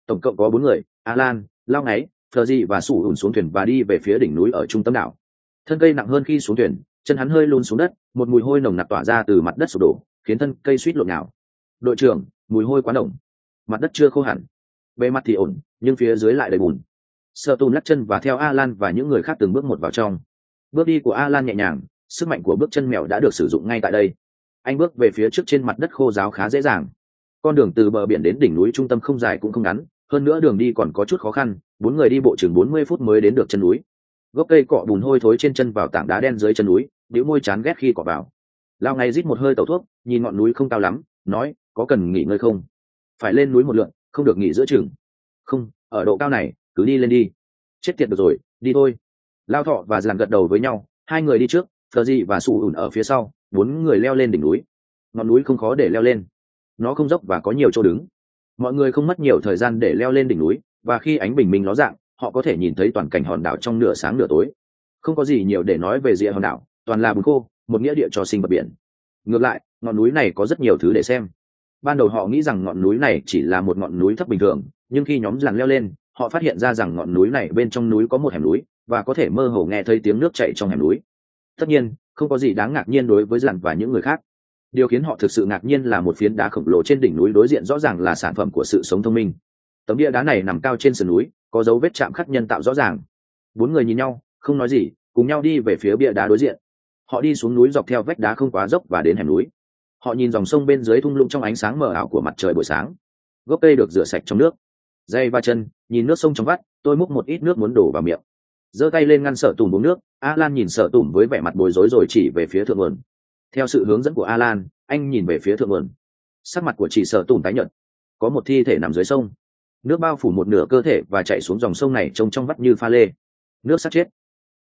tổng cộng có bốn người: Alan, Lao Ngáy, Fleury và Sủ ủn xuống thuyền và đi về phía đỉnh núi ở trung tâm đảo. Thân cây nặng hơn khi xuống thuyền, chân hắn hơi lún xuống đất, một mùi hôi nồng nặc tỏa ra từ mặt đất sụp đổ, khiến thân cây suýt lộn nhào. Đội trưởng, mùi hôi quá nồng. Mặt đất chưa khô hẳn, bề mặt thì ổn, nhưng phía dưới lại đầy bùn. Sợ Tùm lắc chân và theo Alan và những người khác từng bước một vào trong. Bước đi của Alan nhẹ nhàng, sức mạnh của bước chân mèo đã được sử dụng ngay tại đây. Anh bước về phía trước trên mặt đất khô ráo khá dễ dàng. Con đường từ bờ biển đến đỉnh núi trung tâm không dài cũng không ngắn, hơn nữa đường đi còn có chút khó khăn, bốn người đi bộ chừng bốn mươi phút mới đến được chân núi. Gốc cây cọ bùn hôi thối trên chân vào tảng đá đen dưới chân núi, bĩu môi chán ghét khi cọ vào. Lao Ngay rít một hơi tẩu thuốc, nhìn ngọn núi không cao lắm, nói: có cần nghỉ ngơi không? Phải lên núi một lượn, không được nghỉ giữa chừng. Không, ở độ cao này, cứ đi lên đi. Chết tiệt được rồi, đi thôi. Lao Thọ và Giàn gật đầu với nhau, hai người đi trước, Fleury và Sủ ủn ở phía sau, bốn người leo lên đỉnh núi. Ngọn núi không khó để leo lên, nó không dốc và có nhiều chỗ đứng. Mọi người không mất nhiều thời gian để leo lên đỉnh núi, và khi ánh bình minh ló dạng, họ có thể nhìn thấy toàn cảnh hòn đảo trong nửa sáng nửa tối. Không có gì nhiều để nói về rìa hòn đảo, toàn là bùn khô, một nghĩa địa cho sinh vật biển. Ngược lại, ngọn núi này có rất nhiều thứ để xem. Ban đầu họ nghĩ rằng ngọn núi này chỉ là một ngọn núi thấp bình thường, nhưng khi nhóm Giàn leo lên, họ phát hiện ra rằng ngọn núi này bên trong núi có một hẻm núi, và có thể mơ hồ nghe thấy tiếng nước chảy trong hẻm núi. Tất nhiên, không có gì đáng ngạc nhiên đối với Giàn và những người khác. Điều khiến họ thực sự ngạc nhiên là một phiến đá khổng lồ trên đỉnh núi đối diện rõ ràng là sản phẩm của sự sống thông minh. Tấm bia đá này nằm cao trên sườn núi, có dấu vết chạm khắc nhân tạo rõ ràng. Bốn người nhìn nhau, không nói gì, cùng nhau đi về phía bia đá đối diện. Họ đi xuống núi dọc theo vách đá không quá dốc và đến hẻm núi. Họ nhìn dòng sông bên dưới thung lũng trong ánh sáng mờ ảo của mặt trời buổi sáng. Gốc cây được rửa sạch trong nước. Giày và chân, nhìn nước sông trong vắt, tôi múc một ít nước muốn đổ vào miệng. Giơ tay lên ngăn Sợ Tùm uống nước, Alan nhìn Sợ Tùm với vẻ mặt bối rối rồi chỉ về phía thượng nguồn. Theo sự hướng dẫn của Alan, anh nhìn về phía thượng nguồn. Sắc mặt của chị Sợ Tùm tái nhợt. Có một thi thể nằm dưới sông. Nước bao phủ một nửa cơ thể và chảy xuống dòng sông này trông trong vắt như pha lê. Nước sát chết.